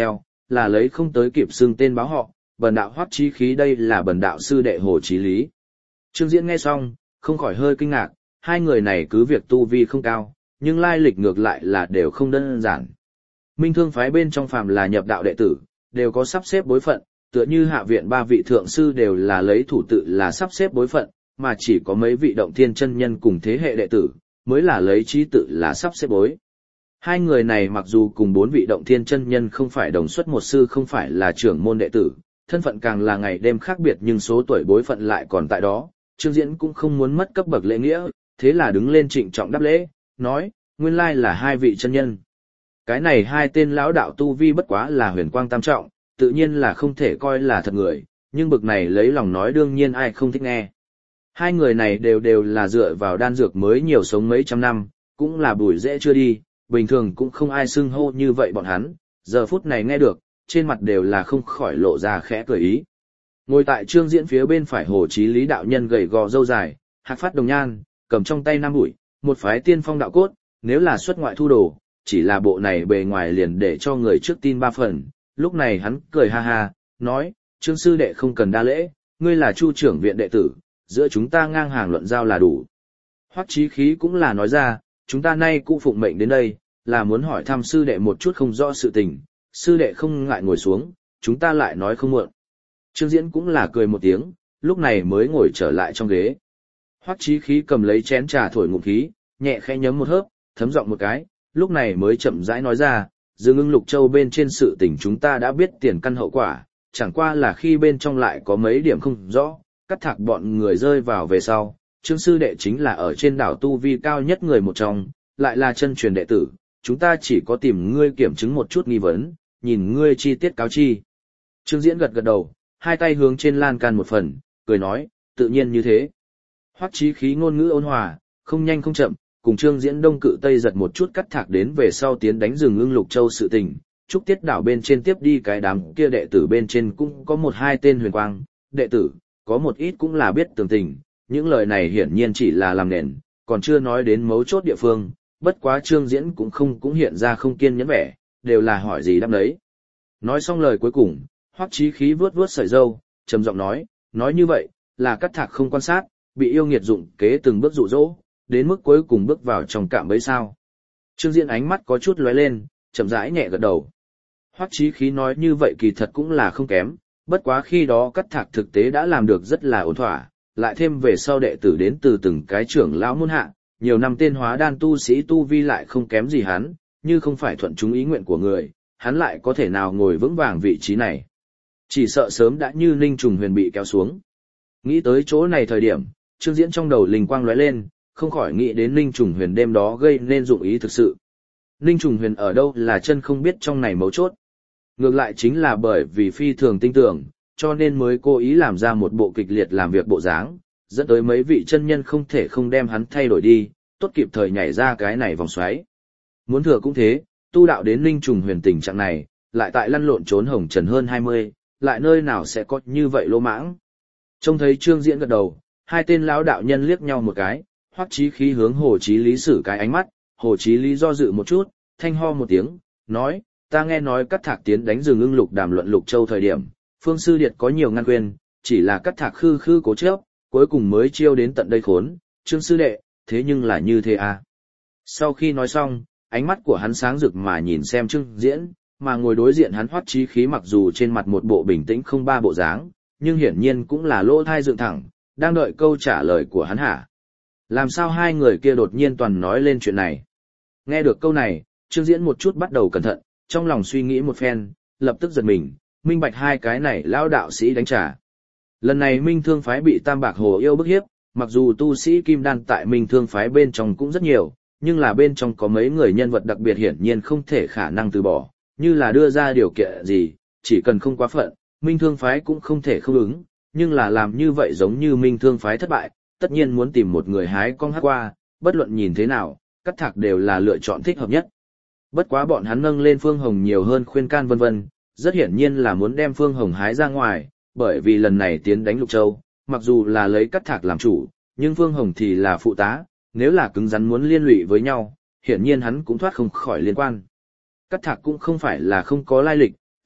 là lấy không tới kịp xưng tên báo họ, bần đạo Hoắc Chí Khí đây là bần đạo sư đệ Hồ Chí Lý. Trương Diễn nghe xong, không khỏi hơi kinh ngạc, hai người này cứ việc tu vi không cao, nhưng lai lịch ngược lại là đều không đơn giản. Minh Thương phái bên trong phàm là nhập đạo đệ tử, đều có sắp xếp bối phận, tựa như hạ viện ba vị thượng sư đều là lấy thủ tự là sắp xếp bối phận, mà chỉ có mấy vị động thiên chân nhân cùng thế hệ đệ tử, mới là lấy trí tự là sắp xếp bối. Hai người này mặc dù cùng bốn vị động thiên chân nhân không phải đồng xuất một sư không phải là trưởng môn đệ tử, thân phận càng là ngày đêm khác biệt nhưng số tuổi bối phận lại còn tại đó, Trương Diễn cũng không muốn mất cấp bậc lễ nghĩa, thế là đứng lên trịnh trọng đáp lễ, nói, nguyên lai là hai vị chân nhân. Cái này hai tên lão đạo tu vi bất quá là huyền quang tam trọng, tự nhiên là không thể coi là thật người, nhưng bực này lấy lòng nói đương nhiên ai không thích nghe. Hai người này đều đều là dựa vào đan dược mới nhiều sống mấy trăm năm, cũng là bùi dễ chưa đi, bình thường cũng không ai xưng hô như vậy bọn hắn, giờ phút này nghe được, trên mặt đều là không khỏi lộ ra khẽ cười ý. Ngồi tại Trương Diễn phía bên phải Hồ Chí Lý đạo nhân gầy gò râu dài, hạc phát đồng nhan, cầm trong tay năm bụi, một phái tiên phong đạo cốt, nếu là xuất ngoại thu đồ, chỉ là bộ này bề ngoài liền để cho người trước tin ba phần. Lúc này hắn cười ha ha, nói, Trương sư đệ không cần đa lễ, ngươi là Chu trưởng viện đệ tử, giữa chúng ta ngang hàng luận giao là đủ. Hoắc Chí Khí cũng là nói ra, chúng ta nay cụ phụng mệnh đến đây, là muốn hỏi thăm sư đệ một chút không rõ sự tình, sư đệ không ngại ngồi xuống, chúng ta lại nói không muộn. Trương Diễn cũng là cười một tiếng, lúc này mới ngồi trở lại trong ghế. Hoắc Chí Khí cầm lấy chén trà thổi ngụm khí, nhẹ khẽ nhấm một hớp, thấm giọng một cái, lúc này mới chậm rãi nói ra, Dương Ưng Lục Châu bên trên sự tình chúng ta đã biết tiền căn hậu quả, chẳng qua là khi bên trong lại có mấy điểm không rõ, cắt thạc bọn người rơi vào về sau, Trương sư đệ chính là ở trên đảo tu vi cao nhất người một trong, lại là chân truyền đệ tử, chúng ta chỉ có tìm ngươi kiểm chứng một chút nghi vấn, nhìn ngươi chi tiết cáo chi. Trương Diễn gật gật đầu, hai tay hướng trên lan can một phần, cười nói, tự nhiên như thế. Hoắc Chí Khí ngôn ngữ ôn hòa, không nhanh không chậm, cùng Trương Diễn đông cự tây giật một chút cắt thạc đến về sau tiến đánh rừng Ưng Lục Châu sự tình, trúc tiết đảo bên trên tiếp đi cái đám kia đệ tử bên trên cũng có một hai tên huyền quang, đệ tử, có một ít cũng là biết tường tình, những lời này hiển nhiên chỉ là làm nền, còn chưa nói đến mấu chốt địa phương, bất quá Trương Diễn cũng không cũng hiện ra không kiên nhẫn vẻ, đều là hỏi gì đáp đấy. Nói xong lời cuối cùng, Hoắc Chí Khí vướt vướt sợi râu, trầm giọng nói, nói như vậy, là cắt thạc không quan sát, bị yêu nghiệt dụng kế từng bước dụ dỗ, đến mức cuối cùng bước vào trong cạm bẫy sao. Trương Diễn ánh mắt có chút lóe lên, chậm rãi nhẹ gật đầu. Hoắc Chí Khí nói như vậy kỳ thật cũng là không kém, bất quá khi đó cắt thạc thực tế đã làm được rất là ổn thỏa, lại thêm về sau đệ tử đến từ từng cái trưởng lão môn hạ, nhiều năm tên hóa đan tu sĩ tu vi lại không kém gì hắn, như không phải thuận chúng ý nguyện của người, hắn lại có thể nào ngồi vững vàng vị trí này. Chỉ sợ sớm đã như Ninh Trùng Huyền bị kéo xuống. Nghĩ tới chỗ này thời điểm, Trương Diễn trong đầu linh quang lóe lên, không khỏi nghĩ đến Ninh Trùng Huyền đêm đó gây nên dụng ý thực sự. Ninh Trùng Huyền ở đâu là chân không biết trong này mấu chốt. Ngược lại chính là bởi vì phi thường tinh tưởng, cho nên mới cố ý làm ra một bộ kịch liệt làm việc bộ dáng, dẫn tới mấy vị chân nhân không thể không đem hắn thay đổi đi, tốt kịp thời nhảy ra cái này vòng xoáy. Muốn thừa cũng thế, tu đạo đến Ninh Trùng Huyền tình trạng này, lại tại lăn lộn trốn hồng trần hơn hai mươi, lại nơi nào sẽ có như vậy lô mãng. Trông thấy Trương Diễn gật đầu, hai tên lão đạo nhân liếc nhau một cái, Hoắc Chí Khí hướng Hồ Chí Lý sử cái ánh mắt, Hồ Chí Lý do dự một chút, thanh ho một tiếng, nói, ta nghe nói cắt thạc tiến đánh rừng Ưng Lục đàm luận Lục Châu thời điểm, Phương Sư Điệt có nhiều ngăn khuyên, chỉ là cắt thạc khư khư cố chấp, cuối cùng mới chiêu đến tận đây khốn, Trương sư đệ, thế nhưng là như thế à. Sau khi nói xong, ánh mắt của hắn sáng rực mà nhìn xem Trương Diễn, mà ngồi đối diện hắn Hoắc Chí Khí mặc dù trên mặt một bộ bình tĩnh không ba bộ dáng, nhưng hiển nhiên cũng là lỗ thai dựng thẳng, đang đợi câu trả lời của hắn hả. Làm sao hai người kia đột nhiên toàn nói lên chuyện này? Nghe được câu này, Trương Diễn một chút bắt đầu cẩn thận, trong lòng suy nghĩ một phen, lập tức giật mình, minh bạch hai cái này lão đạo sĩ đánh trả. Lần này Minh Thương phái bị Tam Bạc Hồ yêu bức hiếp, mặc dù tu sĩ kim đan tại Minh Thương phái bên trong cũng rất nhiều, nhưng là bên trong có mấy người nhân vật đặc biệt hiển nhiên không thể khả năng từ bỏ, như là đưa ra điều kiện gì, chỉ cần không quá phận, Minh Thương phái cũng không thể không ứng, nhưng là làm như vậy giống như Minh Thương phái thất bại, tất nhiên muốn tìm một người hái con hát qua, bất luận nhìn thế nào, cắt thạc đều là lựa chọn thích hợp nhất. Bất quá bọn hắn nâng lên Phương Hồng nhiều hơn khuyên can vân vân, rất hiển nhiên là muốn đem Phương Hồng hái ra ngoài, bởi vì lần này tiến đánh Lục Châu, mặc dù là lấy cắt thạc làm chủ, nhưng Phương Hồng thì là phụ tá, nếu là cứng rắn muốn liên lụy với nhau, hiển nhiên hắn cũng thoát không khỏi liên quan. Cắt thạc cũng không phải là không có lai lịch,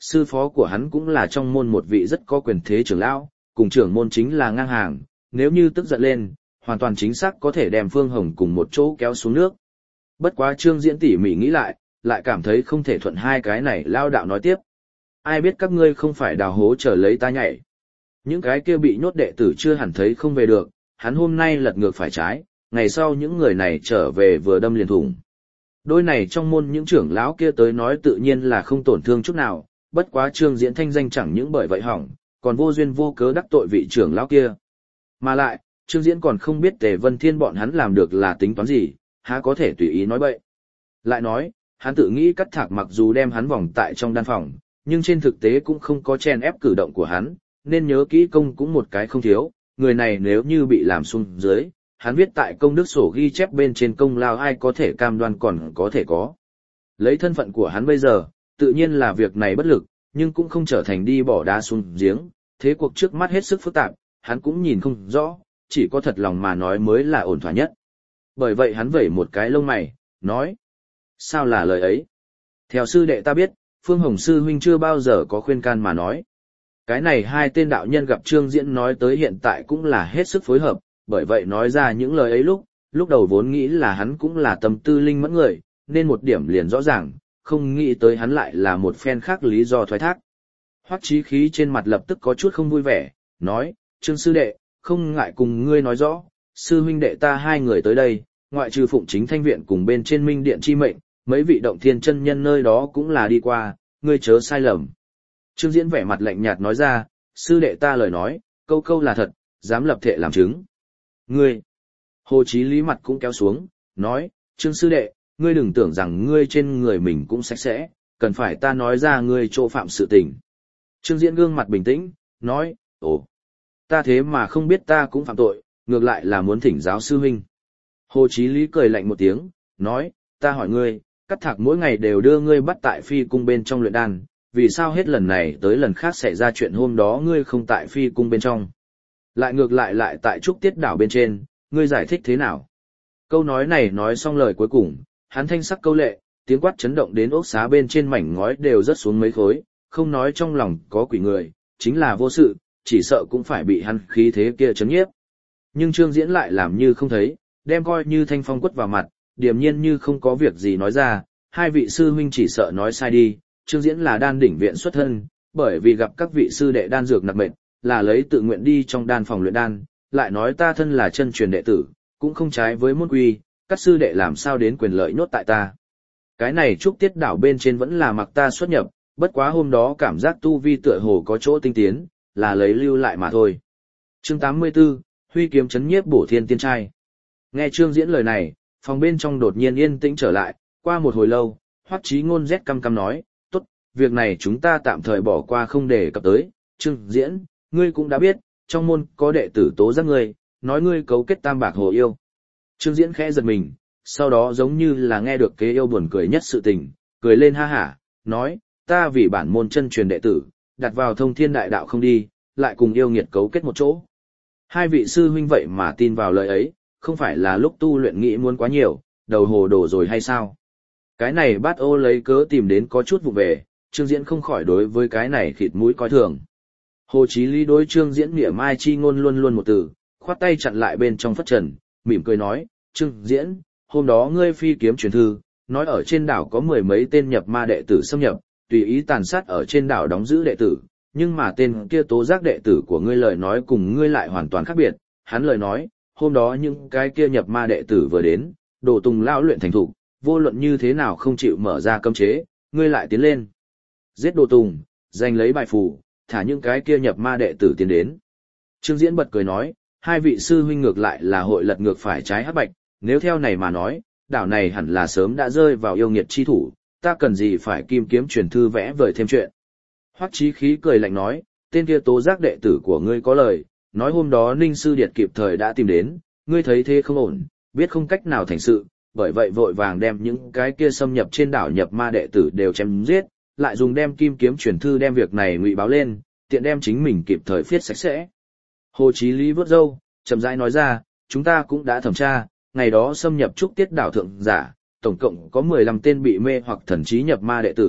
sư phó của hắn cũng là trong môn một vị rất có quyền thế trưởng lão, cùng trưởng môn chính là ngang hàng, nếu như tức giận lên, hoàn toàn chính xác có thể đem Phương Hồng cùng một chỗ kéo xuống nước. Bất quá Trương Diễn tỉ mỉ nghĩ lại, lại cảm thấy không thể thuận hai cái này lao đạo nói tiếp. Ai biết các ngươi không phải đào hố chờ lấy ta nhảy. Những cái kia bị nhốt đệ tử chưa hẳn thấy không về được, hắn hôm nay lật ngược phải trái, ngày sau những người này trở về vừa đâm liền thủng. Đôi này trong môn những trưởng lão kia tới nói tự nhiên là không tổn thương chút nào, bất quá Trương Diễn thanh danh chẳng những bởi vậy hỏng, còn vô duyên vô cớ đắc tội vị trưởng lão kia. Mà lại, Trương Diễn còn không biết Tề Vân Thiên bọn hắn làm được là tính toán gì, há có thể tùy ý nói bậy. Lại nói, hắn tự nghĩ Cắt Thạc mặc dù đem hắn vòng tại trong đan phòng, nhưng trên thực tế cũng không có chen ép cử động của hắn, nên nhớ kỹ công cũng một cái không thiếu, người này nếu như bị làm xuống dưới, hắn viết tại công đức sổ ghi chép bên trên công lao ai có thể cam đoan còn có thể có. Lấy thân phận của hắn bây giờ, tự nhiên là việc này bất lực, nhưng cũng không trở thành đi bỏ đá xuống giếng, thế cuộc trước mắt hết sức phức tạp, hắn cũng nhìn không rõ, chỉ có thật lòng mà nói mới là ổn thỏa nhất. Bởi vậy hắn vẩy một cái lông mày, nói, sao là lời ấy? Theo sư đệ ta biết, Phương Hồng sư huynh chưa bao giờ có khuyên can mà nói. Cái này hai tên đạo nhân gặp Trương Diễn nói tới hiện tại cũng là hết sức phối hợp, bởi vậy nói ra những lời ấy lúc, lúc đầu vốn nghĩ là hắn cũng là tâm tư linh mẫn người, nên một điểm liền rõ ràng, không nghĩ tới hắn lại là một phen khác lý do thoái thác. Hoắc Chí Khí trên mặt lập tức có chút không vui vẻ, nói, Trương sư đệ, không ngại cùng ngươi nói rõ, sư huynh đệ ta hai người tới đây, ngoại trừ Phụng Chính Thanh Viện cùng bên trên Minh Điện chi mệnh, mấy vị động thiên chân nhân nơi đó cũng là đi qua, ngươi chớ sai lầm. Trương Diễn vẻ mặt lạnh nhạt nói ra, sư đệ ta lời nói, câu câu là thật, dám lập thệ làm chứng. Ngươi, Hồ Chí Lý mặt cũng kéo xuống, nói, Trương sư đệ, ngươi đừng tưởng rằng ngươi trên người mình cũng sạch sẽ, cần phải ta nói ra ngươi chỗ phạm sự tình. Trương Diễn gương mặt bình tĩnh, nói, ồ, ta thế mà không biết ta cũng phạm tội, ngược lại là muốn thỉnh giáo sư huynh. Hồ Chí Lý cười lạnh một tiếng, nói, ta hỏi ngươi, Cắt Thạc mỗi ngày đều đưa ngươi bắt tại phi cung bên trong luyện đan, vì sao hết lần này tới lần khác xảy ra chuyện hôm đó ngươi không tại phi cung bên trong? Lại ngược lại lại tại Trúc Tiết đảo bên trên, ngươi giải thích thế nào? Câu nói này nói xong lời cuối cùng, hắn thanh sắc câu lệ, tiếng quát chấn động đến ốc xá bên trên mảnh ngói đều rớt xuống mấy khối, không nói trong lòng có quỷ người, chính là vô sự, chỉ sợ cũng phải bị hắn khí thế kia chấn nhiếp. Nhưng Trương Diễn lại làm như không thấy, đem coi như thanh phong quất vào mặt, điềm nhiên như không có việc gì nói ra, hai vị sư huynh chỉ sợ nói sai đi, Trương Diễn là đan đỉnh viện xuất thân, bởi vì gặp các vị sư đệ đan dược nặc mệnh, là lấy tự nguyện đi trong đan phòng luyện đan, lại nói ta thân là chân truyền đệ tử, cũng không trái với môn quy, các sư đệ làm sao đến quyền lợi nhốt tại ta. Cái này Trúc Tiết đảo bên trên vẫn là mặc ta xuất nhập, bất quá hôm đó cảm giác tu vi tựa hồ có chỗ tinh tiến, là lấy lưu lại mà thôi. Chương tám mươi tư, Huy kiếm chấn nhiếp bổ thiên tiên trai. Nghe Trương Diễn lời này, phòng bên trong đột nhiên yên tĩnh trở lại, qua một hồi lâu, Hoắc Chí Ngôn rét căm căm nói, tốt, việc này chúng ta tạm thời bỏ qua không để cập tới, Trương Diễn, ngươi cũng đã biết, trong môn có đệ tử tố giác ngươi, nói ngươi cấu kết Tam Bạc Hồ Yêu. Trương Diễn khẽ giật mình, sau đó giống như là nghe được kế yêu buồn cười nhất sự tình, cười lên ha hả, nói, ta vì bản môn chân truyền đệ tử, đặt vào thông thiên đại đạo không đi, lại cùng yêu nghiệt cấu kết một chỗ. Hai vị sư huynh vậy mà tin vào lời ấy, không phải là lúc tu luyện nghĩ muốn quá nhiều, đầu hồ đồ rồi hay sao? Cái này Bát Ô lấy cớ tìm đến có chút vụ về, Trương Diễn không khỏi đối với cái này khịt mũi coi thường. Hồ Chí Lý đối Trương Diễn mỉa mai chi ngôn luôn luôn một từ, khoát tay chặn lại bên trong phất trần, mỉm cười nói, Trương Diễn, hôm đó ngươi phi kiếm truyền thư, nói ở trên đảo có mười mấy tên nhập ma đệ tử xâm nhập, tùy ý tàn sát ở trên đảo đóng giữ đệ tử, nhưng mà tên kia tố giác đệ tử của ngươi lời nói cùng ngươi lại hoàn toàn khác biệt, hắn lời nói, hôm đó những cái kia nhập ma đệ tử vừa đến, đồ tùng lao luyện thành thục, vô luận như thế nào không chịu mở ra cấm chế, ngươi lại tiến lên. Giết đồ tùng, giành lấy bài phù, thả những cái kia nhập ma đệ tử tiến đến. Trương Diễn bật cười nói, hai vị sư huynh ngược lại là hội lật ngược phải trái hắc bạch, nếu theo này mà nói, đảo này hẳn là sớm đã rơi vào yêu nghiệt chi thủ, ta cần gì phải kim kiếm truyền thư vẽ vời thêm chuyện. Hoắc Chí Khí cười lạnh nói, tên kia tố giác đệ tử của ngươi có lời, nói hôm đó Ninh Sư Điệt kịp thời đã tìm đến, ngươi thấy thế không ổn, biết không cách nào thành sự, bởi vậy vội vàng đem những cái kia xâm nhập trên đảo nhập ma đệ tử đều chém giết, lại dùng đem kim kiếm truyền thư đem việc này ngụy báo lên, tiện đem chính mình kịp thời viết sạch sẽ. Hồ Chí Lý vớt râu, chậm rãi nói ra, chúng ta cũng đã thẩm tra, ngày đó xâm nhập Trúc Tiết đảo thượng giả, tổng cộng có mười lăm tên bị mê hoặc thần trí nhập ma đệ tử,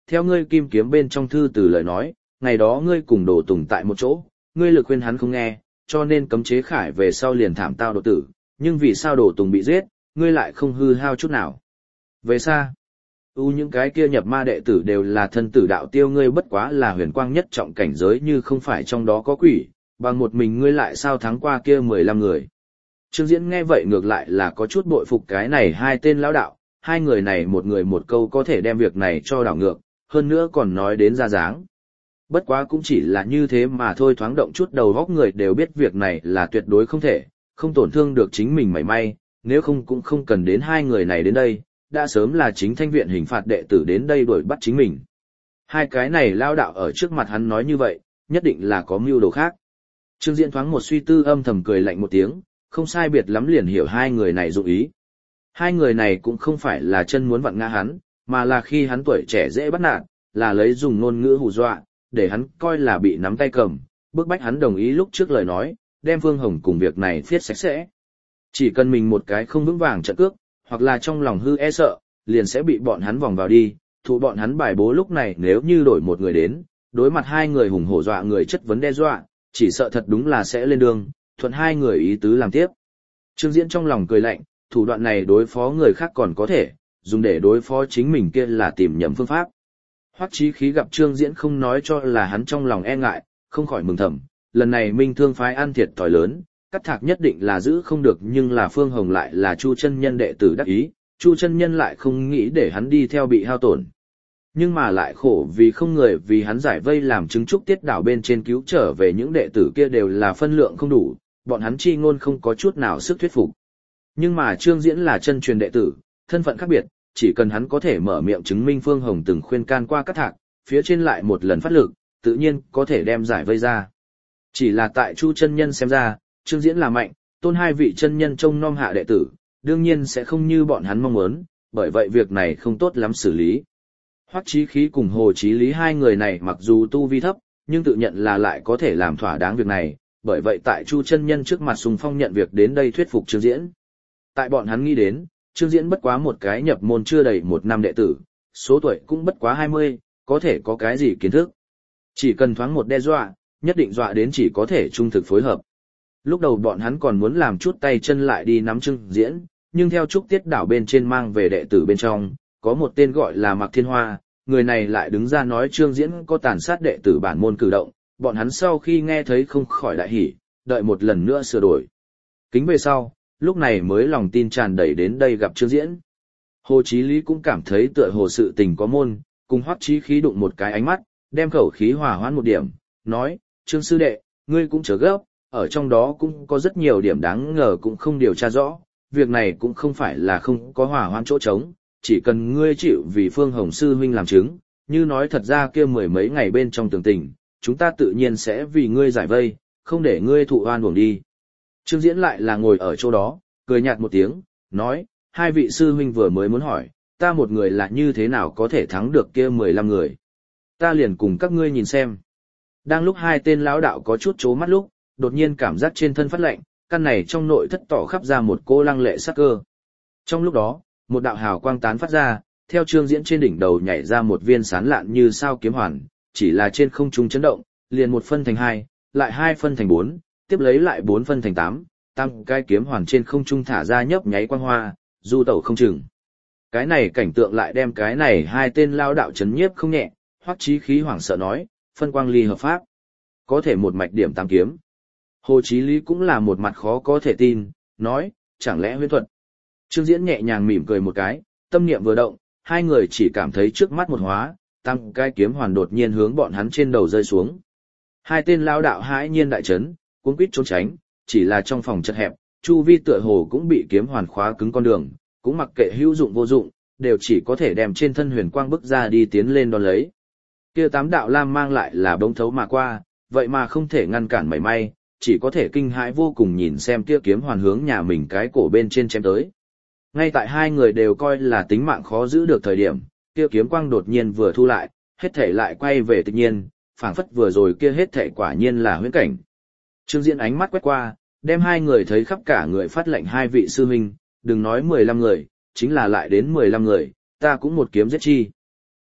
theo ngươi kim kiếm bên trong thư từ lời nói, ngày đó ngươi cùng Đồ Tùng tại một chỗ, ngươi lực khuyên hắn không nghe, cho nên cấm chế khải về sau liền thảm tao độ tử, nhưng vì sao Đồ Tùng bị giết, ngươi lại không hư hao chút nào. Về xa, u những cái kia nhập ma đệ tử đều là thân tử đạo tiêu, ngươi bất quá là huyền quang nhất trọng cảnh giới, như không phải trong đó có quỷ, bằng một mình ngươi lại sao thắng qua kia mười lăm người. Trương Diễn nghe vậy ngược lại là có chút bội phục cái này hai tên lão đạo, hai người này một người một câu có thể đem việc này cho đảo ngược, hơn nữa còn nói đến ra dáng. Bất quá cũng chỉ là như thế mà thôi, thoáng động chút đầu góc người đều biết việc này là tuyệt đối không thể, không tổn thương được chính mình mảy may, nếu không cũng không cần đến hai người này đến đây, đã sớm là chính thanh viện hình phạt đệ tử đến đây đuổi bắt chính mình. Hai cái này lao đạo ở trước mặt hắn nói như vậy, nhất định là có mưu đồ khác. Trương Diễn thoáng một suy tư, âm thầm cười lạnh một tiếng, không sai biệt lắm liền hiểu hai người này dụng ý. Hai người này cũng không phải là chân muốn vặn ngã hắn, mà là khi hắn tuổi trẻ dễ bắt nạt, là lấy dùng ngôn ngữ hù dọa, để hắn coi là bị nắm tay cầm, bức bách hắn đồng ý lúc trước lời nói, đem Phương Hồng cùng việc này phiết sạch sẽ. Chỉ cần mình một cái không vững vàng trận cước, hoặc là trong lòng hư e sợ, liền sẽ bị bọn hắn vòng vào đi, thụ bọn hắn bài bố. Lúc này nếu như đổi một người đến, đối mặt hai người hùng hổ dọa người chất vấn đe dọa, chỉ sợ thật đúng là sẽ lên đường, thuận hai người ý tứ làm tiếp. Trương Diễn trong lòng cười lạnh, thủ đoạn này đối phó người khác còn có thể, dùng để đối phó chính mình kia là tìm nhầm phương pháp. Hoắc Chí Khí gặp Trương Diễn không nói cho là hắn trong lòng e ngại, không khỏi mừng thầm, lần này Minh Thương phái ăn thiệt thòi lớn, Cắt Thạc nhất định là giữ không được, nhưng là Phương Hồng lại là Chu chân nhân đệ tử đắc ý, Chu chân nhân lại không nghĩ để hắn đi theo bị hao tổn. Nhưng mà lại khổ vì không người vì hắn giải vây, làm chứng trúc tiết đảo bên trên cứu trở về những đệ tử kia đều là phân lượng không đủ, bọn hắn chi ngôn không có chút nào sức thuyết phục. Nhưng mà Trương Diễn là chân truyền đệ tử, thân phận khác biệt, chỉ cần hắn có thể mở miệng chứng minh Phương Hồng từng khuyên can qua Cắt Thạc, phía trên lại một lần phát lực, tự nhiên có thể đem giải vây ra. Chỉ là tại Chu chân nhân xem ra, Trương Diễn là mạnh, tôn hai vị chân nhân trông nom hạ đệ tử, đương nhiên sẽ không như bọn hắn mong muốn, bởi vậy việc này không tốt lắm xử lý. Hoắc Chí Khí cùng Hồ Chí Lý hai người này mặc dù tu vi thấp, nhưng tự nhận là lại có thể làm thỏa đáng việc này, bởi vậy tại Chu chân nhân trước mặt xung phong nhận việc đến đây thuyết phục Trương Diễn. Tại bọn hắn nghĩ đến, Trương Diễn bất quá một cái nhập môn chưa đầy một năm đệ tử, số tuổi cũng bất quá hai mươi, có thể có cái gì kiến thức. Chỉ cần thoáng một đe dọa, nhất định dọa đến chỉ có thể trung thực phối hợp. Lúc đầu bọn hắn còn muốn làm chút tay chân lại đi nắm Trương Diễn, nhưng theo trúc tiết đảo bên trên mang về đệ tử bên trong, có một tên gọi là Mạc Thiên Hoa, người này lại đứng ra nói Trương Diễn có tàn sát đệ tử bản môn cử động, bọn hắn sau khi nghe thấy không khỏi đại hỉ, đợi một lần nữa sửa đổi. Kính về sau, lúc này mới lòng tin tràn đầy đến đây gặp Trương Diễn. Hồ Chí Lý cũng cảm thấy tựa hồ sự tình có môn, cùng Hoắc Chí Khí đụng một cái ánh mắt, đem khẩu khí hòa hoãn một điểm, nói, Trương sư đệ, ngươi cũng chớ gấp, ở trong đó cũng có rất nhiều điểm đáng ngờ cũng không điều tra rõ, việc này cũng không phải là không có hòa hoãn chỗ trống, chỉ cần ngươi chịu vì Phương Hồng sư huynh làm chứng, như nói thật ra kia mười mấy ngày bên trong tường tình, chúng ta tự nhiên sẽ vì ngươi giải vây, không để ngươi thụ oan uổng đi. Trương Diễn lại là ngồi ở chỗ đó, cười nhạt một tiếng, nói, hai vị sư huynh vừa mới muốn hỏi, ta một người là như thế nào có thể thắng được kia mười lăm người. Ta liền cùng các ngươi nhìn xem. Đang lúc hai tên lão đạo có chút chố mắt lúc, đột nhiên cảm giác trên thân phát lạnh, căn này trong nội thất tỏ khắp ra một cô lăng lệ sắc cơ. Trong lúc đó, một đạo hào quang tán phát ra, theo Trương Diễn trên đỉnh đầu nhảy ra một viên sán lạn như sao kiếm hoàn, chỉ là trên không trung chấn động, liền một phân thành hai, lại hai phân thành bốn, tiếp lấy lại bốn phân thành tám, tăng cái kiếm hoàn trên không trung thả ra nhấp nháy quang hoa, du tẩu không chừng. Cái này cảnh tượng lại đem cái này hai tên lao đạo chấn nhiếp không nhẹ, Hoắc Chí Khí hoảng sợ nói, phân quang ly hợp pháp, có thể một mạch điểm tám kiếm. Hồ Chí Lý cũng là một mặt khó có thể tin, nói, chẳng lẽ huyễn thuật. Trương Diễn nhẹ nhàng mỉm cười một cái, tâm niệm vừa động, hai người chỉ cảm thấy trước mắt một hóa, tăng cái kiếm hoàn đột nhiên hướng bọn hắn trên đầu rơi xuống. Hai tên lao đạo hãi nhiên đại chấn, cuống quýt trốn tránh, chỉ là trong phòng chật hẹp, chu vi tựa hồ cũng bị kiếm hoàn khóa cứng con đường, cũng mặc kệ hữu dụng vô dụng, đều chỉ có thể đem trên thân huyền quang bức ra đi tiến lên đón lấy. Kia tám đạo lam mang lại là bỗng thấu mà qua, vậy mà không thể ngăn cản mảy may, chỉ có thể kinh hãi vô cùng nhìn xem kia kiếm hoàn hướng nhà mình cái cổ bên trên chém tới. Ngay tại hai người đều coi là tính mạng khó giữ được thời điểm, kia kiếm quang đột nhiên vừa thu lại, hết thể lại quay về tự nhiên, phảng phất vừa rồi kia hết thể quả nhiên là huyễn cảnh. Trương Diễn ánh mắt quét qua, đem hai người thấy khắp cả người phát lệnh hai vị sư huynh, đừng nói mười lăm người, chính là lại đến mười lăm người, ta cũng một kiếm giết chi.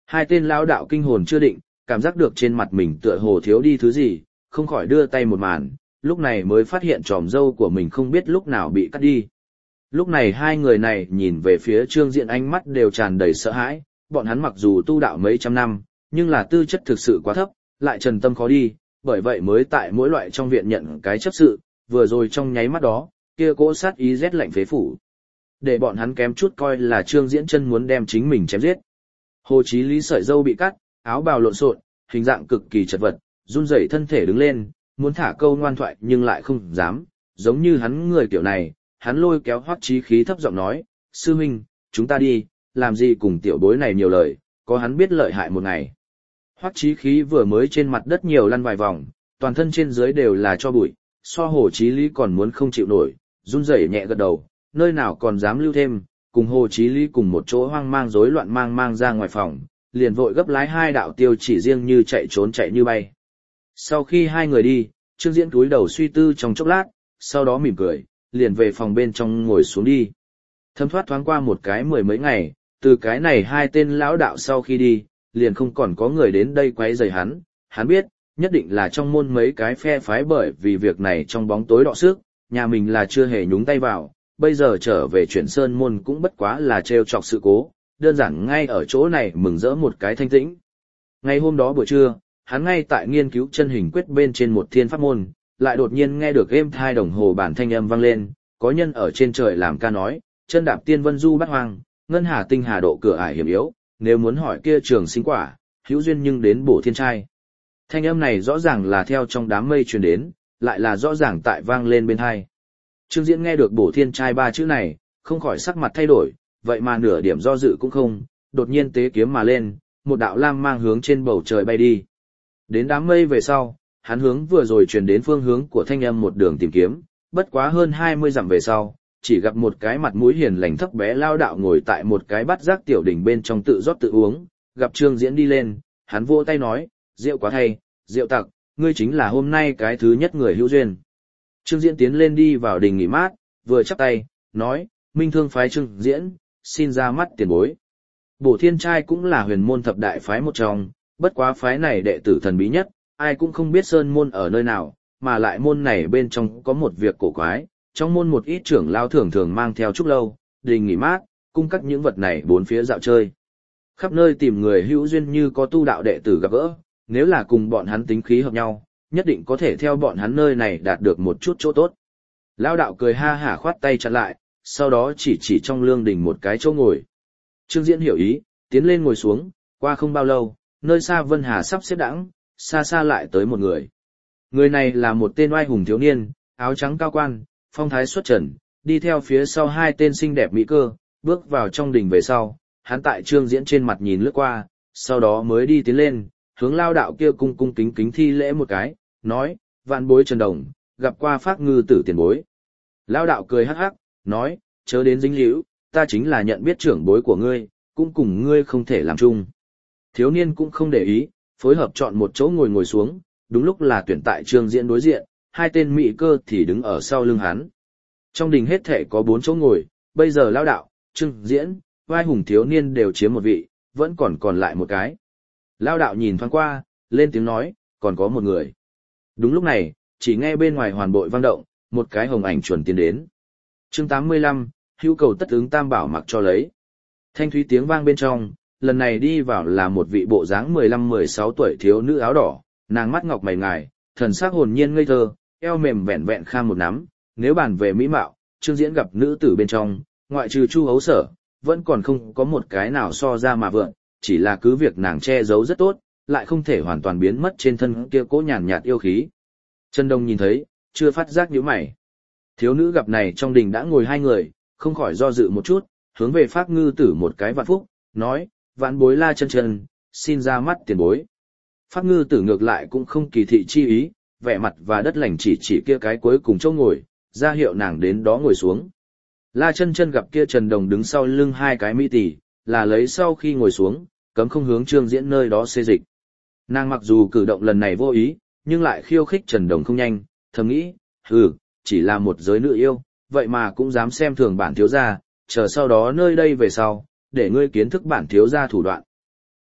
Hai tên lão đạo kinh hồn chưa định, cảm giác được trên mặt mình tựa hồ thiếu đi thứ gì, không khỏi đưa tay một màn, lúc này mới phát hiện tròm râu của mình không biết lúc nào bị cắt đi. Lúc này hai người này nhìn về phía Trương Diễn ánh mắt đều tràn đầy sợ hãi, bọn hắn mặc dù tu đạo mấy trăm năm, nhưng là tư chất thực sự quá thấp, lại trần tâm khó đi, bởi vậy mới tại mỗi loại trong viện nhận cái chấp sự, vừa rồi trong nháy mắt đó, kia cỗ sát ý rét lạnh phế phủ. Để bọn hắn kém chút coi là Trương Diễn chân muốn đem chính mình chém giết. Hồ Chí Lý sợi râu bị cắt, áo bào lộn xộn, hình dạng cực kỳ chật vật, run rẩy thân thể đứng lên, muốn thả câu ngoan thoại nhưng lại không dám, giống như hắn người kiểu này, hắn lôi kéo Hoắc Chí Khí thấp giọng nói, sư huynh, chúng ta đi, làm gì cùng tiểu bối này nhiều lời, có hắn biết lợi hại một ngày. Hoắc Chí Khí vừa mới trên mặt đất nhiều lăn vài vòng, toàn thân trên dưới đều là cho bụi, so Hồ Chí Lý còn muốn không chịu nổi, run rẩy nhẹ gật đầu, nơi nào còn dám lưu thêm, cùng Hồ Chí Lý cùng một chỗ hoang mang rối loạn mang mang ra ngoài phòng, liền vội gấp lái hai đạo tiêu chỉ riêng như chạy trốn chạy như bay. Sau khi hai người đi, Trương Diễn cúi đầu suy tư trong chốc lát, sau đó mỉm cười, liền về phòng bên trong ngồi xuống đi. Thấm thoát thoáng qua một cái mười mấy ngày, từ cái này hai tên lão đạo sau khi đi, liền không còn có người đến đây quấy rầy hắn, hắn biết, nhất định là trong môn mấy cái phe phái bởi vì việc này trong bóng tối đọ sức, nhà mình là chưa hề nhúng tay vào, bây giờ trở về chuyển sơn môn cũng bất quá là trêu chọc sự cố, đơn giản ngay ở chỗ này mừng rỡ một cái thanh tĩnh. Ngày hôm đó buổi trưa, hắn ngay tại nghiên cứu chân hình quyết bên trên một thiên pháp môn, lại đột nhiên nghe được êm thai đồng hồ bản thanh âm vang lên, có nhân ở trên trời làm ca nói, chân đạp tiên vân du bát hoang, ngân hà tinh hà độ cửa ải hiểm yếu, nếu muốn hỏi kia trường sinh quả, hữu duyên nhưng đến bổ thiên trai. Thanh âm này rõ ràng là theo trong đám mây truyền đến, lại là rõ ràng tại vang lên bên tai. Trương Diễn nghe được bổ thiên trai ba chữ này, không khỏi sắc mặt thay đổi, vậy mà nửa điểm do dự cũng không, đột nhiên tế kiếm mà lên, một đạo lam mang hướng trên bầu trời bay đi. Đến đám mây về sau, hắn hướng vừa rồi truyền đến phương hướng của thanh âm một đường tìm kiếm, bất quá hơn hai mươi dặm về sau, chỉ gặp một cái mặt mũi hiền lành thấp bé lao đạo ngồi tại một cái bát giác tiểu đỉnh bên trong tự rót tự uống, gặp Trương Diễn đi lên, hắn vỗ tay nói, rượu quá thay, rượu tặc, ngươi chính là hôm nay cái thứ nhất người hữu duyên. Trương Diễn tiến lên đi vào đình nghỉ mát, vừa chắp tay, nói, Minh Thương phái Trương Diễn, xin ra mắt tiền bối. Bổ Thiên trai cũng là huyền môn thập đại phái một trong, bất quá phái này đệ tử thần bí nhất, ai cũng không biết sơn môn ở nơi nào, mà lại môn này bên trong có một việc cổ quái, trong môn một ít trưởng lao thường thường mang theo trúc lâu, đình nghỉ mát, cung cấp những vật này bốn phía dạo chơi. Khắp nơi tìm người hữu duyên như có tu đạo đệ tử gặp gỡ, nếu là cùng bọn hắn tính khí hợp nhau, nhất định có thể theo bọn hắn nơi này đạt được một chút chỗ tốt. Lao đạo cười ha hả khoát tay chặn lại, sau đó chỉ chỉ trong lương đình một cái chỗ ngồi. Trương Diễn hiểu ý, tiến lên ngồi xuống, qua không bao lâu, nơi xa Vân Hà sắp xếp đãng, xa xa lại tới một người. Người này là một tên oai hùng thiếu niên, áo trắng cao quan, phong thái xuất trần, đi theo phía sau hai tên xinh đẹp mỹ cơ, bước vào trong đình về sau, hắn tại Trương Diễn trên mặt nhìn lướt qua, sau đó mới đi tiến lên, hướng lao đạo kia cung cung kính kính thi lễ một cái, nói, vạn bối Trần Đồng, gặp qua Phác Ngư tử tiền bối. Lao đạo cười hắc hắc, nói, chớ đến dính líu, ta chính là nhận biết trưởng bối của ngươi, cũng cùng ngươi không thể làm chung. Thiếu niên cũng không để ý, phối hợp chọn một chỗ ngồi ngồi xuống, đúng lúc là tuyển tại Trương Diễn đối diện, hai tên mỹ cơ thì đứng ở sau lưng hắn. Trong đình hết thể có bốn chỗ ngồi, bây giờ lao đạo, Trương Diễn, vai hùng thiếu niên đều chiếm một vị, vẫn còn còn lại một cái. Lao đạo nhìn thoáng qua, lên tiếng nói, còn có một người. Đúng lúc này, chỉ nghe bên ngoài hoàn bội vang động, một cái hồng ảnh chuẩn tiến đến. Chương tám mươi lăm, hữu cầu tất ứng tam bảo mặc cho lấy. Thanh thúy tiếng vang bên trong, lần này đi vào là một vị bộ dáng mười lăm mười sáu tuổi thiếu nữ áo đỏ, nàng mắt ngọc mày ngài, thần sắc hồn nhiên ngây thơ, eo mềm vẹn vẹn kham một nắm, nếu bàn về mỹ mạo, Trương Diễn gặp nữ tử bên trong, ngoại trừ Chu Hấu Sở, vẫn còn không có một cái nào so ra mà vượn, chỉ là cứ việc nàng che giấu rất tốt, lại không thể hoàn toàn biến mất trên thân kia cố nhàn nhạt yêu khí. Trần Đông nhìn thấy, chưa phát giác nhíu mày. Thiếu nữ gặp này trong đình đã ngồi hai người, không khỏi do dự một chút, hướng về Phác Ngư tử một cái vạn phúc, nói, vạn bối La Chân Chân, xin ra mắt tiền bối. Phác Ngư tử ngược lại cũng không kỳ thị chi ý, vẻ mặt và đất lành chỉ chỉ kia cái cuối cùng chỗ ngồi, ra hiệu nàng đến đó ngồi xuống. La Chân Chân gặp kia Trần Đồng đứng sau lưng hai cái mỹ tỷ, là lấy sau khi ngồi xuống, cấm không hướng Trương Diễn nơi đó xê dịch. Nàng mặc dù cử động lần này vô ý, nhưng lại khiêu khích Trần Đồng không nhanh, thầm nghĩ, hừ, chỉ là một giới nữ yêu, vậy mà cũng dám xem thường bản thiếu gia, chờ sau đó nơi đây về sau, để ngươi kiến thức bản thiếu gia thủ đoạn.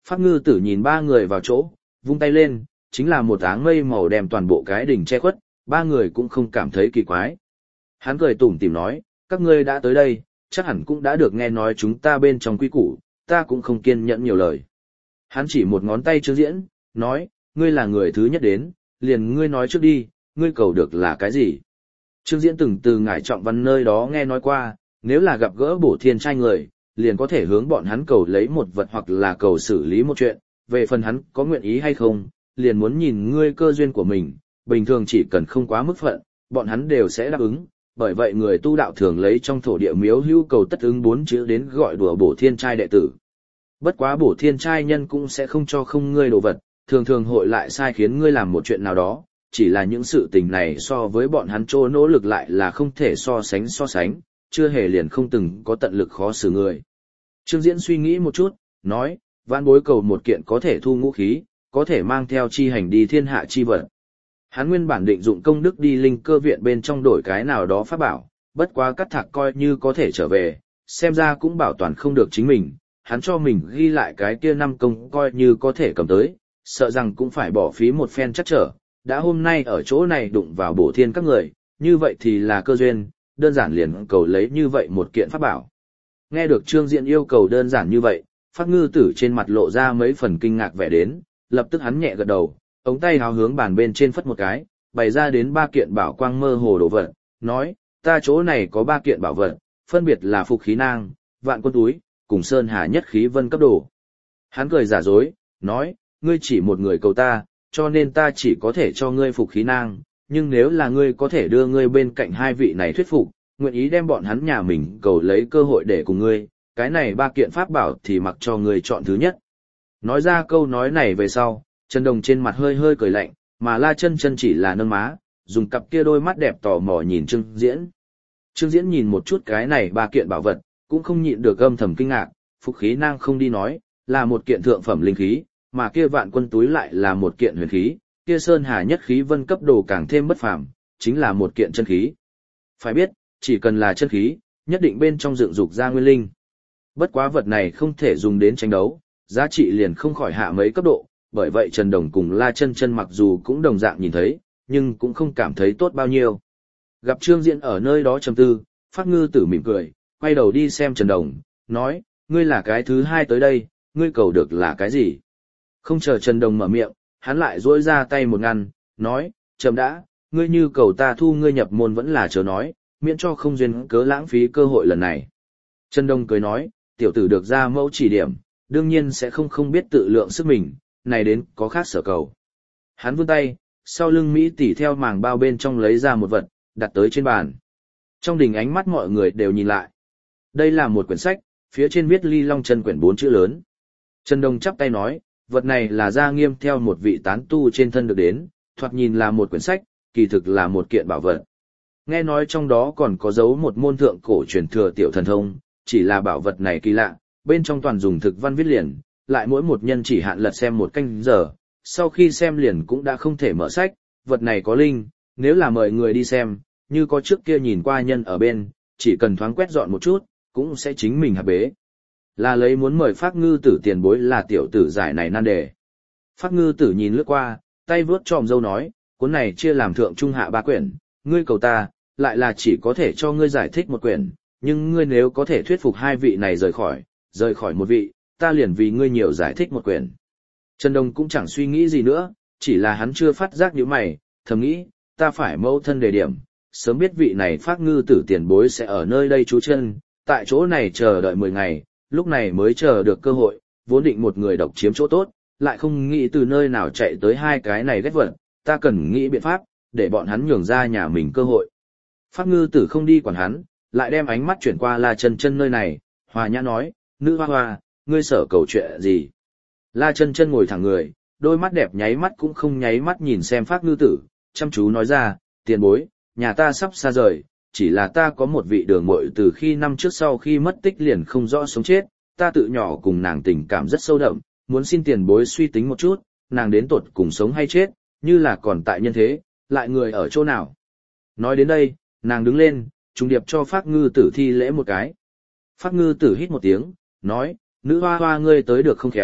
Pháp ngư tử nhìn ba người vào chỗ, vung tay lên, chính là một áng mây màu đem toàn bộ cái đỉnh che khuất, ba người cũng không cảm thấy kỳ quái. Hắn cười tủm tỉm nói, các ngươi đã tới đây, chắc hẳn cũng đã được nghe nói chúng ta bên trong quy củ, ta cũng không kiên nhẫn nhiều lời. Hắn chỉ một ngón tay Trương Diễn, nói, ngươi là người thứ nhất đến, liền ngươi nói trước đi, ngươi cầu được là cái gì? Trương Diễn từng từ ngải trọng văn nơi đó nghe nói qua, nếu là gặp gỡ bổ thiên trai người, liền có thể hướng bọn hắn cầu lấy một vật hoặc là cầu xử lý một chuyện, về phần hắn có nguyện ý hay không, liền muốn nhìn ngươi cơ duyên của mình, bình thường chỉ cần không quá mức phận, bọn hắn đều sẽ đáp ứng, bởi vậy người tu đạo thường lấy trong thổ địa miếu hữu cầu tất ứng bốn chữ đến gọi đùa bổ thiên trai đệ tử. Bất quá bổ thiên trai nhân cũng sẽ không cho không ngươi đồ vật, thường thường hội lại sai khiến ngươi làm một chuyện nào đó, chỉ là những sự tình này so với bọn hắn trô nỗ lực lại là không thể so sánh so sánh, chưa hề liền không từng có tận lực khó xử người. Trương Diễn suy nghĩ một chút, nói, vãn bối cầu một kiện có thể thu ngũ khí, có thể mang theo chi hành đi thiên hạ chi vật. Hắn nguyên bản định dụng công đức đi linh cơ viện bên trong đổi cái nào đó pháp bảo, bất quá cắt thạc coi như có thể trở về, xem ra cũng bảo toàn không được chính mình, hắn cho mình ghi lại cái kia năm công coi như có thể cầm tới, sợ rằng cũng phải bỏ phí một phen chắc trở, đã hôm nay ở chỗ này đụng vào bổ thiên các người, như vậy thì là cơ duyên, đơn giản liền cầu lấy như vậy một kiện pháp bảo. Nghe được Trương Diễn yêu cầu đơn giản như vậy, Pháp ngư tử trên mặt lộ ra mấy phần kinh ngạc vẻ đến, lập tức hắn nhẹ gật đầu, ống tay háo hướng bàn bên trên phất một cái, bày ra đến ba kiện bảo quang mơ hồ đồ vật, nói, ta chỗ này có ba kiện bảo vật, phân biệt là phục khí nang, vạn quân túi, cùng sơn hà nhất khí vân cấp đồ. Hắn cười giả dối, nói, ngươi chỉ một người cầu ta, cho nên ta chỉ có thể cho ngươi phục khí nang, nhưng nếu là ngươi có thể đưa ngươi bên cạnh hai vị này thuyết phục, nguyện ý đem bọn hắn nhà mình cầu lấy cơ hội để cùng ngươi, cái này ba kiện pháp bảo thì mặc cho ngươi chọn thứ nhất. Nói ra câu nói này về sau, Trần Đồng trên mặt hơi hơi cười lạnh, mà La Chân Chân chỉ là nâng má, dùng cặp kia đôi mắt đẹp tò mò nhìn Trương Diễn. Trương Diễn nhìn một chút cái này ba kiện bảo vật, cũng không nhịn được âm thầm kinh ngạc, phục khí nang không đi nói, là một kiện thượng phẩm linh khí, mà kia vạn quân túi lại là một kiện huyền khí, kia sơn hà nhất khí vân cấp đồ càng thêm bất phàm, chính là một kiện chân khí. Phải biết, chỉ cần là chân khí, nhất định bên trong dựng dục ra nguyên linh. Bất quá vật này không thể dùng đến tranh đấu, giá trị liền không khỏi hạ mấy cấp độ, bởi vậy Trần Đồng cùng La Chân Chân mặc dù cũng đồng dạng nhìn thấy, nhưng cũng không cảm thấy tốt bao nhiêu. Gặp Trương Diễn ở nơi đó trầm tư, Pháp ngư tử mỉm cười, quay đầu đi xem Trần Đồng, nói, ngươi là cái thứ hai tới đây, ngươi cầu được là cái gì? Không chờ Trần Đồng mở miệng, hắn lại duỗi ra tay một ngăn, nói, chậm đã, ngươi như cầu ta thu ngươi nhập môn vẫn là chớ nói, miễn cho không duyên cớ lãng phí cơ hội lần này. Trần Đồng cười nói, tiểu tử được ra mẫu chỉ điểm, đương nhiên sẽ không không biết tự lượng sức mình, này đến có khác sở cầu. Hắn vươn tay, sau lưng Mỹ tỷ theo màng bao bên trong lấy ra một vật, đặt tới trên bàn. Trong đình ánh mắt mọi người đều nhìn lại. Đây là một quyển sách, phía trên viết Ly Long Chân quyển bốn chữ lớn. Trần Đông chắp tay nói, vật này là Gia Nghiêm theo một vị tán tu trên thân được đến, thoạt nhìn là một quyển sách, kỳ thực là một kiện bảo vật. Nghe nói trong đó còn có dấu một môn thượng cổ truyền thừa tiểu thần thông, chỉ là bảo vật này kỳ lạ, bên trong toàn dùng thực văn viết liền, lại mỗi một nhân chỉ hạn lật xem một canh giờ, sau khi xem liền cũng đã không thể mở sách, vật này có linh, nếu là mời người đi xem, như có trước kia nhìn qua nhân ở bên, chỉ cần thoáng quét dọn một chút, cũng sẽ chính mình hạ bế. Là lấy muốn mời Pháp ngư tử tiền bối là tiểu tử giải này nan đề. Pháp ngư tử nhìn lướt qua, tay vướt tròm dâu nói, cuốn này chia làm thượng trung hạ ba quyển, ngươi cầu ta, lại là chỉ có thể cho ngươi giải thích một quyển, nhưng ngươi nếu có thể thuyết phục hai vị này rời khỏi, rời khỏi một vị, ta liền vì ngươi nhiều giải thích một quyển. Trần Đông cũng chẳng suy nghĩ gì nữa, chỉ là hắn chưa phát giác như mày, thầm nghĩ, ta phải mâu thân đề điểm, sớm biết vị này Pháp ngư tử tiền bối sẽ ở nơi đây trú chân, tại chỗ này chờ đợi mười ngày, lúc này mới chờ được cơ hội, vốn định một người độc chiếm chỗ tốt, lại không nghĩ từ nơi nào chạy tới hai cái này ghét vật, ta cần nghĩ biện pháp, để bọn hắn nhường ra nhà mình cơ hội. Pháp ngư tử không đi quản hắn, lại đem ánh mắt chuyển qua La Chân Chân nơi này, hòa nhã nói, nữ hoa hoa, ngươi sở cầu chuyện gì? La Chân Chân ngồi thẳng người, đôi mắt đẹp nháy mắt cũng không nháy mắt nhìn xem Pháp ngư tử, chăm chú nói ra, tiền bối, nhà ta sắp xa rời, chỉ là ta có một vị đường muội từ khi năm trước sau khi mất tích liền không rõ sống chết, ta tự nhỏ cùng nàng tình cảm rất sâu đậm, muốn xin tiền bối suy tính một chút, nàng đến tột cùng sống hay chết, như là còn tại nhân thế, lại người ở chỗ nào. Nói đến đây, nàng đứng lên, trùng điệp cho Pháp ngư tử thi lễ một cái. Pháp ngư tử hít một tiếng, nói, nữ hoa hoa ngươi tới được không khéo,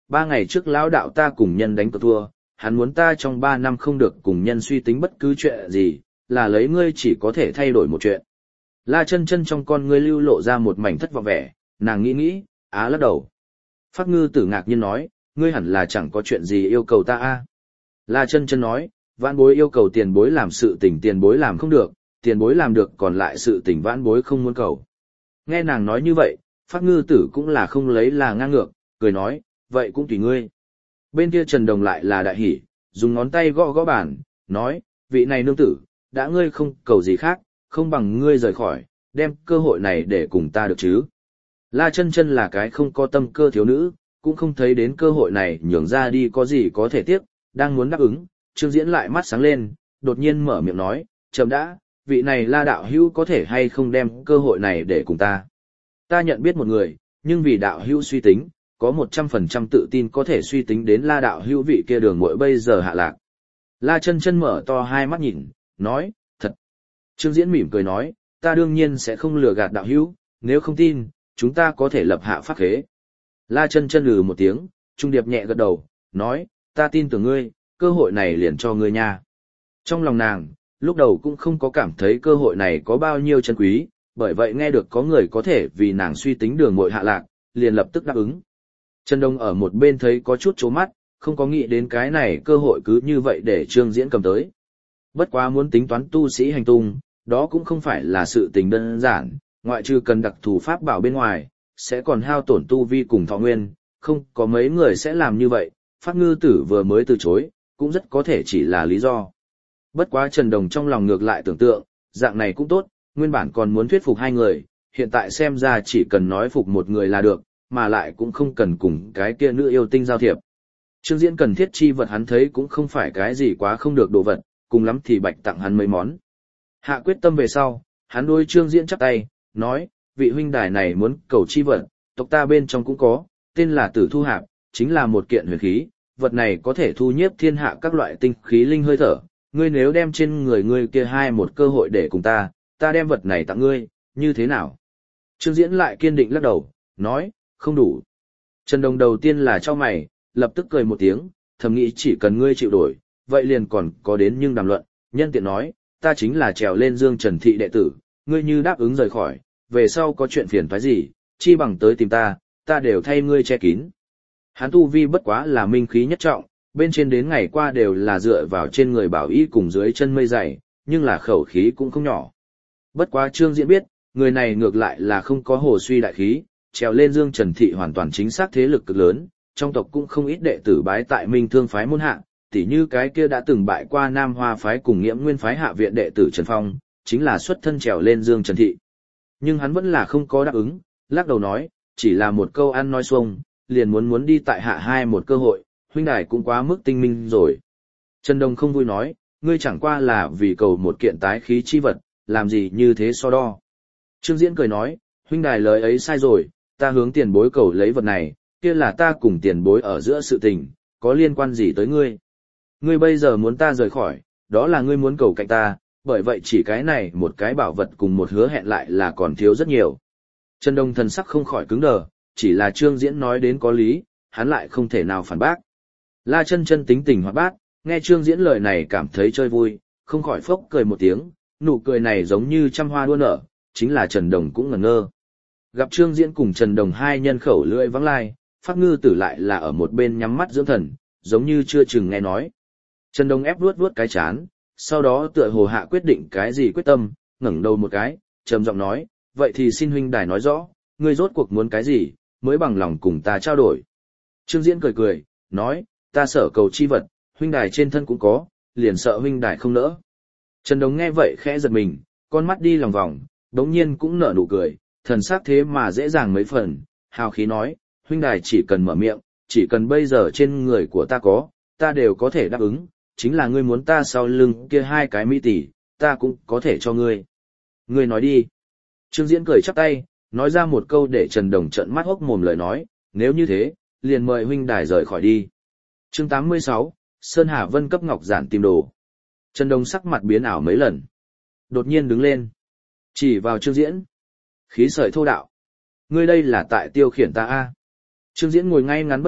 ba ngày trước lão đạo ta cùng nhân đánh cược thua, hắn muốn ta trong ba năm không được cùng nhân suy tính bất cứ chuyện gì, là lấy ngươi chỉ có thể thay đổi một chuyện. La Chân Chân trong con ngươi lưu lộ ra một mảnh thất vọng vẻ, nàng nghĩ nghĩ, á lắc đầu. Phát Ngư Tử ngạc nhiên nói, ngươi hẳn là chẳng có chuyện gì yêu cầu ta a. La Chân Chân nói, vãn bối yêu cầu tiền bối làm sự tình tiền bối làm không được, tiền bối làm được còn lại sự tình vãn bối không muốn cầu. Nghe nàng nói như vậy, Phát Ngư Tử cũng là không lấy là ngang ngược, cười nói, vậy cũng tùy ngươi. Bên kia Trần Đồng lại là đại hỉ, dùng ngón tay gõ gõ bàn, nói, vị này nương tử, đã ngươi không cầu gì khác, không bằng ngươi rời khỏi, đem cơ hội này để cùng ta được chứ. La Chân Chân là cái không có tâm cơ thiếu nữ, cũng không thấy đến cơ hội này nhường ra đi có gì có thể tiếc, đang muốn đáp ứng, Trương Diễn lại mắt sáng lên, đột nhiên mở miệng nói, chậm đã, vị này La đạo hữu có thể hay không đem cơ hội này để cùng ta. Ta nhận biết một người, nhưng vì đạo hữu suy tính, có một trăm phần trăm tự tin có thể suy tính đến La đạo hữu vị kia đường muội bây giờ hạ lạc. La Chân Chân mở to hai mắt nhìn, nói, thật. Trương Diễn mỉm cười nói, ta đương nhiên sẽ không lừa gạt đạo hữu, nếu không tin, chúng ta có thể lập hạ pháp khế. La Chân Chân lừ một tiếng, Trung Điệp nhẹ gật đầu, nói, ta tin tưởng ngươi, cơ hội này liền cho ngươi nha. Trong lòng nàng, lúc đầu cũng không có cảm thấy cơ hội này có bao nhiêu chân quý, bởi vậy nghe được có người có thể vì nàng suy tính đường muội hạ lạc, liền lập tức đáp ứng. Trần Đông ở một bên thấy có chút chố mắt, không có nghĩ đến cái này cơ hội cứ như vậy để Trương Diễn cầm tới. Bất quá muốn tính toán tu sĩ hành tung, đó cũng không phải là sự tình đơn giản, ngoại trừ cần đặc thù pháp bảo bên ngoài, sẽ còn hao tổn tu vi cùng thọ nguyên, không có mấy người sẽ làm như vậy, Phát Ngư Tử vừa mới từ chối, cũng rất có thể chỉ là lý do. Bất quá Trần Đồng trong lòng ngược lại tưởng tượng, dạng này cũng tốt, nguyên bản còn muốn thuyết phục hai người, hiện tại xem ra chỉ cần nói phục một người là được, mà lại cũng không cần cùng cái kia nữ yêu tinh giao thiệp. Trương Diễn cần thiết chi vật hắn thấy cũng không phải cái gì quá không được đồ vật, cùng lắm thì bạch tặng hắn mấy món. Hạ quyết tâm về sau, hắn đôi Trương Diễn chắp tay, nói, vị huynh đài này muốn cầu chi vật, tộc ta bên trong cũng có, tên là Tử Thu Hạp, chính là một kiện huyền khí, vật này có thể thu nhiếp thiên hạ các loại tinh khí linh hơi thở, ngươi nếu đem trên người ngươi kia hai một cơ hội để cùng ta, ta đem vật này tặng ngươi, như thế nào? Trương Diễn lại kiên định lắc đầu, nói, không đủ. Trần Đồng đầu tiên là cho mày, lập tức cười một tiếng, thầm nghĩ chỉ cần ngươi chịu đổi, vậy liền còn có đến nhưng đàm luận, nhân tiện nói, ta chính là trèo lên Dương Trần Thị đệ tử, ngươi như đáp ứng rời khỏi, về sau có chuyện phiền toái gì, chi bằng tới tìm ta, ta đều thay ngươi che kín. Hắn tu vi bất quá là minh khí nhất trọng, bên trên đến ngày qua đều là dựa vào trên người bảo y cùng dưới chân mây dày, nhưng là khẩu khí cũng không nhỏ. Bất quá Trương Diễn biết, người này ngược lại là không có hồ suy đại khí, trèo lên Dương Trần Thị hoàn toàn chính xác thế lực cực lớn, trong tộc cũng không ít đệ tử bái tại Minh Thương phái môn hạ, tỉ như cái kia đã từng bại qua Nam Hoa phái cùng Nghiễm Nguyên phái hạ viện đệ tử Trần Phong, chính là xuất thân trèo lên Dương Trần Thị. Nhưng hắn vẫn là không có đáp ứng, lắc đầu nói, chỉ là một câu ăn nói xuông, liền muốn muốn đi tại hạ hai một cơ hội, huynh đài cũng quá mức tinh minh rồi. Trần Đông không vui nói, ngươi chẳng qua là vì cầu một kiện tái khí chi vật, làm gì như thế so đo. Trương Diễn cười nói, huynh đài lời ấy sai rồi, ta hướng tiền bối cầu lấy vật này, kia là ta cùng tiền bối ở giữa sự tình, có liên quan gì tới ngươi. Ngươi bây giờ muốn ta rời khỏi, đó là ngươi muốn cầu cạnh ta, bởi vậy chỉ cái này một cái bảo vật cùng một hứa hẹn lại là còn thiếu rất nhiều. Trần Đông thần sắc không khỏi cứng đờ, chỉ là Trương Diễn nói đến có lý, hắn lại không thể nào phản bác. La Chân Chân tính tình hoạt bát, nghe Trương Diễn lời này cảm thấy chơi vui, không khỏi phốc cười một tiếng, nụ cười này giống như trăm hoa đua nở, chính là Trần Đồng cũng ngẩn ngơ. Gặp Trương Diễn cùng Trần Đồng hai nhân khẩu lưỡi vắng lai, Phát Ngư Tử lại là ở một bên nhắm mắt dưỡng thần, giống như chưa chừng nghe nói. Trần Đồng ép vuốt vuốt cái chán, sau đó tựa hồ hạ quyết định cái gì quyết tâm, ngẩng đầu một cái, trầm giọng nói, vậy thì xin huynh đài nói rõ, ngươi rốt cuộc muốn cái gì, mới bằng lòng cùng ta trao đổi. Trương Diễn cười cười, nói, ta sở cầu chi vật, huynh đài trên thân cũng có, liền sợ huynh đài không nỡ. Trần Đồng nghe vậy khẽ giật mình, con mắt đi lòng vòng, đống nhiên cũng nở nụ cười, thần sắc thế mà dễ dàng mấy phần, hào khí nói, huynh đài chỉ cần mở miệng, chỉ cần bây giờ trên người của ta có, ta đều có thể đáp ứng, chính là ngươi muốn ta sau lưng kia hai cái mỹ tỷ, ta cũng có thể cho ngươi. Ngươi nói đi. Trương Diễn cười chắp tay, nói ra một câu để Trần Đồng trợn mắt hốc mồm lời nói, nếu như thế, liền mời huynh đài rời khỏi đi. Chương tám mươi sáu, Sơn Hà Vân cấp ngọc giản tìm đồ. Trần Đồng sắc mặt biến ảo mấy lần. Đột nhiên đứng lên. Chỉ vào Trương Diễn. Khí sợi thô đạo. Ngươi đây là tại tiêu khiển ta a. Trương Diễn ngồi ngay ngắn bất động,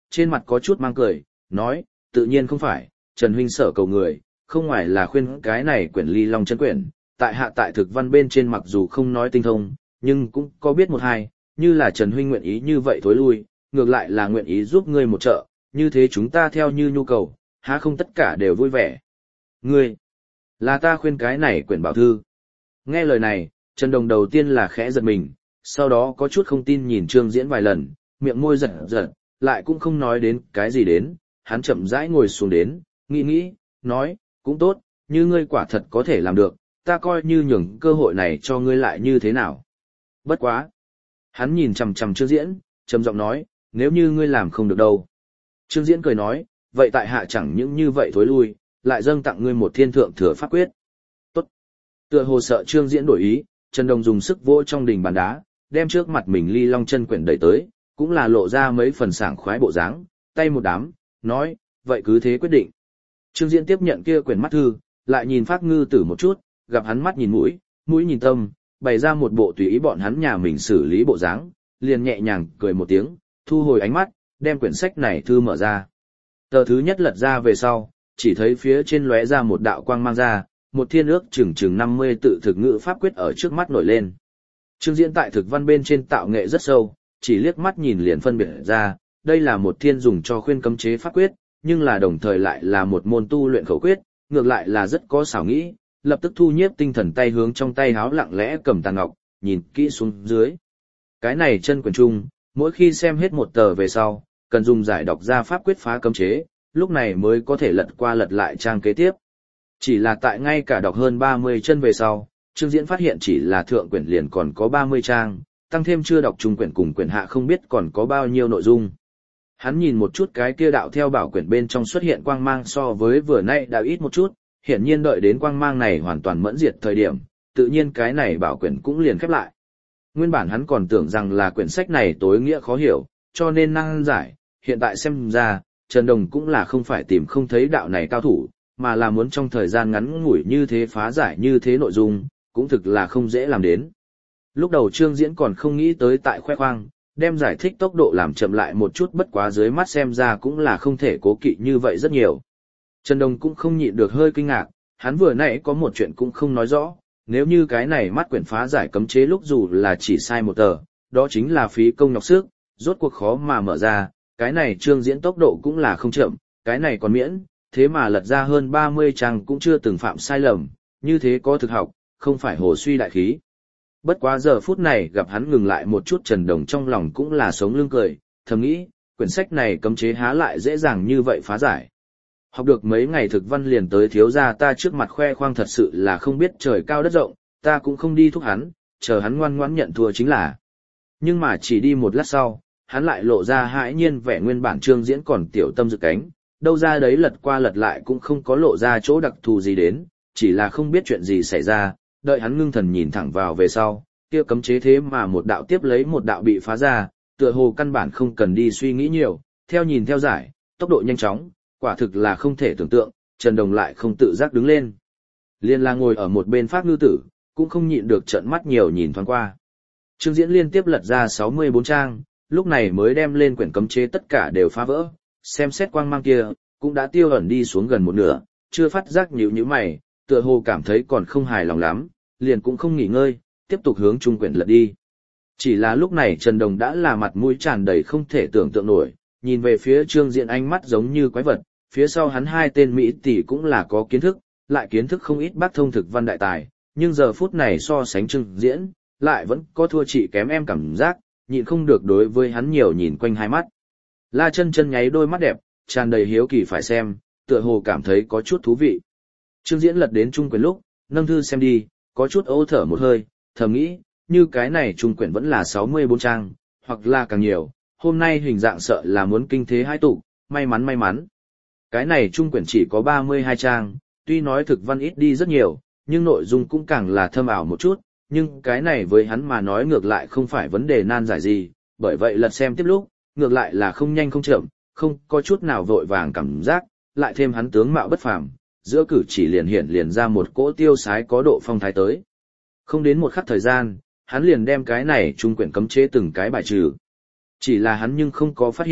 trên mặt có chút mang cười, nói, tự nhiên không phải, Trần huynh sở cầu người, không ngoài là khuyên cái này quyển ly long chân quyển, tại hạ tại thực văn bên trên mặc dù không nói tinh thông, nhưng cũng có biết một hai, như là Trần huynh nguyện ý như vậy thối lui, ngược lại là nguyện ý giúp ngươi một trợ, như thế chúng ta theo như nhu cầu, há không tất cả đều vui vẻ. Ngươi, là ta khuyên cái này quyển bảo thư. Nghe lời này, Trần Đồng đầu tiên là khẽ giật mình, sau đó có chút không tin nhìn Trương Diễn vài lần, miệng môi giật giật, lại cũng không nói đến cái gì đến, hắn chậm rãi ngồi xuống đến, nghĩ nghĩ, nói, cũng tốt, như ngươi quả thật có thể làm được, ta coi như nhường cơ hội này cho ngươi lại như thế nào. Bất quá. Hắn nhìn chằm chằm Trương Diễn, trầm giọng nói, nếu như ngươi làm không được đâu. Trương Diễn cười nói, vậy tại hạ chẳng những như vậy thối lui, lại dâng tặng ngươi một thiên thượng thừa pháp quyết. Tốt. Tựa hồ sợ Trương Diễn đổi ý, Trần Đồng dùng sức vỗ trong đình bàn đá, đem trước mặt mình ly long chân quyển đẩy tới, cũng là lộ ra mấy phần sảng khoái bộ dáng, tay một đám, nói, vậy cứ thế quyết định. Trương Diễn tiếp nhận kia quyển mắt thư, lại nhìn Phác Ngư Tử một chút, gặp hắn mắt nhìn mũi, mũi nhìn tâm, bày ra một bộ tùy ý bọn hắn nhà mình xử lý bộ dáng, liền nhẹ nhàng cười một tiếng, thu hồi ánh mắt, đem quyển sách này thư mở ra. Tờ thứ nhất lật ra về sau, chỉ thấy phía trên lóe ra một đạo quang mang ra, một thiên ước chừng chừng năm mươi tự thực ngữ pháp quyết ở trước mắt nổi lên. Trương Diễn tại thực văn bên trên tạo nghệ rất sâu, chỉ liếc mắt nhìn liền phân biệt ra, đây là một thiên dùng cho khuyên cấm chế pháp quyết, nhưng là đồng thời lại là một môn tu luyện khẩu quyết, ngược lại là rất có xảo nghĩ, lập tức thu nhiếp tinh thần tay hướng trong tay háo lặng lẽ cầm tàn ngọc, nhìn kỹ xuống dưới. Cái này chân quyển trung, mỗi khi xem hết một tờ về sau, cần dùng giải đọc ra pháp quyết phá cấm chế, lúc này mới có thể lật qua lật lại trang kế tiếp. Chỉ là tại ngay cả đọc hơn ba mươi chân về sau, Trương Diễn phát hiện chỉ là thượng quyển liền còn có ba mươi trang, tăng thêm chưa đọc trung quyển cùng quyển hạ không biết còn có bao nhiêu nội dung. Hắn nhìn một chút cái kia đạo theo bảo quyển bên trong xuất hiện quang mang so với vừa nãy đã ít một chút, hiển nhiên đợi đến quang mang này hoàn toàn mẫn diệt thời điểm, tự nhiên cái này bảo quyển cũng liền khép lại. Nguyên bản hắn còn tưởng rằng là quyển sách này tối nghĩa khó hiểu, cho nên năng giải, hiện tại xem ra, Trần Đồng cũng là không phải tìm không thấy đạo này cao thủ, mà là muốn trong thời gian ngắn ngủi như thế phá giải như thế nội dung, cũng thực là không dễ làm đến. Lúc đầu Trương Diễn còn không nghĩ tới tại khoe khoang, đem giải thích tốc độ làm chậm lại một chút, bất quá dưới mắt xem ra cũng là không thể cố kỵ như vậy rất nhiều. Trần Đồng cũng không nhịn được hơi kinh ngạc, hắn vừa nãy có một chuyện cũng không nói rõ, nếu như cái này mắt quyển phá giải cấm chế lúc dù là chỉ sai một tờ, đó chính là phí công nhọc sức, rốt cuộc khó mà mở ra, cái này Trương Diễn tốc độ cũng là không chậm, cái này còn miễn, thế mà lật ra hơn ba mươi trang cũng chưa từng phạm sai lầm, như thế có thực học, không phải hồ suy đại khí. Bất quá giờ phút này gặp hắn ngừng lại một chút, Trần Đồng trong lòng cũng là sống lưng cười, thầm nghĩ, quyển sách này cấm chế há lại dễ dàng như vậy phá giải. Học được mấy ngày thực văn liền tới thiếu gia ta trước mặt khoe khoang, thật sự là không biết trời cao đất rộng, ta cũng không đi thúc hắn, chờ hắn ngoan ngoãn nhận thua chính là. Nhưng mà chỉ đi một lát sau, hắn lại lộ ra hãi nhiên vẻ nguyên bản Trương Diễn còn tiểu tâm dự cánh, đâu ra đấy lật qua lật lại cũng không có lộ ra chỗ đặc thù gì đến, chỉ là không biết chuyện gì xảy ra, đợi hắn ngưng thần nhìn thẳng vào về sau, kia cấm chế thế mà một đạo tiếp lấy một đạo bị phá ra, tựa hồ căn bản không cần đi suy nghĩ nhiều, theo nhìn theo giải, tốc độ nhanh chóng, quả thực là không thể tưởng tượng. Trần Đồng lại không tự giác đứng lên. Liên là ngồi ở một bên Phác Ngư Tử, cũng không nhịn được trợn mắt nhiều nhìn thoáng qua. Trương Diễn liên tiếp lật ra sáu mươi bốn trang, lúc này mới đem lên quyển cấm chế tất cả đều phá vỡ, xem xét quang mang kia, cũng đã tiêu ẩn đi xuống gần một nửa, chưa phát giác nhíu nhíu mày, tựa hồ cảm thấy còn không hài lòng lắm, liền cũng không nghỉ ngơi, tiếp tục hướng trung quyển lật đi. Chỉ là lúc này Trần Đồng đã là mặt mũi tràn đầy không thể tưởng tượng nổi, nhìn về phía Trương Diễn ánh mắt giống như quái vật, phía sau hắn hai tên Mỹ tỷ cũng là có kiến thức, lại kiến thức không ít bác thông thực văn đại tài, nhưng giờ phút này so sánh Trương Diễn, lại vẫn có thua chị kém em cảm giác, nhịn không được đối với hắn nhiều nhìn quanh hai mắt. La Chân Chân nháy đôi mắt đẹp, tràn đầy hiếu kỳ phải xem, tựa hồ cảm thấy có chút thú vị. Trương Diễn lật đến trung quyển lúc, nâng thư xem đi, có chút âu thở một hơi, thầm nghĩ, như cái này trung quyển vẫn là sáu mươi bốn trang, hoặc là càng nhiều, hôm nay hình dạng sợ là muốn kinh thế hai tụ, may mắn may mắn. Cái này trung quyển chỉ có ba mươi hai trang, tuy nói thực văn ít đi rất nhiều, nhưng nội dung cũng càng là thâm ảo một chút, nhưng cái này với hắn mà nói ngược lại không phải vấn đề nan giải gì, bởi vậy lật xem tiếp lúc, ngược lại là không nhanh không chậm, không có chút nào vội vàng cảm giác, lại thêm hắn tướng mạo bất phàm, giữa cử chỉ liền hiện liền ra một cỗ tiêu sái có độ phong thái tới. Không đến một khắc thời gian, hắn liền đem cái này trung quyển cấm chế từng cái bài trừ. Chỉ là hắn nhưng không có phát hiện,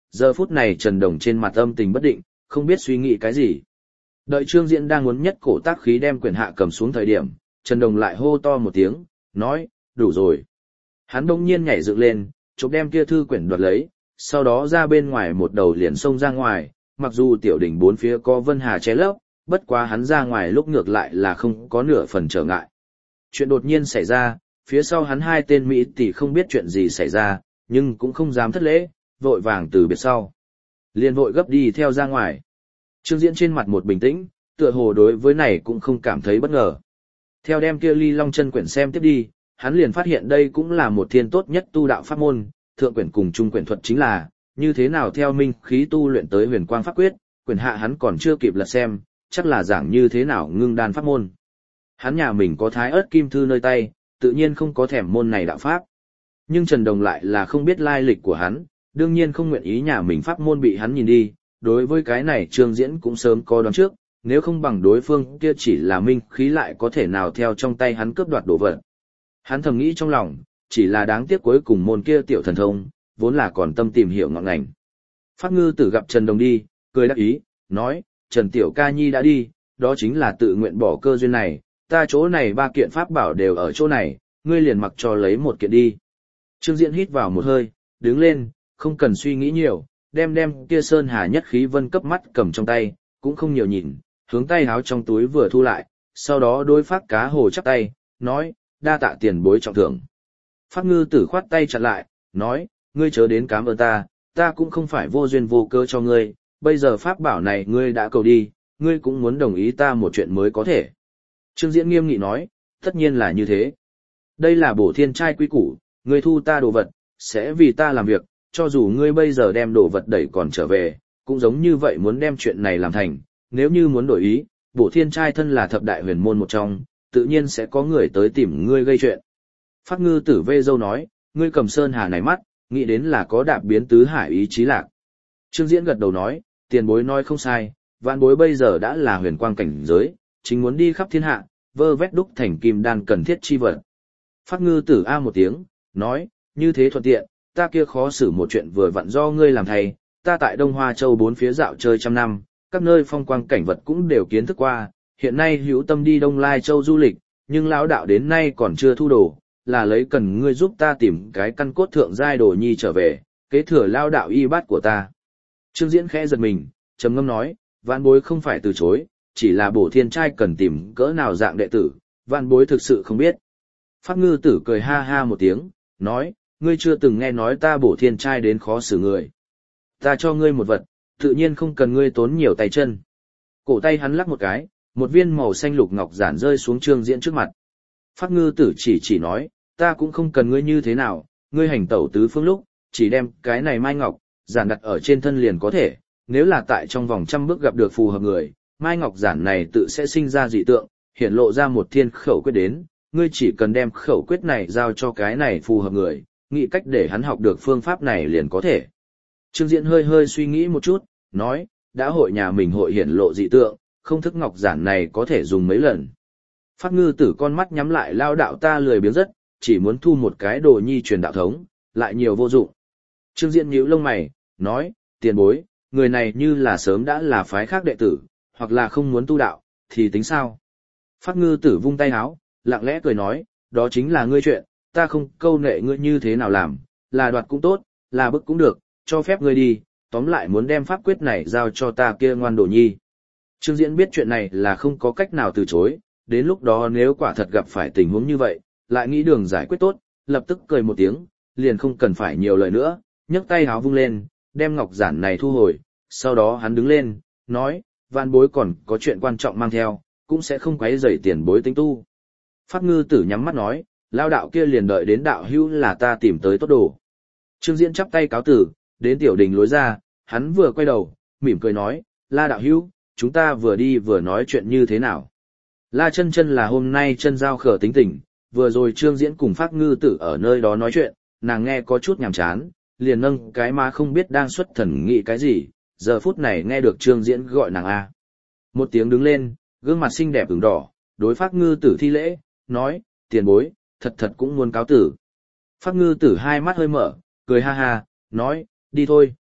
Giờ phút này Trần Đồng trên mặt âm tình bất định, không biết suy nghĩ cái gì. Đợi Trương Diễn đang muốn nhất cổ tác khí đem quyển hạ cầm xuống thời điểm, Trần Đồng lại hô to một tiếng, nói, đủ rồi. Hắn đông nhiên nhảy dựng lên, chụp đem kia thư quyển đoạt lấy, sau đó ra bên ngoài một đầu liền xông ra ngoài, mặc dù tiểu đỉnh bốn phía có Vân Hà che lấp, bất quá hắn ra ngoài lúc ngược lại là không có nửa phần trở ngại. Chuyện đột nhiên xảy ra, phía sau hắn hai tên Mỹ tỷ không biết chuyện gì xảy ra, nhưng cũng không dám thất lễ, vội vàng từ biệt sau. Liền vội gấp đi theo ra ngoài. Trương Diễn trên mặt một bình tĩnh, tựa hồ đối với này cũng không cảm thấy bất ngờ. Theo đem kia Ly Long chân quyển xem tiếp đi, hắn liền phát hiện đây cũng là một thiên tốt nhất tu đạo pháp môn, thượng quyển cùng trung quyển thuật chính là, như thế nào theo minh khí tu luyện tới huyền quang pháp quyết, quyển hạ hắn còn chưa kịp lật xem, chắc là giảng như thế nào ngưng đan pháp môn. Hắn nhà mình có thái ớt kim thư nơi tay, tự nhiên không có thèm môn này đạo pháp. Nhưng Trần Đồng lại là không biết lai lịch của hắn, đương nhiên không nguyện ý nhà mình pháp môn bị hắn nhìn đi, đối với cái này Trương Diễn cũng sớm có đoán trước, nếu không bằng đối phương kia chỉ là minh khí lại có thể nào theo trong tay hắn cướp đoạt đồ vật. Hắn thầm nghĩ trong lòng, chỉ là đáng tiếc cuối cùng môn kia tiểu thần thông, vốn là còn tâm tìm hiểu ngọn ngành. Pháp Ngư Tử gặp Trần Đồng đi, cười đắc ý, nói, Trần Tiểu Ca Nhi đã đi, đó chính là tự nguyện bỏ cơ duyên này, ta chỗ này ba kiện pháp bảo đều ở chỗ này, ngươi liền mặc cho lấy một kiện đi. Trương Diễn hít vào một hơi, đứng lên, không cần suy nghĩ nhiều, đem đem kia sơn hà nhất khí vân cấp mắt cầm trong tay, cũng không nhiều nhìn, hướng tay háo trong túi vừa thu lại, sau đó đối Phác Cá Hồ chắp tay, nói, đa tạ tiền bối trọng thưởng. Pháp Ngư Tử khoát tay chặn lại, nói, ngươi chớ đến cám ơn ta, ta cũng không phải vô duyên vô cớ cho ngươi, bây giờ pháp bảo này ngươi đã cầu đi, ngươi cũng muốn đồng ý ta một chuyện mới có thể. Trương Diễn nghiêm nghị nói, tất nhiên là như thế. Đây là bổ thiên trai quy củ, ngươi thu ta đồ vật, sẽ vì ta làm việc, cho dù ngươi bây giờ đem đồ vật đẩy còn trở về, cũng giống như vậy muốn đem chuyện này làm thành, nếu như muốn đổi ý, bổ thiên trai thân là thập đại huyền môn một trong, tự nhiên sẽ có người tới tìm ngươi gây chuyện. Pháp Ngư Tử vê dâu nói, ngươi cầm sơn hà này mắt, nghĩ đến là có đạp biến tứ hải ý chí lạc. Trương Diễn gật đầu nói, tiền bối nói không sai, vạn bối bây giờ đã là huyền quang cảnh giới, chính muốn đi khắp thiên hạ, vơ vét đúc thành kim đan cần thiết chi vật. Pháp Ngư Tử a một tiếng, nói, như thế thuận tiện, ta kia khó xử một chuyện vừa vặn do ngươi làm thầy, ta tại Đông Hoa Châu bốn phía dạo chơi trăm năm, các nơi phong quang cảnh vật cũng đều kiến thức qua, hiện nay hữu tâm đi Đông Lai Châu du lịch, nhưng lão đạo đến nay còn chưa thu đồ, là lấy cần ngươi giúp ta tìm cái căn cốt thượng giai đồ nhi trở về, kế thừa lão đạo y bát của ta. Trương Diễn khẽ giật mình, trầm ngâm nói, vạn bối không phải từ chối, chỉ là bổ thiên trai cần tìm cỡ nào dạng đệ tử, vạn bối thực sự không biết. Pháp Ngư Tử cười ha ha một tiếng, nói, ngươi chưa từng nghe nói ta bổ thiên trai đến khó xử người. Ta cho ngươi một vật, tự nhiên không cần ngươi tốn nhiều tay chân. Cổ tay hắn lắc một cái, một viên màu xanh lục ngọc giản rơi xuống Trương Diễn trước mặt. Pháp Ngư Tử chỉ chỉ nói, ta cũng không cần ngươi như thế nào, ngươi hành tẩu tứ phương lúc, chỉ đem cái này mai ngọc, giản đặt ở trên thân liền có thể, nếu là tại trong vòng trăm bước gặp được phù hợp người, mai ngọc giản này tự sẽ sinh ra dị tượng, hiển lộ ra một thiên khẩu quyết đến, ngươi chỉ cần đem khẩu quyết này giao cho cái này phù hợp người, nghĩ cách để hắn học được phương pháp này liền có thể. Trương Diễn hơi hơi suy nghĩ một chút, nói, đã hội nhà mình hội hiển lộ dị tượng, không thức ngọc giản này có thể dùng mấy lần. Pháp Ngư Tử con mắt nhắm lại, lao đạo ta lười biếng rất, chỉ muốn thu một cái đồ nhi truyền đạo thống, lại nhiều vô dụng. Trương Diễn nhíu lông mày, nói, tiền bối, người này như là sớm đã là phái khác đệ tử, hoặc là không muốn tu đạo, thì tính sao? Pháp Ngư Tử vung tay áo, lặng lẽ cười nói, đó chính là ngươi chuyện, ta không câu nệ ngươi như thế nào làm, là đoạt cũng tốt, là bức cũng được, cho phép ngươi đi, tóm lại muốn đem pháp quyết này giao cho ta kia ngoan đồ nhi. Trương Diễn biết chuyện này là không có cách nào từ chối, đến lúc đó nếu quả thật gặp phải tình huống như vậy, lại nghĩ đường giải quyết tốt, lập tức cười một tiếng, liền không cần phải nhiều lời nữa, nhấc tay háo vung lên, đem ngọc giản này thu hồi, sau đó hắn đứng lên, nói, vạn bối còn có chuyện quan trọng mang theo, cũng sẽ không quấy rầy tiền bối tính tu. Pháp Ngư Tử nhắm mắt nói, lao đạo kia liền đợi đến đạo hữu là ta tìm tới tốt đồ. Trương Diễn chắp tay cáo tử, đến tiểu đình lối ra, hắn vừa quay đầu, mỉm cười nói, La đạo hữu, chúng ta vừa đi vừa nói chuyện như thế nào. La Chân Chân là hôm nay chân giao khở tính tình, vừa rồi Trương Diễn cùng Pháp Ngư Tử ở nơi đó nói chuyện, nàng nghe có chút nhàm chán, liền nâng cái má không biết đang xuất thần nghĩ cái gì, giờ phút này nghe được Trương Diễn gọi nàng a. Một tiếng đứng lên, gương mặt xinh đẹp ửng đỏ, đối Pháp Ngư Tử thi lễ, nói, tiền bối, thật thật cũng muốn cáo tử. Pháp Ngư Tử hai mắt hơi mở, cười ha ha, nói, đi thôi,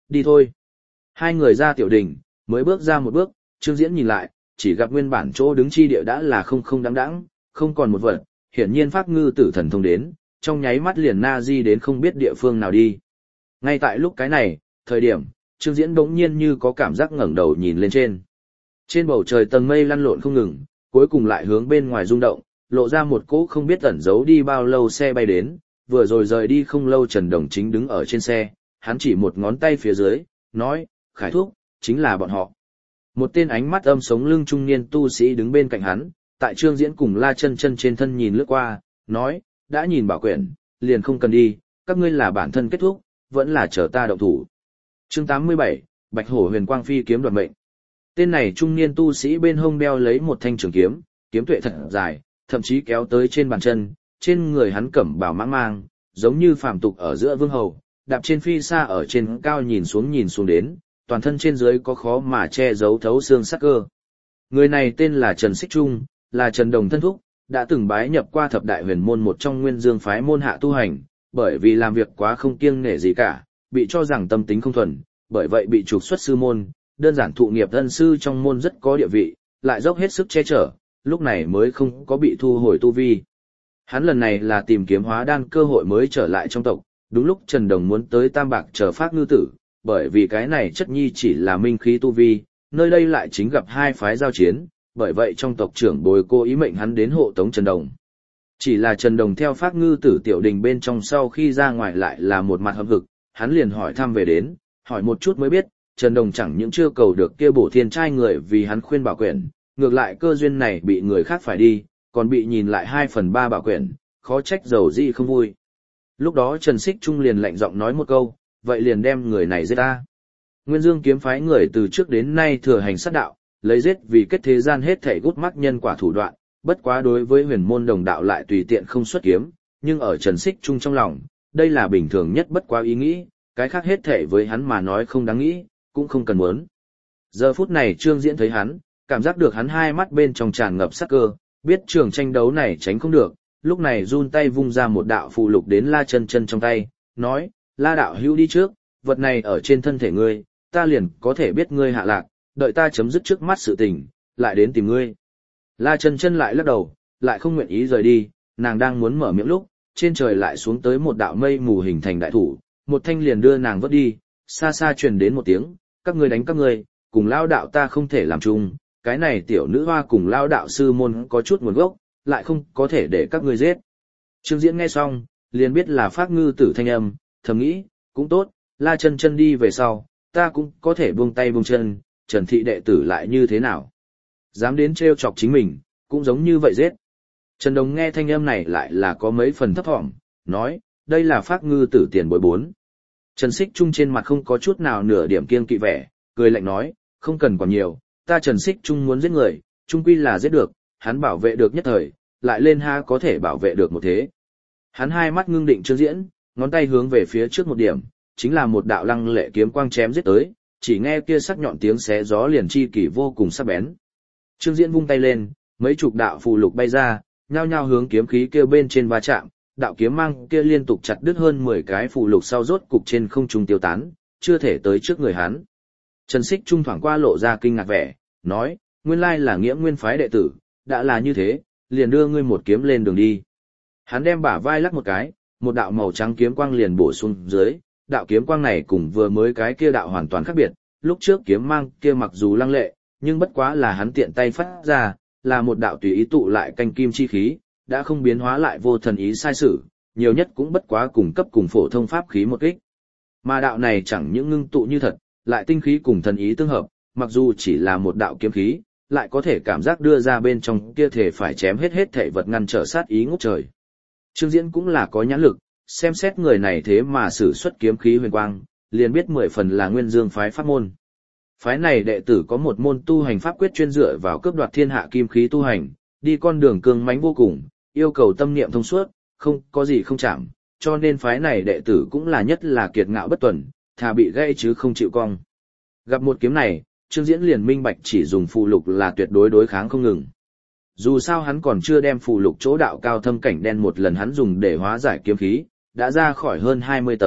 đi thôi. Hai người ra tiểu đình, mới bước ra một bước, Trương Diễn nhìn lại, chỉ gặp nguyên bản chỗ đứng chi địa đã là không không đáng đáng, không còn một vật, hiển nhiên Phác Ngư Tử thần thông đến, trong nháy mắt liền na di đến không biết địa phương nào đi. Ngay tại lúc cái này, thời điểm, Trương Diễn bỗng nhiên như có cảm giác ngẩng đầu nhìn lên trên. Trên bầu trời tầng mây lăn lộn không ngừng, cuối cùng lại hướng bên ngoài rung động, lộ ra một cỗ không biết ẩn giấu đi bao lâu xe bay đến, vừa rồi rời đi không lâu Trần Đồng chính đứng ở trên xe, hắn chỉ một ngón tay phía dưới, nói, Khải Thúc, chính là bọn họ. Một tên ánh mắt âm sống lưng trung niên tu sĩ đứng bên cạnh hắn, tại Trương Diễn cùng La Chân Chân trên thân nhìn lướt qua, nói, đã nhìn bảo quyển, liền không cần đi, các ngươi là bản thân kết thúc, vẫn là chờ ta động thủ. Chương tám mươi bảy, Bạch Hổ Huyền Quang Phi kiếm đoạt mệnh. Tên này trung niên tu sĩ bên hông đeo lấy một thanh trường kiếm, kiếm tuệ thật dài, thậm chí kéo tới trên bàn chân, trên người hắn cẩm bào mãng mang, giống như phàm tục ở giữa vương hầu, đạp trên phi xa ở trên cao nhìn xuống nhìn xuống đến, toàn thân trên dưới có khó mà che giấu thấu xương sắc cơ. Người này tên là Trần Xích Trung, là Trần Đồng thân thúc, đã từng bái nhập qua thập đại huyền môn một trong Nguyên Dương phái môn hạ tu hành, bởi vì làm việc quá không kiêng nể gì cả, bị cho rằng tâm tính không thuần, bởi vậy bị trục xuất sư môn, đơn giản thụ nghiệp thân sư trong môn rất có địa vị, lại dốc hết sức che chở, lúc này mới không có bị thu hồi tu vi. Hắn lần này là tìm kiếm hóa đan cơ hội mới trở lại trong tộc, đúng lúc Trần Đồng muốn tới Tam Bạc chờ Phác Ngư Tử, bởi vì cái này chất nhi chỉ là minh khí tu vi, nơi đây lại chính gặp hai phái giao chiến, bởi vậy trong tộc trưởng bồi cô ý mệnh hắn đến hộ tống Trần Đồng. Chỉ là Trần Đồng theo Phác Ngư Tử tiểu đình bên trong sau khi ra ngoài lại là một mặt hậm hực, hắn liền hỏi thăm về đến, hỏi một chút mới biết, Trần Đồng chẳng những chưa cầu được kia bổ thiên trai người vì hắn khuyên bảo quyển, ngược lại cơ duyên này bị người khác phải đi, còn bị nhìn lại hai phần ba bảo quyển, khó trách dầu gì không vui. Lúc đó Trần Xích Trung liền lạnh giọng nói một câu, vậy liền đem người này giết ta. Nguyên Dương kiếm phái người từ trước đến nay thừa hành sát đạo, lấy giết vì kết thế gian hết thảy gút mắc nhân quả thủ đoạn, bất quá đối với huyền môn đồng đạo lại tùy tiện không xuất kiếm, nhưng ở Trần Xích Trung trong lòng, đây là bình thường nhất bất quá ý nghĩ, cái khác hết thảy với hắn mà nói không đáng nghĩ, cũng không cần muốn. Giờ phút này Trương Diễn thấy hắn, cảm giác được hắn hai mắt bên trong tràn ngập sát cơ, biết trường tranh đấu này tránh không được, lúc này run tay vung ra một đạo phù lục đến La Chân Chân trong tay, nói, La đạo hữu đi trước, vật này ở trên thân thể ngươi, ta liền có thể biết ngươi hạ lạc, đợi ta chấm dứt trước mắt sự tình, lại đến tìm ngươi. La Chân Chân lại lắc đầu, lại không nguyện ý rời đi, nàng đang muốn mở miệng lúc, trên trời lại xuống tới một đạo mây mù hình thành đại thủ, một thanh liền đưa nàng vớt đi, xa xa truyền đến một tiếng, các ngươi đánh các ngươi, cùng lao đạo ta không thể làm chung, cái này tiểu nữ hoa cùng lao đạo sư môn có chút nguồn gốc, lại không có thể để các ngươi giết. Trương Diễn nghe xong, liền biết là Phác Ngư Tử thanh âm, thầm nghĩ, cũng tốt, La Chân Chân đi về sau, ta cũng có thể buông tay buông chân, Trần thị đệ tử lại như thế nào. Dám đến trêu chọc chính mình, cũng giống như vậy giết. Trần Đồng nghe thanh âm này lại là có mấy phần thấp thỏm, nói, đây là Phác Ngư Tử tiền bối bốn. Trần Xích Trung trên mặt không có chút nào nửa điểm kiêng kỵ vẻ, cười lạnh nói, không cần còn nhiều, ta Trần Xích Trung muốn giết người, trung quy là giết được, hắn bảo vệ được nhất thời, lại lên ha có thể bảo vệ được một thế. Hắn hai mắt ngưng định Trương Diễn, ngón tay hướng về phía trước một điểm, chính là một đạo lăng lệ kiếm quang chém giết tới, chỉ nghe kia sắc nhọn tiếng xé gió liền chi kỳ vô cùng sắc bén. Trương Diễn vung tay lên, mấy chục đạo phù lục bay ra, nhao nhao hướng kiếm khí kia bên trên va chạm, đạo kiếm mang kia liên tục chặt đứt hơn mười cái phù lục sau rốt cục trên không trung tiêu tán, chưa thể tới trước người hắn. Trần Xích Trung thoảng qua lộ ra kinh ngạc vẻ, nói, nguyên lai là Nghĩa Nguyên phái đệ tử, đã là như thế, liền đưa ngươi một kiếm lên đường đi. Hắn đem bả vai lắc một cái, một đạo màu trắng kiếm quang liền bổ xuống dưới, đạo kiếm quang này cùng vừa mới cái kia đạo hoàn toàn khác biệt, lúc trước kiếm mang kia mặc dù lăng lệ, nhưng bất quá là hắn tiện tay phát ra, là một đạo tùy ý tụ lại canh kim chi khí, đã không biến hóa lại vô thần ý sai sử, nhiều nhất cũng bất quá cùng cấp cùng phổ thông pháp khí một kích. Mà đạo này chẳng những ngưng tụ như thật, lại tinh khí cùng thần ý tương hợp, mặc dù chỉ là một đạo kiếm khí, lại có thể cảm giác đưa ra bên trong kia thể phải chém hết hết thể vật ngăn trở sát ý ngút trời. Trương Diễn cũng là có nhãn lực, xem xét người này thế mà sử xuất kiếm khí huyền quang, liền biết mười phần là Nguyên Dương phái pháp môn. Phái này đệ tử có một môn tu hành pháp quyết chuyên dựa vào cướp đoạt thiên hạ kim khí tu hành, đi con đường cương mãnh vô cùng, yêu cầu tâm niệm thông suốt, không có gì không chạm, cho nên phái này đệ tử cũng là nhất là kiệt ngạo bất tuần, thà bị gãy chứ không chịu cong. Gặp một kiếm này, Trương Diễn liền minh bạch chỉ dùng phù lục là tuyệt đối đối kháng không ngừng. Dù sao hắn còn chưa đem phù lục chỗ đạo cao thâm cảnh đen một lần hắn dùng để hóa giải kiếm khí, đã ra khỏi hơn hai mươi tấm,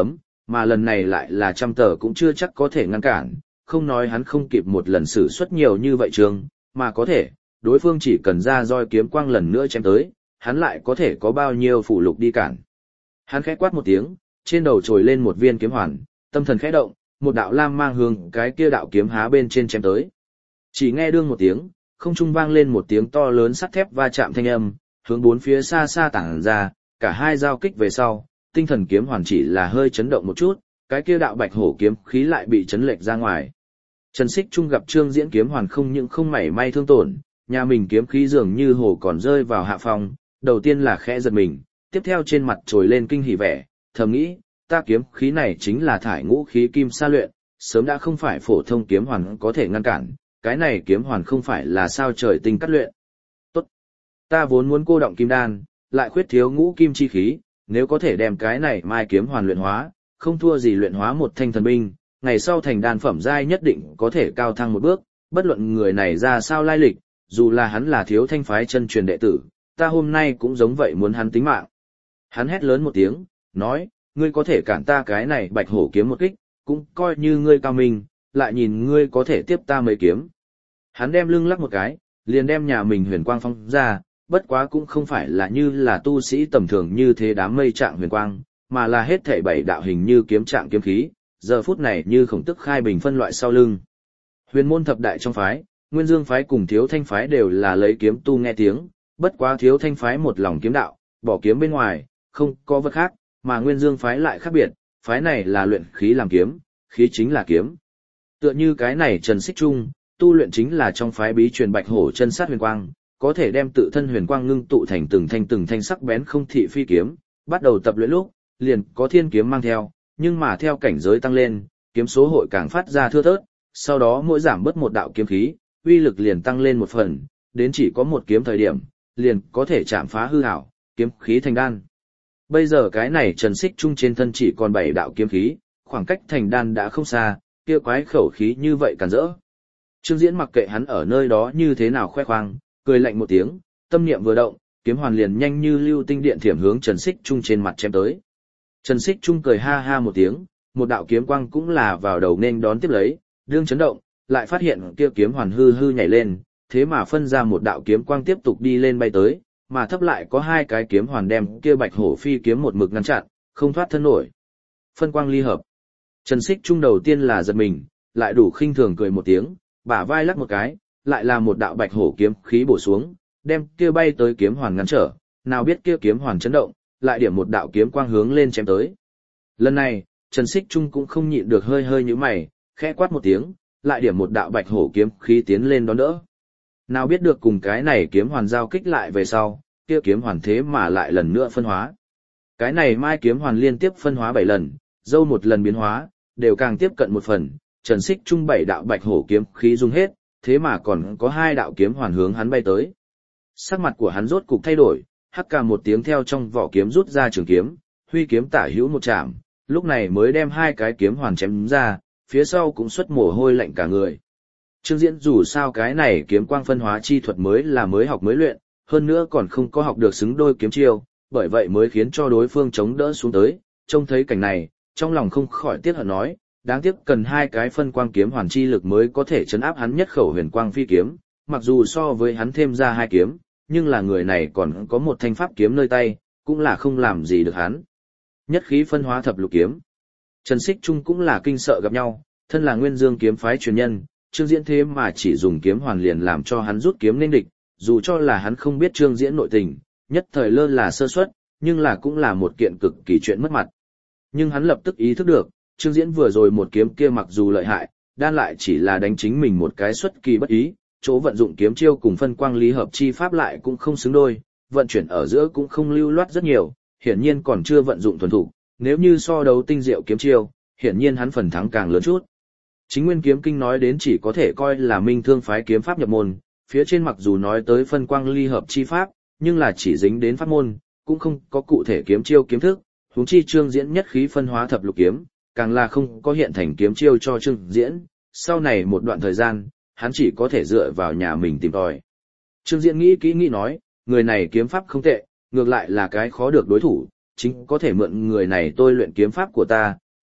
mà lần này lại là trăm tờ cũng chưa chắc có thể ngăn cản, không nói hắn không kịp một lần sử xuất nhiều như vậy trường, mà có thể, đối phương chỉ cần ra roi kiếm quang lần nữa chém tới, hắn lại có thể có bao nhiêu phủ lục đi cản. Hắn khẽ quát một tiếng, trên đầu trồi lên một viên kiếm hoàn, tâm thần khẽ động, một đạo lam mang hướng cái kia đạo kiếm há bên trên chém tới. Chỉ nghe đương một tiếng, không trung vang lên một tiếng to lớn sắt thép va chạm thanh âm, hướng bốn phía xa xa tản ra, cả hai giao kích về sau, tinh thần kiếm hoàn chỉ là hơi chấn động một chút, cái kia đạo bạch hổ kiếm khí lại bị chấn lệch ra ngoài. Trần Xích Trung gặp Trương Diễn kiếm hoàn không những không mảy may thương tổn, nhà mình kiếm khí dường như hồ còn rơi vào hạ phòng, đầu tiên là khẽ giật mình, tiếp theo trên mặt trồi lên kinh hỉ vẻ, thầm nghĩ, ta kiếm khí này chính là thải ngũ khí kim sa luyện, sớm đã không phải phổ thông kiếm hoàn có thể ngăn cản, cái này kiếm hoàn không phải là sao trời tinh cắt luyện. Tốt, ta vốn muốn cô động kim đan, lại khuyết thiếu ngũ kim chi khí, nếu có thể đem cái này mai kiếm hoàn luyện hóa, không thua gì luyện hóa một thanh thần binh, ngày sau thành đan phẩm giai nhất định có thể cao thăng một bước, bất luận người này ra sao lai lịch, dù là hắn là thiếu thanh phái chân truyền đệ tử, ta hôm nay cũng giống vậy muốn hắn tính mạng. Hắn hét lớn một tiếng, nói, ngươi có thể cản ta cái này bạch hổ kiếm một kích, cũng coi như ngươi cao minh, lại nhìn ngươi có thể tiếp ta mấy kiếm. Hắn đem lưng lắc một cái, liền đem nhà mình huyền quang phong ra, bất quá cũng không phải là như là tu sĩ tầm thường như thế đám mây trạng huyền quang, mà là hết thảy bảy đạo hình như kiếm trạng kiếm khí, giờ phút này như khổng tức khai bình phân loại sau lưng. Huyền môn thập đại trong phái, Nguyên Dương phái cùng Thiếu Thanh phái đều là lấy kiếm tu nghe tiếng, bất quá Thiếu Thanh phái một lòng kiếm đạo, bỏ kiếm bên ngoài, không có vật khác, mà Nguyên Dương phái lại khác biệt, phái này là luyện khí làm kiếm, khí chính là kiếm. Tựa như cái này Trần Xích Trung, tu luyện chính là trong phái bí truyền Bạch Hổ chân sát huyền quang, có thể đem tự thân huyền quang ngưng tụ thành từng thanh từng thanh sắc bén không thị phi kiếm, bắt đầu tập luyện lúc, liền có thiên kiếm mang theo, nhưng mà theo cảnh giới tăng lên, kiếm số hội càng phát ra thưa thớt, sau đó mỗi giảm bớt một đạo kiếm khí, uy lực liền tăng lên một phần, đến chỉ có một kiếm thời điểm, liền có thể chạm phá hư ảo, kiếm khí thành đan. Bây giờ cái này Trần Xích Trung trên thân chỉ còn bảy đạo kiếm khí, khoảng cách thành đan đã không xa, kia quái khẩu khí như vậy càn rỡ. Trương Diễn mặc kệ hắn ở nơi đó như thế nào khoe khoang, cười lạnh một tiếng, tâm niệm vừa động, kiếm hoàn liền nhanh như lưu tinh điện thiểm hướng Trần Xích Trung trên mặt chém tới. Trần Xích Trung cười ha ha một tiếng, một đạo kiếm quang cũng là vào đầu nên đón tiếp lấy, đương chấn động, lại phát hiện kia kiếm hoàn hư hư nhảy lên, thế mà phân ra một đạo kiếm quang tiếp tục đi lên bay tới, mà thấp lại có hai cái kiếm hoàn đem kia bạch hổ phi kiếm một mực ngăn chặn, không thoát thân nổi. Phân quang ly hợp. Trần Xích Trung đầu tiên là giật mình, lại đủ khinh thường cười một tiếng, bả vai lắc một cái, lại là một đạo bạch hổ kiếm khí bổ xuống, đem kia bay tới kiếm hoàn ngăn trở, nào biết kia kiếm hoàn chấn động, lại điểm một đạo kiếm quang hướng lên chém tới. Lần này, Trần Xích Trung cũng không nhịn được hơi hơi nhíu mày, khẽ quát một tiếng, lại điểm một đạo bạch hổ kiếm khí tiến lên đón đỡ. Nào biết được cùng cái này kiếm hoàn giao kích lại về sau, kia kiếm hoàn thế mà lại lần nữa phân hóa. Cái này mai kiếm hoàn liên tiếp phân hóa bảy lần, dâu một lần biến hóa, đều càng tiếp cận một phần, Trần Xích Trung bảy đạo bạch hổ kiếm khí dùng hết, thế mà còn có hai đạo kiếm hoàn hướng hắn bay tới. Sắc mặt của hắn rốt cục thay đổi, hắc cả một tiếng theo trong vỏ kiếm rút ra trường kiếm, huy kiếm tả hữu một chạm, lúc này mới đem hai cái kiếm hoàn chém ra, phía sau cũng xuất mồ hôi lạnh cả người. Trương Diễn dù sao cái này kiếm quang phân hóa chi thuật mới là mới học mới luyện, hơn nữa còn không có học được xứng đôi kiếm chiêu, bởi vậy mới khiến cho đối phương chống đỡ xuống tới, trông thấy cảnh này, trong lòng không khỏi tiếc hận nói, đáng tiếc cần hai cái phân quang kiếm hoàn chi lực mới có thể chấn áp hắn nhất khẩu huyền quang phi kiếm, mặc dù so với hắn thêm ra hai kiếm, nhưng là người này còn có một thanh pháp kiếm nơi tay, cũng là không làm gì được hắn. Nhất khí phân hóa thập lục kiếm. Trần Xích Trung cũng là kinh sợ gặp nhau, thân là Nguyên Dương kiếm phái truyền nhân, Trương Diễn thế mà chỉ dùng kiếm hoàn liền làm cho hắn rút kiếm nên địch, dù cho là hắn không biết Trương Diễn nội tình, nhất thời lơ là sơ suất, nhưng là cũng là một kiện cực kỳ chuyện mất mặt. Nhưng hắn lập tức ý thức được, Trương Diễn vừa rồi một kiếm kia mặc dù lợi hại, đan lại chỉ là đánh chính mình một cái xuất kỳ bất ý, chỗ vận dụng kiếm chiêu cùng phân quang lý hợp chi pháp lại cũng không xứng đôi, vận chuyển ở giữa cũng không lưu loát rất nhiều, hiển nhiên còn chưa vận dụng thuần thủ, nếu như so đấu tinh diệu kiếm chiêu, hiển nhiên hắn phần thắng càng lớn chút. Chính Nguyên kiếm kinh nói đến chỉ có thể coi là Minh Thương phái kiếm pháp nhập môn, phía trên mặc dù nói tới phân quang ly hợp chi pháp, nhưng là chỉ dính đến pháp môn, cũng không có cụ thể kiếm chiêu kiếm thức, huống chi Trương Diễn nhất khí phân hóa thập lục kiếm, càng là không có hiện thành kiếm chiêu cho Trương Diễn, sau này một đoạn thời gian, hắn chỉ có thể dựa vào nhà mình tìm tòi. Trương Diễn nghĩ kỹ nghĩ nói, người này kiếm pháp không tệ, ngược lại là cái khó được đối thủ, chính có thể mượn người này tôi luyện kiếm pháp của ta,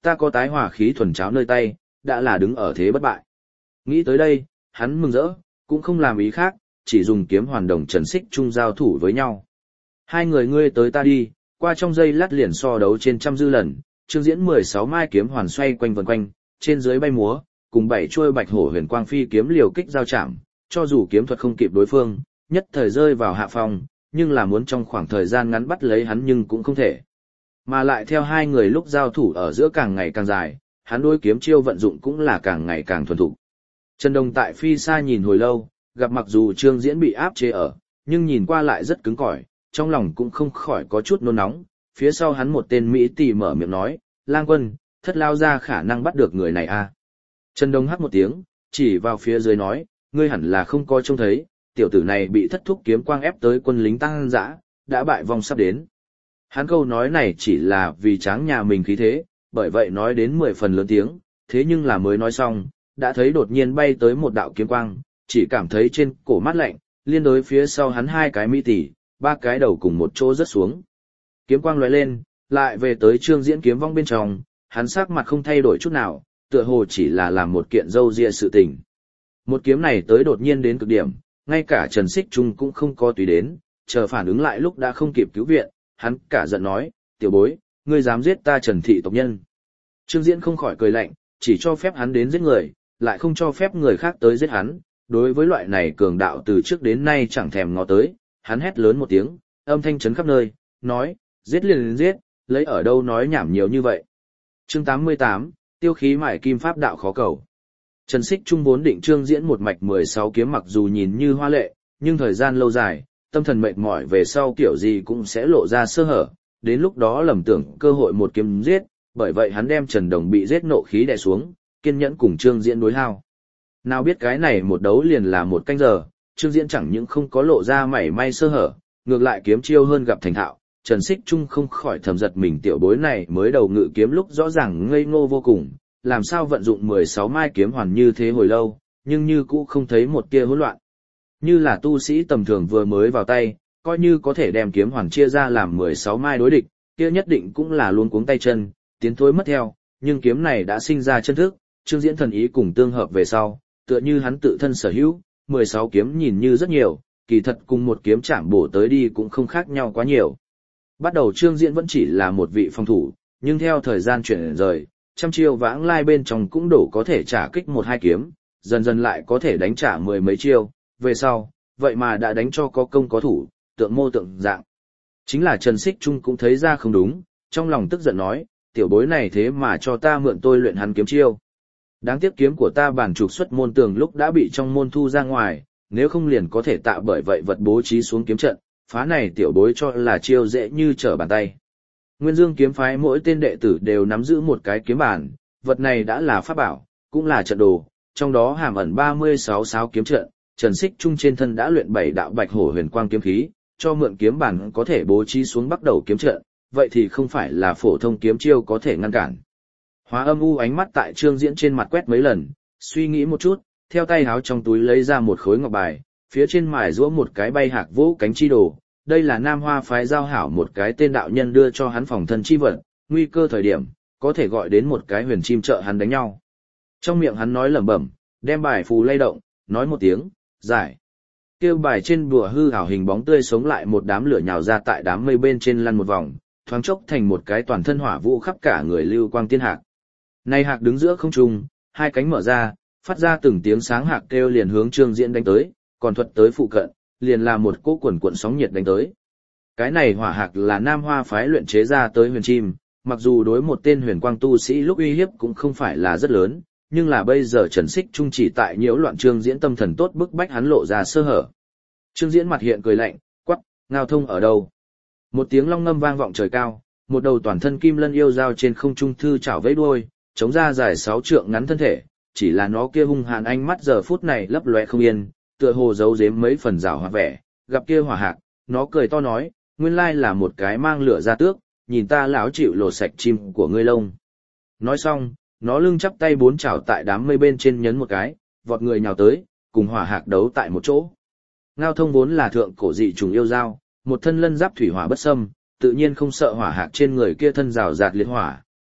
ta có tái hỏa khí thuần cháo nơi tay, đã là đứng ở thế bất bại. Nghĩ tới đây, hắn mừng rỡ, cũng không làm ý khác, chỉ dùng kiếm hoàn đồng Trần Xích Trung giao thủ với nhau. Hai người ngươi tới ta đi, qua trong giây lát liền so đấu trên trăm dư lần, Trương Diễn mười sáu mai kiếm hoàn xoay quanh vần quanh, trên dưới bay múa, cùng bảy chuôi bạch hổ huyền quang phi kiếm liều kích giao chạm, cho dù kiếm thuật không kịp đối phương, nhất thời rơi vào hạ phòng, nhưng là muốn trong khoảng thời gian ngắn bắt lấy hắn nhưng cũng không thể. Mà lại theo hai người lúc giao thủ ở giữa càng ngày càng dài, hắn đối kiếm chiêu vận dụng cũng là càng ngày càng thuần thục. Trần Đồng tại phi xa nhìn hồi lâu, gặp mặc dù Trương Diễn bị áp chế ở, nhưng nhìn qua lại rất cứng cỏi, trong lòng cũng không khỏi có chút nôn nóng. Phía sau hắn một tên Mỹ tỷ mở miệng nói, Lang Quân, thất lao ra khả năng bắt được người này à. Trần Đông hắt một tiếng, chỉ vào phía dưới nói, ngươi hẳn là không coi trông thấy, tiểu tử này bị thất thúc kiếm quang ép tới quân lính tăng dã, đã bại vong sắp đến. Hắn câu nói này chỉ là vì tráng nhà mình khí thế, bởi vậy nói đến mười phần lớn tiếng, thế nhưng là mới nói xong, đã thấy đột nhiên bay tới một đạo kiếm quang, chỉ cảm thấy trên cổ mát lạnh, liên đối phía sau hắn hai cái Mỹ tỷ, ba cái đầu cùng một chỗ rớt xuống. Kiếm quang lóe lên, lại về tới Trương Diễn kiếm vong bên trong, hắn sắc mặt không thay đổi chút nào, tựa hồ chỉ là làm một kiện dâu ria sự tình. Một kiếm này tới đột nhiên đến cực điểm, ngay cả Trần Xích Trung cũng không có tùy đến, chờ phản ứng lại lúc đã không kịp cứu viện, hắn cả giận nói, tiểu bối, ngươi dám giết ta Trần thị tộc nhân. Trương Diễn không khỏi cười lạnh, chỉ cho phép hắn đến giết người, lại không cho phép người khác tới giết hắn, đối với loại này cường đạo từ trước đến nay chẳng thèm ngó tới, hắn hét lớn một tiếng, âm thanh chấn khắp nơi, nói, giết liền liền giết, lấy ở đâu nói nhảm nhiều như vậy. Chương tám mươi tám, tiêu khí mải kim pháp đạo khó cầu. Trần Xích Trung vốn định Trương Diễn một mạch mười sáu kiếm mặc dù nhìn như hoa lệ, nhưng thời gian lâu dài, tâm thần mệt mỏi về sau kiểu gì cũng sẽ lộ ra sơ hở, đến lúc đó lầm tưởng cơ hội một kiếm giết, bởi vậy hắn đem Trần Đồng bị giết nộ khí đè xuống, kiên nhẫn cùng Trương Diễn đối hao. Nào biết cái này một đấu liền là một canh giờ, Trương Diễn chẳng những không có lộ ra mảy may sơ hở, ngược lại kiếm chiêu hơn gặp thành thạo. Trần Xích Trung không khỏi thầm giật mình, tiểu bối này mới đầu ngự kiếm lúc rõ ràng ngây ngô vô cùng, làm sao vận dụng mười sáu mai kiếm hoàn như thế hồi lâu, nhưng như cũ không thấy một tia hỗn loạn. Như là tu sĩ tầm thường vừa mới vào tay, coi như có thể đem kiếm hoàn chia ra làm mười sáu mai đối địch, kia nhất định cũng là luống cuống tay chân, tiến thối mất theo, nhưng kiếm này đã sinh ra chân thức, Trương Diễn thần ý cùng tương hợp về sau, tựa như hắn tự thân sở hữu, mười sáu kiếm nhìn như rất nhiều, kỳ thật cùng một kiếm chạm bổ tới đi cũng không khác nhau quá nhiều. Bắt đầu Trương Diễn vẫn chỉ là một vị phòng thủ, nhưng theo thời gian chuyển rời, trăm chiêu vãng lai bên trong cũng đủ có thể trả kích một hai kiếm, dần dần lại có thể đánh trả mười mấy chiêu, về sau, vậy mà đã đánh cho có công có thủ, tượng mô tượng dạng. Chính là Trần Xích Trung cũng thấy ra không đúng, trong lòng tức giận nói, tiểu bối này thế mà cho ta mượn tôi luyện hắn kiếm chiêu. Đáng tiếc kiếm của ta bản trục xuất môn tường lúc đã bị trong môn thu ra ngoài, nếu không liền có thể tạo bởi vậy vật bố trí xuống kiếm trận, phá này tiểu bối cho là chiêu dễ như trở bàn tay. Nguyên Dương kiếm phái mỗi tên đệ tử đều nắm giữ một cái kiếm bản, vật này đã là pháp bảo, cũng là trận đồ, trong đó hàm ẩn ba mươi sáu sáo kiếm trận, Trần Xích Trung trên thân đã luyện bảy đạo bạch hổ huyền quang kiếm khí, cho mượn kiếm bản có thể bố trí xuống bắt đầu kiếm trận, vậy thì không phải là phổ thông kiếm chiêu có thể ngăn cản. Hóa Âm u ánh mắt tại Trương Diễn trên mặt quét mấy lần, suy nghĩ một chút, theo tay háo trong túi lấy ra một khối ngọc bài, phía trên mài giũa một cái bay hạc vỗ cánh chi đồ, đây là Nam Hoa phái giao hảo một cái tên đạo nhân đưa cho hắn phòng thân chi vật, nguy cơ thời điểm, có thể gọi đến một cái huyền chim trợ hắn đánh nhau. Trong miệng hắn nói lẩm bẩm, đem bài phù lay động, nói một tiếng, giải. Kêu bài trên bùa hư ảo hình bóng tươi sống lại một đám lửa nhào ra tại đám mây bên trên lăn một vòng, thoáng chốc thành một cái toàn thân hỏa vũ khắp cả người lưu quang tiên hạc. Này hạc đứng giữa không trung, hai cánh mở ra, phát ra từng tiếng sáng hạc kêu liền hướng Trương Diễn đánh tới, còn thuật tới phụ cận, liền là một cỗ quần cuộn sóng nhiệt đánh tới. Cái này hỏa hạc là Nam Hoa phái luyện chế ra tới huyền chim, mặc dù đối một tên huyền quang tu sĩ lúc uy hiếp cũng không phải là rất lớn, nhưng là bây giờ Trần Xích Trung chỉ tại nhiễu loạn Trương Diễn tâm thần tốt bức bách hắn lộ ra sơ hở. Trương Diễn mặt hiện cười lạnh, quắc, Ngao Thông ở đâu? Một tiếng long ngâm vang vọng trời cao, một đầu toàn thân kim lân yêu dao trên không trung thư chảo vẫy đuôi, chống ra dài sáu trượng ngắn thân thể, chỉ là nó kia hung hàn ánh mắt giờ phút này lấp lóe không yên, tựa hồ giấu giếm mấy phần rào hoạt vẻ, gặp kia hỏa hạc, nó cười to nói, nguyên lai là một cái mang lửa ra tước, nhìn ta lão chịu lột sạch chim của ngươi lông. Nói xong, nó lưng chắp tay bốn chảo tại đám mây bên trên nhấn một cái, vọt người nhào tới, cùng hỏa hạc đấu tại một chỗ. Ngao Thông vốn là thượng cổ dị trùng yêu dao, một thân lân giáp thủy hỏa bất xâm, tự nhiên không sợ hỏa hạc trên người kia thân rào rạt liệt hỏa,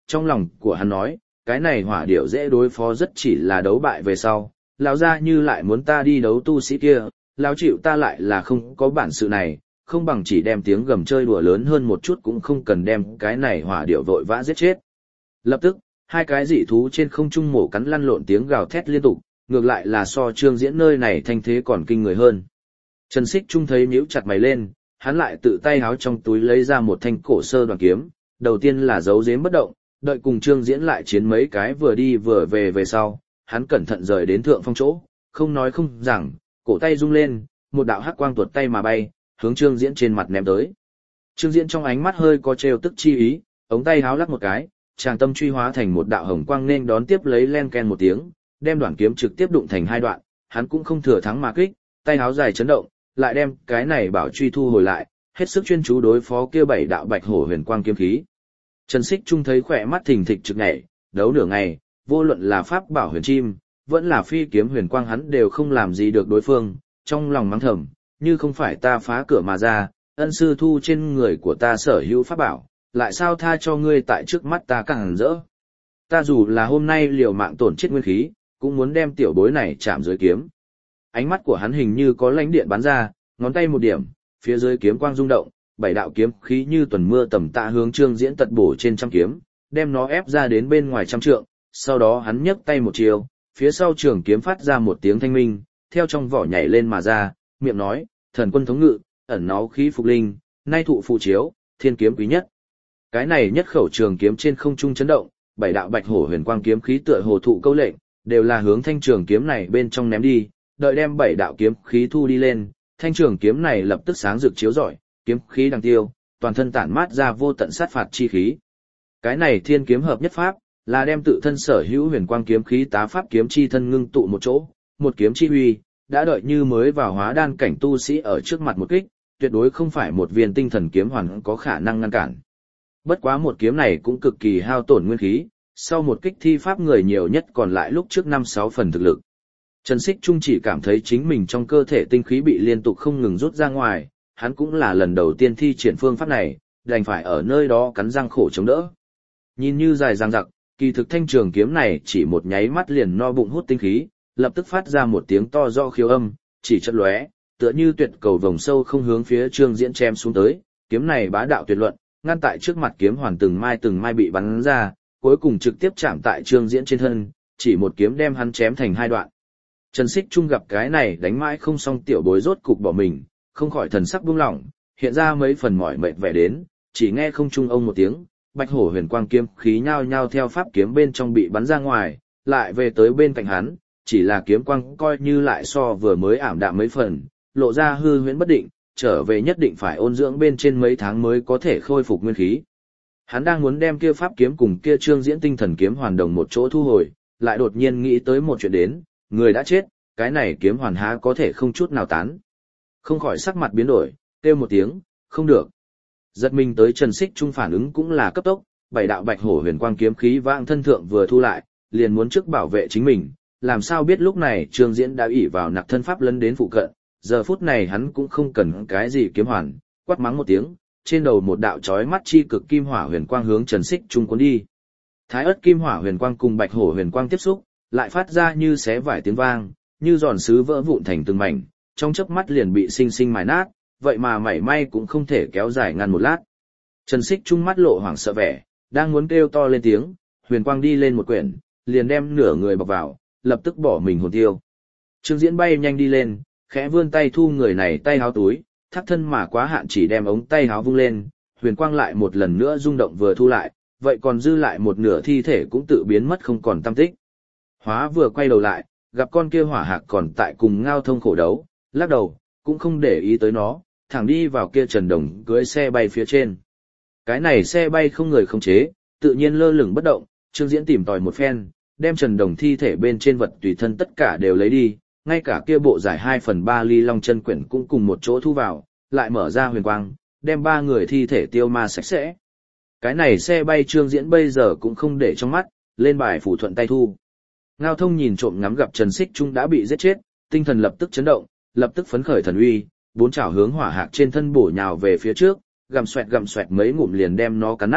trong lòng của hắn nói, cái này hỏa điểu dễ đối phó rất chỉ là đấu bại về sau, lão ra như lại muốn ta đi đấu tu sĩ kia, lão chịu ta lại là không có bản sự này, không bằng chỉ đem tiếng gầm chơi đùa lớn hơn một chút cũng không cần đem cái này hỏa điểu vội vã giết chết. Lập tức, hai cái dị thú trên không trung mổ cắn lăn lộn tiếng gào thét liên tục, ngược lại là so Trương Diễn nơi này thanh thế còn kinh người hơn. Trần Xích Trung thấy nhíu chặt mày lên, hắn lại tự tay háo trong túi lấy ra một thanh cổ sơ đoàn kiếm, đầu tiên là giấu giếm bất động, đợi cùng Trương Diễn lại chiến mấy cái vừa đi vừa về về sau, hắn cẩn thận rời đến thượng phong chỗ, không nói không rằng, cổ tay rung lên, một đạo hắc quang tuột tay mà bay, hướng Trương Diễn trên mặt ném tới. Trương Diễn trong ánh mắt hơi có trêu tức chi ý, ống tay háo lắc một cái, tràng tâm truy hóa thành một đạo hồng quang nên đón tiếp lấy len ken một tiếng, đem đoạn kiếm trực tiếp đụng thành hai đoạn, hắn cũng không thừa thắng mà kích, tay háo dài chấn động, lại đem cái này bảo truy thu hồi lại, hết sức chuyên chú đối phó kia bảy đạo bạch hổ huyền quang kiếm khí. Trần Xích Trung thấy khỏe mắt thình thịch trực nhảy, đấu nửa ngày, vô luận là pháp bảo huyền chim, vẫn là phi kiếm huyền quang hắn đều không làm gì được đối phương, trong lòng mắng thầm, như không phải ta phá cửa mà ra, ân sư thu trên người của ta sở hữu pháp bảo, lại sao tha cho ngươi tại trước mắt ta càng rỡ. Ta dù là hôm nay liều mạng tổn chết nguyên khí, cũng muốn đem tiểu bối này chạm dưới kiếm. Ánh mắt của hắn hình như có lãnh điện bắn ra, ngón tay một điểm, phía dưới kiếm quang rung động, bảy đạo kiếm khí như tuần mưa tầm tạ hướng Trương Diễn tật bổ trên trăm kiếm, đem nó ép ra đến bên ngoài trăm trượng, sau đó hắn nhấc tay một chiều, phía sau trường kiếm phát ra một tiếng thanh minh, theo trong vỏ nhảy lên mà ra, miệng nói, thần quân thống ngự, ẩn náu khí phục linh, nay thụ phụ chiếu, thiên kiếm quý nhất. Cái này nhất khẩu trường kiếm trên không trung chấn động, bảy đạo bạch hổ huyền quang kiếm khí tựa hồ thụ câu lệnh, đều là hướng thanh trường kiếm này bên trong ném đi, đợi đem bảy đạo kiếm khí thu đi lên, thanh trường kiếm này lập tức sáng rực chiếu rọi, kiếm khí đằng tiêu, toàn thân tản mát ra vô tận sát phạt chi khí. Cái này thiên kiếm hợp nhất pháp, là đem tự thân sở hữu huyền quang kiếm khí tá pháp kiếm chi thân ngưng tụ một chỗ, một kiếm chi huy, đã đợi như mới vào hóa đan cảnh tu sĩ ở trước mặt một kích, tuyệt đối không phải một viên tinh thần kiếm hoàn có khả năng ngăn cản. Bất quá một kiếm này cũng cực kỳ hao tổn nguyên khí, sau một kích thi pháp người nhiều nhất còn lại lúc trước năm sáu phần thực lực. Trần Xích Trung chỉ cảm thấy chính mình trong cơ thể tinh khí bị liên tục không ngừng rút ra ngoài, hắn cũng là lần đầu tiên thi triển phương pháp này, đành phải ở nơi đó cắn răng khổ chống đỡ. Nhìn như dài dằng dặc, kỳ thực thanh trường kiếm này chỉ một nháy mắt liền no bụng hút tinh khí, lập tức phát ra một tiếng to do khiếu âm, chỉ chớp lóe, tựa như tuyệt cầu vòng sâu không hướng phía Trương Diễn chém xuống tới, kiếm này bá đạo tuyệt luận, ngăn tại trước mặt kiếm hoàn từng mai từng mai bị bắn ra, cuối cùng trực tiếp chạm tại Trương Diễn trên thân, chỉ một kiếm đem hắn chém thành hai đoạn. Trần Xích Trung gặp cái này đánh mãi không xong tiểu bối rốt cục bỏ mình, không khỏi thần sắc buông lỏng, hiện ra mấy phần mỏi mệt vẻ đến, chỉ nghe không trung ông một tiếng, bạch hổ huyền quang kiếm khí nhao nhao theo pháp kiếm bên trong bị bắn ra ngoài, lại về tới bên cạnh hắn, chỉ là kiếm quang coi như lại so vừa mới ảm đạm mấy phần, lộ ra hư huyễn bất định, trở về nhất định phải ôn dưỡng bên trên mấy tháng mới có thể khôi phục nguyên khí. Hắn đang muốn đem kia pháp kiếm cùng kia Trương Diễn tinh thần kiếm hoàn đồng một chỗ thu hồi, lại đột nhiên nghĩ tới một chuyện đến, người đã chết, cái này kiếm hoàn há có thể không chút nào tán. Không khỏi sắc mặt biến đổi, kêu một tiếng, không được. Giật mình tới Trần Xích Trung phản ứng cũng là cấp tốc, bảy đạo bạch hổ huyền quang kiếm khí vang thân thượng vừa thu lại, liền muốn trước bảo vệ chính mình, làm sao biết lúc này Trương Diễn đã ỷ vào nặc thân pháp lấn đến phụ cận, giờ phút này hắn cũng không cần cái gì kiếm hoàn, quát mắng một tiếng, trên đầu một đạo chói mắt chi cực kim hỏa huyền quang hướng Trần Xích Trung cuốn đi. Thái ớt kim hỏa huyền quang cùng bạch hổ huyền quang tiếp xúc, lại phát ra như xé vải tiếng vang, như giòn sứ vỡ vụn thành từng mảnh, trong chớp mắt liền bị sinh sinh mài nát, vậy mà mảy may cũng không thể kéo dài ngăn một lát. Trần Xích Trung mắt lộ hoảng sợ vẻ, đang muốn kêu to lên tiếng, huyền quang đi lên một quyển, liền đem nửa người bọc vào, lập tức bỏ mình hồn tiêu. Trương Diễn bay nhanh đi lên, khẽ vươn tay thu người này tay háo túi, thắt thân mà quá hạn chỉ đem ống tay háo vung lên, huyền quang lại một lần nữa rung động vừa thu lại, vậy còn dư lại một nửa thi thể cũng tự biến mất không còn tăm tích. Hóa vừa quay đầu lại, gặp con kia hỏa hạc còn tại cùng Ngao Thông khổ đấu, lắc đầu, cũng không để ý tới nó, thẳng đi vào kia Trần Đồng cưỡi xe bay phía trên. Cái này xe bay không người không chế, tự nhiên lơ lửng bất động, Trương Diễn tìm tòi một phen, đem Trần Đồng thi thể bên trên vật tùy thân tất cả đều lấy đi, ngay cả kia bộ giải hai phần ba ly long chân quyển cũng cùng một chỗ thu vào, lại mở ra huyền quang, đem ba người thi thể tiêu ma sạch sẽ. Cái này xe bay Trương Diễn bây giờ cũng không để trong mắt, lên bài phủ thuận tay thu. Ngao Thông nhìn trộm ngắm gặp Trần Xích Trung đã bị giết chết, tinh thần lập tức chấn động, lập tức phấn khởi thần uy, bốn chảo hướng hỏa hạc trên thân bổ nhào về phía trước, gặm xoẹt gặm xoẹt mấy ngụm liền đem nó cắn nát,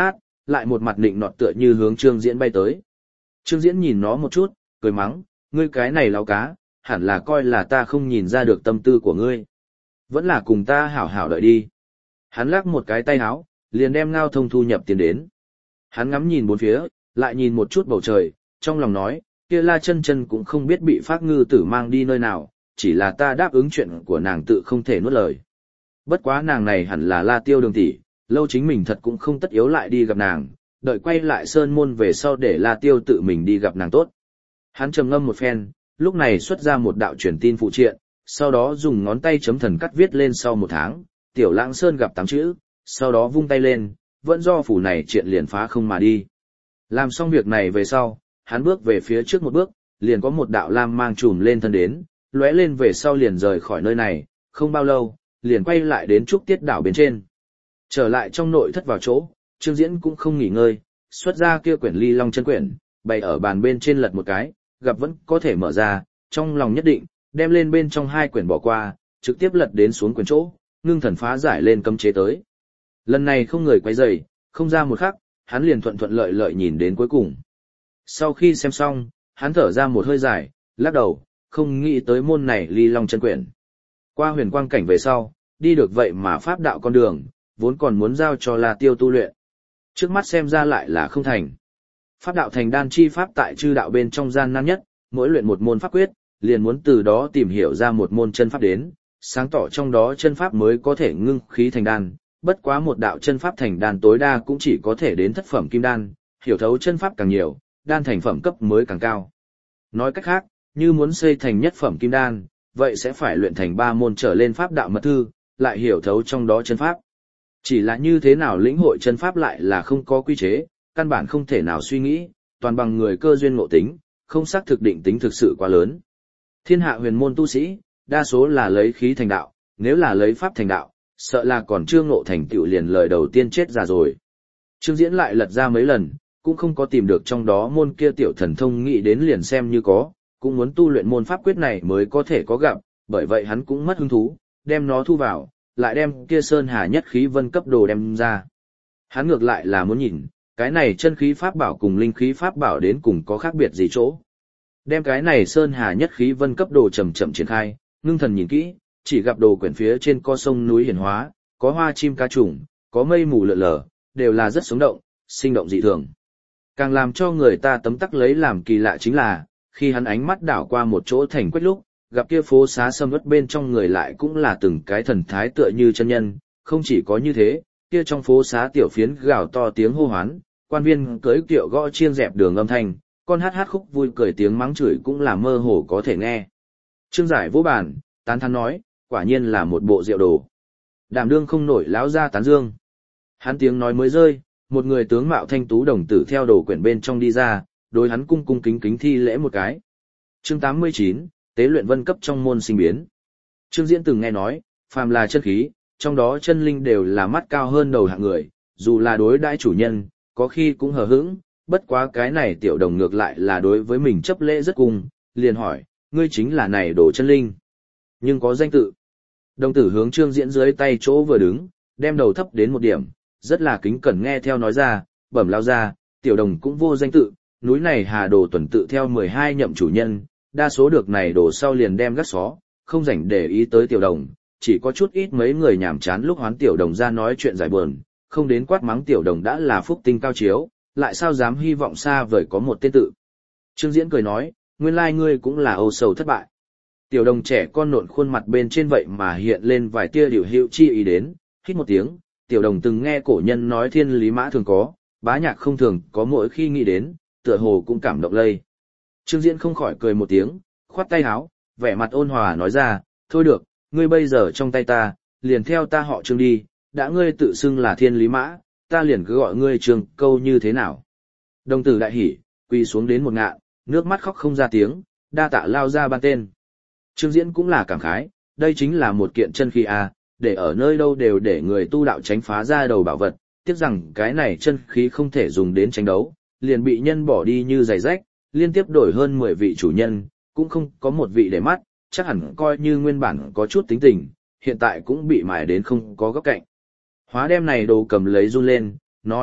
lại một mặt định nọt tựa như hướng Trương Diễn bay tới. Trương Diễn nhìn nó một chút, cười mắng, ngươi cái này láo cá, hẳn là coi là ta không nhìn ra được tâm tư của ngươi. Vẫn là cùng ta hảo hảo đợi đi. Hắn lắc một cái tay háo, liền đem Ngao Thông thu nhập tiền đến. Hắn ngắm nhìn bốn phía, lại nhìn một chút bầu trời, trong lòng nói, kia La Chân Chân cũng không biết bị Phác Ngư Tử mang đi nơi nào, chỉ là ta đáp ứng chuyện của nàng tự không thể nuốt lời. Bất quá nàng này hẳn là La Tiêu Đường tỷ, lâu chính mình thật cũng không tất yếu lại đi gặp nàng, đợi quay lại sơn môn về sau để La Tiêu tự mình đi gặp nàng tốt. Hắn trầm ngâm một phen, lúc này xuất ra một đạo truyền tin phụ triện, sau đó dùng ngón tay chấm thần cắt viết lên sau một tháng, Tiểu Lãng Sơn gặp tám chữ, sau đó vung tay lên, vẫn do phủ này triện liền phá không mà đi. Làm xong việc này về sau, hắn bước về phía trước một bước, liền có một đạo lam mang trùm lên thân đến, lóe lên về sau liền rời khỏi nơi này, không bao lâu, liền quay lại đến Trúc Tiết đảo bên trên. Trở lại trong nội thất vào chỗ, Trương Diễn cũng không nghỉ ngơi, xuất ra kia quyển Ly Long chân quyển, bày ở bàn bên trên lật một cái, gặp vẫn có thể mở ra, trong lòng nhất định, đem lên bên trong hai quyển bỏ qua, trực tiếp lật đến xuống quyển chỗ, ngưng thần phá giải lên cấm chế tới. Lần này không người quấy rầy, không ra một khắc, hắn liền thuận thuận lợi lợi nhìn đến cuối cùng. Sau khi xem xong, hắn thở ra một hơi dài, lắc đầu, không nghĩ tới môn này Ly Long chân quyển. Qua huyền quang cảnh về sau, đi được vậy mà pháp đạo con đường, vốn còn muốn giao cho La Tiêu tu luyện. Trước mắt xem ra lại là không thành. Pháp đạo thành đan chi pháp tại chư đạo bên trong gian nan nhất, mỗi luyện một môn pháp quyết, liền muốn từ đó tìm hiểu ra một môn chân pháp đến, sáng tỏ trong đó chân pháp mới có thể ngưng khí thành đan, bất quá một đạo chân pháp thành đan tối đa cũng chỉ có thể đến thất phẩm kim đan, hiểu thấu chân pháp càng nhiều, đan thành phẩm cấp mới càng cao. Nói cách khác, như muốn xây thành nhất phẩm kim đan, vậy sẽ phải luyện thành ba môn trở lên pháp đạo mật thư, lại hiểu thấu trong đó chân pháp. Chỉ là như thế nào lĩnh hội chân pháp lại là không có quy chế, căn bản không thể nào suy nghĩ, toàn bằng người cơ duyên ngộ tính, không xác thực định tính thực sự quá lớn. Thiên hạ huyền môn tu sĩ, đa số là lấy khí thành đạo, nếu là lấy pháp thành đạo, sợ là còn chưa ngộ thành tựu liền lời đầu tiên chết ra rồi. Trương Diễn lại lật ra mấy lần, cũng không có tìm được trong đó môn kia tiểu thần thông nghĩ đến liền xem như có, cũng muốn tu luyện môn pháp quyết này mới có thể có gặp, bởi vậy hắn cũng mất hứng thú, đem nó thu vào, lại đem kia sơn hà nhất khí vân cấp đồ đem ra. Hắn ngược lại là muốn nhìn, cái này chân khí pháp bảo cùng linh khí pháp bảo đến cùng có khác biệt gì chỗ. Đem cái này sơn hà nhất khí vân cấp đồ chậm chậm triển khai, ngưng thần nhìn kỹ, chỉ gặp đồ quyển phía trên có sông núi hiển hóa, có hoa chim ca trùng, có mây mù lượn lờ, đều là rất sống động, sinh động dị thường. Càng làm cho người ta tấm tắc lấy làm kỳ lạ chính là, khi hắn ánh mắt đảo qua một chỗ thành quách lúc, gặp kia phố xá sâm uất bên trong người lại cũng là từng cái thần thái tựa như chân nhân, không chỉ có như thế, kia trong phố xá tiểu phiến gào to tiếng hô hoán, quan viên cưỡi kiệu gõ chiêng dẹp đường âm thanh, con hát hát khúc vui cười tiếng mắng chửi cũng là mơ hồ có thể nghe. Trương Giải vỗ bàn, tán thán nói, quả nhiên là một bộ rượu đồ. Đảm đương không nổi lão ra tán dương. Hắn tiếng nói mới rơi, một người tướng mạo thanh tú đồng tử theo đồ quyển bên trong đi ra, đối hắn cung cung kính kính thi lễ một cái. Chương tám mươi chín, tế luyện vân cấp trong môn sinh biến. Trương Diễn từng nghe nói, phàm là chân khí, trong đó chân linh đều là mắt cao hơn đầu hạng người, dù là đối đãi chủ nhân, có khi cũng hờ hững, bất quá cái này tiểu đồng ngược lại là đối với mình chấp lễ rất cung, liền hỏi, ngươi chính là này đồ chân linh, nhưng có danh tự. Đồng tử hướng Trương Diễn dưới tay chỗ vừa đứng, đem đầu thấp đến một điểm, rất là kính cẩn nghe theo nói ra, bẩm lao ra, tiểu đồng cũng vô danh tự, núi này hà đồ tuần tự theo mười hai nhậm chủ nhân, đa số được này đồ sau liền đem gác xó, không rảnh để ý tới tiểu đồng, chỉ có chút ít mấy người nhảm chán lúc hoán tiểu đồng ra nói chuyện giải buồn, không đến quát mắng tiểu đồng đã là phúc tinh cao chiếu, lại sao dám hy vọng xa vời có một tên tự. Trương Diễn cười nói, nguyên lai ngươi cũng là âu sầu thất bại. Tiểu đồng trẻ con nộn khuôn mặt bên trên vậy mà hiện lên vài tia điều hiệu chi ý đến, hít một tiếng, tiểu đồng từng nghe cổ nhân nói thiên lý mã thường có, bá nhạc không thường có mỗi khi nghĩ đến, tựa hồ cũng cảm động lây. Trương Diễn không khỏi cười một tiếng, khoát tay áo, vẻ mặt ôn hòa nói ra, thôi được, ngươi bây giờ trong tay ta, liền theo ta họ Trương đi, đã ngươi tự xưng là thiên lý mã, ta liền cứ gọi ngươi Trương câu như thế nào. Đồng tử đại hỉ, quỳ xuống đến một ngạ, nước mắt khóc không ra tiếng, đa tạ lao ra ban tên. Trương Diễn cũng là cảm khái, đây chính là một kiện chân khí à, để ở nơi đâu đều để người tu đạo tránh phá ra đầu bảo vật, tiếc rằng cái này chân khí không thể dùng đến tranh đấu, liền bị nhân bỏ đi như giày rách, liên tiếp đổi hơn mười vị chủ nhân, cũng không có một vị để mắt, chắc hẳn coi như nguyên bản có chút tính tình, hiện tại cũng bị mài đến không có góc cạnh. Hóa đem này đồ cầm lấy run lên, nói,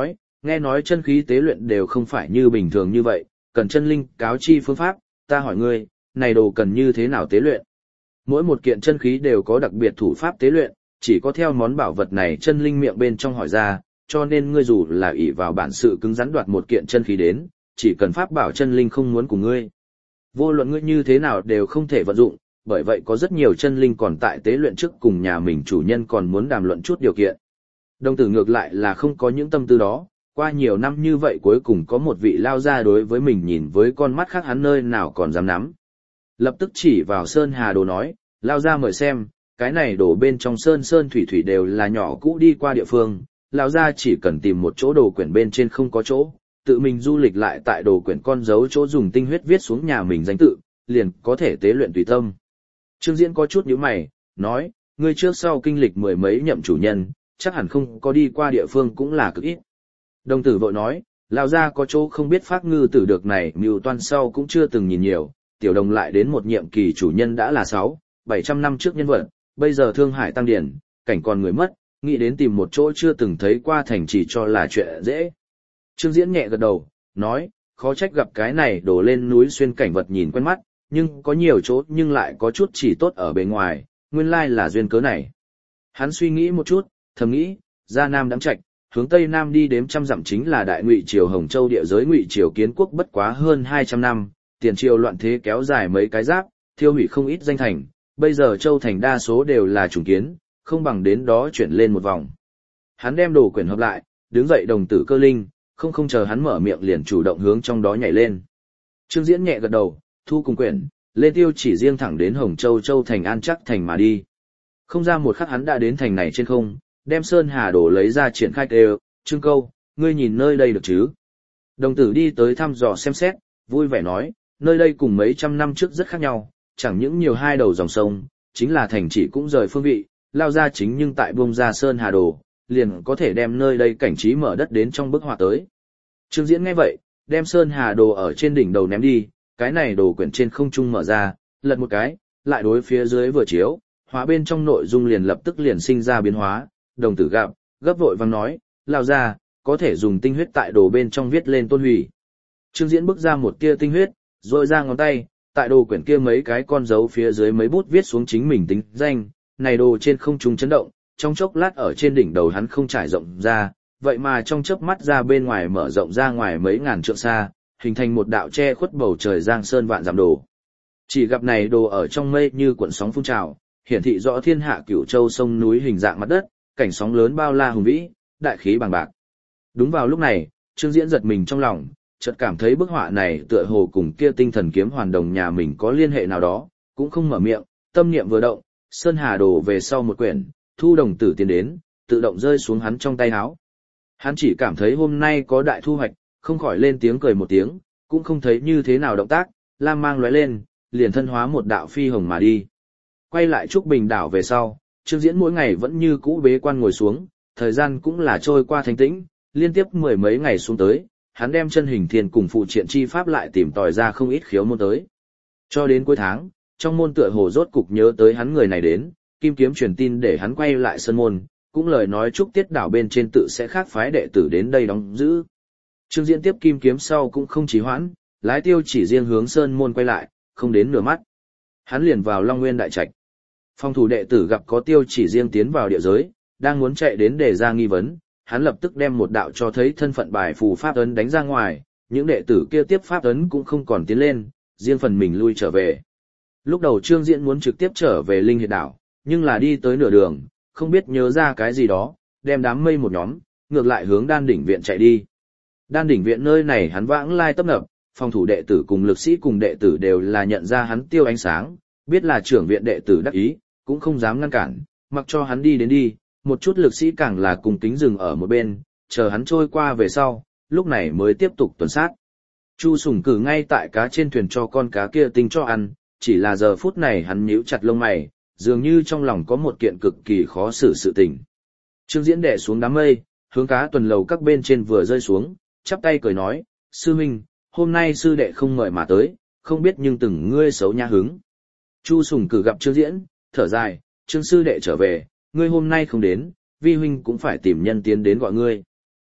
Nghe nói chân khí tế luyện đều không phải như bình thường như vậy, cần chân linh cáo chi phương pháp, ta hỏi ngươi, này đồ cần như thế nào tế luyện? Mỗi một kiện chân khí đều có đặc biệt thủ pháp tế luyện, chỉ có theo món bảo vật này chân linh miệng bên trong hỏi ra, cho nên ngươi dù là ỷ vào bản sự cứng rắn đoạt một kiện chân khí đến, chỉ cần pháp bảo chân linh không muốn cùng ngươi. Vô luận ngươi như thế nào đều không thể vận dụng, bởi vậy có rất nhiều chân linh còn tại tế luyện trước cùng nhà mình chủ nhân còn muốn đàm luận chút điều kiện. Đồng tử ngược lại là không có những tâm tư đó, qua nhiều năm như vậy cuối cùng có một vị lao ra đối với mình nhìn với con mắt khác hắn nơi nào còn dám nắm. Lập tức chỉ vào Sơn Hà Đồ nói, lao ra mời xem, cái này đổ bên trong sơn sơn thủy thủy đều là nhỏ cũ đi qua địa phương, lao ra chỉ cần tìm một chỗ đồ quyển bên trên không có chỗ, tự mình du lịch lại tại đồ quyển con dấu chỗ dùng tinh huyết viết xuống nhà mình danh tự, liền có thể tế luyện tùy tâm. Trương Diễn có chút nhíu mày, nói, ngươi trước sau kinh lịch mười mấy nhậm chủ nhân, chắc hẳn không có đi qua địa phương cũng là cực ít. Đồng tử vội nói, lao ra có chỗ không biết phát ngư tử được này mưu toan sau cũng chưa từng nhìn nhiều, tiểu đồng lại đến một nhiệm kỳ chủ nhân đã là sáu, bảy trăm năm trước nhân vật, bây giờ Thương Hải tăng điển, cảnh còn người mất, nghĩ đến tìm một chỗ chưa từng thấy qua thành chỉ cho là chuyện dễ. Trương Diễn nhẹ gật đầu, nói, khó trách gặp cái này đổ lên núi xuyên cảnh vật nhìn quen mắt, nhưng có nhiều chỗ nhưng lại có chút chỉ tốt ở bề ngoài, nguyên lai là duyên cớ này. Hắn suy nghĩ một chút, thầm nghĩ, ra Nam Đãng Trạch, hướng Tây Nam đi đếm trăm dặm chính là Đại Ngụy Triều Hồng Châu địa giới Ngụy Triều kiến quốc bất quá hơn hai trăm năm, tiền triều loạn thế kéo dài mấy cái giáp, thiêu hủy không ít danh thành, bây giờ Châu thành đa số đều là chủng kiến, không bằng đến đó chuyển lên một vòng. Hắn đem đồ quyển hợp lại, đứng dậy đồng tử cơ linh, không không chờ hắn mở miệng liền chủ động hướng trong đó nhảy lên. Trương Diễn nhẹ gật đầu, thu cùng quyển, lên tiêu chỉ riêng thẳng đến Hồng Châu Châu thành An Chắc thành mà đi. Không ra một khắc hắn đã đến thành này trên không, đem Sơn Hà Đồ lấy ra triển khai đều, Trương Câu, ngươi nhìn nơi đây được chứ? Đồng tử đi tới thăm dò xem xét, vui vẻ nói, nơi đây cùng mấy trăm năm trước rất khác nhau, chẳng những nhiều hai đầu dòng sông, chính là thành chỉ cũng rời phương vị, lao ra chính nhưng tại bông ra Sơn Hà Đồ, liền có thể đem nơi đây cảnh trí mở đất đến trong bức họa tới. Trương Diễn nghe vậy, đem Sơn Hà Đồ ở trên đỉnh đầu ném đi, cái này đồ quyển trên không trung mở ra, lật một cái, lại đối phía dưới vừa chiếu, hóa bên trong nội dung liền lập tức liền sinh ra biến hóa, đồng tử gặp, gấp vội vang nói, lao ra, có thể dùng tinh huyết tại đồ bên trong viết lên tôn hủy. Trương Diễn bước ra một tia tinh huyết, rồi ra ngón tay, tại đồ quyển kia mấy cái con dấu phía dưới mấy bút viết xuống chính mình tính danh, này đồ trên không trung chấn động, trong chốc lát ở trên đỉnh đầu hắn không trải rộng ra, vậy mà trong chớp mắt ra bên ngoài mở rộng ra ngoài mấy ngàn trượng xa, hình thành một đạo che khuất bầu trời giang sơn vạn dặm đồ. Chỉ gặp này đồ ở trong mây như cuộn sóng phun trào, hiển thị rõ thiên hạ cửu châu sông núi hình dạng mặt đất, cảnh sóng lớn bao la hùng vĩ, đại khí bằng bạc. Đúng vào lúc này, Trương Diễn giật mình trong lòng, chợt cảm thấy bức họa này tựa hồ cùng kia tinh thần kiếm hoàn đồng nhà mình có liên hệ nào đó, cũng không mở miệng, tâm niệm vừa động, Sơn Hà Đồ về sau một quyển, thu đồng tử tiến đến, tự động rơi xuống hắn trong tay áo. Hắn chỉ cảm thấy hôm nay có đại thu hoạch, không khỏi lên tiếng cười một tiếng, cũng không thấy như thế nào động tác, lam mang lóe lên, liền thân hóa một đạo phi hồng mà đi. Quay lại Trúc Bình đảo về sau, Trương Diễn mỗi ngày vẫn như cũ bế quan ngồi xuống, thời gian cũng là trôi qua thanh tĩnh, liên tiếp mười mấy ngày xuống tới, hắn đem chân hình thiên cùng phụ triện chi pháp lại tìm tòi ra không ít khiếu môn tới. Cho đến cuối tháng, trong môn tựa hồ rốt cục nhớ tới hắn người này đến, Kim Kiếm truyền tin để hắn quay lại sơn môn, cũng lời nói Trúc Tiết đảo bên trên tự sẽ khác phái đệ tử đến đây đóng giữ. Trương Diễn tiếp Kim Kiếm sau cũng không trì hoãn, lái tiêu chỉ riêng hướng sơn môn quay lại, không đến nửa mắt. Hắn liền vào Long Nguyên đại trạch. Phòng thủ đệ tử gặp có tiêu chỉ riêng tiến vào địa giới, đang muốn chạy đến để ra nghi vấn, hắn lập tức đem một đạo cho thấy thân phận bài phù pháp ấn đánh ra ngoài, những đệ tử kia tiếp pháp ấn cũng không còn tiến lên, riêng phần mình lui trở về. Lúc đầu Trương Diễn muốn trực tiếp trở về Linh Hiệt đảo, nhưng là đi tới nửa đường, không biết nhớ ra cái gì đó, đem đám mây một nhóm, ngược lại hướng Đan đỉnh viện chạy đi. Đan đỉnh viện nơi này hắn vãng lai tấp nập, phòng thủ đệ tử cùng lực sĩ cùng đệ tử đều là nhận ra hắn tiêu ánh sáng, biết là trưởng viện đệ tử đắc ý, cũng không dám ngăn cản, mặc cho hắn đi đến đi, một chút lực sĩ càng là cùng kính dừng ở một bên, chờ hắn trôi qua về sau, lúc này mới tiếp tục tuần sát. Chu Sùng cử ngay tại cá trên thuyền cho con cá kia tinh cho ăn, chỉ là giờ phút này hắn nhíu chặt lông mày, dường như trong lòng có một kiện cực kỳ khó xử sự tình. Trương Diễn đè xuống đám mây, hướng cá tuần lầu các bên trên vừa rơi xuống, chắp tay cười nói, sư huynh, hôm nay sư đệ không mời mà tới, không biết nhưng từng ngươi xấu nhã hứng. Chu Sùng cử gặp Trương Diễn, thở dài, Trương sư đệ trở về, ngươi hôm nay không đến, vi huynh cũng phải tìm nhân tiến đến gọi ngươi.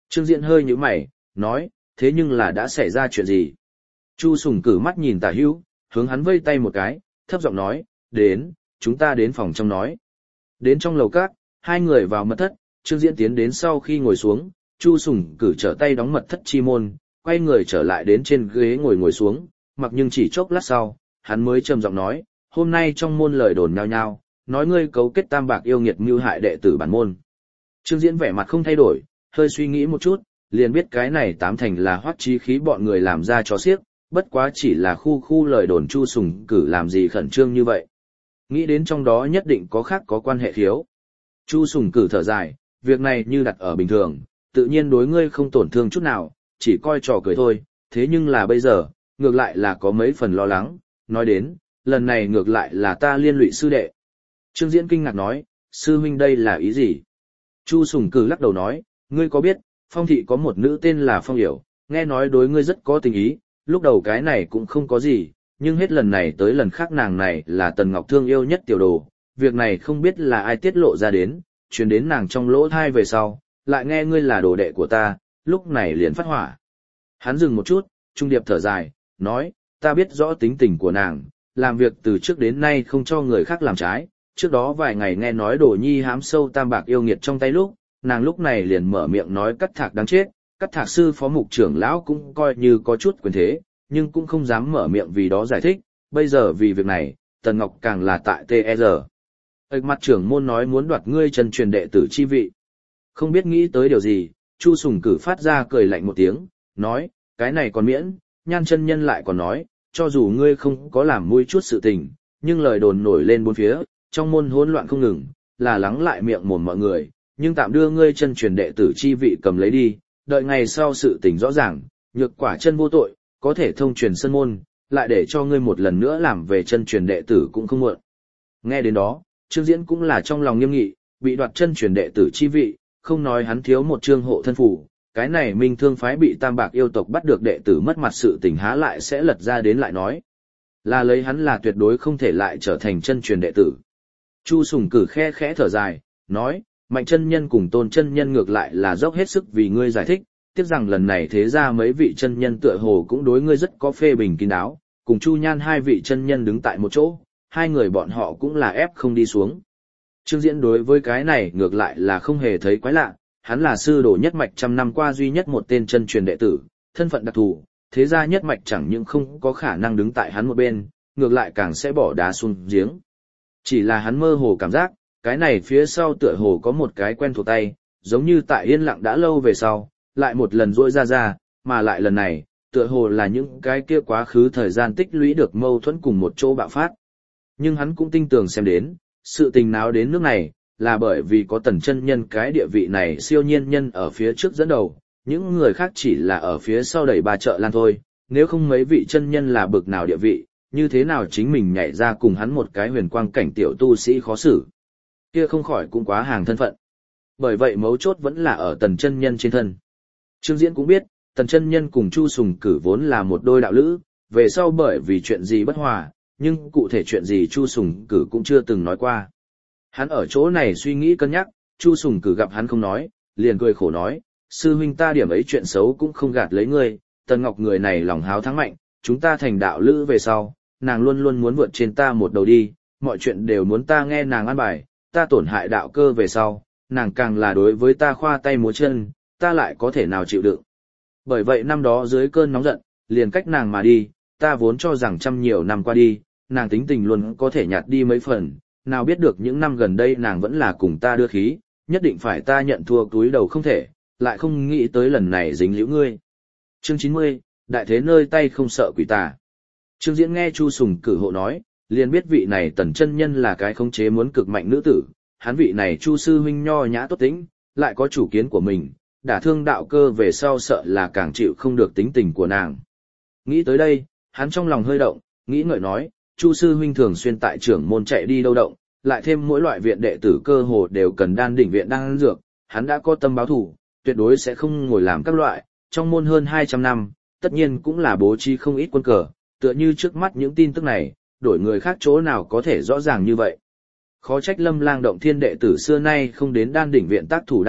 Trương Diễn hơi nhíu mày, nói, thế nhưng là đã xảy ra chuyện gì? Chu Sùng cử mắt nhìn Tả Hữu, hướng hắn vây tay một cái, thấp giọng nói, đến, chúng ta đến phòng trong nói. Đến trong lầu các, hai người vào mật thất, Trương Diễn tiến đến sau khi ngồi xuống, Chu Sùng cử trở tay đóng mật thất chi môn, quay người trở lại đến trên ghế ngồi ngồi xuống, mặc nhưng chỉ chốc lát sau, hắn mới trầm giọng nói, hôm nay trong môn lời đồn nhao nhao, nói ngươi cấu kết tam bạc yêu nghiệt mưu hại đệ tử bản môn. Trương Diễn vẻ mặt không thay đổi, hơi suy nghĩ một chút, liền biết cái này tám thành là Hoắc Chí Khí bọn người làm ra cho xiếc, bất quá chỉ là khu khu lời đồn Chu Sùng cử làm gì khẩn trương như vậy. Nghĩ đến trong đó nhất định có khác có quan hệ thiếu. Chu Sùng cử thở dài, việc này như đặt ở bình thường, tự nhiên đối ngươi không tổn thương chút nào, chỉ coi trò cười thôi, thế nhưng là bây giờ, ngược lại là có mấy phần lo lắng, nói đến, lần này ngược lại là ta liên lụy sư đệ. Trương Diễn kinh ngạc nói, sư huynh đây là ý gì? Chu Sùng cử lắc đầu nói, ngươi có biết, Phong thị có một nữ tên là Phong Yểu, nghe nói đối ngươi rất có tình ý, lúc đầu cái này cũng không có gì, nhưng hết lần này tới lần khác nàng này là Tần Ngọc thương yêu nhất tiểu đồ, việc này không biết là ai tiết lộ ra đến, truyền đến nàng trong lỗ thai về sau, lại nghe ngươi là đồ đệ của ta, lúc này liền phát hỏa. Hắn dừng một chút, trung điệp thở dài, nói, ta biết rõ tính tình của nàng, làm việc từ trước đến nay không cho người khác làm trái, trước đó vài ngày nghe nói Đồ Nhi hám sâu tam bạc yêu nghiệt trong tay lúc, nàng lúc này liền mở miệng nói Cắt Thạc đáng chết, Cắt Thạc sư phó mục trưởng lão cũng coi như có chút quyền thế, nhưng cũng không dám mở miệng vì đó giải thích, bây giờ vì việc này, Tần Ngọc càng là tại tê e rờ. Ếch mặt trưởng môn nói muốn đoạt ngươi chân truyền đệ tử chi vị. Không biết nghĩ tới điều gì, Chu Sùng cử phát ra cười lạnh một tiếng, nói, cái này còn miễn, Nhan chân nhân lại còn nói, cho dù ngươi không có làm mui chút sự tình, nhưng lời đồn nổi lên bốn phía, trong môn hỗn loạn không ngừng, là lắng lại miệng mồm mọi người, nhưng tạm đưa ngươi chân truyền đệ tử chi vị cầm lấy đi, đợi ngày sau sự tình rõ ràng, nhược quả chân vô tội, có thể thông truyền sân môn, lại để cho ngươi một lần nữa làm về chân truyền đệ tử cũng không muộn. Nghe đến đó, Trương Diễn cũng là trong lòng nghiêm nghị, bị đoạt chân truyền đệ tử chi vị, không nói hắn thiếu một trương hộ thân phù, cái này Minh Thương phái bị Tam Bạc yêu tộc bắt được đệ tử mất mặt sự tình há lại sẽ lật ra đến lại nói. Là lấy hắn là tuyệt đối không thể lại trở thành chân truyền đệ tử. Chu Sùng cử khe khẽ thở dài, nói, Mạnh chân nhân cùng Tôn chân nhân ngược lại là dốc hết sức vì ngươi giải thích, tiếc rằng lần này thế ra mấy vị chân nhân tựa hồ cũng đối ngươi rất có phê bình kín đáo, cùng Chu Nhan hai vị chân nhân đứng tại một chỗ, hai người bọn họ cũng là ép không đi xuống. Trương Diễn đối với cái này ngược lại là không hề thấy quái lạ, hắn là sư đồ nhất mạch trăm năm qua duy nhất một tên chân truyền đệ tử, thân phận đặc thù, thế ra nhất mạch chẳng những không có khả năng đứng tại hắn một bên, ngược lại càng sẽ bỏ đá xuống giếng. Chỉ là hắn mơ hồ cảm giác, cái này phía sau tựa hồ có một cái quen thuộc tay, giống như tại yên lặng đã lâu về sau, lại một lần rỗi ra ra, mà lại lần này, tựa hồ là những cái kia quá khứ thời gian tích lũy được mâu thuẫn cùng một chỗ bạo phát. Nhưng hắn cũng tin tưởng xem đến, sự tình nào đến nước này, là bởi vì có Tần chân nhân cái địa vị này siêu nhiên nhân ở phía trước dẫn đầu, những người khác chỉ là ở phía sau đẩy ba chợ lan thôi, nếu không mấy vị chân nhân là bực nào địa vị, như thế nào chính mình nhảy ra cùng hắn một cái huyền quang cảnh tiểu tu sĩ khó xử. Kia không khỏi cũng quá hàng thân phận. Bởi vậy mấu chốt vẫn là ở Tần chân nhân trên thân. Trương Diễn cũng biết, Tần chân nhân cùng Chu Sùng cử vốn là một đôi đạo lữ, về sau bởi vì chuyện gì bất hòa, nhưng cụ thể chuyện gì Chu Sùng cử cũng chưa từng nói qua. Hắn ở chỗ này suy nghĩ cân nhắc, Chu Sùng cử gặp hắn không nói, liền cười khổ nói, sư huynh ta điểm ấy chuyện xấu cũng không gạt lấy ngươi, Tần Ngọc người này lòng háo thắng mạnh, chúng ta thành đạo lữ về sau, nàng luôn luôn muốn vượt trên ta một đầu đi, mọi chuyện đều muốn ta nghe nàng an bài, ta tổn hại đạo cơ về sau, nàng càng là đối với ta khoa tay múa chân, ta lại có thể nào chịu đựng. Bởi vậy năm đó dưới cơn nóng giận, liền cách nàng mà đi, ta vốn cho rằng trăm nhiều năm qua đi, nàng tính tình luôn có thể nhạt đi mấy phần, nào biết được những năm gần đây nàng vẫn là cùng ta đưa khí, nhất định phải ta nhận thua túi đầu không thể, lại không nghĩ tới lần này dính liễu ngươi. Chương chín mươi, đại thế nơi tay không sợ quỷ tà. Trương Diễn nghe Chu Sùng cử hộ nói, liền biết vị này Tần chân nhân là cái khống chế muốn cực mạnh nữ tử, hắn vị này Chu sư huynh nho nhã tốt tính, lại có chủ kiến của mình, đả thương đạo cơ về sau sợ là càng chịu không được tính tình của nàng. Nghĩ tới đây, hắn trong lòng hơi động, nghĩ ngợi nói, Chu sư huynh thường xuyên tại trưởng môn chạy đi đâu động, lại thêm mỗi loại viện đệ tử cơ hồ đều cần đan đỉnh viện đan dược, hắn đã có tâm báo thủ, tuyệt đối sẽ không ngồi làm các loại, trong môn hơn hai trăm năm, tất nhiên cũng là bố trí không ít quân cờ, tựa như trước mắt những tin tức này, đổi người khác chỗ nào có thể rõ ràng như vậy. Khó trách Lâm Lang động thiên đệ tử xưa nay không đến đan đỉnh viện tác thủ đan dược,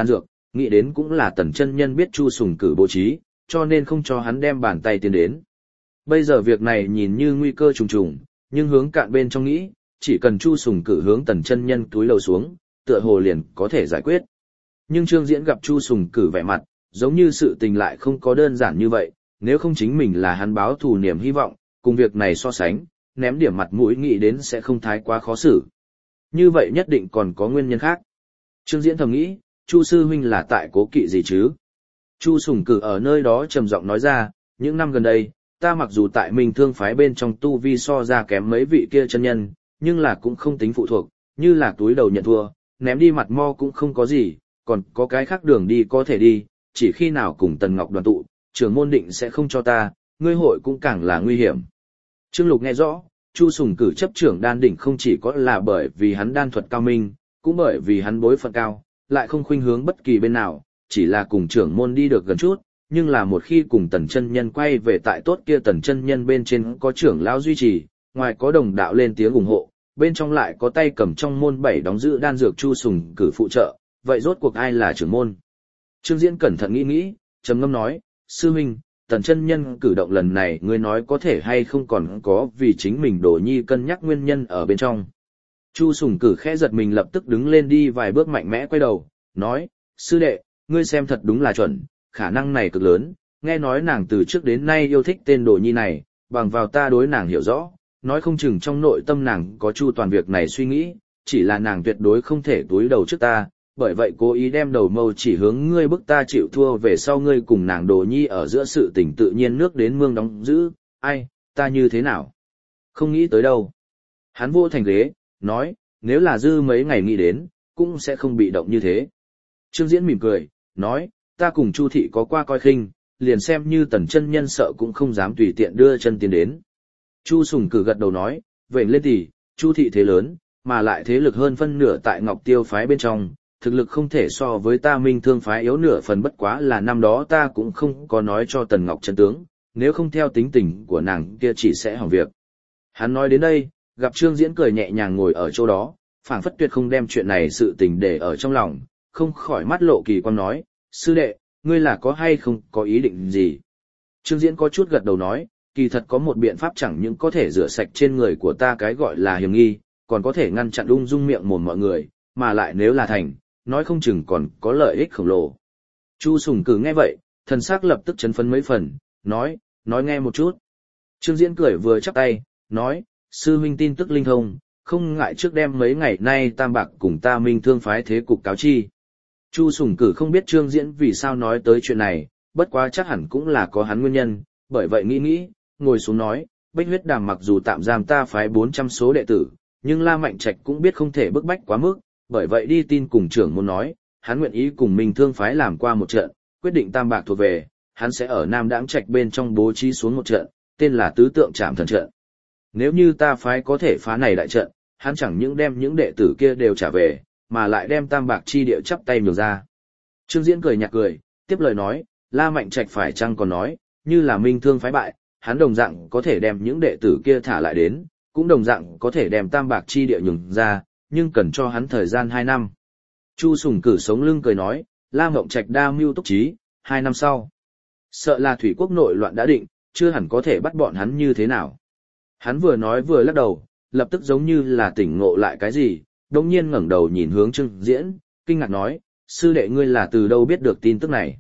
nghĩ đến cũng là Tần chân nhân biết Chu Sùng Cử bố trí, cho nên không cho hắn đem bàn tay tiến đến. Bây giờ việc này nhìn như nguy cơ trùng trùng, nhưng hướng cạn bên trong nghĩ, chỉ cần Chu Sùng Cử hướng Tần chân nhân túi lầu xuống, tựa hồ liền có thể giải quyết. Nhưng Trương Diễn gặp Chu Sùng Cử vẻ mặt, giống như sự tình lại không có đơn giản như vậy, nếu không chính mình là hắn báo thù niềm hy vọng, cùng việc này so sánh, ném điểm mặt mũi nghĩ đến sẽ không thái quá khó xử. Như vậy nhất định còn có nguyên nhân khác. Trương Diễn thầm nghĩ, Chu sư huynh là tại cố kỵ gì chứ? Chu Sùng Cử ở nơi đó trầm giọng nói ra, những năm gần đây, ta mặc dù tại Minh Thương phái bên trong tu vi so ra kém mấy vị kia chân nhân, nhưng là cũng không tính phụ thuộc, như là túi đầu nhận thua, ném đi mặt mo cũng không có gì, còn có cái khác đường đi có thể đi, chỉ khi nào cùng Tần Ngọc đoàn tụ, trưởng môn định sẽ không cho ta, ngươi hội cũng càng là nguy hiểm. Trương Lục nghe rõ, Chu Sùng Cử chấp trưởng đan đỉnh không chỉ có là bởi vì hắn đan thuật cao minh, cũng bởi vì hắn bối phận cao, lại không khuynh hướng bất kỳ bên nào, chỉ là cùng trưởng môn đi được gần chút, nhưng là một khi cùng Tần chân nhân quay về tại tốt kia Tần chân nhân bên trên có trưởng lão duy trì, ngoài có đồng đạo lên tiếng ủng hộ, bên trong lại có tay cầm trong môn bảy đóng giữ đan dược Chu Sùng Cử phụ trợ, vậy rốt cuộc ai là trưởng môn? Trương Diễn cẩn thận nghĩ nghĩ, trầm ngâm nói, sư huynh, Tần chân nhân cử động lần này ngươi nói có thể hay không còn có vì chính mình Đồ Nhi cân nhắc nguyên nhân ở bên trong. Chu Sùng Cử khẽ giật mình lập tức đứng lên đi vài bước mạnh mẽ quay đầu, nói, sư đệ, ngươi xem thật đúng là chuẩn, khả năng này cực lớn, nghe nói nàng từ trước đến nay yêu thích tên Đồ Nhi này, bằng vào ta đối nàng hiểu rõ, nói không chừng trong nội tâm nàng có chu toàn việc này suy nghĩ, chỉ là nàng tuyệt đối không thể túi đầu trước ta, bởi vậy cố ý đem đầu mâu chỉ hướng ngươi bức ta chịu thua về sau ngươi cùng nàng Đồ Nhi ở giữa sự tình tự nhiên nước đến mương đóng giữ, ai, ta như thế nào? Không nghĩ tới đâu. Hắn vô thành ghế, nói, nếu là dư mấy ngày nghĩ đến, cũng sẽ không bị động như thế. Trương Diễn mỉm cười, nói, ta cùng Chu thị có qua coi khinh, liền xem như Tần chân nhân sợ cũng không dám tùy tiện đưa chân tiến đến. Chu Sùng Cử gật đầu nói, vậy lên thì, Chu thị thế lớn, mà lại thế lực hơn phân nửa tại Ngọc Tiêu phái bên trong, thực lực không thể so với ta Minh Thương phái yếu nửa phần, bất quá là năm đó ta cũng không có nói cho Tần Ngọc chân tướng, nếu không theo tính tình của nàng kia chỉ sẽ hỏng việc. Hắn nói đến đây, gặp Trương Diễn cười nhẹ nhàng ngồi ở chỗ đó, phảng phất tuyệt không đem chuyện này sự tình để ở trong lòng, không khỏi mắt lộ kỳ quang nói, sư đệ, ngươi là có hay không có ý định gì? Trương Diễn có chút gật đầu nói, kỳ thật có một biện pháp chẳng những có thể rửa sạch trên người của ta cái gọi là hiểm nghi, còn có thể ngăn chặn ung dung miệng mồm mọi người, mà lại nếu là thành, nói không chừng còn có lợi ích khổng lồ. Chu Sùng Cử nghe vậy, thần sắc lập tức chấn phấn mấy phần, nói, nói nghe một chút. Trương Diễn cười vừa chắp tay, nói, sư huynh tin tức linh thông, không ngại trước đem mấy ngày nay Tam Bạc cùng ta Minh Thương phái thế cục cáo chi. Chu Sùng Cử không biết Trương Diễn vì sao nói tới chuyện này, bất quá chắc hẳn cũng là có hắn nguyên nhân, bởi vậy nghĩ nghĩ, ngồi xuống nói, Bách Huyết Đàm mặc dù tạm giam ta phái bốn trăm số đệ tử, nhưng La Mạnh Trạch cũng biết không thể bức bách quá mức, bởi vậy đi tin cùng trưởng môn nói, hắn nguyện ý cùng Minh Thương phái làm qua một trận, quyết định Tam Bạc thuộc về, hắn sẽ ở Nam Đãng Trạch bên trong bố trí xuống một trận, tên là Tứ Tượng Trảm Thần trận. Nếu như ta phái có thể phá này đại trận, hắn chẳng những đem những đệ tử kia đều trả về, mà lại đem Tam Bạc chi địa chắp tay nhường ra. Trương Diễn cười nhạt cười, tiếp lời nói, La Mạnh Trạch phải chăng còn nói, như là Minh Thương phái bại, hắn đồng dạng có thể đem những đệ tử kia thả lại đến, cũng đồng dạng có thể đem Tam Bạc chi địa nhường ra, nhưng cần cho hắn thời gian hai năm. Chu Sùng Cử sống lưng cười nói, La Mộng Trạch đa mưu túc trí, hai năm sau. Sợ là thủy quốc nội loạn đã định, chưa hẳn có thể bắt bọn hắn như thế nào. Hắn vừa nói vừa lắc đầu, lập tức giống như là tỉnh ngộ lại cái gì, đồng nhiên ngẩng đầu nhìn hướng Trương Diễn, kinh ngạc nói, sư đệ ngươi là từ đâu biết được tin tức này.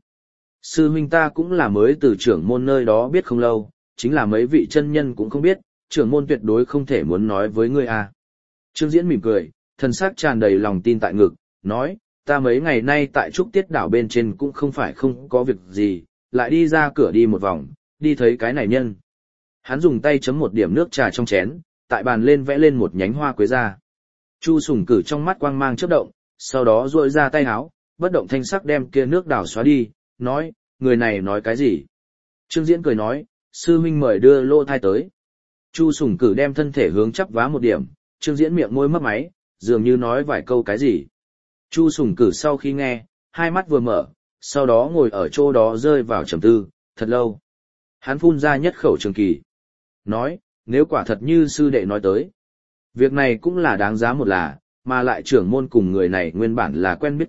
Sư huynh ta cũng là mới từ trưởng môn nơi đó biết không lâu, chính là mấy vị chân nhân cũng không biết, trưởng môn tuyệt đối không thể muốn nói với ngươi à. Trương Diễn mỉm cười, thần sắc tràn đầy lòng tin tại ngực, nói, ta mấy ngày nay tại Trúc Tiết đảo bên trên cũng không phải không có việc gì, lại đi ra cửa đi một vòng, đi thấy cái này nhân. Hắn dùng tay chấm một điểm nước trà trong chén, tại bàn lên vẽ lên một nhánh hoa quế ra. Chu Sùng Cử trong mắt quang mang chớp động, sau đó duỗi ra tay áo, bất động thanh sắc đem kia nước đảo xóa đi, nói, người này nói cái gì? Trương Diễn cười nói, sư huynh mời đưa lô thai tới. Chu Sùng Cử đem thân thể hướng chắp vá một điểm, Trương Diễn miệng môi mấp máy, dường như nói vài câu cái gì. Chu Sùng Cử sau khi nghe, hai mắt vừa mở, sau đó ngồi ở chỗ đó rơi vào trầm tư, thật lâu. Hắn phun ra nhất khẩu trường kỳ. Nói, nếu quả thật như sư đệ nói tới. Việc này cũng là đáng giá một là, mà lại trưởng môn cùng người này nguyên bản là quen biết cũ,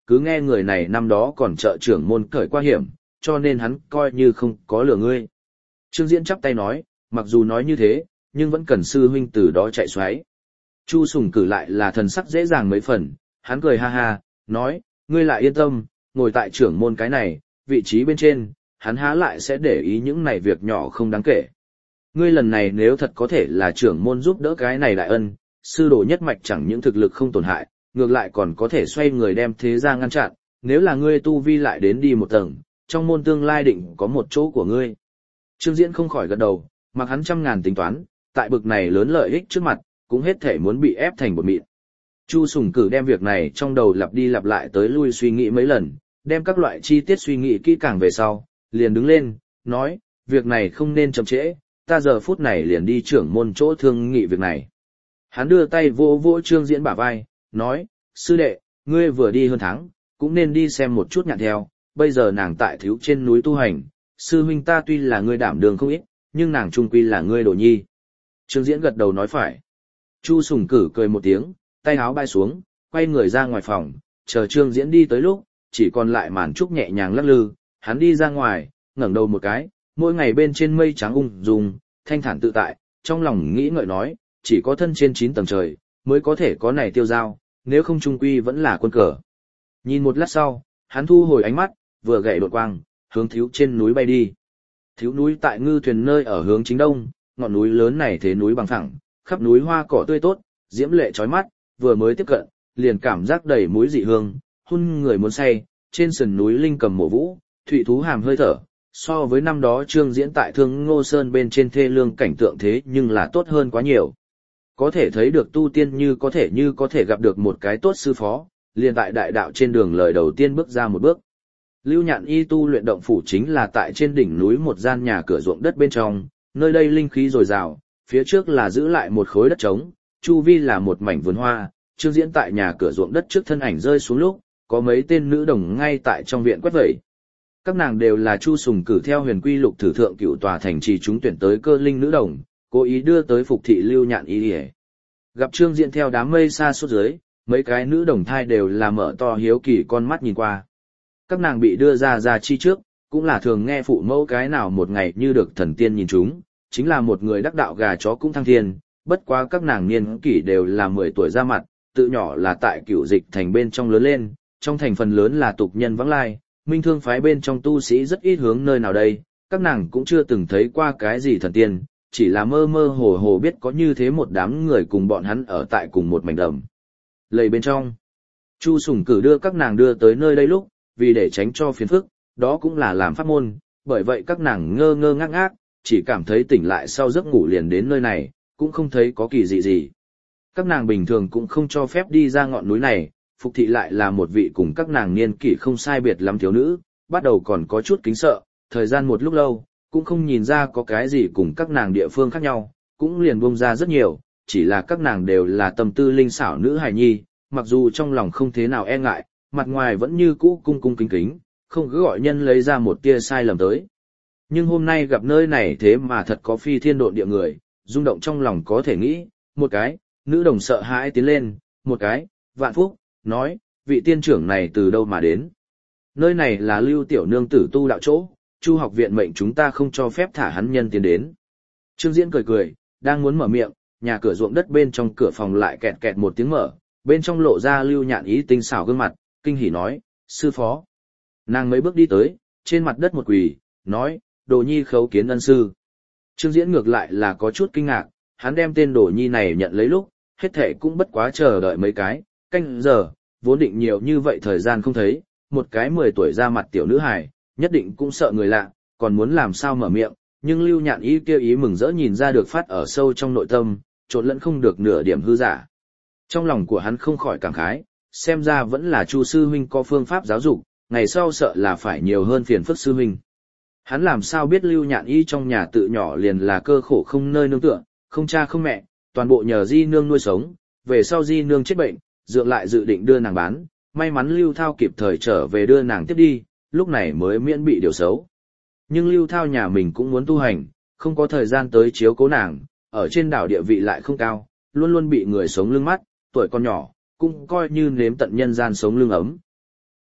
cứ nghe người này năm đó còn trợ trưởng môn cởi qua hiểm, cho nên hắn coi như không có lừa ngươi. Trương Diễn chắp tay nói, mặc dù nói như thế, nhưng vẫn cần sư huynh từ đó chạy xoáy. Chu Sùng Cử lại là thần sắc dễ dàng mấy phần, hắn cười ha ha, nói, ngươi lại yên tâm, ngồi tại trưởng môn cái này, vị trí bên trên, hắn há lại sẽ để ý những này việc nhỏ không đáng kể. Ngươi lần này nếu thật có thể là trưởng môn giúp đỡ cái này đại ân, sư đồ nhất mạch chẳng những thực lực không tổn hại, ngược lại còn có thể xoay người đem thế ra ngăn chặn, nếu là ngươi tu vi lại đến đi một tầng, trong môn tương lai định có một chỗ của ngươi. Trương Diễn không khỏi gật đầu, mặc hắn trăm ngàn tính toán, tại bực này lớn lợi ích trước mặt, cũng hết thể muốn bị ép thành bột mịn. Chu Sùng Cử đem việc này trong đầu lặp đi lặp lại tới lui suy nghĩ mấy lần, đem các loại chi tiết suy nghĩ kỹ càng về sau, liền đứng lên, nói, việc này không nên chậm trễ, ta giờ phút này liền đi trưởng môn chỗ thương nghị việc này. Hắn đưa tay vỗ vỗ Trương Diễn bả vai, nói, sư đệ, ngươi vừa đi hơn tháng, cũng nên đi xem một chút nhạn theo, bây giờ nàng tại thiếu trên núi tu hành, sư huynh ta tuy là ngươi đảm đường không ít, nhưng nàng trung quy là ngươi đồ nhi. Trương Diễn gật đầu nói phải. Chu Sùng Cử cười một tiếng, tay áo bay xuống, quay người ra ngoài phòng, chờ Trương Diễn đi tới lúc, chỉ còn lại màn trúc nhẹ nhàng lắc lư, hắn đi ra ngoài, ngẩng đầu một cái, mỗi ngày bên trên mây trắng ung dung, thanh thản tự tại, trong lòng nghĩ ngợi nói, chỉ có thân trên chín tầng trời, mới có thể có này tiêu giao, nếu không trung quy vẫn là quân cờ. Nhìn một lát sau, hắn thu hồi ánh mắt, vừa gậy đột quang, hướng thiếu trên núi bay đi. Thiếu núi tại ngư thuyền nơi ở hướng chính đông, ngọn núi lớn này thế núi bằng phẳng, khắp núi hoa cỏ tươi tốt, diễm lệ chói mắt, vừa mới tiếp cận, liền cảm giác đầy mũi dị hương, hun người muốn say, trên sườn núi linh cầm mổ vũ, thụy thú hàm hơi thở, so với năm đó Trương Diễn tại Thương Ngô Sơn bên trên thê lương cảnh tượng thế nhưng là tốt hơn quá nhiều. Có thể thấy được tu tiên như có thể như có thể gặp được một cái tốt sư phó, liền tại đại đạo trên đường lời đầu tiên bước ra một bước. Lưu Nhạn Y tu luyện động phủ chính là tại trên đỉnh núi một gian nhà cửa ruộng đất bên trong, nơi đây linh khí dồi dào, phía trước là giữ lại một khối đất trống, chu vi là một mảnh vườn hoa. Trương Diễn tại nhà cửa ruộng đất trước thân ảnh rơi xuống lúc, có mấy tên nữ đồng ngay tại trong viện quét vẩy. Các nàng đều là Chu Sùng Cử theo Huyền Quy Lục thử thượng cựu tòa thành trì chúng tuyển tới cơ linh nữ đồng, cố ý đưa tới phục thị Lưu Nhạn Y. Gặp Trương Diễn theo đám mây xa suốt dưới, mấy cái nữ đồng thai đều là mở to hiếu kỳ con mắt nhìn qua. Các nàng bị đưa ra ra chi trước, cũng là thường nghe phụ mẫu cái nào một ngày như được thần tiên nhìn chúng, chính là một người đắc đạo gà chó cũng thăng thiên, bất quá các nàng niên kỷ đều là mười tuổi ra mặt, tự nhỏ là tại cựu dịch thành bên trong lớn lên, trong thành phần lớn là tục nhân vắng lai, minh thương phái bên trong tu sĩ rất ít hướng nơi nào đây, các nàng cũng chưa từng thấy qua cái gì thần tiên, chỉ là mơ mơ hồ hồ biết có như thế một đám người cùng bọn hắn ở tại cùng một mảnh đầm lầy bên trong. Chu Sùng Cử đưa các nàng đưa tới nơi đây lúc, vì để tránh cho phiền phức, đó cũng là làm pháp môn, bởi vậy các nàng ngơ ngơ ngác ngác, chỉ cảm thấy tỉnh lại sau giấc ngủ liền đến nơi này, cũng không thấy có kỳ dị gì. Các nàng bình thường cũng không cho phép đi ra ngọn núi này, Phục Thị lại là một vị cùng các nàng niên kỷ không sai biệt lắm thiếu nữ, bắt đầu còn có chút kính sợ, thời gian một lúc lâu, cũng không nhìn ra có cái gì cùng các nàng địa phương khác nhau, cũng liền buông ra rất nhiều, chỉ là các nàng đều là tâm tư linh xảo nữ hài nhi, mặc dù trong lòng không thế nào e ngại, mặt ngoài vẫn như cũ cung cung kính kính, không cứ gọi nhân lấy ra một tia sai lầm tới. Nhưng hôm nay gặp nơi này thế mà thật có phi thiên độn địa người, rung động trong lòng có thể nghĩ, một cái, nữ đồng sợ hãi tiến lên, một cái, vạn phúc, nói, vị tiên trưởng này từ đâu mà đến. Nơi này là Lưu tiểu nương tử tu đạo chỗ, Chu học viện mệnh chúng ta không cho phép thả hắn nhân tiến đến. Trương Diễn cười cười, đang muốn mở miệng, nhà cửa ruộng đất bên trong cửa phòng lại kẹt kẹt một tiếng mở, bên trong lộ ra Lưu Nhạn Y tinh xảo gương mặt, kinh hỉ nói, sư phó. Nàng mấy bước đi tới, trên mặt đất một quỳ, nói, Đồ Nhi khấu kiến ân sư. Trương Diễn ngược lại là có chút kinh ngạc, hắn đem tên Đồ Nhi này nhận lấy lúc, hết thệ cũng bất quá chờ đợi mấy cái, canh giờ, vốn định nhiều như vậy thời gian không thấy, một cái mười tuổi ra mặt tiểu nữ hài, nhất định cũng sợ người lạ, còn muốn làm sao mở miệng, nhưng Lưu Nhạn Y kia ý mừng rỡ nhìn ra được phát ở sâu trong nội tâm, trộn lẫn không được nửa điểm hư giả. Trong lòng của hắn không khỏi cảm khái, xem ra vẫn là Chu sư huynh có phương pháp giáo dục, ngày sau sợ là phải nhiều hơn phiền phức sư huynh. Hắn làm sao biết Lưu Nhạn Y trong nhà tự nhỏ liền là cơ khổ không nơi nương tựa, không cha không mẹ, toàn bộ nhờ di nương nuôi sống, về sau di nương chết bệnh, dượng lại dự định đưa nàng bán, may mắn Lưu Thao kịp thời trở về đưa nàng tiếp đi, lúc này mới miễn bị điều xấu. Nhưng Lưu Thao nhà mình cũng muốn tu hành, không có thời gian tới chiếu cố nàng, ở trên đảo địa vị lại không cao, luôn luôn bị người sống lưng mắt, tuổi còn nhỏ, cũng coi như nếm tận nhân gian sống lưng ấm.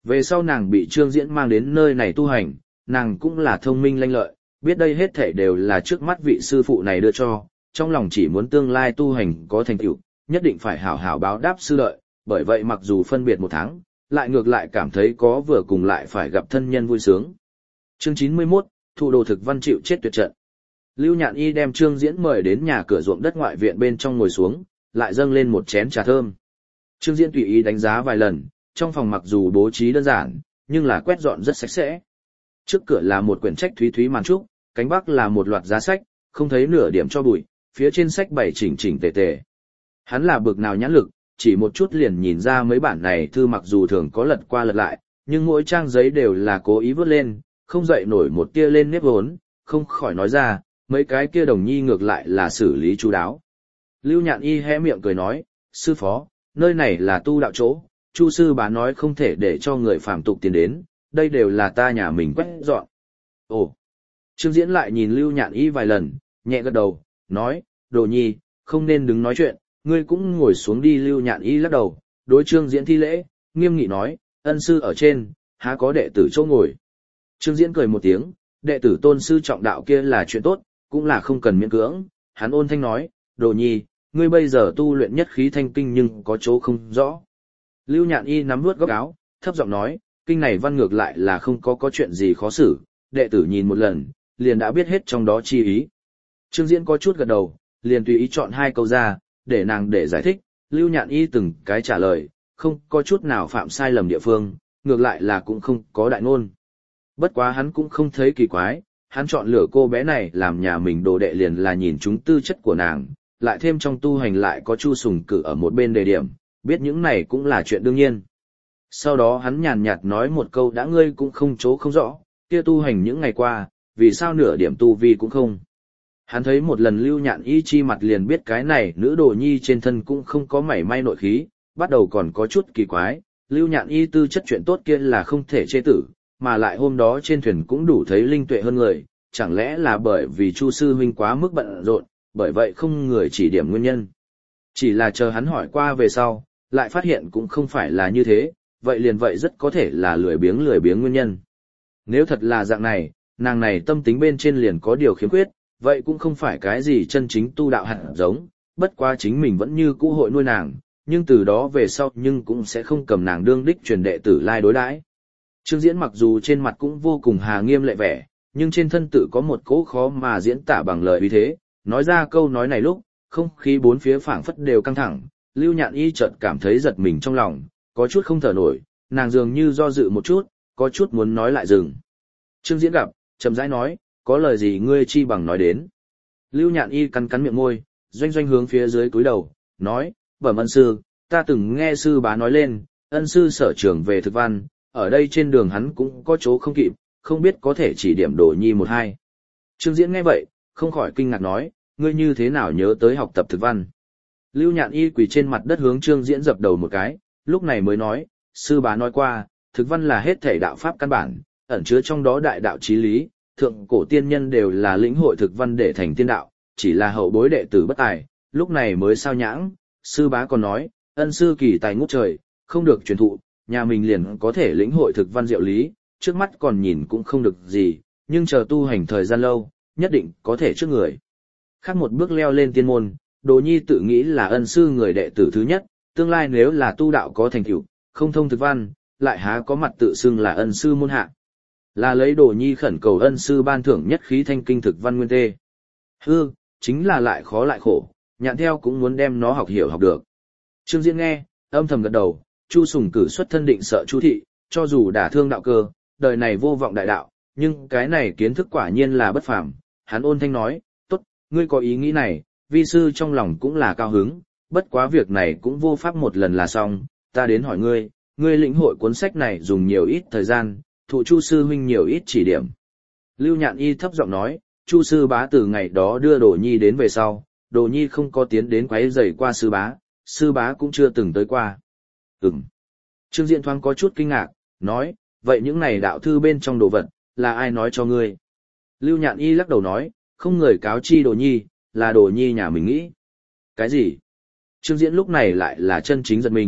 Về sau nàng bị Trương Diễn mang đến nơi này tu hành, nàng cũng là thông minh lanh lợi, biết đây hết thảy đều là trước mắt vị sư phụ này đưa cho, trong lòng chỉ muốn tương lai tu hành có thành tựu, nhất định phải hảo hảo báo đáp sư lợi, bởi vậy mặc dù phân biệt một tháng, lại ngược lại cảm thấy có vừa cùng lại phải gặp thân nhân vui sướng. Chương chín mươi mốt, Thụ Đồ Thực Văn chịu chết tuyệt trận. Lưu Nhạn Y đem Trương Diễn mời đến nhà cửa ruộng đất ngoại viện bên trong ngồi xuống, lại dâng lên một chén trà thơm. Trương Diễn tùy ý đánh giá vài lần, trong phòng mặc dù bố trí đơn giản, nhưng là quét dọn rất sạch sẽ. Trước cửa là một quyển trách thúy thúy màn trúc, cánh bắc là một loạt giá sách, không thấy nửa điểm cho bụi, phía trên sách bày chỉnh chỉnh tề tề. Hắn là bực nào nhãn lực, chỉ một chút liền nhìn ra mấy bản này thư mặc dù thường có lật qua lật lại, nhưng mỗi trang giấy đều là cố ý vớt lên, không dậy nổi một tia lên nếp vốn, không khỏi nói ra, mấy cái kia đồng nhi ngược lại là xử lý chú đáo. Lưu Nhạn Y hé miệng cười nói, sư phó, nơi này là tu đạo chỗ, Chu sư bá nói không thể để cho người phàm tục tiến đến, đây đều là ta nhà mình quét dọn. Ồ! Trương Diễn lại nhìn Lưu Nhạn Y vài lần, nhẹ gật đầu, nói, Đồ nhi, không nên đứng nói chuyện, ngươi cũng ngồi xuống đi. Lưu Nhạn Y lắc đầu, đối Trương Diễn thi lễ, nghiêm nghị nói, ân sư ở trên, há có đệ tử chỗ ngồi. Trương Diễn cười một tiếng, đệ tử tôn sư trọng đạo kia là chuyện tốt, cũng là không cần miễn cưỡng. Hắn ôn thanh nói, Đồ nhi, ngươi bây giờ tu luyện nhất khí thanh kinh nhưng có chỗ không rõ. Lưu Nhạn Y nắm vuốt góc áo, thấp giọng nói, kinh này văn ngược lại là không có có chuyện gì khó xử, đệ tử nhìn một lần, liền đã biết hết trong đó chi ý. Trương Diễn có chút gật đầu, liền tùy ý chọn hai câu ra, để nàng để giải thích, Lưu Nhạn Y từng cái trả lời, không có chút nào phạm sai lầm địa phương, ngược lại là cũng không có đại ngôn. Bất quá hắn cũng không thấy kỳ quái, hắn chọn lựa cô bé này làm nhà mình đồ đệ liền là nhìn chúng tư chất của nàng, lại thêm trong tu hành lại có Chu Sùng Cử ở một bên đề điểm, biết những này cũng là chuyện đương nhiên. Sau đó hắn nhàn nhạt nói một câu đã ngươi cũng không chỗ không rõ, kia tu hành những ngày qua, vì sao nửa điểm tu vi cũng không. Hắn thấy một lần Lưu Nhạn Y chi mặt liền biết cái này nữ đồ nhi trên thân cũng không có mảy may nội khí, bắt đầu còn có chút kỳ quái, Lưu Nhạn Y tư chất chuyện tốt kia là không thể chê tử, mà lại hôm đó trên thuyền cũng đủ thấy linh tuệ hơn người, chẳng lẽ là bởi vì Chu sư huynh quá mức bận rộn, bởi vậy không người chỉ điểm nguyên nhân. Chỉ là chờ hắn hỏi qua về sau, lại phát hiện cũng không phải là như thế, vậy liền vậy rất có thể là lười biếng lười biếng nguyên nhân. Nếu thật là dạng này, nàng này tâm tính bên trên liền có điều khiếm khuyết, vậy cũng không phải cái gì chân chính tu đạo hạt giống, bất quá chính mình vẫn như cũ hội nuôi nàng, nhưng từ đó về sau nhưng cũng sẽ không cầm nàng đương đích truyền đệ tử lai đối đãi. Trương Diễn mặc dù trên mặt cũng vô cùng hà nghiêm lệ vẻ, nhưng trên thân tự có một cỗ khó mà diễn tả bằng lời uy thế, nói ra câu nói này lúc, không khí bốn phía phảng phất đều căng thẳng, Lưu Nhạn Y chợt cảm thấy giật mình trong lòng, có chút không thở nổi, nàng dường như do dự một chút, có chút muốn nói lại dừng. Trương Diễn gặp, chậm rãi nói, có lời gì ngươi chi bằng nói đến. Lưu Nhạn Y cắn cắn miệng môi, doanh doanh hướng phía dưới cúi đầu, nói, bẩm ân sư, ta từng nghe sư bá nói lên, ân sư sở trường về thực văn, ở đây trên đường hắn cũng có chỗ không kịp, không biết có thể chỉ điểm Đồ nhi một hai. Trương Diễn nghe vậy, không khỏi kinh ngạc nói, ngươi như thế nào nhớ tới học tập thực văn. Lưu Nhạn Y quỳ trên mặt đất hướng Trương Diễn dập đầu một cái, lúc này mới nói, sư bá nói qua, thực văn là hết thể đạo pháp căn bản, ẩn chứa trong đó đại đạo chí lý, thượng cổ tiên nhân đều là lĩnh hội thực văn để thành tiên đạo, chỉ là hậu bối đệ tử bất tài, lúc này mới sao nhãng. Sư bá còn nói, ân sư kỳ tài ngút trời, không được truyền thụ, nhà mình liền có thể lĩnh hội thực văn diệu lý, trước mắt còn nhìn cũng không được gì, nhưng chờ tu hành thời gian lâu, nhất định có thể trước người. Khác một bước leo lên tiên môn, Đồ nhi tự nghĩ là ân sư người đệ tử thứ nhất, tương lai nếu là tu đạo có thành tựu, không thông thực văn, lại há có mặt tự xưng là ân sư môn hạ. Là lấy Đồ nhi khẩn cầu ân sư ban thưởng nhất khí thanh kinh thực văn nguyên tê. Hư, chính là lại khó lại khổ, Nhạn theo cũng muốn đem nó học hiểu học được. Trương Diễn nghe, âm thầm gật đầu, Chu Sùng Cử xuất thân định sợ Chu thị, cho dù đả thương đạo cơ, đời này vô vọng đại đạo, nhưng cái này kiến thức quả nhiên là bất phàm. Hắn ôn thanh nói, tốt, ngươi có ý nghĩ này, vi sư trong lòng cũng là cao hứng, bất quá việc này cũng vô pháp một lần là xong, ta đến hỏi ngươi, ngươi lĩnh hội cuốn sách này dùng nhiều ít thời gian, thụ Chu sư huynh nhiều ít chỉ điểm. Lưu Nhạn Y thấp giọng nói, Chu sư bá từ ngày đó đưa Đồ nhi đến về sau, Đồ nhi không có tiến đến quấy rầy qua sư bá, sư bá cũng chưa từng tới qua. Ừm. Trương Diễn thoáng có chút kinh ngạc, nói, vậy những này đạo thư bên trong đồ vật, là ai nói cho ngươi? Lưu Nhạn Y lắc đầu nói, không người cáo chi Đồ nhi, là Đồ nhi nhà mình nghĩ. Cái gì? Trương Diễn lúc này lại là chân chính giật mình,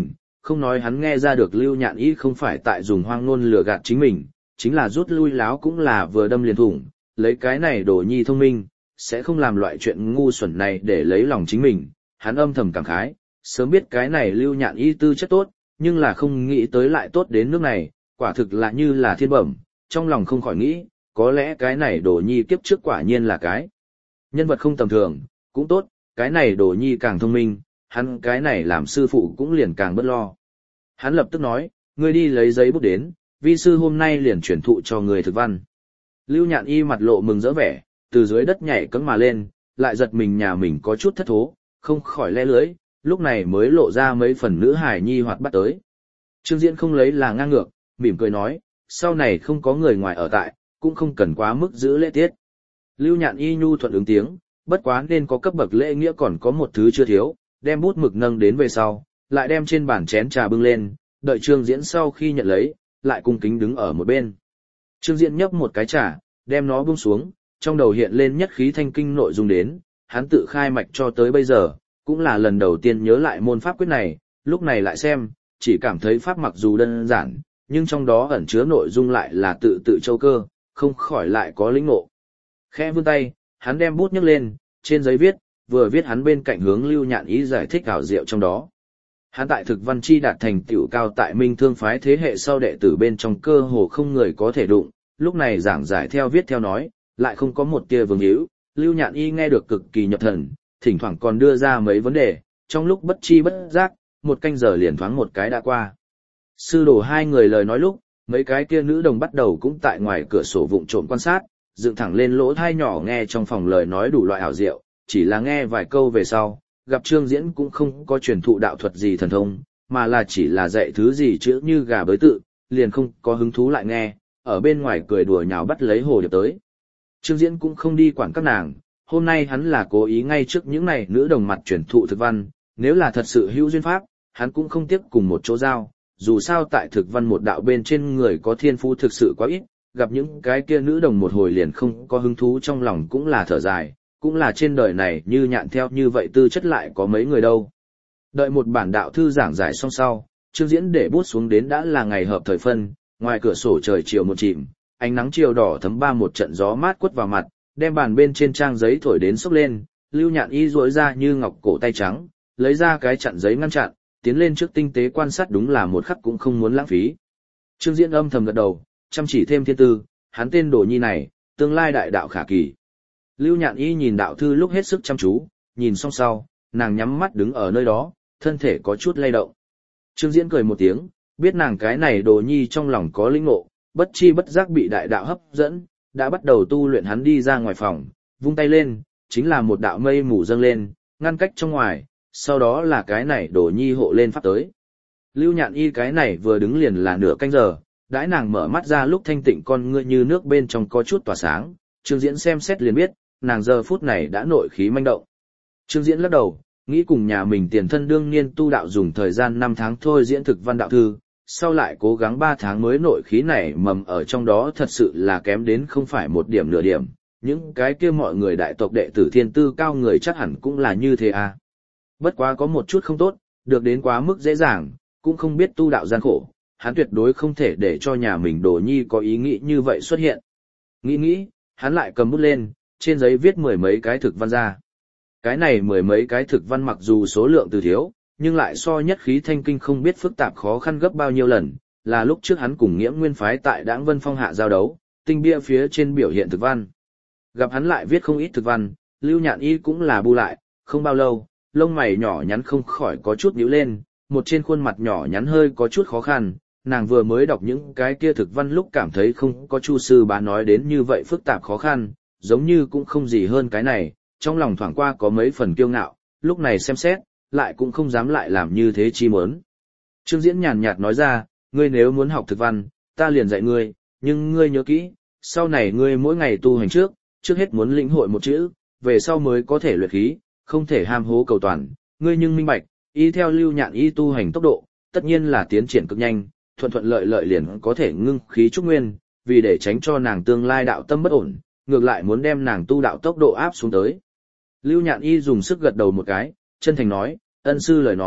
không nói hắn nghe ra được Lưu Nhạn Y không phải tại dùng hoang ngôn lừa gạt chính mình, chính là rút lui láo cũng là vừa đâm liền thủng, lấy cái này đồ nhi thông minh, sẽ không làm loại chuyện ngu xuẩn này để lấy lòng chính mình, hắn âm thầm cảm khái, sớm biết cái này Lưu Nhạn Y tư chất tốt, nhưng là không nghĩ tới lại tốt đến nước này, quả thực là như là thiên bẩm, trong lòng không khỏi nghĩ, có lẽ cái này đồ nhi kiếp trước quả nhiên là cái nhân vật không tầm thường, cũng tốt, cái này đồ nhi càng thông minh, hắn cái này làm sư phụ cũng liền càng bất lo. Hắn lập tức nói, ngươi đi lấy giấy bút đến, vi sư hôm nay liền chuyển thụ cho người thực văn. Lưu Nhạn Y mặt lộ mừng rỡ vẻ, từ dưới đất nhảy cẫng mà lên, lại giật mình nhà mình có chút thất thố, không khỏi le lưỡi, lúc này mới lộ ra mấy phần nữ hài nhi hoạt bắt tới. Trương Diễn không lấy là ngang ngược, mỉm cười nói, sau này không có người ngoài ở tại, cũng không cần quá mức giữ lễ tiết. Lưu Nhạn Y nhu thuận ứng tiếng, bất quá nên có cấp bậc lễ nghĩa còn có một thứ chưa thiếu, đem bút mực nâng đến về sau, lại đem trên bàn chén trà bưng lên, đợi Trương Diễn sau khi nhận lấy, lại cung kính đứng ở một bên. Trương Diễn nhấp một cái trà, đem nó buông xuống, trong đầu hiện lên nhất khí thanh kinh nội dung đến, hắn tự khai mạch cho tới bây giờ, cũng là lần đầu tiên nhớ lại môn pháp quyết này, lúc này lại xem, chỉ cảm thấy pháp mặc dù đơn giản, nhưng trong đó ẩn chứa nội dung lại là tự tự châu cơ, không khỏi lại có lĩnh ngộ. Khẽ vươn tay, hắn đem bút nhấc lên, trên giấy viết, vừa viết hắn bên cạnh hướng Lưu Nhạn Y giải thích ảo diệu trong đó. Hắn tại thực văn chi đạt thành tựu cao tại Minh Thương phái thế hệ sau đệ tử bên trong cơ hồ không người có thể đụng, lúc này giảng giải theo viết theo nói, lại không có một tia vương hữu, Lưu Nhạn Y nghe được cực kỳ nhập thần, thỉnh thoảng còn đưa ra mấy vấn đề, trong lúc bất chi bất giác, một canh giờ liền thoáng một cái đã qua. Sư đồ hai người lời nói lúc, mấy cái kia nữ đồng bắt đầu cũng tại ngoài cửa sổ vụng trộm quan sát, dựng thẳng lên lỗ thai nhỏ nghe trong phòng lời nói đủ loại ảo diệu, chỉ là nghe vài câu về sau, gặp Trương Diễn cũng không có truyền thụ đạo thuật gì thần thông, mà là chỉ là dạy thứ gì chữ như gà bới tự, liền không có hứng thú lại nghe, ở bên ngoài cười đùa nhào bắt lấy hồ điệp tới. Trương Diễn cũng không đi quản các nàng, hôm nay hắn là cố ý ngay trước những này nữ đồng mặt truyền thụ thực văn, nếu là thật sự hữu duyên pháp, hắn cũng không tiếc cùng một chỗ giao, dù sao tại thực văn một đạo bên trên người có thiên phú thực sự quá ít, gặp những cái kia nữ đồng một hồi liền không có hứng thú trong lòng cũng là thở dài, cũng là trên đời này như nhạn theo như vậy tư chất lại có mấy người đâu. Đợi một bản đạo thư giảng giải xong sau, Trương Diễn để bút xuống đến đã là ngày hợp thời phân, ngoài cửa sổ trời chiều một chìm, ánh nắng chiều đỏ thấm ba một trận gió mát quất vào mặt, đem bàn bên trên trang giấy thổi đến sốc lên, Lưu Nhạn Y duỗi ra như ngọc cổ tay trắng, lấy ra cái chặn giấy ngăn chặn, tiến lên trước tinh tế quan sát đúng là một khắc cũng không muốn lãng phí. Trương Diễn âm thầm gật đầu, chăm chỉ thêm thiên tư, hắn tên đồ nhi này, tương lai đại đạo khả kỳ. Lưu Nhạn Y nhìn đạo thư lúc hết sức chăm chú, nhìn xong sau, nàng nhắm mắt đứng ở nơi đó, thân thể có chút lay động. Trương Diễn cười một tiếng, biết nàng cái này đồ nhi trong lòng có linh ngộ, bất chi bất giác bị đại đạo hấp dẫn, đã bắt đầu tu luyện. Hắn đi ra ngoài phòng, vung tay lên, chính là một đạo mây mù dâng lên, ngăn cách trong ngoài, sau đó là cái này đồ nhi hộ lên pháp tới. Lưu Nhạn Y cái này vừa đứng liền là nửa canh giờ, đãi nàng mở mắt ra lúc thanh tịnh con ngươi như nước bên trong có chút tỏa sáng, Trương Diễn xem xét liền biết, nàng giờ phút này đã nội khí manh động. Trương Diễn lắc đầu, nghĩ cùng nhà mình tiền thân đương niên tu đạo dùng thời gian năm tháng thôi diễn thực văn đạo thư, sau lại cố gắng ba tháng mới nội khí này mầm ở trong đó thật sự là kém đến không phải một điểm nửa điểm, những cái kia mọi người đại tộc đệ tử thiên tư cao người chắc hẳn cũng là như thế à. Bất quá có một chút không tốt, được đến quá mức dễ dàng, cũng không biết tu đạo gian khổ, hắn tuyệt đối không thể để cho nhà mình đồ nhi có ý nghĩ như vậy xuất hiện. Nghĩ nghĩ, hắn lại cầm bút lên, trên giấy viết mười mấy cái thực văn ra. Cái này mười mấy cái thực văn mặc dù số lượng từ thiếu, nhưng lại so nhất khí thanh kinh không biết phức tạp khó khăn gấp bao nhiêu lần, là lúc trước hắn cùng Nghĩa Nguyên phái tại Đãng Vân Phong hạ giao đấu, tinh bia phía trên biểu hiện thực văn. Gặp hắn lại viết không ít thực văn, Lưu Nhạn Y cũng là bu lại, không bao lâu, lông mày nhỏ nhắn không khỏi có chút nhíu lên, một trên khuôn mặt nhỏ nhắn hơi có chút khó khăn, nàng vừa mới đọc những cái kia thực văn lúc cảm thấy không có Chu sư bá nói đến như vậy phức tạp khó khăn, giống như cũng không gì hơn cái này, trong lòng thoảng qua có mấy phần kiêu ngạo, lúc này xem xét, lại cũng không dám lại làm như thế chi mớn. Trương Diễn nhàn nhạt nói ra, ngươi nếu muốn học thực văn, ta liền dạy ngươi, nhưng ngươi nhớ kỹ, sau này ngươi mỗi ngày tu hành trước, trước hết muốn lĩnh hội một chữ, về sau mới có thể luyện khí, không thể ham hố cầu toàn, ngươi nhưng minh bạch, y theo Lưu Nhạn Y tu hành tốc độ, tất nhiên là tiến triển cực nhanh, thuận thuận lợi lợi liền có thể ngưng khí trúc nguyên, vì để tránh cho nàng tương lai đạo tâm bất ổn, ngược lại muốn đem nàng tu đạo tốc độ áp xuống tới. Lưu Nhạn Y dùng sức gật đầu một cái, chân thành nói, ân sư lời nói,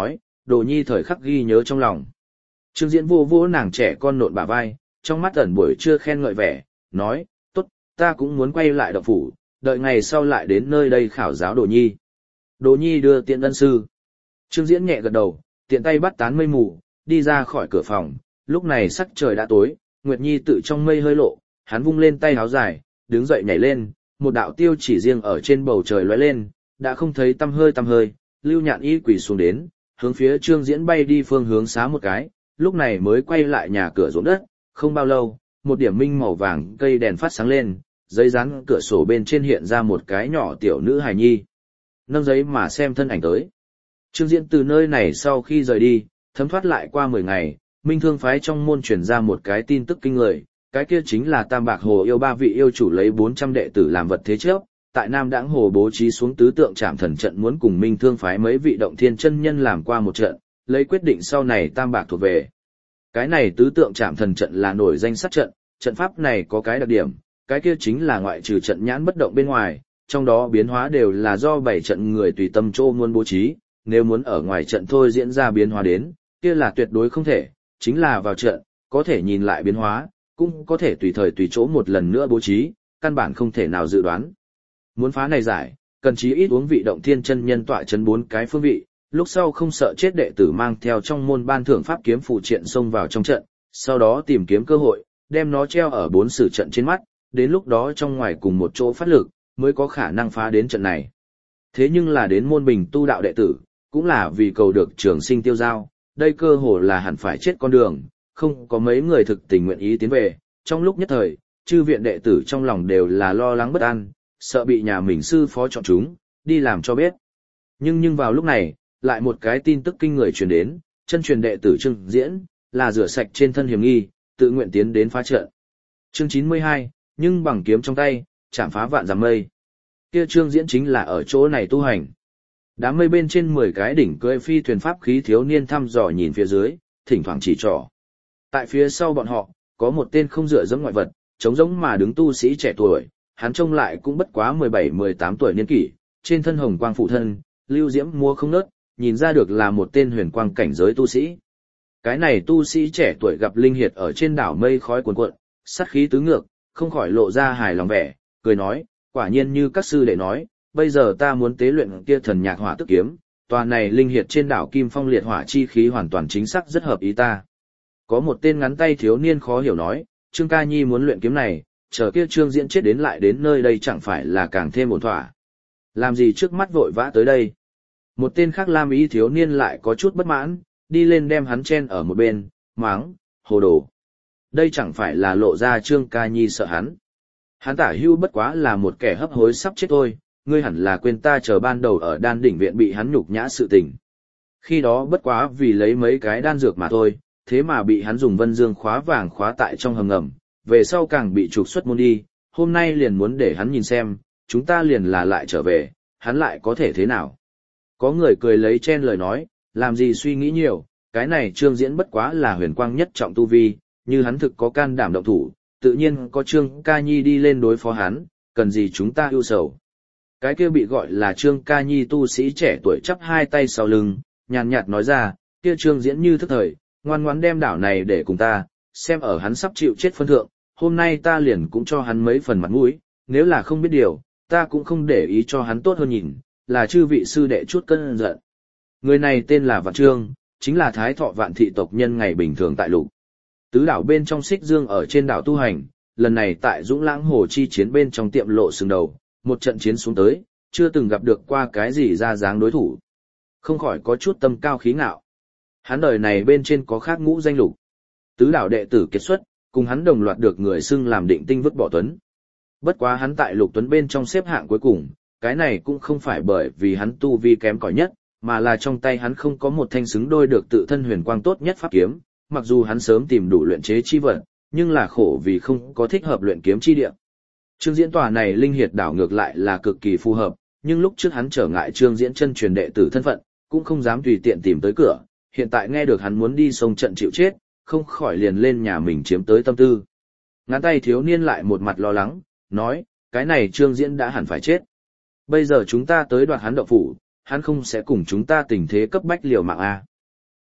Đồ Nhi thời khắc ghi nhớ trong lòng. Trương Diễn vô vỗ nàng trẻ con nộn bả vai, trong mắt ẩn buổi trưa khen ngợi vẻ, nói, tốt, ta cũng muốn quay lại động phủ, đợi ngày sau lại đến nơi đây khảo giáo Đồ Nhi. Đồ Nhi đưa tiện ân sư. Trương Diễn nhẹ gật đầu, tiện tay bắt tán mây mù, đi ra khỏi cửa phòng, lúc này sắc trời đã tối, Nguyệt Nhi tự trong mây hơi lộ, hắn vung lên tay áo dài, đứng dậy nhảy lên, một đạo tiêu chỉ riêng ở trên bầu trời lóe lên, đã không thấy tăm hơi tăm hơi, Lưu Nhạn Y quỳ xuống đến, hướng phía Trương Diễn bay đi phương hướng xá một cái, lúc này mới quay lại nhà cửa ruộng đất, không bao lâu, một điểm minh màu vàng cây đèn phát sáng lên, giấy dán cửa sổ bên trên hiện ra một cái nhỏ tiểu nữ hài nhi. Nâng giấy mà xem thân ảnh tới. Trương Diễn từ nơi này sau khi rời đi, thấm thoát lại qua mười ngày, Minh Thương phái trong môn truyền ra một cái tin tức kinh người, cái kia chính là Tam Bạc Hồ yêu ba vị yêu chủ lấy bốn trăm đệ tử làm vật thế trước, tại Nam Đãng Hồ bố trí xuống tứ tượng trảm thần trận muốn cùng Minh Thương phái mấy vị động thiên chân nhân làm qua một trận, lấy quyết định sau này Tam Bạc thuộc về. Cái này tứ tượng trảm thần trận là nổi danh sát trận, trận pháp này có cái đặc điểm, cái kia chính là ngoại trừ trận nhãn bất động bên ngoài, trong đó biến hóa đều là do bảy trận người tùy tâm chỗ muốn bố trí, nếu muốn ở ngoài trận thôi diễn ra biến hóa đến, kia là tuyệt đối không thể, chính là vào trận, có thể nhìn lại biến hóa, cũng có thể tùy thời tùy chỗ một lần nữa bố trí, căn bản không thể nào dự đoán. Muốn phá này giải, cần chí ít uống vị động thiên chân nhân tọa chấn bốn cái phương vị, lúc sau không sợ chết đệ tử mang theo trong môn ban thưởng pháp kiếm phụ triện xông vào trong trận, sau đó tìm kiếm cơ hội, đem nó treo ở bốn sử trận trên mắt, đến lúc đó trong ngoài cùng một chỗ phát lực, mới có khả năng phá đến trận này. Thế nhưng là đến môn bình tu đạo đệ tử, cũng là vì cầu được trường sinh tiêu giao, đây cơ hồ là hẳn phải chết con đường, không có mấy người thực tình nguyện ý tiến về, trong lúc nhất thời, chư viện đệ tử trong lòng đều là lo lắng bất an, sợ bị nhà mình sư phó chọn chúng, đi làm cho biết. Nhưng nhưng vào lúc này, lại một cái tin tức kinh người truyền đến, chân truyền đệ tử Trương Diễn, là rửa sạch trên thân hiểm nghi, tự nguyện tiến đến phá trận. Chương chín mươi hai, nhưng bằng kiếm trong tay, chạm phá vạn dặm mây. Kia Trương Diễn chính là ở chỗ này tu hành. Đám mây bên trên mười cái đỉnh cưỡi phi thuyền pháp khí thiếu niên thăm dò nhìn phía dưới, thỉnh thoảng chỉ trỏ. Tại phía sau bọn họ, có một tên không dựa dẫm ngoại vật, trống rỗng mà đứng tu sĩ trẻ tuổi, hắn trông lại cũng bất quá mười bảy mười tám tuổi niên kỷ, trên thân hồng quang phụ thân, lưu diễm mua không nớt, nhìn ra được là một tên huyền quang cảnh giới tu sĩ. Cái này tu sĩ trẻ tuổi gặp linh hiệt ở trên đảo mây khói cuồn cuộn, sát khí tứ ngược, không khỏi lộ ra hài lòng vẻ, cười nói, quả nhiên như các sư đệ nói, bây giờ ta muốn tế luyện kia thần nhạc hỏa tức kiếm, tòa này linh hiệt trên đảo Kim Phong liệt hỏa chi khí hoàn toàn chính xác rất hợp ý ta. Có một tên ngắn tay thiếu niên khó hiểu nói, Trương Ca Nhi muốn luyện kiếm này, chờ kia Trương Diễn chết đến lại đến nơi đây chẳng phải là càng thêm ổn thỏa. Làm gì trước mắt vội vã tới đây? Một tên khác lam ý thiếu niên lại có chút bất mãn, đi lên đem hắn chen ở một bên, máng, hồ đồ. Đây chẳng phải là lộ ra Trương Ca Nhi sợ hắn. Hắn tả hưu bất quá là một kẻ hấp hối sắp chết thôi, ngươi hẳn là quên ta chờ ban đầu ở đan đỉnh viện bị hắn nhục nhã sự tình. Khi đó bất quá vì lấy mấy cái đan dược mà thôi, thế mà bị hắn dùng vân dương khóa vàng khóa tại trong hầm ngầm, về sau càng bị trục xuất môn đi, hôm nay liền muốn để hắn nhìn xem, chúng ta liền là lại trở về, hắn lại có thể thế nào. Có người cười lấy chen lời nói, làm gì suy nghĩ nhiều, cái này Trương Diễn bất quá là huyền quang nhất trọng tu vi, như hắn thực có can đảm động thủ, tự nhiên có Trương Ca Nhi đi lên đối phó hắn, cần gì chúng ta ưu sầu. Cái kia bị gọi là Trương Ca Nhi tu sĩ trẻ tuổi chắp hai tay sau lưng, nhàn nhạt nói ra, kia Trương Diễn như thức thời, ngoan ngoãn đem đảo này để cùng ta, xem ở hắn sắp chịu chết phân thượng, hôm nay ta liền cũng cho hắn mấy phần mặt mũi, nếu là không biết điều, ta cũng không để ý cho hắn tốt hơn nhìn, là chư vị sư đệ chút cân giận. Người này tên là Vạn Trương, chính là Thái Thọ Vạn thị tộc nhân ngày bình thường tại Lục Tứ đảo bên trong Xích Dương ở trên đảo tu hành, lần này tại Dũng Lãng Hồ chi chiến bên trong tiệm lộ sừng đầu, một trận chiến xuống tới, chưa từng gặp được qua cái gì ra dáng đối thủ. Không khỏi có chút tâm cao khí ngạo. Hắn đời này bên trên có khác ngũ danh lục. Tứ đảo đệ tử kết xuất, cùng hắn đồng loạt được người xưng làm định tinh vứt bỏ tuấn. Bất quá hắn tại Lục Tuấn bên trong xếp hạng cuối cùng, cái này cũng không phải bởi vì hắn tu vi kém cỏi nhất, mà là trong tay hắn không có một thanh xứng đôi được tự thân huyền quang tốt nhất pháp kiếm, mặc dù hắn sớm tìm đủ luyện chế chi vật, nhưng là khổ vì không có thích hợp luyện kiếm chi địa. Trương Diễn tòa này linh hiệt đảo ngược lại là cực kỳ phù hợp, nhưng lúc trước hắn trở ngại Trương Diễn chân truyền đệ tử thân phận, cũng không dám tùy tiện tìm tới cửa, hiện tại nghe được hắn muốn đi sông trận chịu chết, không khỏi liền lên nhà mình chiếm tới tâm tư. Ngắn tay thiếu niên lại một mặt lo lắng, nói, cái này Trương Diễn đã hẳn phải chết. Bây giờ chúng ta tới đoạt hắn động phủ, hắn không sẽ cùng chúng ta tình thế cấp bách liều mạng a.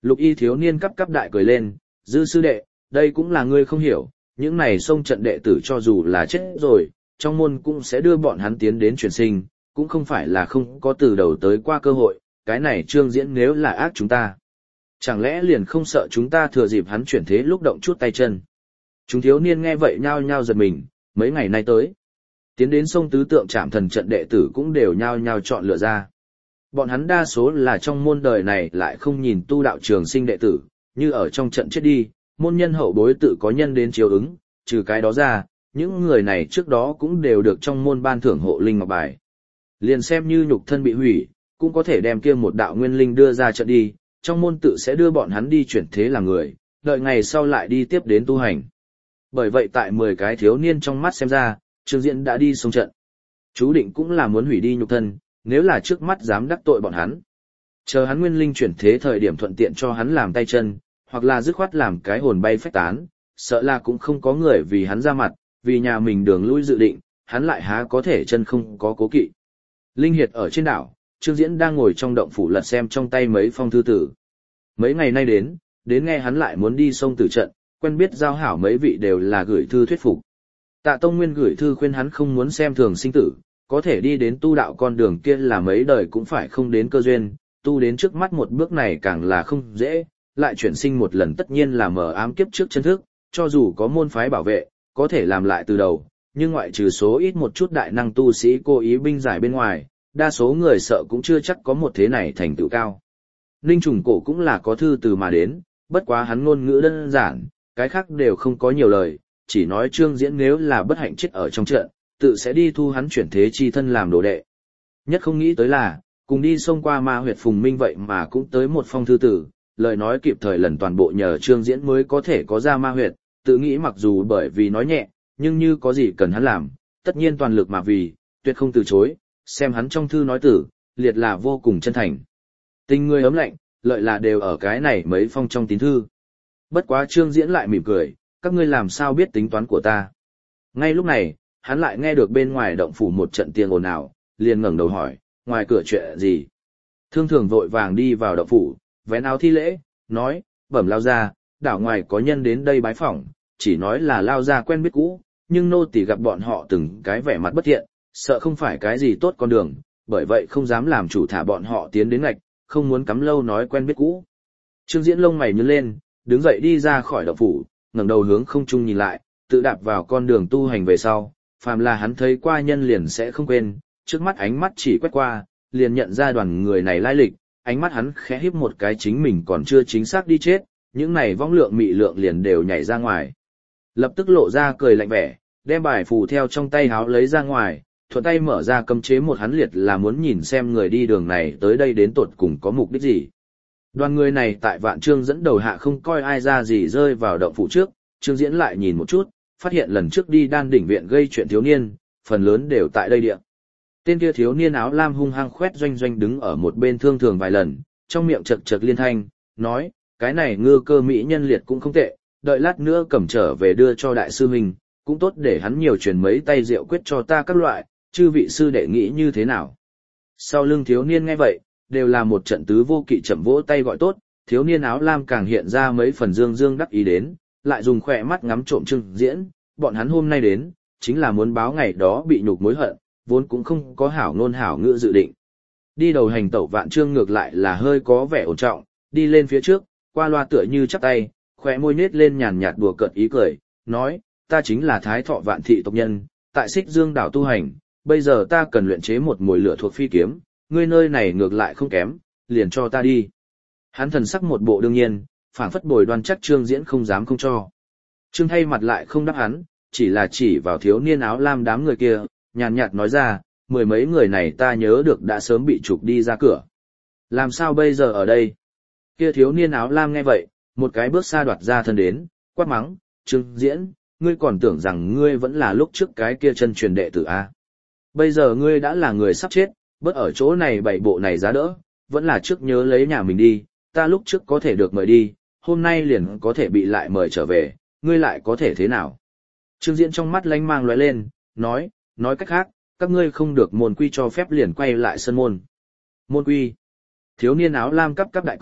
Lục y thiếu niên cắp cắp đại cười lên, Dư sư đệ, đây cũng là ngươi không hiểu, những này xông trận đệ tử cho dù là chết rồi, trong môn cũng sẽ đưa bọn hắn tiến đến chuyển sinh, cũng không phải là không có từ đầu tới qua cơ hội, cái này Trương Diễn nếu là ác chúng ta. Chẳng lẽ liền không sợ chúng ta thừa dịp hắn chuyển thế lúc động chút tay chân. Chúng thiếu niên nghe vậy nhao nhao giật mình, mấy ngày nay tới. Tiến đến sông tứ tượng trạm thần trận đệ tử cũng đều nhao nhao chọn lựa ra. Bọn hắn đa số là trong môn đời này lại không nhìn tu đạo trường sinh đệ tử, như ở trong trận chết đi, môn nhân hậu bối tự có nhân đến chiếu ứng, trừ cái đó ra, những người này trước đó cũng đều được trong môn ban thưởng hộ linh ngọc bài. Liền xem như nhục thân bị hủy, cũng có thể đem kia một đạo nguyên linh đưa ra trận đi, trong môn tự sẽ đưa bọn hắn đi chuyển thế làm người, đợi ngày sau lại đi tiếp đến tu hành. Bởi vậy tại mười cái thiếu niên trong mắt xem ra, Trương Diễn đã đi sông trận. Chú định cũng là muốn hủy đi nhục thân, nếu là trước mắt dám đắc tội bọn hắn. Chờ hắn nguyên linh chuyển thế thời điểm thuận tiện cho hắn làm tay chân, hoặc là dứt khoát làm cái hồn bay phách tán, sợ là cũng không có người vì hắn ra mặt, vì nhà mình đường lui dự định, hắn lại há có thể chân không có cố kỵ. Linh Hiệt ở trên đảo, Trương Diễn đang ngồi trong động phủ lật xem trong tay mấy phong thư tử. Mấy ngày nay đến, đến nghe hắn lại muốn đi sông tử trận, quen biết giao hảo mấy vị đều là gửi thư thuyết phục. Tạ Tông Nguyên gửi thư khuyên hắn không muốn xem thường sinh tử, có thể đi đến tu đạo con đường kia là mấy đời cũng phải không đến cơ duyên, tu đến trước mắt một bước này càng là không dễ, lại chuyển sinh một lần tất nhiên là mở ám kiếp trước chân thức, cho dù có môn phái bảo vệ, có thể làm lại từ đầu, nhưng ngoại trừ số ít một chút đại năng tu sĩ cố ý binh giải bên ngoài, đa số người sợ cũng chưa chắc có một thế này thành tựu cao. Ninh Trùng Cổ cũng là có thư từ mà đến, bất quá hắn ngôn ngữ đơn giản, cái khác đều không có nhiều lời, chỉ nói Trương Diễn nếu là bất hạnh chết ở trong trận, tự sẽ đi thu hắn chuyển thế chi thân làm đồ đệ. Nhất không nghĩ tới là, cùng đi xông qua ma huyệt Phùng Minh vậy mà cũng tới một phong thư tử, lời nói kịp thời lần toàn bộ nhờ Trương Diễn mới có thể có ra ma huyệt, tự nghĩ mặc dù bởi vì nói nhẹ, nhưng như có gì cần hắn làm, tất nhiên toàn lực mà vì, tuyệt không từ chối, xem hắn trong thư nói tử, liệt là vô cùng chân thành. Tình người ấm lạnh, lợi là đều ở cái này mấy phong trong tín thư. Bất quá Trương Diễn lại mỉm cười, các ngươi làm sao biết tính toán của ta. Ngay lúc này, hắn lại nghe được bên ngoài động phủ một trận tiếng ồn ào, liền ngẩng đầu hỏi, ngoài cửa chuyện gì? Thương Thường vội vàng đi vào động phủ, vén áo thi lễ, nói, bẩm lao ra, đảo ngoài có nhân đến đây bái phỏng, chỉ nói là lao ra quen biết cũ, nhưng nô tỳ gặp bọn họ từng cái vẻ mặt bất thiện, sợ không phải cái gì tốt con đường, bởi vậy không dám làm chủ thả bọn họ tiến đến ngạch, không muốn cắm lâu nói quen biết cũ. Trương Diễn lông mày nhướng lên, đứng dậy đi ra khỏi động phủ, ngẩng đầu hướng không trung nhìn lại, tự đạp vào con đường tu hành về sau, phàm là hắn thấy qua nhân liền sẽ không quên, trước mắt ánh mắt chỉ quét qua, liền nhận ra đoàn người này lai lịch, ánh mắt hắn khẽ híp một cái chính mình còn chưa chính xác đi chết, những này vong lượng mị lượng liền đều nhảy ra ngoài. Lập tức lộ ra cười lạnh vẻ, đem bài phù theo trong tay háo lấy ra ngoài, thuận tay mở ra cấm chế một hắn liệt là muốn nhìn xem người đi đường này tới đây đến tột cùng có mục đích gì. Đoàn người này tại Vạn Trương dẫn đầu hạ không coi ai ra gì rơi vào động phủ trước, Trương Diễn lại nhìn một chút, phát hiện lần trước đi Đan đỉnh viện gây chuyện thiếu niên, phần lớn đều tại đây địa. Tên kia thiếu niên áo lam hung hăng khoét doanh doanh đứng ở một bên Thương Thường vài lần, trong miệng chật chật liên thanh, nói, cái này ngư cơ mỹ nhân liệt cũng không tệ, đợi lát nữa cầm trở về đưa cho đại sư huynh, cũng tốt để hắn nhiều truyền mấy tay rượu quyết cho ta các loại, chư vị sư đệ nghĩ như thế nào. Sau lưng thiếu niên nghe vậy, đều là một trận tứ vô kỵ chậm vỗ tay gọi tốt, thiếu niên áo lam càng hiện ra mấy phần dương dương đắc ý đến, lại dùng khỏe mắt ngắm trộm Trương Diễn, bọn hắn hôm nay đến, chính là muốn báo ngày đó bị nhục mối hận, vốn cũng không có hảo ngôn hảo ngữ dự định. Đi đầu hành tẩu Vạn Trương ngược lại là hơi có vẻ ổn trọng, đi lên phía trước, qua loa tựa như chắp tay, khóe môi nết lên nhàn nhạt đùa cợt ý cười, nói, ta chính là Thái Thọ Vạn thị tộc nhân, tại Xích Dương đảo tu hành, bây giờ ta cần luyện chế một mồi lửa thuộc phi kiếm, ngươi nơi này ngược lại không kém, liền cho ta đi. Hắn thần sắc một bộ đương nhiên, phảng phất bồi đoan chắc Trương Diễn không dám không cho. Trương thay mặt lại không đáp hắn, chỉ là chỉ vào thiếu niên áo lam đám người kia, nhàn nhạt nói ra, mười mấy người này ta nhớ được đã sớm bị trục đi ra cửa. Làm sao bây giờ ở đây? Kia thiếu niên áo lam nghe vậy, một cái bước xa đoạt ra thân đến, quát mắng, Trương Diễn, ngươi còn tưởng rằng ngươi vẫn là lúc trước cái kia chân truyền đệ tử a? Bây giờ ngươi đã là người sắp chết, bớt ở chỗ này bảy bộ này giá đỡ, vẫn là trước nhớ lấy nhà mình đi, ta lúc trước có thể được mời đi, hôm nay liền có thể bị lại mời trở về, ngươi lại có thể thế nào? Trương Diễn trong mắt lánh mang lóe lên, nói, nói cách khác, các ngươi không được môn quy cho phép liền quay lại sân môn. Môn quy. Thiếu niên áo lam cắp cắp đại cười,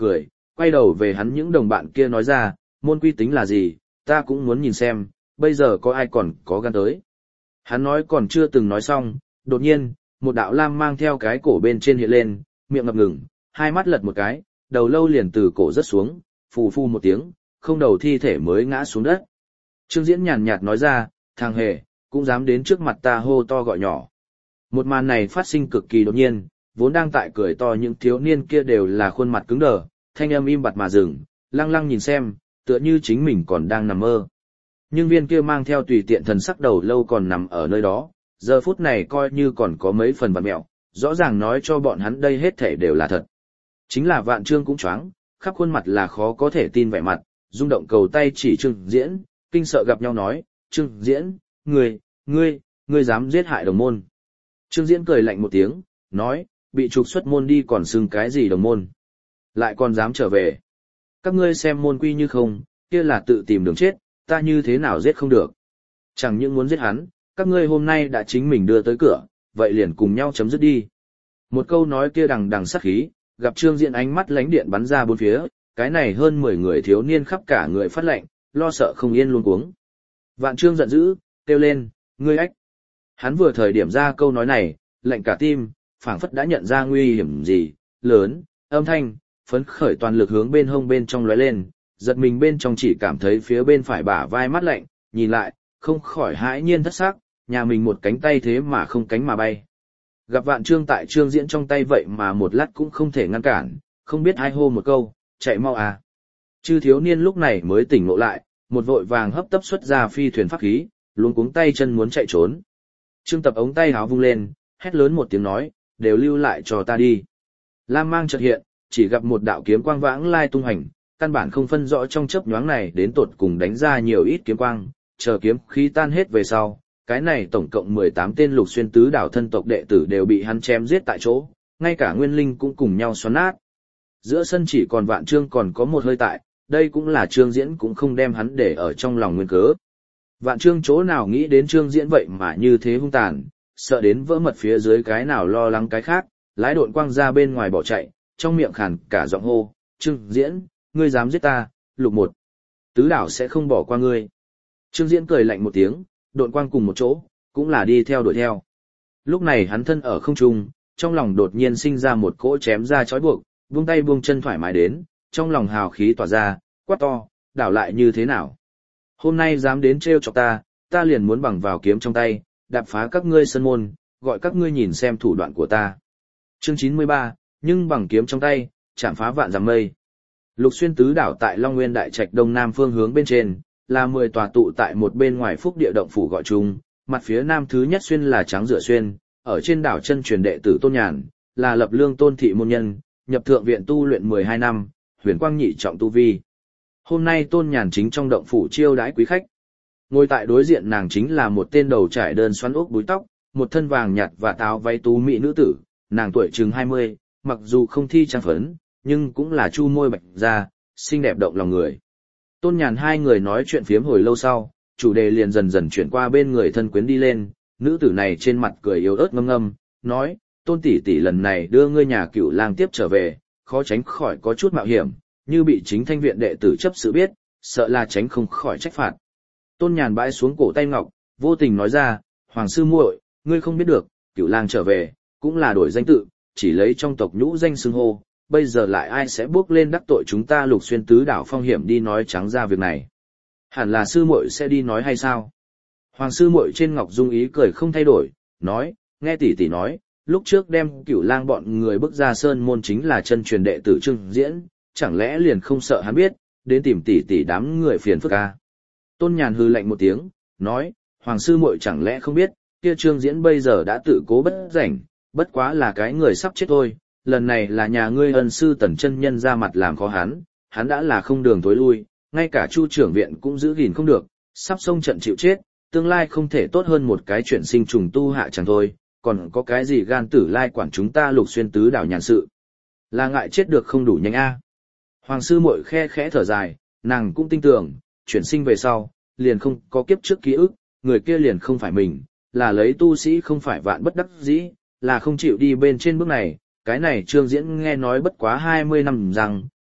quay đầu về hắn những đồng bạn kia nói ra, môn quy tính là gì, ta cũng muốn nhìn xem, bây giờ có ai còn có gan tới. Hắn nói còn chưa từng nói xong, đột nhiên, một đạo lam mang theo cái cổ bên trên hiện lên, miệng ngập ngừng, hai mắt lật một cái, đầu lâu liền từ cổ rớt xuống, phù phu một tiếng, không đầu thi thể mới ngã xuống đất. Trương Diễn nhàn nhạt nói ra, thằng hề, cũng dám đến trước mặt ta hô to gọi nhỏ. Một màn này phát sinh cực kỳ đột nhiên, vốn đang tại cười to những thiếu niên kia đều là khuôn mặt cứng đờ, thanh âm im bặt mà dừng, lăng lăng nhìn xem, tựa như chính mình còn đang nằm mơ. Nhưng viên kia mang theo tùy tiện thần sắc đầu lâu còn nằm ở nơi đó, giờ phút này coi như còn có mấy phần vặn mẹo, rõ ràng nói cho bọn hắn đây hết thể đều là thật. Chính là Vạn Trương cũng choáng, khắp khuôn mặt là khó có thể tin vẻ mặt, rung động cầu tay chỉ Trương Diễn, kinh sợ gặp nhau nói, Trương Diễn, ngươi, ngươi, ngươi dám giết hại đồng môn. Trương Diễn cười lạnh một tiếng, nói, bị trục xuất môn đi còn xưng cái gì đồng môn. Lại còn dám trở về. Các ngươi xem môn quy như không, kia là tự tìm đường chết, ta như thế nào giết không được. Chẳng những muốn giết hắn, các ngươi hôm nay đã chính mình đưa tới cửa, vậy liền cùng nhau chấm dứt đi. Một câu nói kia đằng đằng sát khí, gặp Trương Diễn ánh mắt lánh điện bắn ra bốn phía, cái này hơn mười người thiếu niên khắp cả người phát lệnh, lo sợ không yên luôn cuống. Vạn Trương giận dữ, kêu lên, ngươi ách. Hắn vừa thời điểm ra câu nói này, lệnh cả tim, phảng phất đã nhận ra nguy hiểm gì, lớn, âm thanh, phấn khởi toàn lực hướng bên hông bên trong lóe lên, giật mình bên trong chỉ cảm thấy phía bên phải bả vai mắt lạnh, nhìn lại, không khỏi hãi nhiên thất sắc, nhà mình một cánh tay thế mà không cánh mà bay. Gặp Vạn Trương tại Trương Diễn trong tay vậy mà một lát cũng không thể ngăn cản, không biết ai hô một câu, chạy mau à. Chư thiếu niên lúc này mới tỉnh ngộ lại, một vội vàng hấp tấp xuất ra phi thuyền pháp khí, luống cuống tay chân muốn chạy trốn. Trương Tập ống tay háo vung lên, hét lớn một tiếng nói, đều lưu lại cho ta đi. Lam mang chợt hiện, chỉ gặp một đạo kiếm quang vãng lai tung hành, căn bản không phân rõ trong chớp nhoáng này đến tột cùng đánh ra nhiều ít kiếm quang, chờ kiếm khí tan hết về sau, cái này tổng cộng mười tám tên Lục Xuyên tứ đảo thân tộc đệ tử đều bị hắn chém giết tại chỗ, ngay cả Nguyên Linh cũng cùng nhau xoắn nát. Giữa sân chỉ còn Vạn Trương còn có một hơi tại, đây cũng là Trương Diễn cũng không đem hắn để ở trong lòng nguyên cớ. Vạn Trương chỗ nào nghĩ đến Trương Diễn vậy mà như thế hung tàn, sợ đến vỡ mật phía dưới cái nào lo lắng cái khác, lái độn quang ra bên ngoài bỏ chạy, trong miệng khàn cả giọng hô, Trương Diễn, ngươi dám giết ta, Lục một. Tứ đảo sẽ không bỏ qua ngươi. Trương Diễn cười lạnh một tiếng, độn quang cùng một chỗ, cũng là đi theo đuổi theo. Lúc này hắn thân ở không trung, trong lòng đột nhiên sinh ra một cỗ chém ra chói buộc, buông tay buông chân thoải mái đến, trong lòng hào khí tỏa ra, quát to, đảo lại như thế nào? Hôm nay dám đến trêu chọc ta, ta liền muốn bằng vào kiếm trong tay, đạp phá các ngươi sân môn, gọi các ngươi nhìn xem thủ đoạn của ta. Chương chín mươi ba, nhưng bằng kiếm trong tay, chạm phá vạn dặm mây. Lục Xuyên tứ đảo tại Long Nguyên đại trạch đông nam phương hướng bên trên, là mười tòa tụ tại một bên ngoài phúc địa động phủ gọi chung, mặt phía nam thứ nhất xuyên là Tráng Dựa Xuyên, ở trên đảo chân truyền đệ tử Tôn Nhàn, là lập lương tôn thị môn nhân, nhập thượng viện tu luyện mười hai năm, huyền quang nhị trọng tu vi. Hôm nay Tôn Nhàn chính trong động phủ chiêu đãi quý khách. Ngồi tại đối diện nàng chính là một tên đầu trải đơn xoắn ốc búi tóc, một thân vàng nhạt và táo váy tú mỹ nữ tử, nàng tuổi chừng hai mươi, mặc dù không thi trang phấn, nhưng cũng là chu môi bạch da, xinh đẹp động lòng người. Tôn Nhàn hai người nói chuyện phiếm hồi lâu sau, chủ đề liền dần dần chuyển qua bên người thân quyến đi lên, nữ tử này trên mặt cười yếu ớt ngâm ngâm, nói, Tôn tỷ tỷ lần này đưa ngươi nhà Cửu Lang tiếp trở về, khó tránh khỏi có chút mạo hiểm, như bị chính thanh viện đệ tử chấp sự biết, sợ là tránh không khỏi trách phạt. Tôn Nhàn bãi xuống cổ tay ngọc, vô tình nói ra, Hoàng sư muội, ngươi không biết được, Cửu Lang trở về, cũng là đổi danh tự, chỉ lấy trong tộc nhũ danh xưng hô, bây giờ lại ai sẽ bước lên đắc tội chúng ta Lục Xuyên tứ đảo phong hiểm đi nói trắng ra việc này. Hẳn là sư muội sẽ đi nói hay sao? Hoàng sư muội trên ngọc dung ý cười không thay đổi, nói, nghe tỷ tỷ nói, lúc trước đem Cửu Lang bọn người bước ra sơn môn chính là chân truyền đệ tử Trương Diễn, chẳng lẽ liền không sợ hắn biết, đến tìm tỷ tỷ đám người phiền phức à? Tôn Nhàn hừ lạnh một tiếng, nói, Hoàng sư muội chẳng lẽ không biết, kia Trương Diễn bây giờ đã tự cố bất rảnh, bất quá là cái người sắp chết thôi, lần này là nhà ngươi ân sư Tần chân nhân ra mặt làm khó hắn, hắn đã là không đường tối lui, ngay cả Chu trưởng viện cũng giữ gìn không được, sắp xông trận chịu chết, tương lai không thể tốt hơn một cái chuyển sinh trùng tu hạ chẳng thôi, còn có cái gì gan tử lai quản chúng ta Lục Xuyên tứ đảo nhàn sự. Là ngại chết được không đủ nhanh a. Hoàng sư muội khe khẽ thở dài, nàng cũng tin tưởng, chuyển sinh về sau, liền không có kiếp trước ký ức, người kia liền không phải mình, là lấy tu sĩ không phải vạn bất đắc dĩ, là không chịu đi bên trên bước này, cái này Trương Diễn nghe nói bất quá hai mươi năm rằng,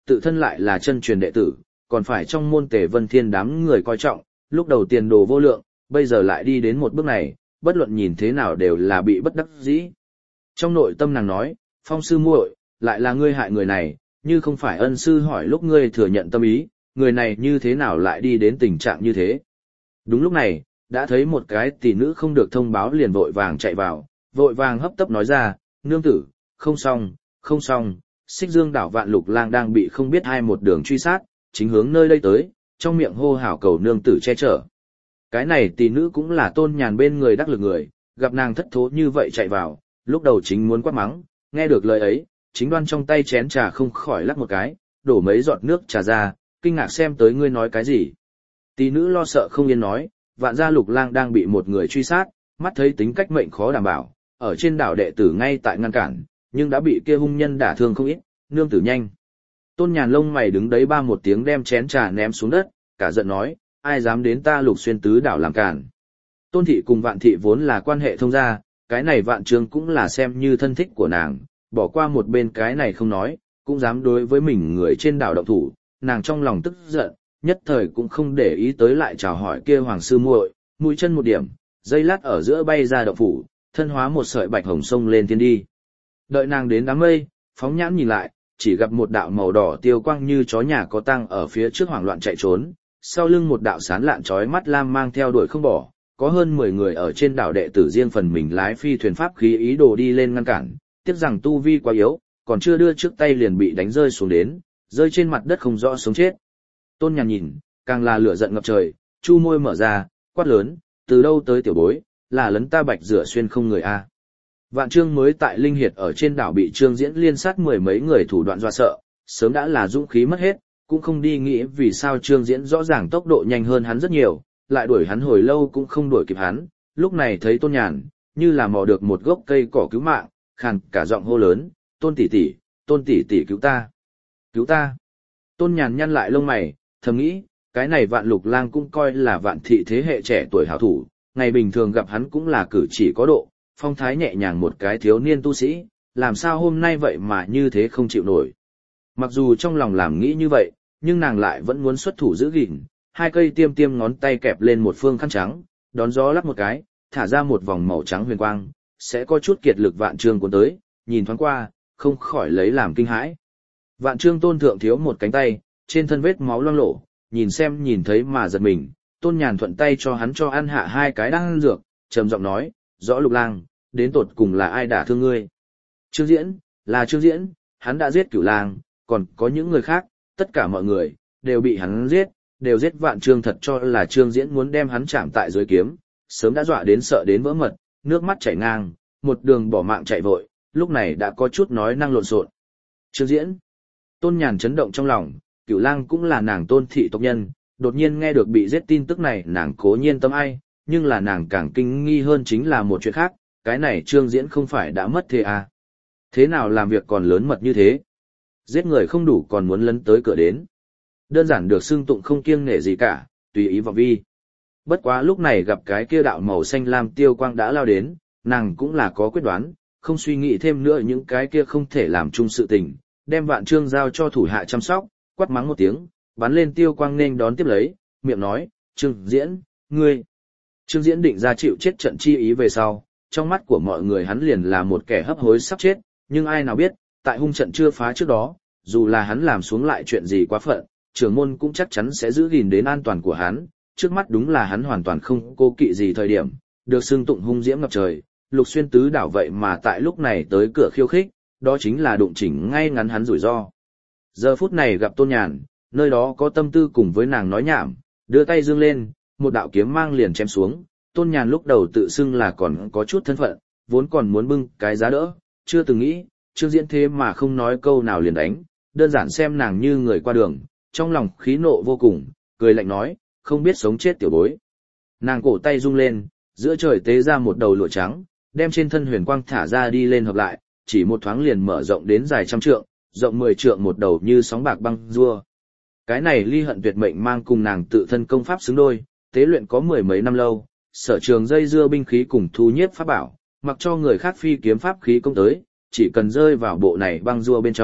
tự thân lại là chân truyền đệ tử, còn phải trong môn Tề Vân Thiên đám người coi trọng, lúc đầu tiền đồ vô lượng, bây giờ lại đi đến một bước này, bất luận nhìn thế nào đều là bị bất đắc dĩ. Trong nội tâm nàng nói, Phong sư muội, lại là ngươi hại người này, như không phải ân sư hỏi lúc ngươi thừa nhận tâm ý, người này như thế nào lại đi đến tình trạng như thế. Đúng lúc này, đã thấy một cái tỷ nữ không được thông báo liền vội vàng chạy vào, vội vàng hấp tấp nói ra, nương tử, không xong, không xong, Xích Dương đảo Vạn Lục Lang đang bị không biết hai một đường truy sát, chính hướng nơi đây tới, trong miệng hô hào cầu nương tử che chở. Cái này tỷ nữ cũng là Tôn Nhàn bên người đắc lực người, gặp nàng thất thố như vậy chạy vào, lúc đầu chính muốn quát mắng, nghe được lời ấy, chính đoan trong tay chén trà không khỏi lắc một cái, đổ mấy giọt nước trà ra, kinh ngạc xem tới ngươi nói cái gì. Tỷ nữ lo sợ không yên nói, Vạn gia Lục Lang đang bị một người truy sát, mắt thấy tính cách mệnh khó đảm bảo, ở trên đảo đệ tử ngay tại ngăn cản, nhưng đã bị kia hung nhân đả thương không ít, nương tử nhanh. Tôn Nhàn lông mày đứng đấy ba một tiếng đem chén trà ném xuống đất, cả giận nói, ai dám đến ta Lục Xuyên tứ đảo làm cản. Tôn thị cùng Vạn thị vốn là quan hệ thông gia, cái này Vạn Trương cũng là xem như thân thích của nàng, bỏ qua một bên cái này không nói, cũng dám đối với mình người trên đảo động thủ, nàng trong lòng tức giận, nhất thời cũng không để ý tới lại chào hỏi kia hoàng sư muội, mũi chân một điểm, dây lát ở giữa bay ra động phủ, thân hóa một sợi bạch hồng sông lên thiên đi. Đợi nàng đến đám mây, phóng nhãn nhìn lại, chỉ gặp một đạo màu đỏ tiêu quang như chó nhà có tăng ở phía trước hoảng loạn chạy trốn, sau lưng một đạo sán lạn chói mắt lam mang theo đuổi không bỏ, có hơn mười người ở trên đảo đệ tử riêng phần mình lái phi thuyền pháp khí ý đồ đi lên ngăn cản, tiếc rằng tu vi quá yếu, còn chưa đưa trước tay liền bị đánh rơi xuống đến, rơi trên mặt đất không rõ sống chết. Tôn Nhàn nhìn, càng là lửa giận ngập trời, chu môi mở ra, quát lớn, từ đâu tới tiểu bối, là lấn ta Bạch Rửa Xuyên không người a. Vạn Trương mới tại Linh Hiệt ở trên đảo bị Trương Diễn liên sát mười mấy người thủ đoạn dọa sợ, sớm đã là dũng khí mất hết, cũng không đi nghĩ vì sao Trương Diễn rõ ràng tốc độ nhanh hơn hắn rất nhiều, lại đuổi hắn hồi lâu cũng không đuổi kịp hắn, lúc này thấy Tôn Nhàn, như là mò được một gốc cây cỏ cứu mạng, khàn cả giọng hô lớn, Tôn tỷ tỷ, Tôn tỷ tỷ cứu ta, cứu ta. Tôn Nhàn nhăn lại lông mày, thầm nghĩ, cái này Vạn Lục Lang cũng coi là Vạn thị thế hệ trẻ tuổi hảo thủ, ngày bình thường gặp hắn cũng là cử chỉ có độ, phong thái nhẹ nhàng một cái thiếu niên tu sĩ, làm sao hôm nay vậy mà như thế không chịu nổi. Mặc dù trong lòng làm nghĩ như vậy, nhưng nàng lại vẫn muốn xuất thủ giữ gìn, hai cây tiêm tiêm ngón tay kẹp lên một phương khăn trắng, đón gió lắc một cái, thả ra một vòng màu trắng huyền quang, sẽ có chút kiệt lực Vạn Trương cuốn tới, nhìn thoáng qua, không khỏi lấy làm kinh hãi. Vạn Trương Tôn thượng thiếu một cánh tay, trên thân vết máu loang lổ, nhìn xem nhìn thấy mà giật mình, Tôn Nhàn thuận tay cho hắn cho ăn hạ hai cái đan dược, trầm giọng nói, rõ Lục Lang, đến tột cùng là ai đả thương ngươi? Trương Diễn, là Trương Diễn, hắn đã giết Cửu Lang, còn có những người khác, tất cả mọi người, đều bị hắn giết, đều giết. Vạn Trương thật cho là Trương Diễn muốn đem hắn chạm tại dưới kiếm, sớm đã dọa đến sợ đến vỡ mật, nước mắt chảy ngang, một đường bỏ mạng chạy vội, lúc này đã có chút nói năng lộn xộn. Trương Diễn, Tôn Nhàn chấn động trong lòng, Cửu Lang cũng là nàng Tôn thị tộc nhân, đột nhiên nghe được bị giết tin tức này nàng cố nhiên tâm ai, nhưng là nàng càng kinh nghi hơn chính là một chuyện khác, cái này Trương Diễn không phải đã mất thế à? Thế nào làm việc còn lớn mật như thế? Giết người không đủ còn muốn lấn tới cửa đến. Đơn giản được xưng tụng không kiêng nể gì cả, tùy ý vào vi. Bất quá lúc này gặp cái kia đạo màu xanh lam tiêu quang đã lao đến, nàng cũng là có quyết đoán, không suy nghĩ thêm nữa những cái kia không thể làm chung sự tình, đem Vạn Trương giao cho thủ hạ chăm sóc, quát mắng một tiếng, bắn lên tiêu quang nên đón tiếp lấy, miệng nói, Trương Diễn, ngươi. Trương Diễn định ra chịu chết trận chi ý về sau, trong mắt của mọi người hắn liền là một kẻ hấp hối sắp chết, nhưng ai nào biết, tại hung trận chưa phá trước đó, dù là hắn làm xuống lại chuyện gì quá phận, trưởng môn cũng chắc chắn sẽ giữ gìn đến an toàn của hắn, trước mắt đúng là hắn hoàn toàn không cố kỵ gì thời điểm, được xưng tụng hung diễm ngập trời, Lục Xuyên tứ đảo vậy mà tại lúc này tới cửa khiêu khích, đó chính là đụng chỉnh ngay ngắn hắn rủi ro. Giờ phút này gặp Tôn Nhàn, nơi đó có tâm tư cùng với nàng nói nhảm, đưa tay dương lên, một đạo kiếm mang liền chém xuống, Tôn Nhàn lúc đầu tự xưng là còn có chút thân phận, vốn còn muốn bưng cái giá đỡ, chưa từng nghĩ, Trương Diễn thế mà không nói câu nào liền đánh, đơn giản xem nàng như người qua đường, trong lòng khí nộ vô cùng, cười lạnh nói, không biết sống chết tiểu bối. Nàng cổ tay rung lên, giữa trời tế ra một đầu lụa trắng, đem trên thân huyền quang thả ra đi lên hợp lại, chỉ một thoáng liền mở rộng đến dài trăm trượng, rộng mười trượng một đầu như sóng bạc băng rua. Cái này ly hận tuyệt mệnh mang cùng nàng tự thân công pháp xứng đôi, tế luyện có mười mấy năm lâu, sở trường dây dưa binh khí cùng thu nhiếp pháp bảo, mặc cho người khác phi kiếm pháp khí công tới, chỉ cần rơi vào bộ này băng rua bên trong,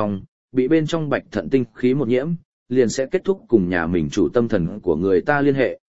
bị bên trong bạch thận tinh khí một nhiễm, liền sẽ kết thúc cùng nhà mình chủ tâm thần của người ta liên hệ.